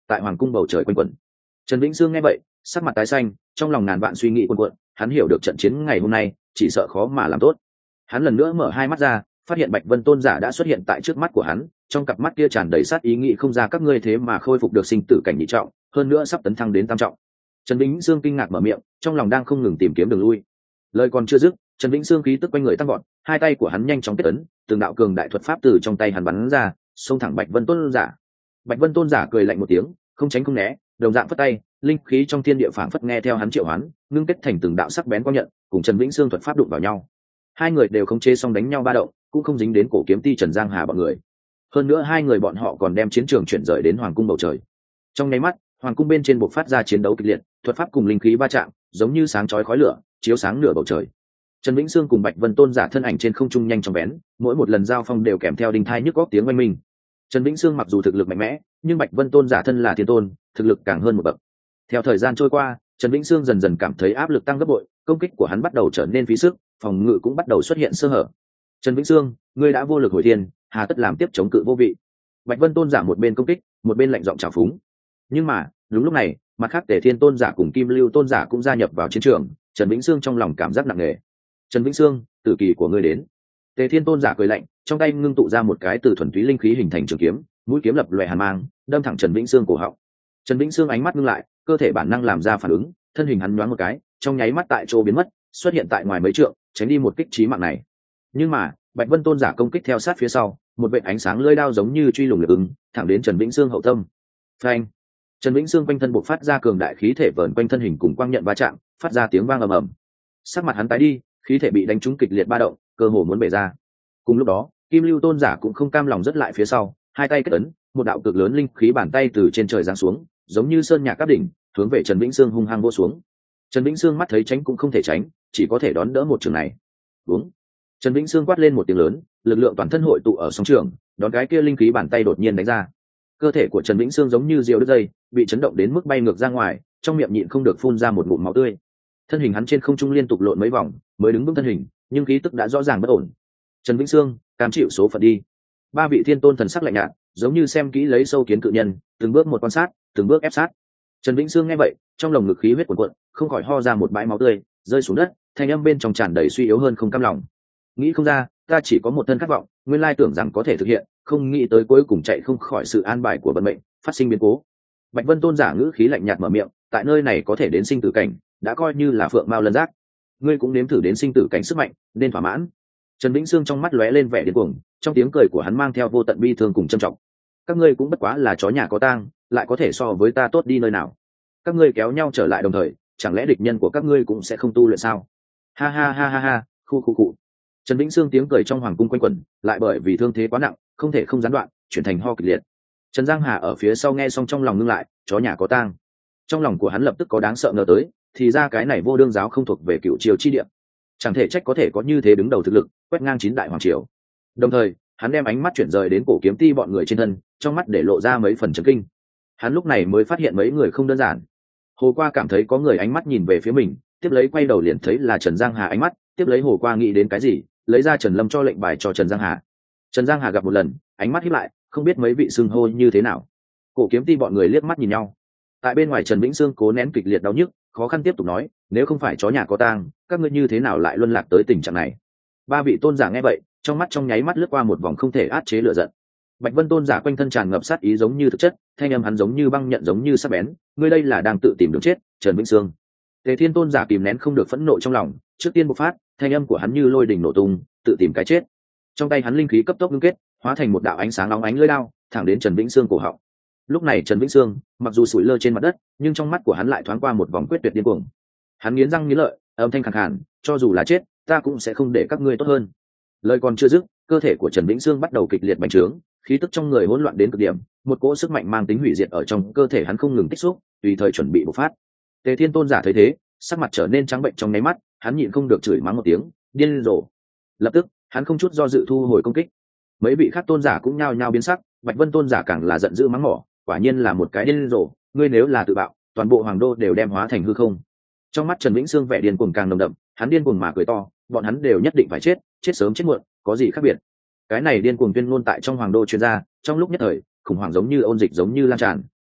tại hoàng cung bầu trời quanh quẩn. Trần Vĩnh Sương nghe vậy sắc mặt tái xanh, trong lòng ngàn vạn suy nghĩ cuồn cuộn. Hắn hiểu được trận chiến ngày hôm nay chỉ sợ khó mà làm tốt. Hắn lần nữa mở hai mắt ra, phát hiện Bạch Vân tôn giả đã xuất hiện tại trước mắt của hắn, trong cặp mắt kia tràn đầy sát ý nghĩ không ra các ngươi thế mà khôi phục được sinh tử cảnh nhị trọng, hơn nữa sắp tấn thăng đến tam trọng. Trần Vĩnh Sương kinh ngạc mở miệng, trong lòng đang không ngừng tìm kiếm đường lui. Lời còn chưa dứt, Trần Vĩnh Sương khí tức quanh người tăng vọt, hai tay của hắn nhanh chóng kết ấn, từng đạo cường đại thuật pháp từ trong tay hắn bắn ra, xông thẳng Bạch Vân tôn giả. Bạch Vân tôn giả cười lạnh một tiếng, không tránh không né, đồng dạng phất tay, linh khí trong thiên địa phảng phất nghe theo hắn triệu hoán, ngưng kết thành từng đạo sắc bén quang nhận, cùng Trần Vĩnh Sương thuật pháp đụng vào nhau. Hai người đều khống chế xong đánh nhau ba động, cũng không dính đến cổ kiếm ti Trần Giang Hà bọn người. Hơn nữa hai người bọn họ còn đem chiến trường chuyển rời đến hoàng cung bầu trời. Trong nháy mắt, hoàng cung bên trên bộc phát ra chiến đấu kịch liệt, thuật pháp cùng linh khí va chạm, giống như sáng chói khói lửa, chiếu sáng nửa bầu trời. Trần Vĩnh Sương cùng Bạch Vân tôn giả thân ảnh trên không trung nhanh chóng bén, mỗi một lần giao phong đều kèm theo đinh thai nhức góc tiếng oanh minh. Trần Vĩnh Sương mặc dù thực lực mạnh mẽ, nhưng Bạch Vân tôn giả thân là thiên tôn, thực lực càng hơn một bậc. Theo thời gian trôi qua, Trần Vĩnh Sương dần dần cảm thấy áp lực tăng gấp bội, công kích của hắn bắt đầu trở nên phí sức, phòng ngự cũng bắt đầu xuất hiện sơ hở. Trần Vĩnh Sương, ngươi đã vô lực hồi thiên, hà tất làm tiếp chống cự vô vị. Bạch Vân tôn giả một bên công kích, một bên lạnh giọng trào phúng. Nhưng mà đúng lúc này, mặt khác Tề Thiên tôn giả cùng Kim Lưu tôn giả cũng gia nhập vào chiến trường. Trần Vĩnh Sương trong lòng cảm giác nặng nề. Trần Vĩnh Sương, tử kỳ của ngươi đến. Tề Thiên tôn giả cười lạnh, trong tay ngưng tụ ra một cái từ thuần túy linh khí hình thành trường kiếm, mũi kiếm lập lòe hàn mang, đâm thẳng Trần Vĩnh Sương cổ họng. Trần Vĩnh Sương ánh mắt ngưng lại, cơ thể bản năng làm ra phản ứng, thân hình hắn nhoáng một cái, trong nháy mắt tại chỗ biến mất, xuất hiện tại ngoài mấy trượng, tránh đi một kích chí mạng này. Nhưng mà Bạch Vân tôn giả công kích theo sát phía sau, một vệt ánh sáng lưỡi đao giống như truy lùng lực ứng, thẳng đến Trần Vĩnh Sương hậu tâm. Phanh! Trần Vĩnh Sương quanh thân bộc phát ra cường đại khí thể vờn quanh thân hình cùng quang nhận va chạm, phát ra tiếng vang ầm ầm. Sắc mặt hắn tái đi, khí thể bị đánh trúng kịch liệt ba động, cơ hồ muốn bể ra. Cùng lúc đó, Kim Lưu tôn giả cũng không cam lòng rất lại phía sau, hai tay kết ấn, một đạo cực lớn linh khí bàn tay từ trên trời giáng xuống, giống như sơn nhạc cáp đỉnh, hướng về Trần Vĩnh Sương hung hăng vỗ xuống. Trần Vĩnh Sương mắt thấy tránh cũng không thể tránh, chỉ có thể đón đỡ một trường này. Đúng. Trần Vĩnh Sương quát lên một tiếng lớn, lực lượng toàn thân hội tụ ở sóng trường, đón cái kia linh khí bàn tay đột nhiên đánh ra. Cơ thể của Trần Vĩnh Sương giống như diều đứt dây, bị chấn động đến mức bay ngược ra ngoài, trong miệng nhịn không được phun ra một ngụm máu tươi. Thân hình hắn trên không trung liên tục lộn mấy vòng, mới đứng vững thân hình, nhưng khí tức đã rõ ràng bất ổn. Trần Vĩnh Sương, cam chịu số phận đi. Ba vị thiên tôn thần sắc lạnh nhạt, giống như xem kỹ lấy sâu kiến cự nhân, từng bước một quan sát, từng bước ép sát. Trần Vĩnh Sương nghe vậy, trong lồng ngực khí huyết cuồn cuộn, không khỏi ho ra một bãi máu tươi, rơi xuống đất, thanh âm bên trong tràn đầy suy yếu hơn không cam lòng. Nghĩ không ra, ta chỉ có một thân khát vọng, nguyên lai tưởng rằng có thể thực hiện, không nghĩ tới cuối cùng chạy không khỏi sự an bài của vận mệnh, phát sinh biến cố. Bạch Vân tôn giả ngữ khí lạnh nhạt mở miệng, tại nơi này có thể đến sinh tử cảnh, đã coi như là phượng mao lân giác. Ngươi cũng nếm thử đến sinh tử cảnh sức mạnh, nên thỏa mãn. Trần Vĩnh Sương trong mắt lóe lên vẻ điên cuồng, trong tiếng cười của hắn mang theo vô tận bi thương cùng trân trọng. Các ngươi cũng bất quá là chó nhà có tang, lại có thể so với ta tốt đi nơi nào? Các ngươi kéo nhau trở lại đồng thời, chẳng lẽ địch nhân của các ngươi cũng sẽ không tu luyện sao? Ha ha ha ha ha, khu khu cụ. Trần Vĩnh Sương tiếng cười trong hoàng cung quanh quẩn, lại bởi vì thương thế quá nặng, không thể không gián đoạn, chuyển thành ho kịch liệt. Trần Giang Hà ở phía sau nghe xong trong lòng ngưng lại, chó nhà có tang. Trong lòng của hắn lập tức có đáng sợ ngờ tới, thì ra cái này vô đương giáo không thuộc về cựu triều chi địa, chẳng thể trách có thể có như thế đứng đầu thực lực, quét ngang 9 đại hoàng triều. Đồng thời, hắn đem ánh mắt chuyển rời đến cổ kiếm ti bọn người trên thân, trong mắt để lộ ra mấy phần chấn kinh. Hắn lúc này mới phát hiện mấy người không đơn giản. Hồ Qua cảm thấy có người ánh mắt nhìn về phía mình, tiếp lấy quay đầu liền thấy là Trần Giang Hà ánh mắt, tiếp lấy Hồ Qua nghĩ đến cái gì, lấy ra Trần Lâm cho lệnh bài cho Trần Giang Hà. Trần Giang Hà gặp một lần, ánh mắt híp lại, không biết mấy vị xưng hô như thế nào. Cổ kiếm ti bọn người liếc mắt nhìn nhau. Tại bên ngoài Trần Vĩnh Sương cố nén kịch liệt đau nhức, khó khăn tiếp tục nói, nếu không phải chó nhà có tang, các ngươi như thế nào lại luân lạc tới tình trạng này? Ba vị tôn giả nghe vậy, trong mắt trong nháy mắt lướt qua một vòng không thể át chế lửa giận. Bạch Vân tôn giả quanh thân tràn ngập sát ý giống như thực chất, thanh âm hắn giống như băng nhận giống như sắc bén, ngươi đây là đang tự tìm đường chết, Trần Vĩnh Sương. Tề Thiên tôn giả kìm nén không được phẫn nộ trong lòng, trước tiên bộc phát, thanh âm của hắn như lôi đình nổ tung, tự tìm cái chết. Trong tay hắn linh khí cấp tốc ngưng kết, hóa thành một đạo ánh sáng nóng ánh lưỡi đao, thẳng đến Trần Vĩnh Sương cổ họng. Lúc này Trần Vĩnh Sương, mặc dù sủi lơ trên mặt đất, nhưng trong mắt của hắn lại thoáng qua một vòng quyết tuyệt điên cuồng. Hắn nghiến răng nghiến lợi, âm thanh khàn khàn, cho dù là chết, ta cũng sẽ không để các ngươi tốt hơn. Lời còn chưa dứt, cơ thể của Trần Vĩnh Sương bắt đầu kịch liệt bành trướng, khí tức trong người hỗn loạn đến cực điểm, một cỗ sức mạnh mang tính hủy diệt ở trong cơ thể hắn không ngừng tích xúc, tùy thời chuẩn bị bộc phát. Tề Thiên tôn giả thấy thế, sắc mặt trở nên trắng bệnh trong nháy mắt, hắn nhịn không được chửi mắng một tiếng, điên rồ. Lập tức, hắn không chút do dự thu hồi công kích. Mấy vị khác tôn giả cũng nhao nhao biến sắc, Bạch Vân tôn giả càng là giận dữ mắng mỏ, quả nhiên là một cái điên rồ, ngươi nếu là tự bạo, toàn bộ hoàng đô đều đem hóa thành hư không. Trong mắt Trần Vĩnh Sương vẻ điên cuồng càng nồng đậm, hắn điên cuồng mà cười to, bọn hắn đều nhất định phải chết, chết sớm chết muộn, có gì khác biệt? Cái này điên cuồng tuyên ngôn tại trong hoàng đô truyền ra, trong lúc nhất thời, khủng hoảng giống như ôn dịch giống như lan tràn.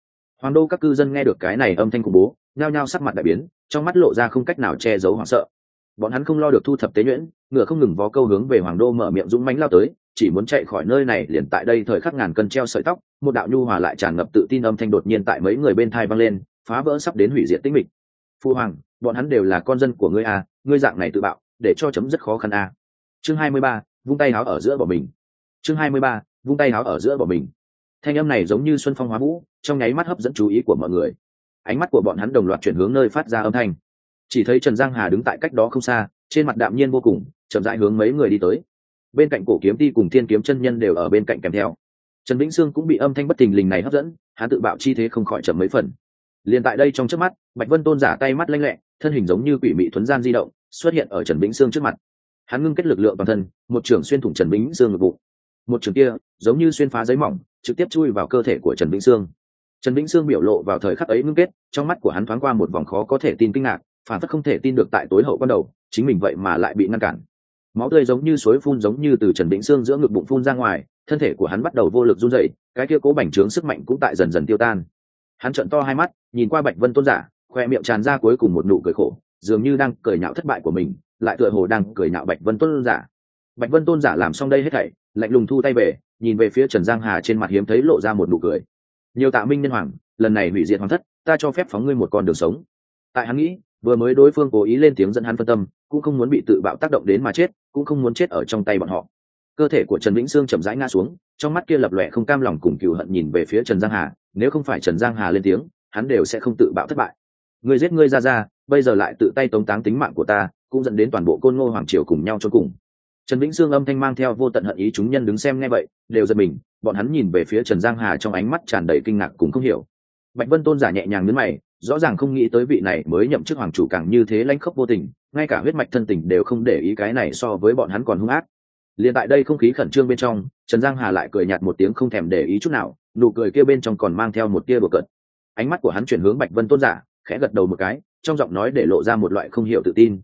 Hoàng đô các cư dân nghe được cái này âm thanh khủng bố, nhao nhao sắc mặt đại biến, trong mắt lộ ra không cách nào che giấu hoảng sợ. Bọn hắn không lo được thu thập tế nhuyễn, ngựa không ngừng vó câu hướng về Hoàng đô mở miệng dũng mãnh lao tới, chỉ muốn chạy khỏi nơi này. Liền tại đây thời khắc ngàn cân treo sợi tóc, một đạo nhu hòa lại tràn ngập tự tin âm thanh đột nhiên tại mấy người bên tai vang lên, phá vỡ sắp đến hủy diệt tĩnh mịch. Phu hoàng, bọn hắn đều là con dân của ngươi à, ngươi dạng này tự bạo, để cho chấm rất khó khăn à. Chương 23, vung tay háo ở giữa bỏ mình. Chương 23, vung tay háo ở giữa bỏ mình. Thanh âm này giống như xuân phong hóa vũ, trong nháy mắt hấp dẫn chú ý của mọi người. Ánh mắt của bọn hắn đồng loạt chuyển hướng nơi phát ra âm thanh. Chỉ thấy Trần Giang Hà đứng tại cách đó không xa, trên mặt đạm nhiên vô cùng, chậm rãi hướng mấy người đi tới. Bên cạnh Cổ Kiếm Ti cùng Thiên Kiếm chân nhân đều ở bên cạnh kèm theo. Trần Vĩnh Sương cũng bị âm thanh bất thình lình này hấp dẫn, hắn tự bạo chi thế không khỏi chậm mấy phần. Liền tại đây trong chớp mắt, Bạch Vân Tôn giả tay mắt lanh lẹ, thân hình giống như quỷ mị thuấn gian di động, xuất hiện ở Trần Vĩnh Sương trước mặt. Hắn ngưng kết lực lượng toàn thân, một trường xuyên thủng Trần Vĩnh Sương ngực bụng. Một trường kia, giống như xuyên phá giấy mỏng, trực tiếp chui vào cơ thể của Trần Vĩnh Sương. Trần Vĩnh Sương biểu lộ vào thời khắc ấy ngưng kết, trong mắt của hắn thoáng qua một vòng khó có thể tin kinh ngạc, phản phất không thể tin được tại tối hậu ban đầu, chính mình vậy mà lại bị ngăn cản. Máu tươi giống như suối phun giống như từ Trần Vĩnh Sương giữa ngực bụng phun ra ngoài, thân thể của hắn bắt đầu vô lực run rẩy, cái kia cố bành trướng sức mạnh cũng tại dần dần tiêu tan. Hắn trợn to hai mắt, nhìn qua Bạch Vân Tôn giả, khoe miệng tràn ra cuối cùng một nụ cười khổ, dường như đang cười nhạo thất bại của mình, lại tựa hồ đang cười nhạo Bạch Vân Tôn giả. Bạch Vân Tôn giả làm xong đây hết thảy, lạnh lùng thu tay về, nhìn về phía Trần Giang Hà, trên mặt hiếm thấy lộ ra một nụ cười. Nhiều tạ Minh Nhân Hoàng, lần này hủy diệt hoàng thất, ta cho phép phóng ngươi một con đường sống. Tại hắn nghĩ, vừa mới đối phương cố ý lên tiếng dẫn hắn phân tâm, cũng không muốn bị tự bạo tác động đến mà chết, cũng không muốn chết ở trong tay bọn họ. Cơ thể của Trần Vĩnh Sương chậm rãi ngã xuống, trong mắt kia lập lòe không cam lòng cùng cừu hận nhìn về phía Trần Giang Hà, nếu không phải Trần Giang Hà lên tiếng, hắn đều sẽ không tự bạo thất bại. Ngươi giết ngươi ra, bây giờ lại tự tay tống táng tính mạng của ta, cũng dẫn đến toàn bộ Côn Ngô hoàng triều cùng nhau chôn cùng. Trần Vĩnh Sương âm thanh mang theo vô tận hận ý, chúng nhân đứng xem nghe vậy, đều giật mình, bọn hắn nhìn về phía Trần Giang Hà trong ánh mắt tràn đầy kinh ngạc cùng không hiểu. Bạch Vân Tôn giả nhẹ nhàng nhướng mày, rõ ràng không nghĩ tới vị này mới nhậm chức hoàng chủ càng như thế lãnh khốc vô tình, ngay cả huyết mạch thân tình đều không để ý, cái này so với bọn hắn còn hung ác. Liên tại đây không khí khẩn trương bên trong, Trần Giang Hà lại cười nhạt một tiếng không thèm để ý chút nào, nụ cười kia bên trong còn mang theo một tia đùa cợt. Ánh mắt của hắn chuyển hướng Bạch Vân Tôn giả, khẽ gật đầu một cái, trong giọng nói để lộ ra một loại không hiểu tự tin.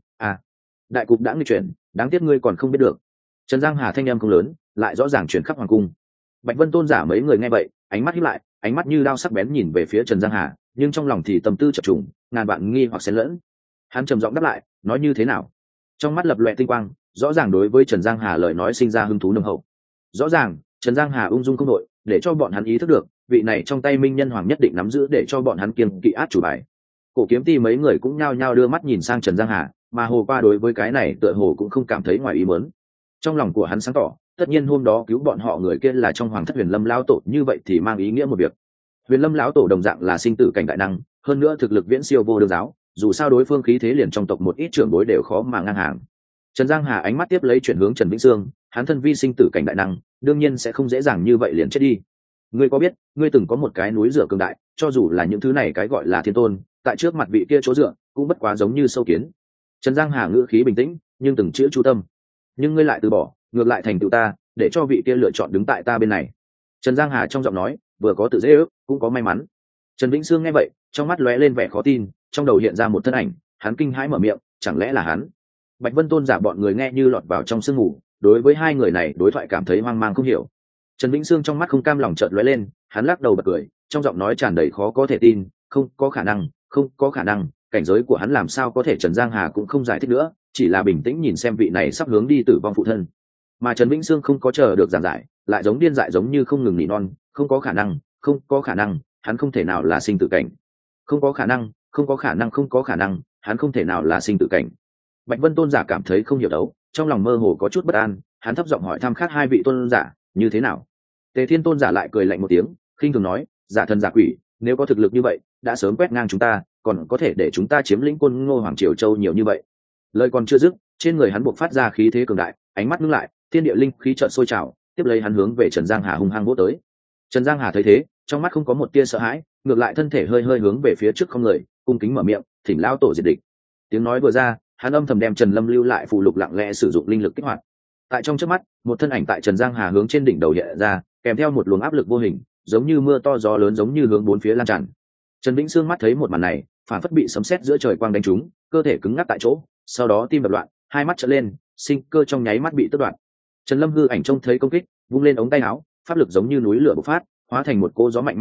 Đại cục đã nghịch chuyển, đáng tiếc ngươi còn không biết được. Trần Giang Hà thanh âm không lớn, lại rõ ràng truyền khắp hoàng cung. Bạch Vân Tôn giả mấy người nghe vậy, ánh mắt híp lại, ánh mắt như đao sắc bén nhìn về phía Trần Giang Hà, nhưng trong lòng thì tâm tư chập trùng, ngàn vạn nghi hoặc xen lẫn. Hắn trầm giọng đáp lại, nói như thế nào? Trong mắt lập loè tinh quang, rõ ràng đối với Trần Giang Hà lời nói sinh ra hứng thú nồng hậu. Rõ ràng, Trần Giang Hà ung dung không đội, để cho bọn hắn ý thức được, vị này trong tay Minh Nhân Hoàng nhất định nắm giữ để cho bọn hắn kiêng kỵ át chủ bài. Cổ Kiếm Ti mấy người cũng nhao nhao đưa mắt nhìn sang Trần Giang Hà, mà Hồ Qua đối với cái này tựa hồ cũng không cảm thấy ngoài ý muốn. Trong lòng của hắn sáng tỏ, tất nhiên hôm đó cứu bọn họ người kia là trong hoàng thất Huyền Lâm lão tổ, như vậy thì mang ý nghĩa một việc. Huyền Lâm lão tổ đồng dạng là sinh tử cảnh đại năng, hơn nữa thực lực viễn siêu vô đương giáo, dù sao đối phương khí thế liền trong tộc một ít trưởng bối đều khó mà ngang hàng. Trần Giang Hà ánh mắt tiếp lấy chuyển hướng Trần Vĩnh Sương, hắn thân vi sinh tử cảnh đại năng, đương nhiên sẽ không dễ dàng như vậy liền chết đi. Ngươi có biết, ngươi từng có một cái núi rửa cường đại, cho dù là những thứ này cái gọi là thiên tôn, tại trước mặt vị kia chỗ dựa, cũng bất quá giống như sâu kiến. Trần Giang Hà ngữ khí bình tĩnh, nhưng từng chữ chu tâm. Nhưng ngươi lại từ bỏ, ngược lại thành tựu ta, để cho vị kia lựa chọn đứng tại ta bên này. Trần Giang Hà trong giọng nói vừa có tự dễ ước, cũng có may mắn. Trần Vĩnh Sương nghe vậy, trong mắt lóe lên vẻ khó tin, trong đầu hiện ra một thân ảnh, hắn kinh hãi mở miệng, chẳng lẽ là hắn? Bạch Vân Tôn giả bọn người nghe như lọt vào trong sương mù, đối với hai người này đối thoại cảm thấy hoang mang không hiểu. Trần Vĩnh Sương trong mắt không cam lòng chợt lóe lên, hắn lắc đầu bật cười, trong giọng nói tràn đầy khó có thể tin, không có khả năng, không có khả năng, cảnh giới của hắn làm sao có thể? Trần Giang Hà cũng không giải thích nữa, chỉ là bình tĩnh nhìn xem vị này sắp hướng đi tử vong phụ thân. Mà Trần Vĩnh Sương không có chờ được giảng giải, lại giống điên dại giống như không ngừng nỉ non, không có khả năng, không có khả năng, hắn không thể nào là sinh tử cảnh. Không có khả năng, không có khả năng, không có khả năng, hắn không thể nào là sinh tử cảnh. Bạch Vân Tôn giả cảm thấy không hiểu đấu, trong lòng mơ hồ có chút bất an, hắn thấp giọng hỏi thăm khác hai vị tôn giả, như thế nào? Tề Thiên Tôn giả lại cười lạnh một tiếng, khinh thường nói, giả thần giả quỷ, nếu có thực lực như vậy, đã sớm quét ngang chúng ta, còn có thể để chúng ta chiếm lĩnh Côn Ngô hoàng triều châu nhiều như vậy. Lời còn chưa dứt, trên người hắn buộc phát ra khí thế cường đại, ánh mắt ngưng lại, thiên địa linh khí chợt sôi trào, tiếp lấy hắn hướng về Trần Giang Hà hung hăng vỗ tới. Trần Giang Hà thấy thế, trong mắt không có một tia sợ hãi, ngược lại thân thể hơi hơi hướng về phía trước không người, cung kính mở miệng, thỉnh lão tổ diệt địch. Tiếng nói vừa ra, hắn âm thầm đem Trần Lâm lưu lại phù lục lặng lẽ sử dụng linh lực kích hoạt. Tại trong chớp mắt, một thân ảnh tại Trần Giang Hà hướng trên đỉnh đầu hiện ra, kèm theo một luồng áp lực vô hình, giống như mưa to gió lớn giống như hướng bốn phía lan tràn. Trần Vĩnh Sương mắt thấy một màn này, phản phất bị sấm sét giữa trời quang đánh trúng, cơ thể cứng ngắc tại chỗ, sau đó tim đập loạn, hai mắt trợn lên, sinh cơ trong nháy mắt bị tước đoạt. Trần Lâm hư ảnh trông thấy công kích, vung lên ống tay áo, pháp lực giống như núi lửa bộc phát, hóa thành một cỗ gió mạnh mẽ bạo,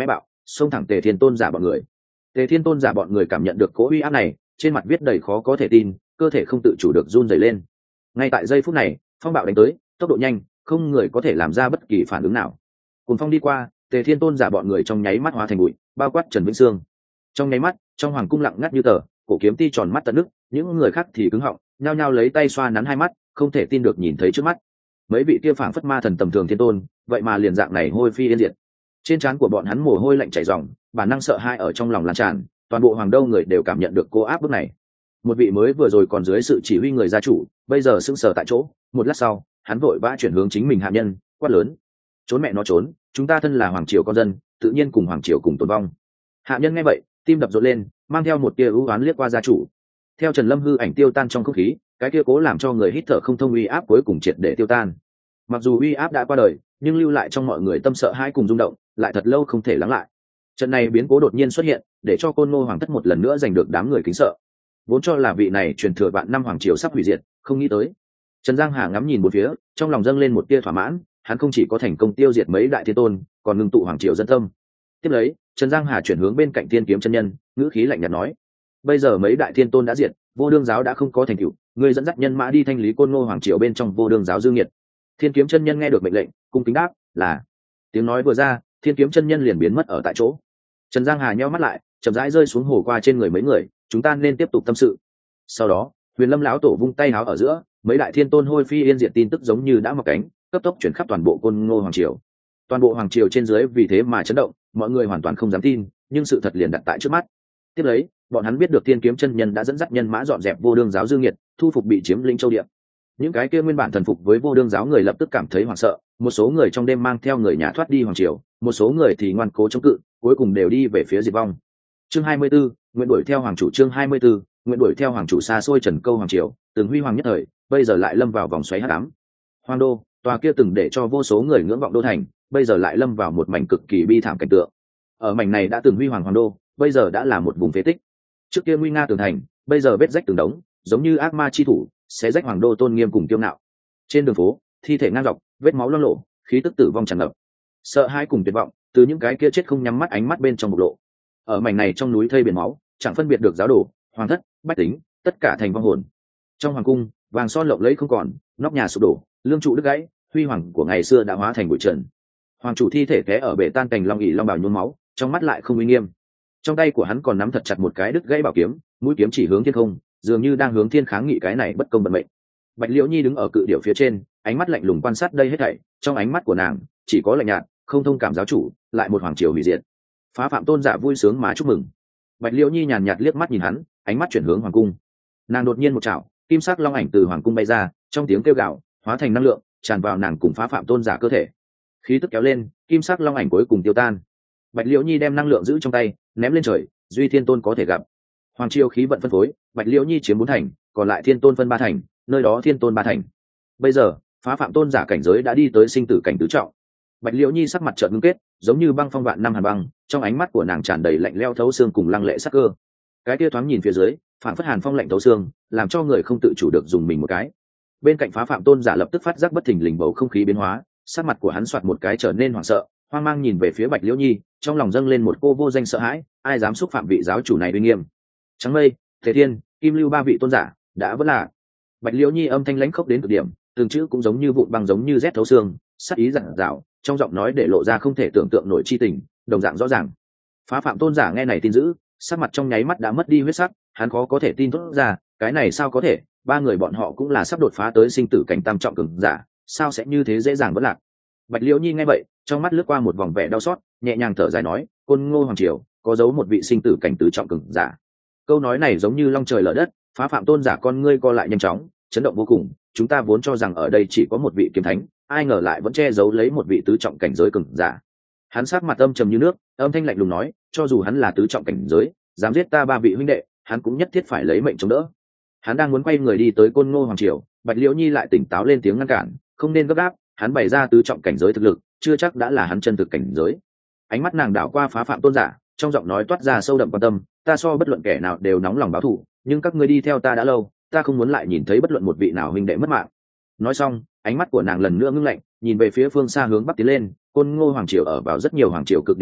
xông thẳng Tề Thiên Tôn giả bọn người. Tề Thiên Tôn giả bọn người cảm nhận được cỗ uy áp này, trên mặt viết đầy khó có thể tin, cơ thể không tự chủ được run rẩy lên. Ngay tại giây phút này, phong bạo đánh tới, tốc độ nhanh, không người có thể làm ra bất kỳ phản ứng nào. Cùng phong đi qua, Tề Thiên Tôn giả bọn người trong nháy mắt hóa thành bụi, bao quát Trần Vĩnh Sương. Trong nháy mắt, trong hoàng cung lặng ngắt như tờ, Cổ Kiếm Ti tròn mắt tận nước, những người khác thì cứng họng, nhao nhao lấy tay xoa nắn hai mắt, không thể tin được nhìn thấy trước mắt. Mấy vị kia phảng phất ma thần tầm thường thiên tôn, vậy mà liền dạng này hôi phi yên diệt. Trên trán của bọn hắn mồ hôi lạnh chảy ròng, bản năng sợ hãi ở trong lòng lan tràn, toàn bộ hoàng đô người đều cảm nhận được cô áp bức này. Một vị mới vừa rồi còn dưới sự chỉ huy người gia chủ, bây giờ sững sờ tại chỗ, một lát sau, hắn vội vã chuyển hướng chính mình hạ nhân, quát lớn: "Trốn mẹ nó trốn, chúng ta thân là hoàng triều con dân, tự nhiên cùng hoàng triều cùng tồn vong." Hạ nhân nghe vậy, tim đập rộn lên, mang theo một tia ưu oán liếc qua gia chủ. Theo Trần Lâm hư ảnh tiêu tan trong không khí, cái kia cố làm cho người hít thở không thông uy áp cuối cùng triệt để tiêu tan. Mặc dù uy áp đã qua đời, nhưng lưu lại trong mọi người tâm sợ hãi cùng rung động, lại thật lâu không thể lắng lại. Trận này biến cố đột nhiên xuất hiện, để cho Côn Ngô hoàng thất một lần nữa giành được đám người kính sợ. Vốn cho là vị này truyền thừa vạn năm hoàng triều sắp hủy diệt, không nghĩ tới. Trần Giang Hà ngắm nhìn một phía, trong lòng dâng lên một tia thỏa mãn, hắn không chỉ có thành công tiêu diệt mấy đại thiên tôn, còn ngưng tụ hoàng triều dân tâm. Tiếp lấy, Trần Giang Hà chuyển hướng bên cạnh Thiên Kiếm chân nhân, ngữ khí lạnh nhạt nói: "Bây giờ mấy đại thiên tôn đã diệt, vô đương giáo đã không có thành tựu, ngươi dẫn dắt nhân mã đi thanh lý Côn Ngô hoàng triều bên trong vô đương giáo dư nghiệt." Thiên Kiếm chân nhân nghe được mệnh lệnh, cung kính đáp: "Là." Tiếng nói vừa ra, Thiên Kiếm chân nhân liền biến mất ở tại chỗ. Trần Giang Hà nheo mắt lại, chậm rãi rơi xuống hồ qua trên người mấy người: "Chúng ta nên tiếp tục tâm sự." Sau đó, Huyền Lâm lão tổ vung tay háo ở giữa, mấy đại thiên tôn hôi phi yên diệt tin tức giống như đã mọc cánh, cấp tốc chuyển khắp toàn bộ Côn Ngô hoàng triều. Toàn bộ hoàng triều trên dưới vì thế mà chấn động, mọi người hoàn toàn không dám tin, nhưng sự thật liền đặt tại trước mắt. Tiếp lấy, bọn hắn biết được Thiên Kiếm chân nhân đã dẫn dắt nhân mã dọn dẹp vô đương giáo dư nghiệt, thu phục bị chiếm lĩnh châu địa. Những cái kia nguyên bản thần phục với vô đương giáo người lập tức cảm thấy hoảng sợ, một số người trong đêm mang theo người nhà thoát đi hoàng triều, một số người thì ngoan cố chống cự, cuối cùng đều đi về phía diệt vong. Chương 24, nguyện đuổi theo hoàng chủ. Chương 24, nguyện đuổi theo hoàng chủ. Xa xôi Trần Câu hoàng triều, từng huy hoàng nhất thời, bây giờ lại lâm vào vòng xoáy hắc ám. Hoàng đô, tòa kia từng để cho vô số người ngưỡng vọng đô thành, bây giờ lại lâm vào một mảnh cực kỳ bi thảm cảnh tượng. Ở mảnh này đã từng huy hoàng đô, bây giờ đã là một vùng phế tích. Trước kia nguy nga tường thành, bây giờ vết rách từng đống, giống như ác ma chi thủ, xé rách hoàng đô tôn nghiêm cùng kiêu ngạo. Trên đường phố, thi thể ngang dọc, vết máu loang lổ, khí tức tử vong tràn ngập. Sợ hãi cùng tuyệt vọng, từ những cái kia chết không nhắm mắt ánh mắt bên trong bộc lộ. Ở mảnh này trong núi thây biển máu, chẳng phân biệt được giáo đồ, hoàng thất, bách tính, tất cả thành vong hồn. Trong hoàng cung, vàng son lộng lẫy không còn, nóc nhà sụp đổ, lương trụ đứt gãy, huy hoàng của ngày xưa đã hóa thành bụi trần. Hoàng chủ thi thể té ở bể tan cành long ỉ long bào nhuốm máu, trong mắt lại không uy nghiêm. Trong tay của hắn còn nắm thật chặt một cái đứt gãy bảo kiếm, mũi kiếm chỉ hướng thiên không, dường như đang hướng thiên kháng nghị cái này bất công vận mệnh. Bạch Liễu Nhi đứng ở cự điểu phía trên, ánh mắt lạnh lùng quan sát đây hết thảy, trong ánh mắt của nàng chỉ có lạnh nhạt, không thông cảm giáo chủ, lại một hoàng triều hủy diệt. Phá Phạm tôn giả vui sướng mà chúc mừng. Bạch Liễu Nhi nhàn nhạt liếc mắt nhìn hắn, ánh mắt chuyển hướng hoàng cung. Nàng đột nhiên một chảo, kim sắc long ảnh từ hoàng cung bay ra, trong tiếng kêu gào, hóa thành năng lượng, tràn vào nàng cùng Phá Phạm tôn giả cơ thể. Khí tức kéo lên, kim sắc long ảnh cuối cùng tiêu tan. Bạch Liễu Nhi đem năng lượng giữ trong tay, ném lên trời, duy thiên tôn có thể gặp. Hoàng triều khí vận phân phối, Bạch Liễu Nhi chiếm 4 thành, còn lại thiên tôn phân 3 thành, nơi đó thiên tôn 3 thành. Bây giờ, Phá Phạm tôn giả cảnh giới đã đi tới sinh tử cảnh tứ trọng. Bạch Liễu Nhi sắc mặt trợn ngưng kết, giống như băng phong vạn năm hàn băng, trong ánh mắt của nàng tràn đầy lạnh lẽo thấu xương cùng lăng lệ sắc cơ. Cái kia thoáng nhìn phía dưới, phản phất hàn phong lạnh thấu xương, làm cho người không tự chủ được dùng mình một cái. Bên cạnh Phá Phạm tôn giả lập tức phát giác bất thình lình bầu không khí biến hóa, sắc mặt của hắn xoạt một cái trở nên hoảng sợ, hoang mang nhìn về phía Bạch Liễu Nhi, trong lòng dâng lên một cô vô danh sợ hãi, ai dám xúc phạm vị giáo chủ này uy nghiêm. Trắng Mây, Thế Thiên, Kim Lưu 3 vị tôn giả đã vẫn là. Bạch Liễu Nhi âm thanh lãnh khốc đến cực điểm, từng chữ cũng giống như vụn băng, giống như rét thấu xương, sắc ý dặn dạo, trong giọng nói để lộ ra không thể tưởng tượng nổi chi tình, đồng dạng rõ ràng. Phá Phạm tôn giả nghe này tin dữ, sắc mặt trong nháy mắt đã mất đi huyết sắc, hắn khó có thể tin thốt ra, cái này sao có thể, 3 người bọn họ cũng là sắp đột phá tới sinh tử cảnh tam trọng cường giả, sao sẽ như thế dễ dàng vẫn lạc. Bạch Liễu Nhi nghe vậy, trong mắt lướt qua một vòng vẻ đau xót, nhẹ nhàng thở dài nói, Côn Ngô hoàng triều có giấu một vị sinh tử cảnh tứ trọng cường giả. Câu nói này giống như long trời lở đất, Phá Phạm tôn giả con ngươi co lại nhanh chóng, chấn động vô cùng. Chúng ta vốn cho rằng ở đây chỉ có một vị kiếm thánh, ai ngờ lại vẫn che giấu lấy một vị tứ trọng cảnh giới cường giả. Hắn sát mặt âm trầm như nước, âm thanh lạnh lùng nói, cho dù hắn là tứ trọng cảnh giới, dám giết ta 3 vị huynh đệ, hắn cũng nhất thiết phải lấy mệnh chống đỡ. Hắn đang muốn quay người đi tới Côn Ngô hoàng triều, Bạch Liễu Nhi lại tỉnh táo lên tiếng ngăn cản, không nên gấp gáp, hắn bày ra tứ trọng cảnh giới thực lực, chưa chắc đã là hắn chân thực cảnh giới. Ánh mắt nàng đảo qua Phá Phạm tôn giả, trong giọng nói toát ra sâu đậm quan tâm, ta so bất luận kẻ nào đều nóng lòng báo thù, nhưng các ngươi đi theo ta đã lâu, ta không muốn lại nhìn thấy bất luận một vị nào huynh đệ mất mạng. Nói xong, ánh mắt của nàng lần nữa ngưng lạnh, nhìn về phía phương xa hướng bắc tiến lên. Côn Ngô hoàng triều ở vào rất nhiều hoàng triều cực điểm bắc,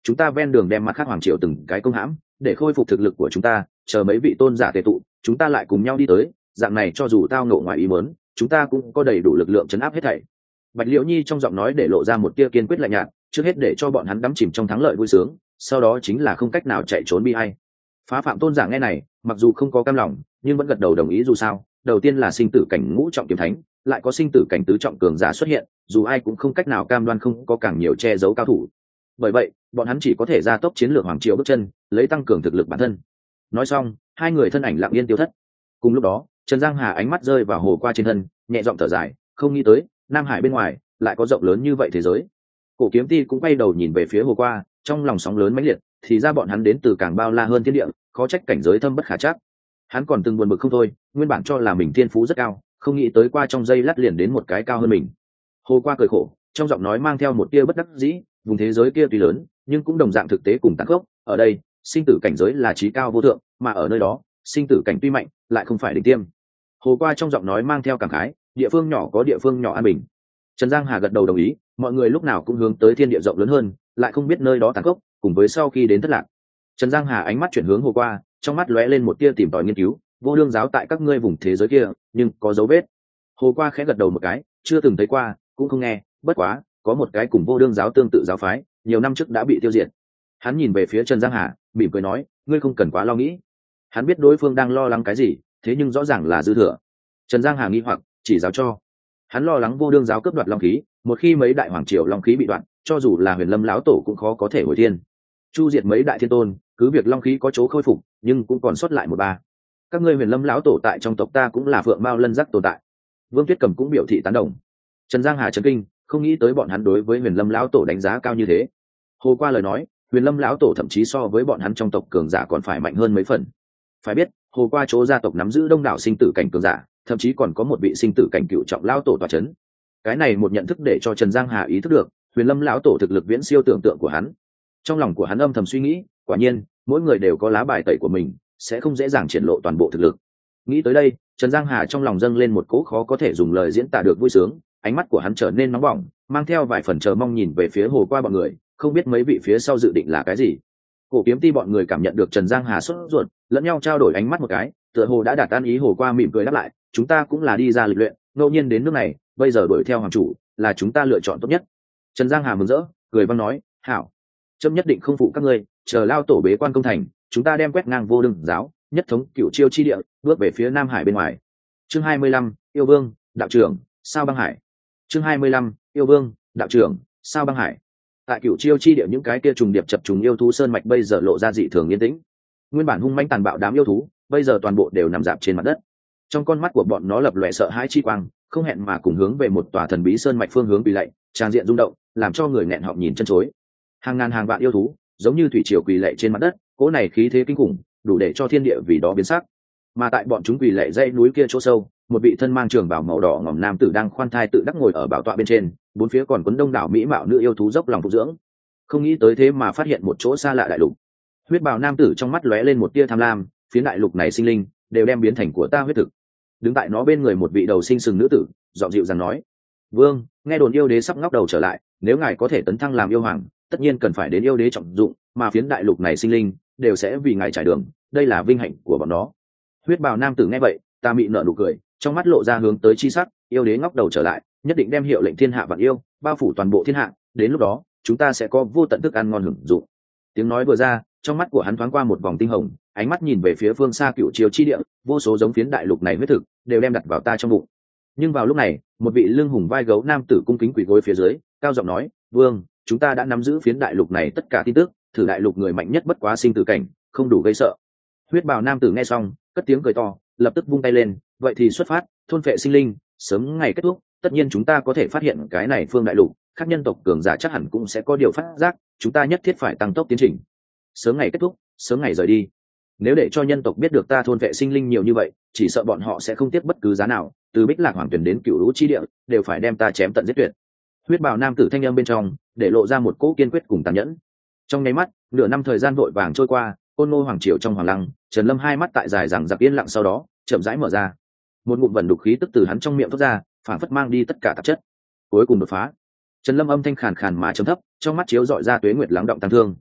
chúng ta ven đường đem mặt khác hoàng triều từng cái công hãm để khôi phục thực lực của chúng ta, chờ mấy vị tôn giả tề tụ chúng ta lại cùng nhau đi tới, dạng này cho dù tao ngộ ngoài ý muốn chúng ta cũng có đầy đủ lực lượng chấn áp hết thảy. Bạch Liễu Nhi trong giọng nói để lộ ra một tia kiên quyết lạnh nhạt, trước hết để cho bọn hắn đắm chìm trong thắng lợi vui sướng, sau đó chính là không cách nào chạy trốn bi ai. Phá Phạm tôn giả nghe này mặc dù không có cam lòng nhưng vẫn gật đầu đồng ý, dù sao đầu tiên là sinh tử cảnh ngũ trọng kiếm thánh, lại có sinh tử cảnh tứ trọng cường giả xuất hiện, dù ai cũng không cách nào cam đoan không có càng nhiều che giấu cao thủ. Bởi vậy bọn hắn chỉ có thể gia tốc chiến lược hoàng triều bước chân, lấy tăng cường thực lực bản thân. Nói xong hai người thân ảnh lặng yên tiêu thất. Cùng lúc đó Trần Giang Hà ánh mắt rơi vào Hồ Qua trên thân, nhẹ giọng thở dài, không nghĩ tới Nam Hải bên ngoài lại có rộng lớn như vậy thế giới. Cổ Kiếm Ti cũng quay đầu nhìn về phía Hồ Qua, trong lòng sóng lớn mãnh liệt, thì ra bọn hắn đến từ càng bao la hơn thiên địa, khó trách cảnh giới thâm bất khả trắc. Hắn còn từng buồn bực không thôi, nguyên bản cho là mình thiên phú rất cao, không nghĩ tới qua trong giây lát liền đến một cái cao hơn mình. Hồ Qua cười khổ, trong giọng nói mang theo một tia bất đắc dĩ, vùng thế giới kia tuy lớn nhưng cũng đồng dạng thực tế cùng tàn khốc, ở đây sinh tử cảnh giới là chí cao vô thượng, mà ở nơi đó sinh tử cảnh tuy mạnh lại không phải đỉnh tiêm. Hồ Qua trong giọng nói mang theo cảm khái, địa phương nhỏ có địa phương nhỏ an bình. Trần Giang Hà gật đầu đồng ý, mọi người lúc nào cũng hướng tới thiên địa rộng lớn hơn, lại không biết nơi đó tàn khốc, cùng với sau khi đến thất lạc. Trần Giang Hà ánh mắt chuyển hướng Hồ Qua, trong mắt lóe lên một tia tìm tòi nghiên cứu, vô đương giáo tại các ngươi vùng thế giới kia nhưng có dấu vết. Hồ Qua khẽ gật đầu một cái, chưa từng thấy qua cũng không nghe, bất quá có một cái cùng vô đương giáo tương tự giáo phái, nhiều năm trước đã bị tiêu diệt. Hắn nhìn về phía Trần Giang Hà, mỉm cười nói, ngươi không cần quá lo nghĩ. Hắn biết đối phương đang lo lắng cái gì, thế nhưng rõ ràng là dư thừa. Trần Giang Hà nghi hoặc, chỉ giáo cho. Hắn lo lắng vô đương giáo cướp đoạt long khí, một khi mấy đại hoàng triều long khí bị đoạn, cho dù là Huyền Lâm lão tổ cũng khó có thể hồi thiên. Chu diệt mấy đại thiên tôn, cứ việc long khí có chỗ khôi phục, nhưng cũng còn sót lại một ba. Các ngươi Huyền Lâm lão tổ tại trong tộc ta cũng là phượng mao lân giác tồn tại. Vương Tuyết Cầm cũng biểu thị tán đồng. Trần Giang Hà chấn kinh, không nghĩ tới bọn hắn đối với Huyền Lâm lão tổ đánh giá cao như thế. Hồ Qua lời nói, Huyền Lâm lão tổ thậm chí so với bọn hắn trong tộc cường giả còn phải mạnh hơn mấy phần. Phải biết, Hồ Qua chỗ gia tộc nắm giữ đông đảo sinh tử cảnh cường giả, thậm chí còn có một vị sinh tử cảnh cựu trọng lão tổ tọa chấn. Cái này một nhận thức để cho Trần Giang Hà ý thức được, Huyền Lâm lão tổ thực lực viễn siêu tưởng tượng của hắn. Trong lòng của hắn âm thầm suy nghĩ, quả nhiên, mỗi người đều có lá bài tẩy của mình, sẽ không dễ dàng triển lộ toàn bộ thực lực. Nghĩ tới đây, Trần Giang Hà trong lòng dâng lên một cỗ khó có thể dùng lời diễn tả được vui sướng, ánh mắt của hắn trở nên nóng bỏng, mang theo vài phần chờ mong nhìn về phía Hồ Qua bọn người, không biết mấy vị phía sau dự định là cái gì. Cổ Kiếm Ti bọn người cảm nhận được Trần Giang Hà sốt ruột, lẫn nhau trao đổi ánh mắt một cái, tựa hồ đã đạt tan ý. Hồ Qua mỉm cười đáp lại, chúng ta cũng là đi ra lịch luyện, ngẫu nhiên đến nước này, bây giờ đuổi theo hoàng chủ là chúng ta lựa chọn tốt nhất. Trần Giang Hà mừng rỡ, cười vang nói, hảo, trâm nhất định không phụ các ngươi, chờ lao tổ bế quan công thành, chúng ta đem quét ngang vô đương giáo, nhất thống cửu chiêu chi địa, bước về phía Nam Hải bên ngoài. Chương 25, yêu vương, đạo trưởng, sao băng hải. Chương 25, yêu vương, đạo trưởng, sao băng hải. Tại cửu chiêu chi địa những cái kia trùng điệp chập trùng yêu thú sơn mạch bây giờ lộ ra dị thường yên tĩnh. Nguyên bản hung manh tàn bạo đám yêu thú, bây giờ toàn bộ đều nằm rạp trên mặt đất. Trong con mắt của bọn nó lập lòe sợ hãi chi quang, không hẹn mà cùng hướng về một tòa thần bí sơn mạch phương hướng bị lạy, tràn diện rung động, làm cho người nghẹn họng nhìn chân chối. Hàng ngàn hàng vạn yêu thú, giống như thủy triều quỳ lạy trên mặt đất, cỗ này khí thế kinh khủng, đủ để cho thiên địa vì đó biến sắc. Mà tại bọn chúng quỳ lạy dãy núi kia chỗ sâu, một vị thân mang trường bào màu đỏ ngòm nam tử đang khoan thai tự đắc ngồi ở bảo tọa bên trên, bốn phía còn quấn đông đảo mỹ mạo nữ yêu thú dốc lòng phục dưỡng. Không nghĩ tới thế mà phát hiện một chỗ xa lạ đại lục. Huyết bào nam tử trong mắt lóe lên một tia tham lam, phía đại lục này sinh linh đều đem biến thành của ta huyết thực. Đứng tại nó bên người một vị đầu sinh sừng nữ tử, giọng dịu dàng nói, vương, nghe đồn yêu đế sắp ngóc đầu trở lại, nếu ngài có thể tấn thăng làm yêu hoàng, tất nhiên cần phải đến yêu đế trọng dụng, mà phiến đại lục này sinh linh đều sẽ vì ngài trải đường, đây là vinh hạnh của bọn nó. Huyết bào nam tử nghe vậy, ta mị nở nụ cười, trong mắt lộ ra hướng tới chi sắc, yêu đế ngóc đầu trở lại, nhất định đem hiệu lệnh thiên hạ vạn yêu, bao phủ toàn bộ thiên hạ, đến lúc đó chúng ta sẽ có vô tận thức ăn ngon hưởng dụng. Tiếng nói vừa ra, trong mắt của hắn thoáng qua một vòng tinh hồng, ánh mắt nhìn về phía phương xa cựu chiều chi địa, vô số giống phiến đại lục này huyết thực đều đem đặt vào ta trong bụng. Nhưng vào lúc này, một vị lưng hùng vai gấu nam tử cung kính quỳ gối phía dưới, cao giọng nói, vương, chúng ta đã nắm giữ phiến đại lục này tất cả tin tức, thử đại lục người mạnh nhất bất quá sinh tử cảnh, không đủ gây sợ. Huyết bào nam tử nghe xong, cất tiếng cười to, lập tức vung tay lên, vậy thì xuất phát, thôn phệ sinh linh, sớm ngày kết thúc, tất nhiên chúng ta có thể phát hiện cái này phương đại lục, các nhân tộc cường giả chắc hẳn cũng sẽ có điều phát giác, chúng ta nhất thiết phải tăng tốc tiến trình. Sớm ngày kết thúc, sớm ngày rời đi. Nếu để cho nhân tộc biết được ta thôn vệ sinh linh nhiều như vậy, chỉ sợ bọn họ sẽ không tiếc bất cứ giá nào, từ Bích Lạc Hoàng Tuyển đến Cửu Lũ chi địa, đều phải đem ta chém tận giết tuyệt. Huyết bào nam tử thanh âm bên trong, để lộ ra một cỗ kiên quyết cùng tàn nhẫn. Trong nháy mắt, nửa năm thời gian vội vàng trôi qua, Côn Ngô hoàng triều trong hoàng lăng, Trần Lâm hai mắt tại dài rằng giặc yên lặng, sau đó chậm rãi mở ra. Một ngụm vẩn đục khí tức từ hắn trong miệng thoát ra, phản phất mang đi tất cả tạp chất. Cuối cùng đột phá. Trần Lâm âm thanh khàn khàn mà trầm thấp, trong mắt chiếu dọi ra tuế nguyệt lắng động tăng thương,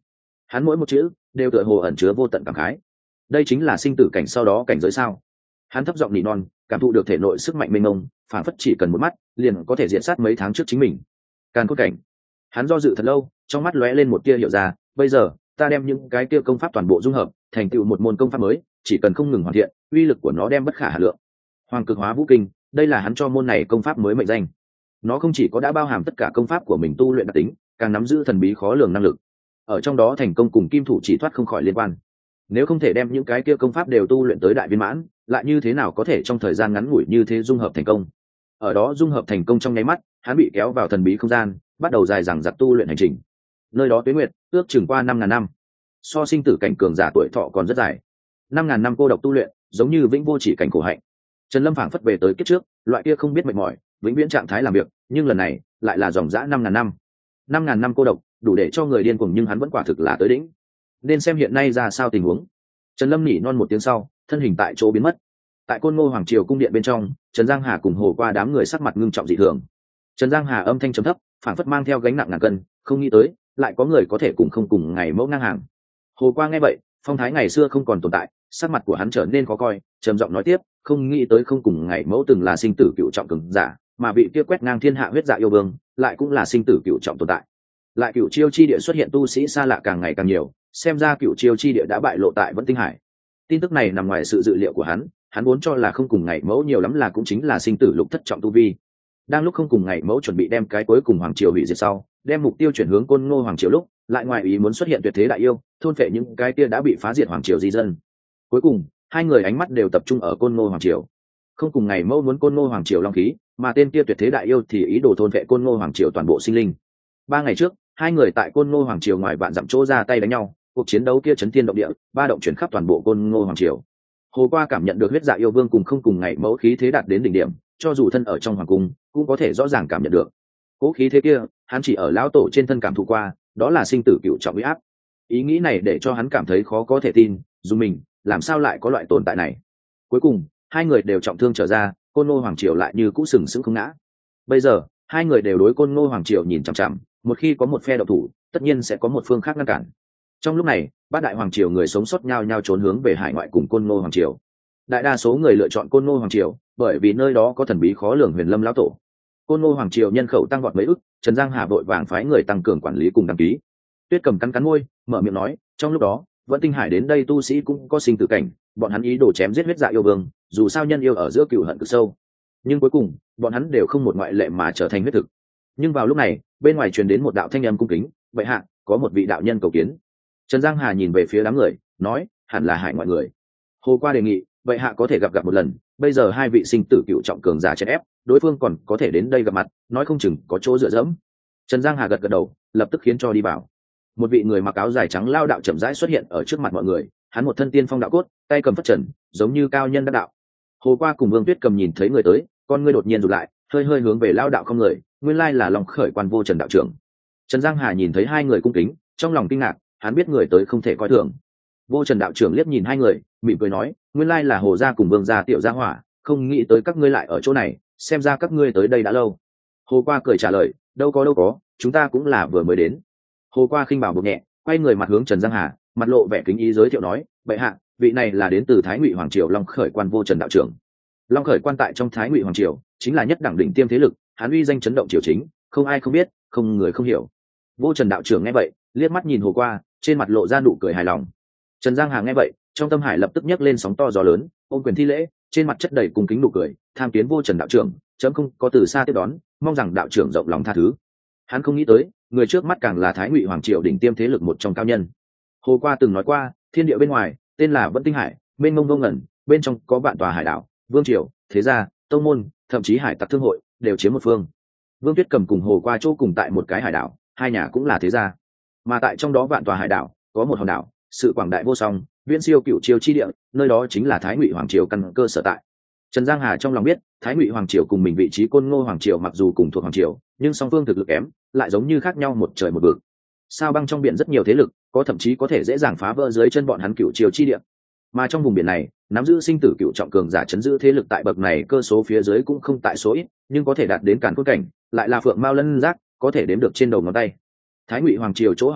hắn mỗi một chữ đều tựa hồ ẩn chứa vô tận cảm khái. Đây chính là sinh tử cảnh sau đó cảnh giới sao? Hắn thấp giọng nỉ non, cảm thụ được thể nội sức mạnh mênh mông, phản phất chỉ cần một mắt liền có thể diện sát mấy tháng trước chính mình. Càn Khôn cảnh. Hắn do dự thật lâu, trong mắt lóe lên một tia hiểu ra, bây giờ ta đem những cái kia công pháp toàn bộ dung hợp thành tựu một môn công pháp mới, chỉ cần không ngừng hoàn thiện, uy lực của nó đem bất khả hà lượng. Hoàng Cực Hóa Vũ Kinh, đây là hắn cho môn này công pháp mới mệnh danh. Nó không chỉ có đã bao hàm tất cả công pháp của mình tu luyện đặc tính, càng nắm giữ thần bí khó lường năng lực. Ở trong đó thành công cùng kim thủ chỉ thoát không khỏi liên quan. Nếu không thể đem những cái kia công pháp đều tu luyện tới đại viên mãn, lại như thế nào có thể trong thời gian ngắn ngủi như thế dung hợp thành công? Ở đó dung hợp thành công trong nháy mắt, hắn bị kéo vào thần bí không gian, bắt đầu dài dằng dặc tu luyện hành trình. Nơi đó tuế nguyệt ước chừng qua 5.000 năm, so sinh tử cảnh cường giả tuổi thọ còn rất dài. 5.000 năm cô độc tu luyện, giống như vĩnh vô chỉ cảnh khổ hạnh. Trần Lâm phảng phất về tới kiếp trước, loại kia không biết mệt mỏi, vĩnh viễn trạng thái làm việc, nhưng lần này lại là dòng dã 5.000 năm. 5.000 năm cô độc, đủ để cho người điên cuồng, nhưng hắn vẫn quả thực là tới đỉnh. Nên xem hiện nay ra sao tình huống. Trần Lâm nhỉ non một tiếng sau, thân hình tại chỗ biến mất. Tại Côn Ngô Hoàng Triều cung điện bên trong, Trần Giang Hà cùng Hồ Qua đám người sắc mặt ngưng trọng dị thường. Trần Giang Hà âm thanh trầm thấp, phảng phất mang theo gánh nặng ngàn cân, không nghĩ tới lại có người có thể cùng không cùng ngày mẫu ngang hàng. Hồ Qua nghe vậy, phong thái ngày xưa không còn tồn tại, sắc mặt của hắn trở nên khó coi, trầm giọng nói tiếp, không nghĩ tới không cùng ngày mẫu từng là sinh tử cựu trọng cường giả, mà vị kia quét ngang thiên hạ huyết dạ yêu vương lại cũng là sinh tử cựu trọng tồn tại. Lại cựu chiêu chi địa xuất hiện tu sĩ xa lạ càng ngày càng nhiều, xem ra cựu chiêu chi địa đã bại lộ tại Vẫn Tinh Hải. Tin tức này nằm ngoài sự dự liệu của hắn vốn cho là không cùng ngày mẫu nhiều lắm là cũng chính là sinh tử lục thất trọng tu vi. Đang lúc không cùng ngày mẫu chuẩn bị đem cái cuối cùng hoàng triều hủy diệt sau, đem mục tiêu chuyển hướng Côn Ngô Hoàng Triều lúc, lại ngoài ý muốn xuất hiện tuyệt thế đại yêu, thôn phệ những cái kia đã bị phá diệt hoàng triều di dân. Cuối cùng, hai người ánh mắt đều tập trung ở Côn Ngô Hoàng Triều. Không cùng ngày mẫu muốn Côn Ngô Hoàng Triều long khí, mà tên kia tuyệt thế đại yêu thì ý đồ thôn phệ Côn Ngô Hoàng Triều toàn bộ sinh linh. 3 ngày trước, hai người tại Côn Ngô Hoàng Triều ngoài vạn dặm chỗ ra tay đánh nhau, cuộc chiến đấu kia chấn thiên động địa, ba động chuyển khắp toàn bộ Côn Ngô Hoàng Triều. Hồ Qua cảm nhận được huyết dạ yêu vương cùng không cùng ngày mẫu khí thế đạt đến đỉnh điểm, cho dù thân ở trong hoàng cung cũng có thể rõ ràng cảm nhận được. Cố khí thế kia, hắn chỉ ở lão tổ trên thân cảm thụ qua, đó là sinh tử cựu trọng uy áp. Ý nghĩ này để cho hắn cảm thấy khó có thể tin, dù mình làm sao lại có loại tồn tại này. Cuối cùng, hai người đều trọng thương trở ra, Côn Ngô Hoàng Triều lại như cũ sừng sững không ngã. Bây giờ, hai người đều đối Côn Ngô Hoàng Triều nhìn chằm chằm, một khi có một phe độc thủ, tất nhiên sẽ có một phương khác ngăn cản. Trong lúc này, bát đại hoàng triều người sống sót nhau nhau trốn hướng về hải ngoại cùng Côn Ngô Hoàng Triều. Đại đa số người lựa chọn Côn Ngô Hoàng Triều, bởi vì nơi đó có thần bí khó lường Huyền Lâm lão tổ. Côn Ngô Hoàng Triều nhân khẩu tăng vọt mấy ức, Trần Giang Hà vội vàng phái người tăng cường quản lý cùng đăng ký. Tuyết Cầm cắn cắn môi, mở miệng nói, trong lúc đó, Vẫn Tinh Hải đến đây tu sĩ cũng có sinh tử cảnh, bọn hắn ý đồ chém giết huyết dạ yêu vương, dù sao nhân yêu ở giữa cừu hận cực sâu. Nhưng cuối cùng, bọn hắn đều không một ngoại lệ mà trở thành huyết thực. Nhưng vào lúc này, bên ngoài truyền đến một đạo thanh âm cung kính, "Bệ hạ, có một vị đạo nhân cầu kiến." Trần Giang Hà nhìn về phía đám người, nói, hẳn là hải ngoại người. Hồ Qua đề nghị, "Bệ hạ có thể gặp một lần, bây giờ hai vị sinh tử cựu trọng cường giả chèn ép, đối phương còn có thể đến đây gặp mặt, nói không chừng có chỗ dựa dẫm." Trần Giang Hà gật gật đầu, lập tức khiến cho đi vào. Một vị người mặc áo dài trắng lao đạo chậm rãi xuất hiện ở trước mặt mọi người, hắn một thân tiên phong đạo cốt, tay cầm phất trần, giống như cao nhân đắc đạo. Hồ Qua cùng Vương Tuyết Cầm nhìn thấy người tới, con ngươi đột nhiên rụt lại, hơi hơi hướng về lao đạo không người, nguyên lai là Long Khởi Quan Vô Trần đạo trưởng. Trần Giang Hà nhìn thấy hai người cung kính, trong lòng kinh ngạc, hắn biết người tới không thể coi thường. Vô Trần đạo trưởng liếc nhìn hai người, mỉm cười nói, nguyên lai là Hồ gia cùng Vương gia tiểu gia hỏa, không nghĩ tới các ngươi lại ở chỗ này, xem ra các ngươi tới đây đã lâu. Hồ Qua cười trả lời, đâu có, chúng ta cũng là vừa mới đến. Hồ Qua khinh bảo bộc nhẹ, quay người mặt hướng Trần Giang Hà, mặt lộ vẻ kính ý giới thiệu nói, bệ hạ, vị này là đến từ Thái Ngụy Hoàng Triều Long Khởi Quan Vô Trần đạo trưởng. Long Khởi Quan tại trong Thái Ngụy Hoàng Triều chính là nhất đẳng đỉnh tiêm thế lực, hắn uy danh chấn động triều chính, không ai không biết, không người không hiểu. Vô Trần đạo trưởng nghe vậy, liếc mắt nhìn Hồ Qua, trên mặt lộ ra nụ cười hài lòng. Trần Giang Hà nghe vậy, trong tâm hải lập tức nhấc lên sóng to gió lớn, ôm quyền thi lễ, trên mặt chất đầy cung kính nụ cười, tham kiến Vô Trần đạo trưởng, chấm không có từ xa tiếp đón, mong rằng đạo trưởng rộng lòng tha thứ. Hắn không nghĩ tới, người trước mắt càng là Thái Ngụy Hoàng Triều đỉnh tiêm thế lực một trong cao nhân. Hồ Qua từng nói qua, thiên địa bên ngoài tên là Vẫn Tinh Hải, mênh mông vô ngần, bên trong có vạn tòa hải đảo, vương triều, thế gia, tông môn, thậm chí hải tặc thương hội đều chiếm một phương. Vương Tuyết Cầm cùng Hồ Qua chỗ cùng tại một cái hải đảo, hai nhà cũng là thế gia. Mà tại trong đó vạn tòa hải đảo có một hòn đảo, sự quảng đại vô song, viễn siêu cựu triều chi địa, nơi đó chính là Thái Ngụy Hoàng Triều căn cơ sở tại. Trần Giang Hà trong lòng biết, Thái Ngụy Hoàng Triều cùng mình vị trí Côn Ngô Hoàng Triều mặc dù cùng thuộc Hoàng Triều, nhưng song phương thực lực kém, lại giống như khác nhau một trời một vực. Sao băng trong biển rất nhiều thế lực, có thậm chí có thể dễ dàng phá vỡ dưới chân bọn hắn cựu triều chi địa. Mà trong vùng biển này, nắm giữ sinh tử cựu trọng cường giả chấn giữ thế lực tại bậc này cơ số phía dưới cũng không tại số ít, nhưng có thể đạt đến càn cốt cảnh, lại là phượng mao lân giác, có thể đếm được trên đầu ngón tay. Thái Ngụy Hoàng Triều chỗ hòn đảo,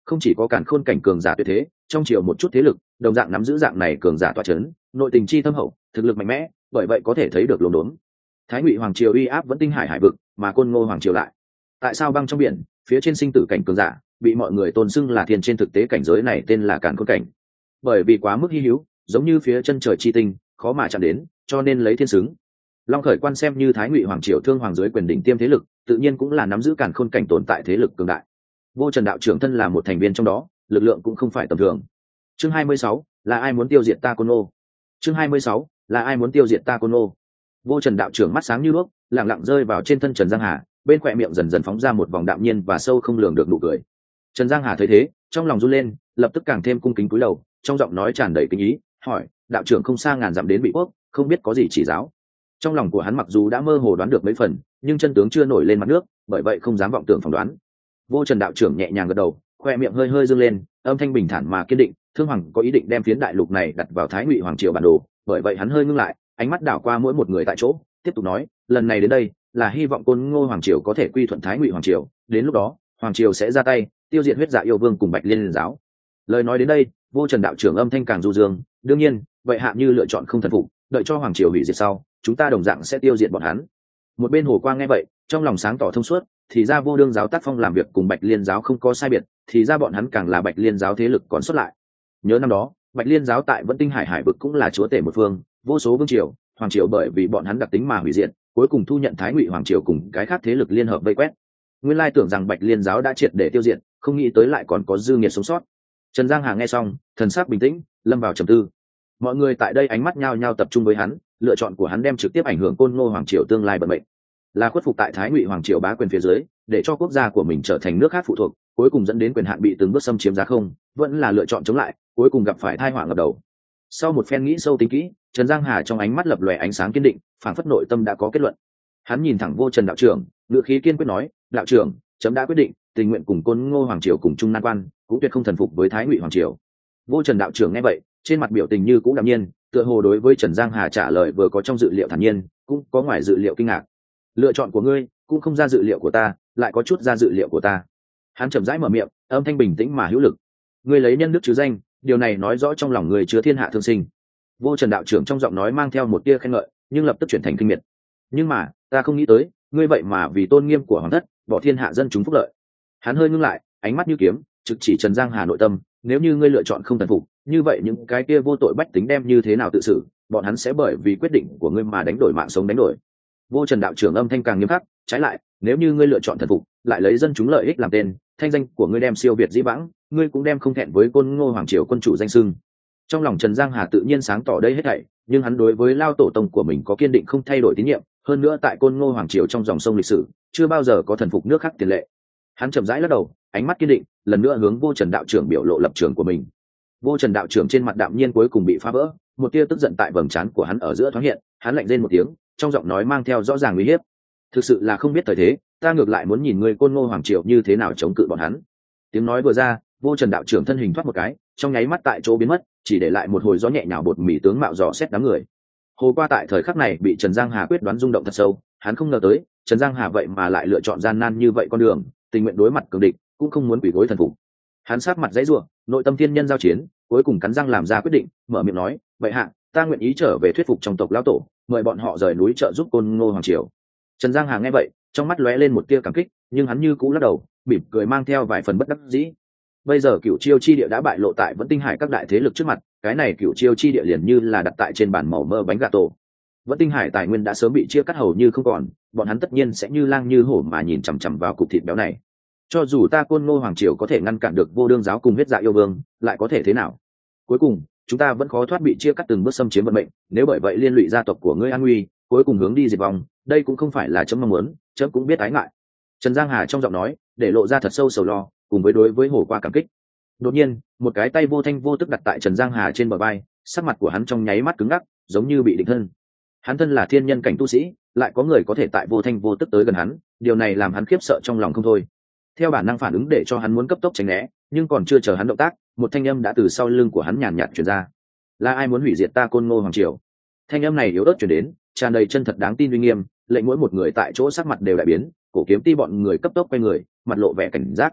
không chỉ có càn khôn cảnh cường giả tuyệt thế, trong triều một chút thế lực đồng dạng nắm giữ dạng này cường giả tọa chấn, nội tình chi thâm hậu, thực lực mạnh mẽ, bởi vậy có thể thấy được lồn đốn. Thái Ngụy hoàng triều uy áp vẫn tinh hải hải vực, mà Côn Ngô hoàng triều lại tại sao băng trong biển phía trên sinh tử cảnh cường giả bị mọi người tôn xưng là thiên, trên thực tế cảnh giới này tên là càn khôn cảnh, bởi vì quá mức hy hữu, giống như phía chân trời chi tinh, khó mà chạm đến, cho nên lấy thiên xứng. Long Khởi Quan xem như Thái Ngụy hoàng triều thương hoàng dưới quyền đỉnh tiêm thế lực, tự nhiên cũng là nắm giữ càn khôn cảnh tồn tại thế lực cường đại. Vô Trần đạo trưởng thân là một thành viên trong đó, lực lượng cũng không phải tầm thường. Chương 26, là ai muốn tiêu diệt ta Côn Ngô? Chương 26, là ai muốn tiêu diệt ta Côn Ngô? Vô Trần đạo trưởng mắt sáng như đuốc, lặng lặng rơi vào trên thân Trần Giang Hà, bên khóe miệng dần dần phóng ra một vòng đạm nhiên và sâu không lường được nụ cười. Trần Giang Hà thấy thế, trong lòng run lên, lập tức càng thêm cung kính cúi đầu, trong giọng nói tràn đầy kính ý, hỏi: "Đạo trưởng không xa ngàn dặm đến Bị Quốc, không biết có gì chỉ giáo?" Trong lòng của hắn mặc dù đã mơ hồ đoán được mấy phần, nhưng chân tướng chưa nổi lên mặt nước, bởi vậy không dám vọng tưởng phỏng đoán. Vô Trần đạo trưởng nhẹ nhàng gật đầu, khoe miệng hơi hơi dương lên, âm thanh bình thản mà kiên định. Thương Hoàng có ý định đem phiến đại lục này đặt vào Thái Ngụy hoàng triều bản đồ, bởi vậy hắn hơi ngưng lại, ánh mắt đảo qua mỗi một người tại chỗ, tiếp tục nói: "Lần này đến đây là hy vọng Côn Ngô hoàng triều có thể quy thuận Thái Ngụy hoàng triều, đến lúc đó hoàng triều sẽ ra tay tiêu diệt huyết dạ yêu vương cùng Bạch Liên giáo." Lời nói đến đây, Vô Trần đạo trưởng âm thanh càng du dương, "Đương nhiên, vậy hạ như lựa chọn không thần phục, đợi cho hoàng triều hủy diệt sau, chúng ta đồng dạng sẽ tiêu diệt bọn hắn." Một bên Hồ Quang nghe vậy, trong lòng sáng tỏ thông suốt, thì ra Vô Đương giáo tác phong làm việc cùng Bạch Liên giáo không có sai biệt, thì ra bọn hắn càng là Bạch Liên giáo thế lực còn xuất lại. Nhớ năm đó, Bạch Liên giáo tại Vẫn Tinh Hải hải vực cũng là chúa tể một phương, vô số vương triều, hoàng triều bởi vì bọn hắn đặc tính mà hủy diệt, cuối cùng thu nhận Thái Ngụy hoàng triều cùng cái khác thế lực liên hợp vây quét. Nguyên lai tưởng rằng Bạch Liên giáo đã triệt để tiêu diệt, không nghĩ tới lại còn có dư nghiệt sống sót. Trần Giang Hà nghe xong, thần sắc bình tĩnh, lâm vào trầm tư. Mọi người tại đây ánh mắt nhao nhao tập trung với hắn, lựa chọn của hắn đem trực tiếp ảnh hưởng Côn Ngô hoàng triều tương lai vận mệnh. Là khuất phục tại Thái Ngụy hoàng triều bá quyền phía dưới, để cho quốc gia của mình trở thành nước khác phụ thuộc, cuối cùng dẫn đến quyền hạn bị từng bước xâm chiếm giá không, vẫn là lựa chọn chống lại, cuối cùng gặp phải tai họa ngập đầu. Sau một phen nghĩ sâu tính kỹ, Trần Giang Hà trong ánh mắt lập lòe ánh sáng kiên định, phảng phất nội tâm đã có kết luận. Hắn nhìn thẳng Vô Trần đạo trưởng, ngữ khí kiên quyết nói: "Đạo trưởng, chấm đã quyết định, tình nguyện cùng Côn Ngô hoàng triều cùng chung nan quan, cũng tuyệt không thần phục với Thái Ngụy hoàng triều." Vô Trần đạo trưởng nghe vậy, trên mặt biểu tình như cũ đạm nhiên, tựa hồ đối với Trần Giang Hà trả lời vừa có trong dự liệu thản nhiên, cũng có ngoài dự liệu kinh ngạc. "Lựa chọn của ngươi cũng không ra dự liệu của ta, lại có chút ra dự liệu của ta." Hắn chậm rãi mở miệng, âm thanh bình tĩnh mà hữu lực: "Ngươi lấy nhân đức chứ danh, điều này nói rõ trong lòng ngươi chứa thiên hạ thương sinh." Vô Trần đạo trưởng trong giọng nói mang theo một tia khen ngợi, nhưng lập tức chuyển thành kinh miệt: "Nhưng mà ta không nghĩ tới, ngươi vậy mà vì tôn nghiêm của hoàng thất, bỏ thiên hạ dân chúng phúc lợi." Hắn hơi ngưng lại, ánh mắt như kiếm, trực chỉ Trần Giang Hà nội tâm: "Nếu như ngươi lựa chọn không thần phục, như vậy những cái kia vô tội bách tính đem như thế nào tự xử, bọn hắn sẽ bởi vì quyết định của ngươi mà đánh đổi mạng sống đánh đổi." Vô Trần đạo trưởng âm thanh càng nghiêm khắc: "Trái lại, nếu như ngươi lựa chọn thần phục, lại lấy dân chúng lợi ích làm tên, thanh danh của ngươi đem siêu việt dĩ vãng, ngươi cũng đem không thẹn với Côn Ngô hoàng triều quân chủ danh xưng." Trong lòng Trần Giang Hà tự nhiên sáng tỏ đây hết thảy, nhưng hắn đối với Lao tổ tông của mình có kiên định không thay đổi tín nhiệm, hơn nữa tại Côn Ngô hoàng triều trong dòng sông lịch sử, chưa bao giờ có thần phục nước khác tiền lệ. Hắn chậm rãi lắc đầu, ánh mắt kiên định, lần nữa hướng Vô Trần đạo trưởng biểu lộ lập trường của mình. Vô Trần đạo trưởng trên mặt đạm nhiên cuối cùng bị phá vỡ, một tia tức giận tại vầng trán của hắn ở giữa thoáng hiện, hắn lạnh rên một tiếng, trong giọng nói mang theo rõ ràng uy hiếp: "Thực sự là không biết thời thế, ta ngược lại muốn nhìn ngươi Côn Ngô hoàng triều như thế nào chống cự bọn hắn." Tiếng nói vừa ra, Vô Trần đạo trưởng thân hình thoát một cái, trong nháy mắt tại chỗ biến mất, chỉ để lại một hồi gió nhẹ nhào bột mì tướng mạo dò xét đám người. Hồ Qua tại thời khắc này bị Trần Giang Hà quyết đoán rung động thật sâu, hắn không ngờ tới Trần Giang Hà vậy mà lại lựa chọn gian nan như vậy con đường, tình nguyện đối mặt cường địch, cũng không muốn quỳ gối thần phục. Hắn sát mặt dãy rủa, nội tâm thiên nhân giao chiến, cuối cùng cắn răng làm ra quyết định, mở miệng nói: "Vậy hạ, ta nguyện ý trở về thuyết phục trong tộc lão tổ, mời bọn họ rời núi trợ giúp Côn Ngô hoàng triều." Trần Giang Hà nghe vậy, trong mắt lóe lên một tia cảm kích, nhưng hắn như cũ lắc đầu, mỉm cười mang theo vài phần bất đắc dĩ. Bây giờ Cửu Chiêu chi địa đã bại lộ tại Vẫn Tinh Hải các đại thế lực trước mặt, cái này Cửu Chiêu chi địa liền như là đặt tại trên bàn màu mơ bánh gà tổ. Vẫn Tinh Hải tài nguyên đã sớm bị chia cắt hầu như không còn, bọn hắn tất nhiên sẽ như lang như hổ mà nhìn chằm chằm vào cục thịt béo này. Cho dù ta Côn Ngô hoàng triều có thể ngăn cản được Vô Đương giáo cùng huyết dạ yêu vương, lại có thể thế nào? Cuối cùng, chúng ta vẫn khó thoát bị chia cắt từng bước xâm chiếm vận mệnh, nếu bởi vậy liên lụy gia tộc của ngươi an nguy, cuối cùng hướng đi diệt vong, đây cũng không phải là chấm mong muốn, chấm cũng biết ái ngại. Trần Giang Hà trong giọng nói để lộ ra thật sâu sầu lo, cùng với đối với Hồ Qua cảm kích. Đột nhiên, một cái tay vô thanh vô tức đặt tại Trần Giang Hà trên bờ vai, sắc mặt của hắn trong nháy mắt cứng ngắc, giống như bị định thân. Hắn thân là thiên nhân cảnh tu sĩ, lại có người có thể tại vô thanh vô tức tới gần hắn, điều này làm hắn khiếp sợ trong lòng không thôi. Theo bản năng phản ứng để cho hắn muốn cấp tốc tránh né, nhưng còn chưa chờ hắn động tác, một thanh âm đã từ sau lưng của hắn nhàn nhạt truyền ra: "Là ai muốn hủy diệt ta Côn Ngô hoàng triều?" Thanh âm này yếu ớt truyền đến, tràn đầy chân thật đáng tin uy nghiêm, lệnh mỗi một người tại chỗ sắc mặt đều đại biến. Cổ Kiếm Ti bọn người cấp tốc quay người, mặt lộ vẻ cảnh giác.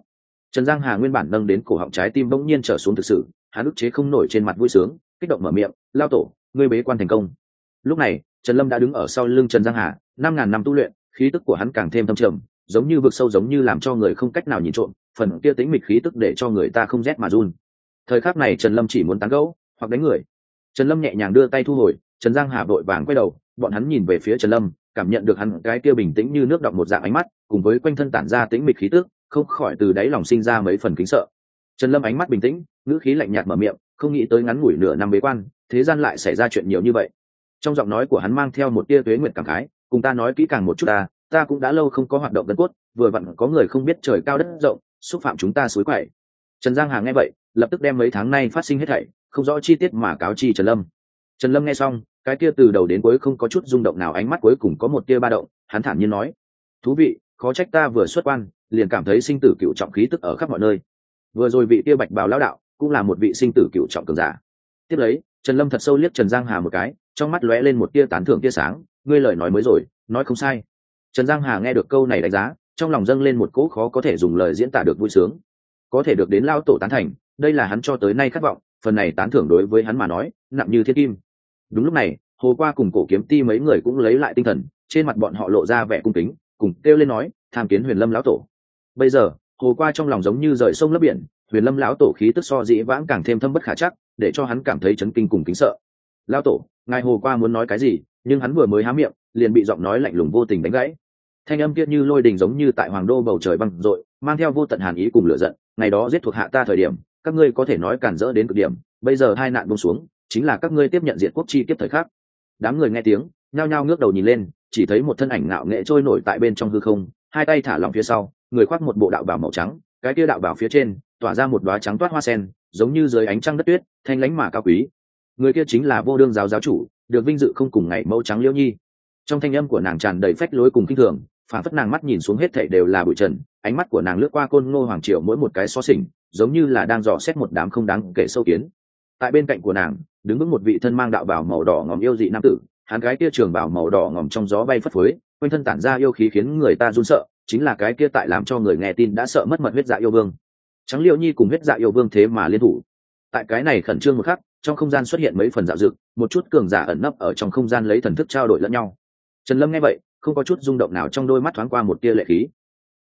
Trần Giang Hà nguyên bản nâng đến cổ họng trái tim bỗng nhiên trở xuống thực sự, hắn ức chế không nổi trên mặt vui sướng, kích động mở miệng, lao tổ, ngươi bế quan thành công. Lúc này Trần Lâm đã đứng ở sau lưng Trần Giang Hà, 5.000 năm tu luyện, khí tức của hắn càng thêm thâm trầm, giống như vực sâu, giống như làm cho người không cách nào nhìn trộm, phần kia tĩnh mịch khí tức để cho người ta không rét mà run. Thời khắc này Trần Lâm chỉ muốn tán gẫu hoặc đánh người. Trần Lâm nhẹ nhàng đưa tay thu hồi, Trần Giang Hà vội vàng quay đầu, bọn hắn nhìn về phía Trần Lâm, cảm nhận được hắn cái kia bình tĩnh như nước đọng một dạng ánh mắt, cùng với quanh thân tản ra tĩnh mịch khí tức, không khỏi từ đáy lòng sinh ra mấy phần kính sợ. Trần Lâm ánh mắt bình tĩnh, ngữ khí lạnh nhạt mở miệng, không nghĩ tới ngắn ngủi nửa năm bế quan, thế gian lại xảy ra chuyện nhiều như vậy. Trong giọng nói của hắn mang theo một tia tuế nguyệt cảm khái, cùng ta nói kỹ càng một chút ta cũng đã lâu không có hoạt động gân cốt, vừa vặn có người không biết trời cao đất rộng, xúc phạm chúng ta suối quậy. Trần Giang Hà nghe vậy, lập tức đem mấy tháng nay phát sinh hết thảy, không rõ chi tiết mà cáo chi Trần Lâm. Trần Lâm nghe xong, cái kia từ đầu đến cuối không có chút rung động nào ánh mắt cuối cùng có một tia ba động, hắn thản nhiên nói: "Thú vị, khó trách ta vừa xuất quan, liền cảm thấy sinh tử cựu trọng khí tức ở khắp mọi nơi. Vừa rồi vị tia bạch bào lão đạo, cũng là một vị sinh tử cựu trọng cường giả." Tiếp lấy, Trần Lâm thật sâu liếc Trần Giang Hà một cái, trong mắt lóe lên một tia tán thưởng tia sáng, "Ngươi lời nói mới rồi, nói không sai." Trần Giang Hà nghe được câu này đánh giá, trong lòng dâng lên một cỗ khó có thể dùng lời diễn tả được vui sướng. Có thể được đến lão tổ tán thành, đây là hắn cho tới nay khát vọng, phần này tán thưởng đối với hắn mà nói, nặng như thiên kim. Đúng lúc này, Hồ Qua cùng Cổ Kiếm Ti mấy người cũng lấy lại tinh thần, trên mặt bọn họ lộ ra vẻ cung kính, cùng kêu lên nói, tham kiến Huyền Lâm lão tổ. Bây giờ, Hồ Qua trong lòng giống như rời sông lấp biển, Huyền Lâm lão tổ khí tức so dĩ vãng càng thêm thâm bất khả trắc, để cho hắn cảm thấy chấn kinh cùng kính sợ. "Lão tổ, ngài Hồ Qua muốn nói cái gì?" Nhưng hắn vừa mới há miệng, liền bị giọng nói lạnh lùng vô tình đánh gãy. Thanh âm kia như lôi đình, giống như tại hoàng đô bầu trời băng rội, mang theo vô tận hàn ý cùng lửa giận. "Ngày đó giết thuộc hạ ta thời điểm, các ngươi có thể nói cản rỡ đến cực điểm, bây giờ hai nạn buông xuống, chính là các ngươi tiếp nhận diệt quốc chi kiếp thời khắc." Đám người nghe tiếng, nhao nhao ngước đầu nhìn lên, chỉ thấy một thân ảnh ngạo nghệ trôi nổi tại bên trong hư không, hai tay thả lỏng phía sau, người khoác một bộ đạo bào màu trắng, cái kia đạo bào phía trên tỏa ra một đóa trắng toát hoa sen, giống như dưới ánh trăng đất tuyết, thanh lãnh mà cao quý. Người kia chính là Vô Đương giáo giáo chủ, được vinh dự không cùng ngày mẫu trắng Liễu Nhi. Trong thanh âm của nàng tràn đầy phách lối cùng kinh thường, phản phất nàng mắt nhìn xuống hết thảy đều là bụi trần, ánh mắt của nàng lướt qua Côn Ngô hoàng triều mỗi một cái xó xỉnh, giống như là đang dò xét một đám không đáng kể sâu kiến. Tại bên cạnh của nàng, đứng vững một vị thân mang đạo bào màu đỏ ngòm yêu dị nam tử, hắn gái kia trường bào màu đỏ ngòm trong gió bay phất phới, quanh thân tản ra yêu khí khiến người ta run sợ, chính là cái kia tại làm cho người nghe tin đã sợ mất mật huyết dạ yêu vương. Trắng Liễu Nhi cùng huyết dạ yêu vương thế mà liên thủ. Tại cái này khẩn trương một khắc, trong không gian xuất hiện mấy phần dạo dực, một chút cường giả ẩn nấp ở trong không gian lấy thần thức trao đổi lẫn nhau. Trần Lâm nghe vậy, không có chút rung động nào, trong đôi mắt thoáng qua một tia lệ khí.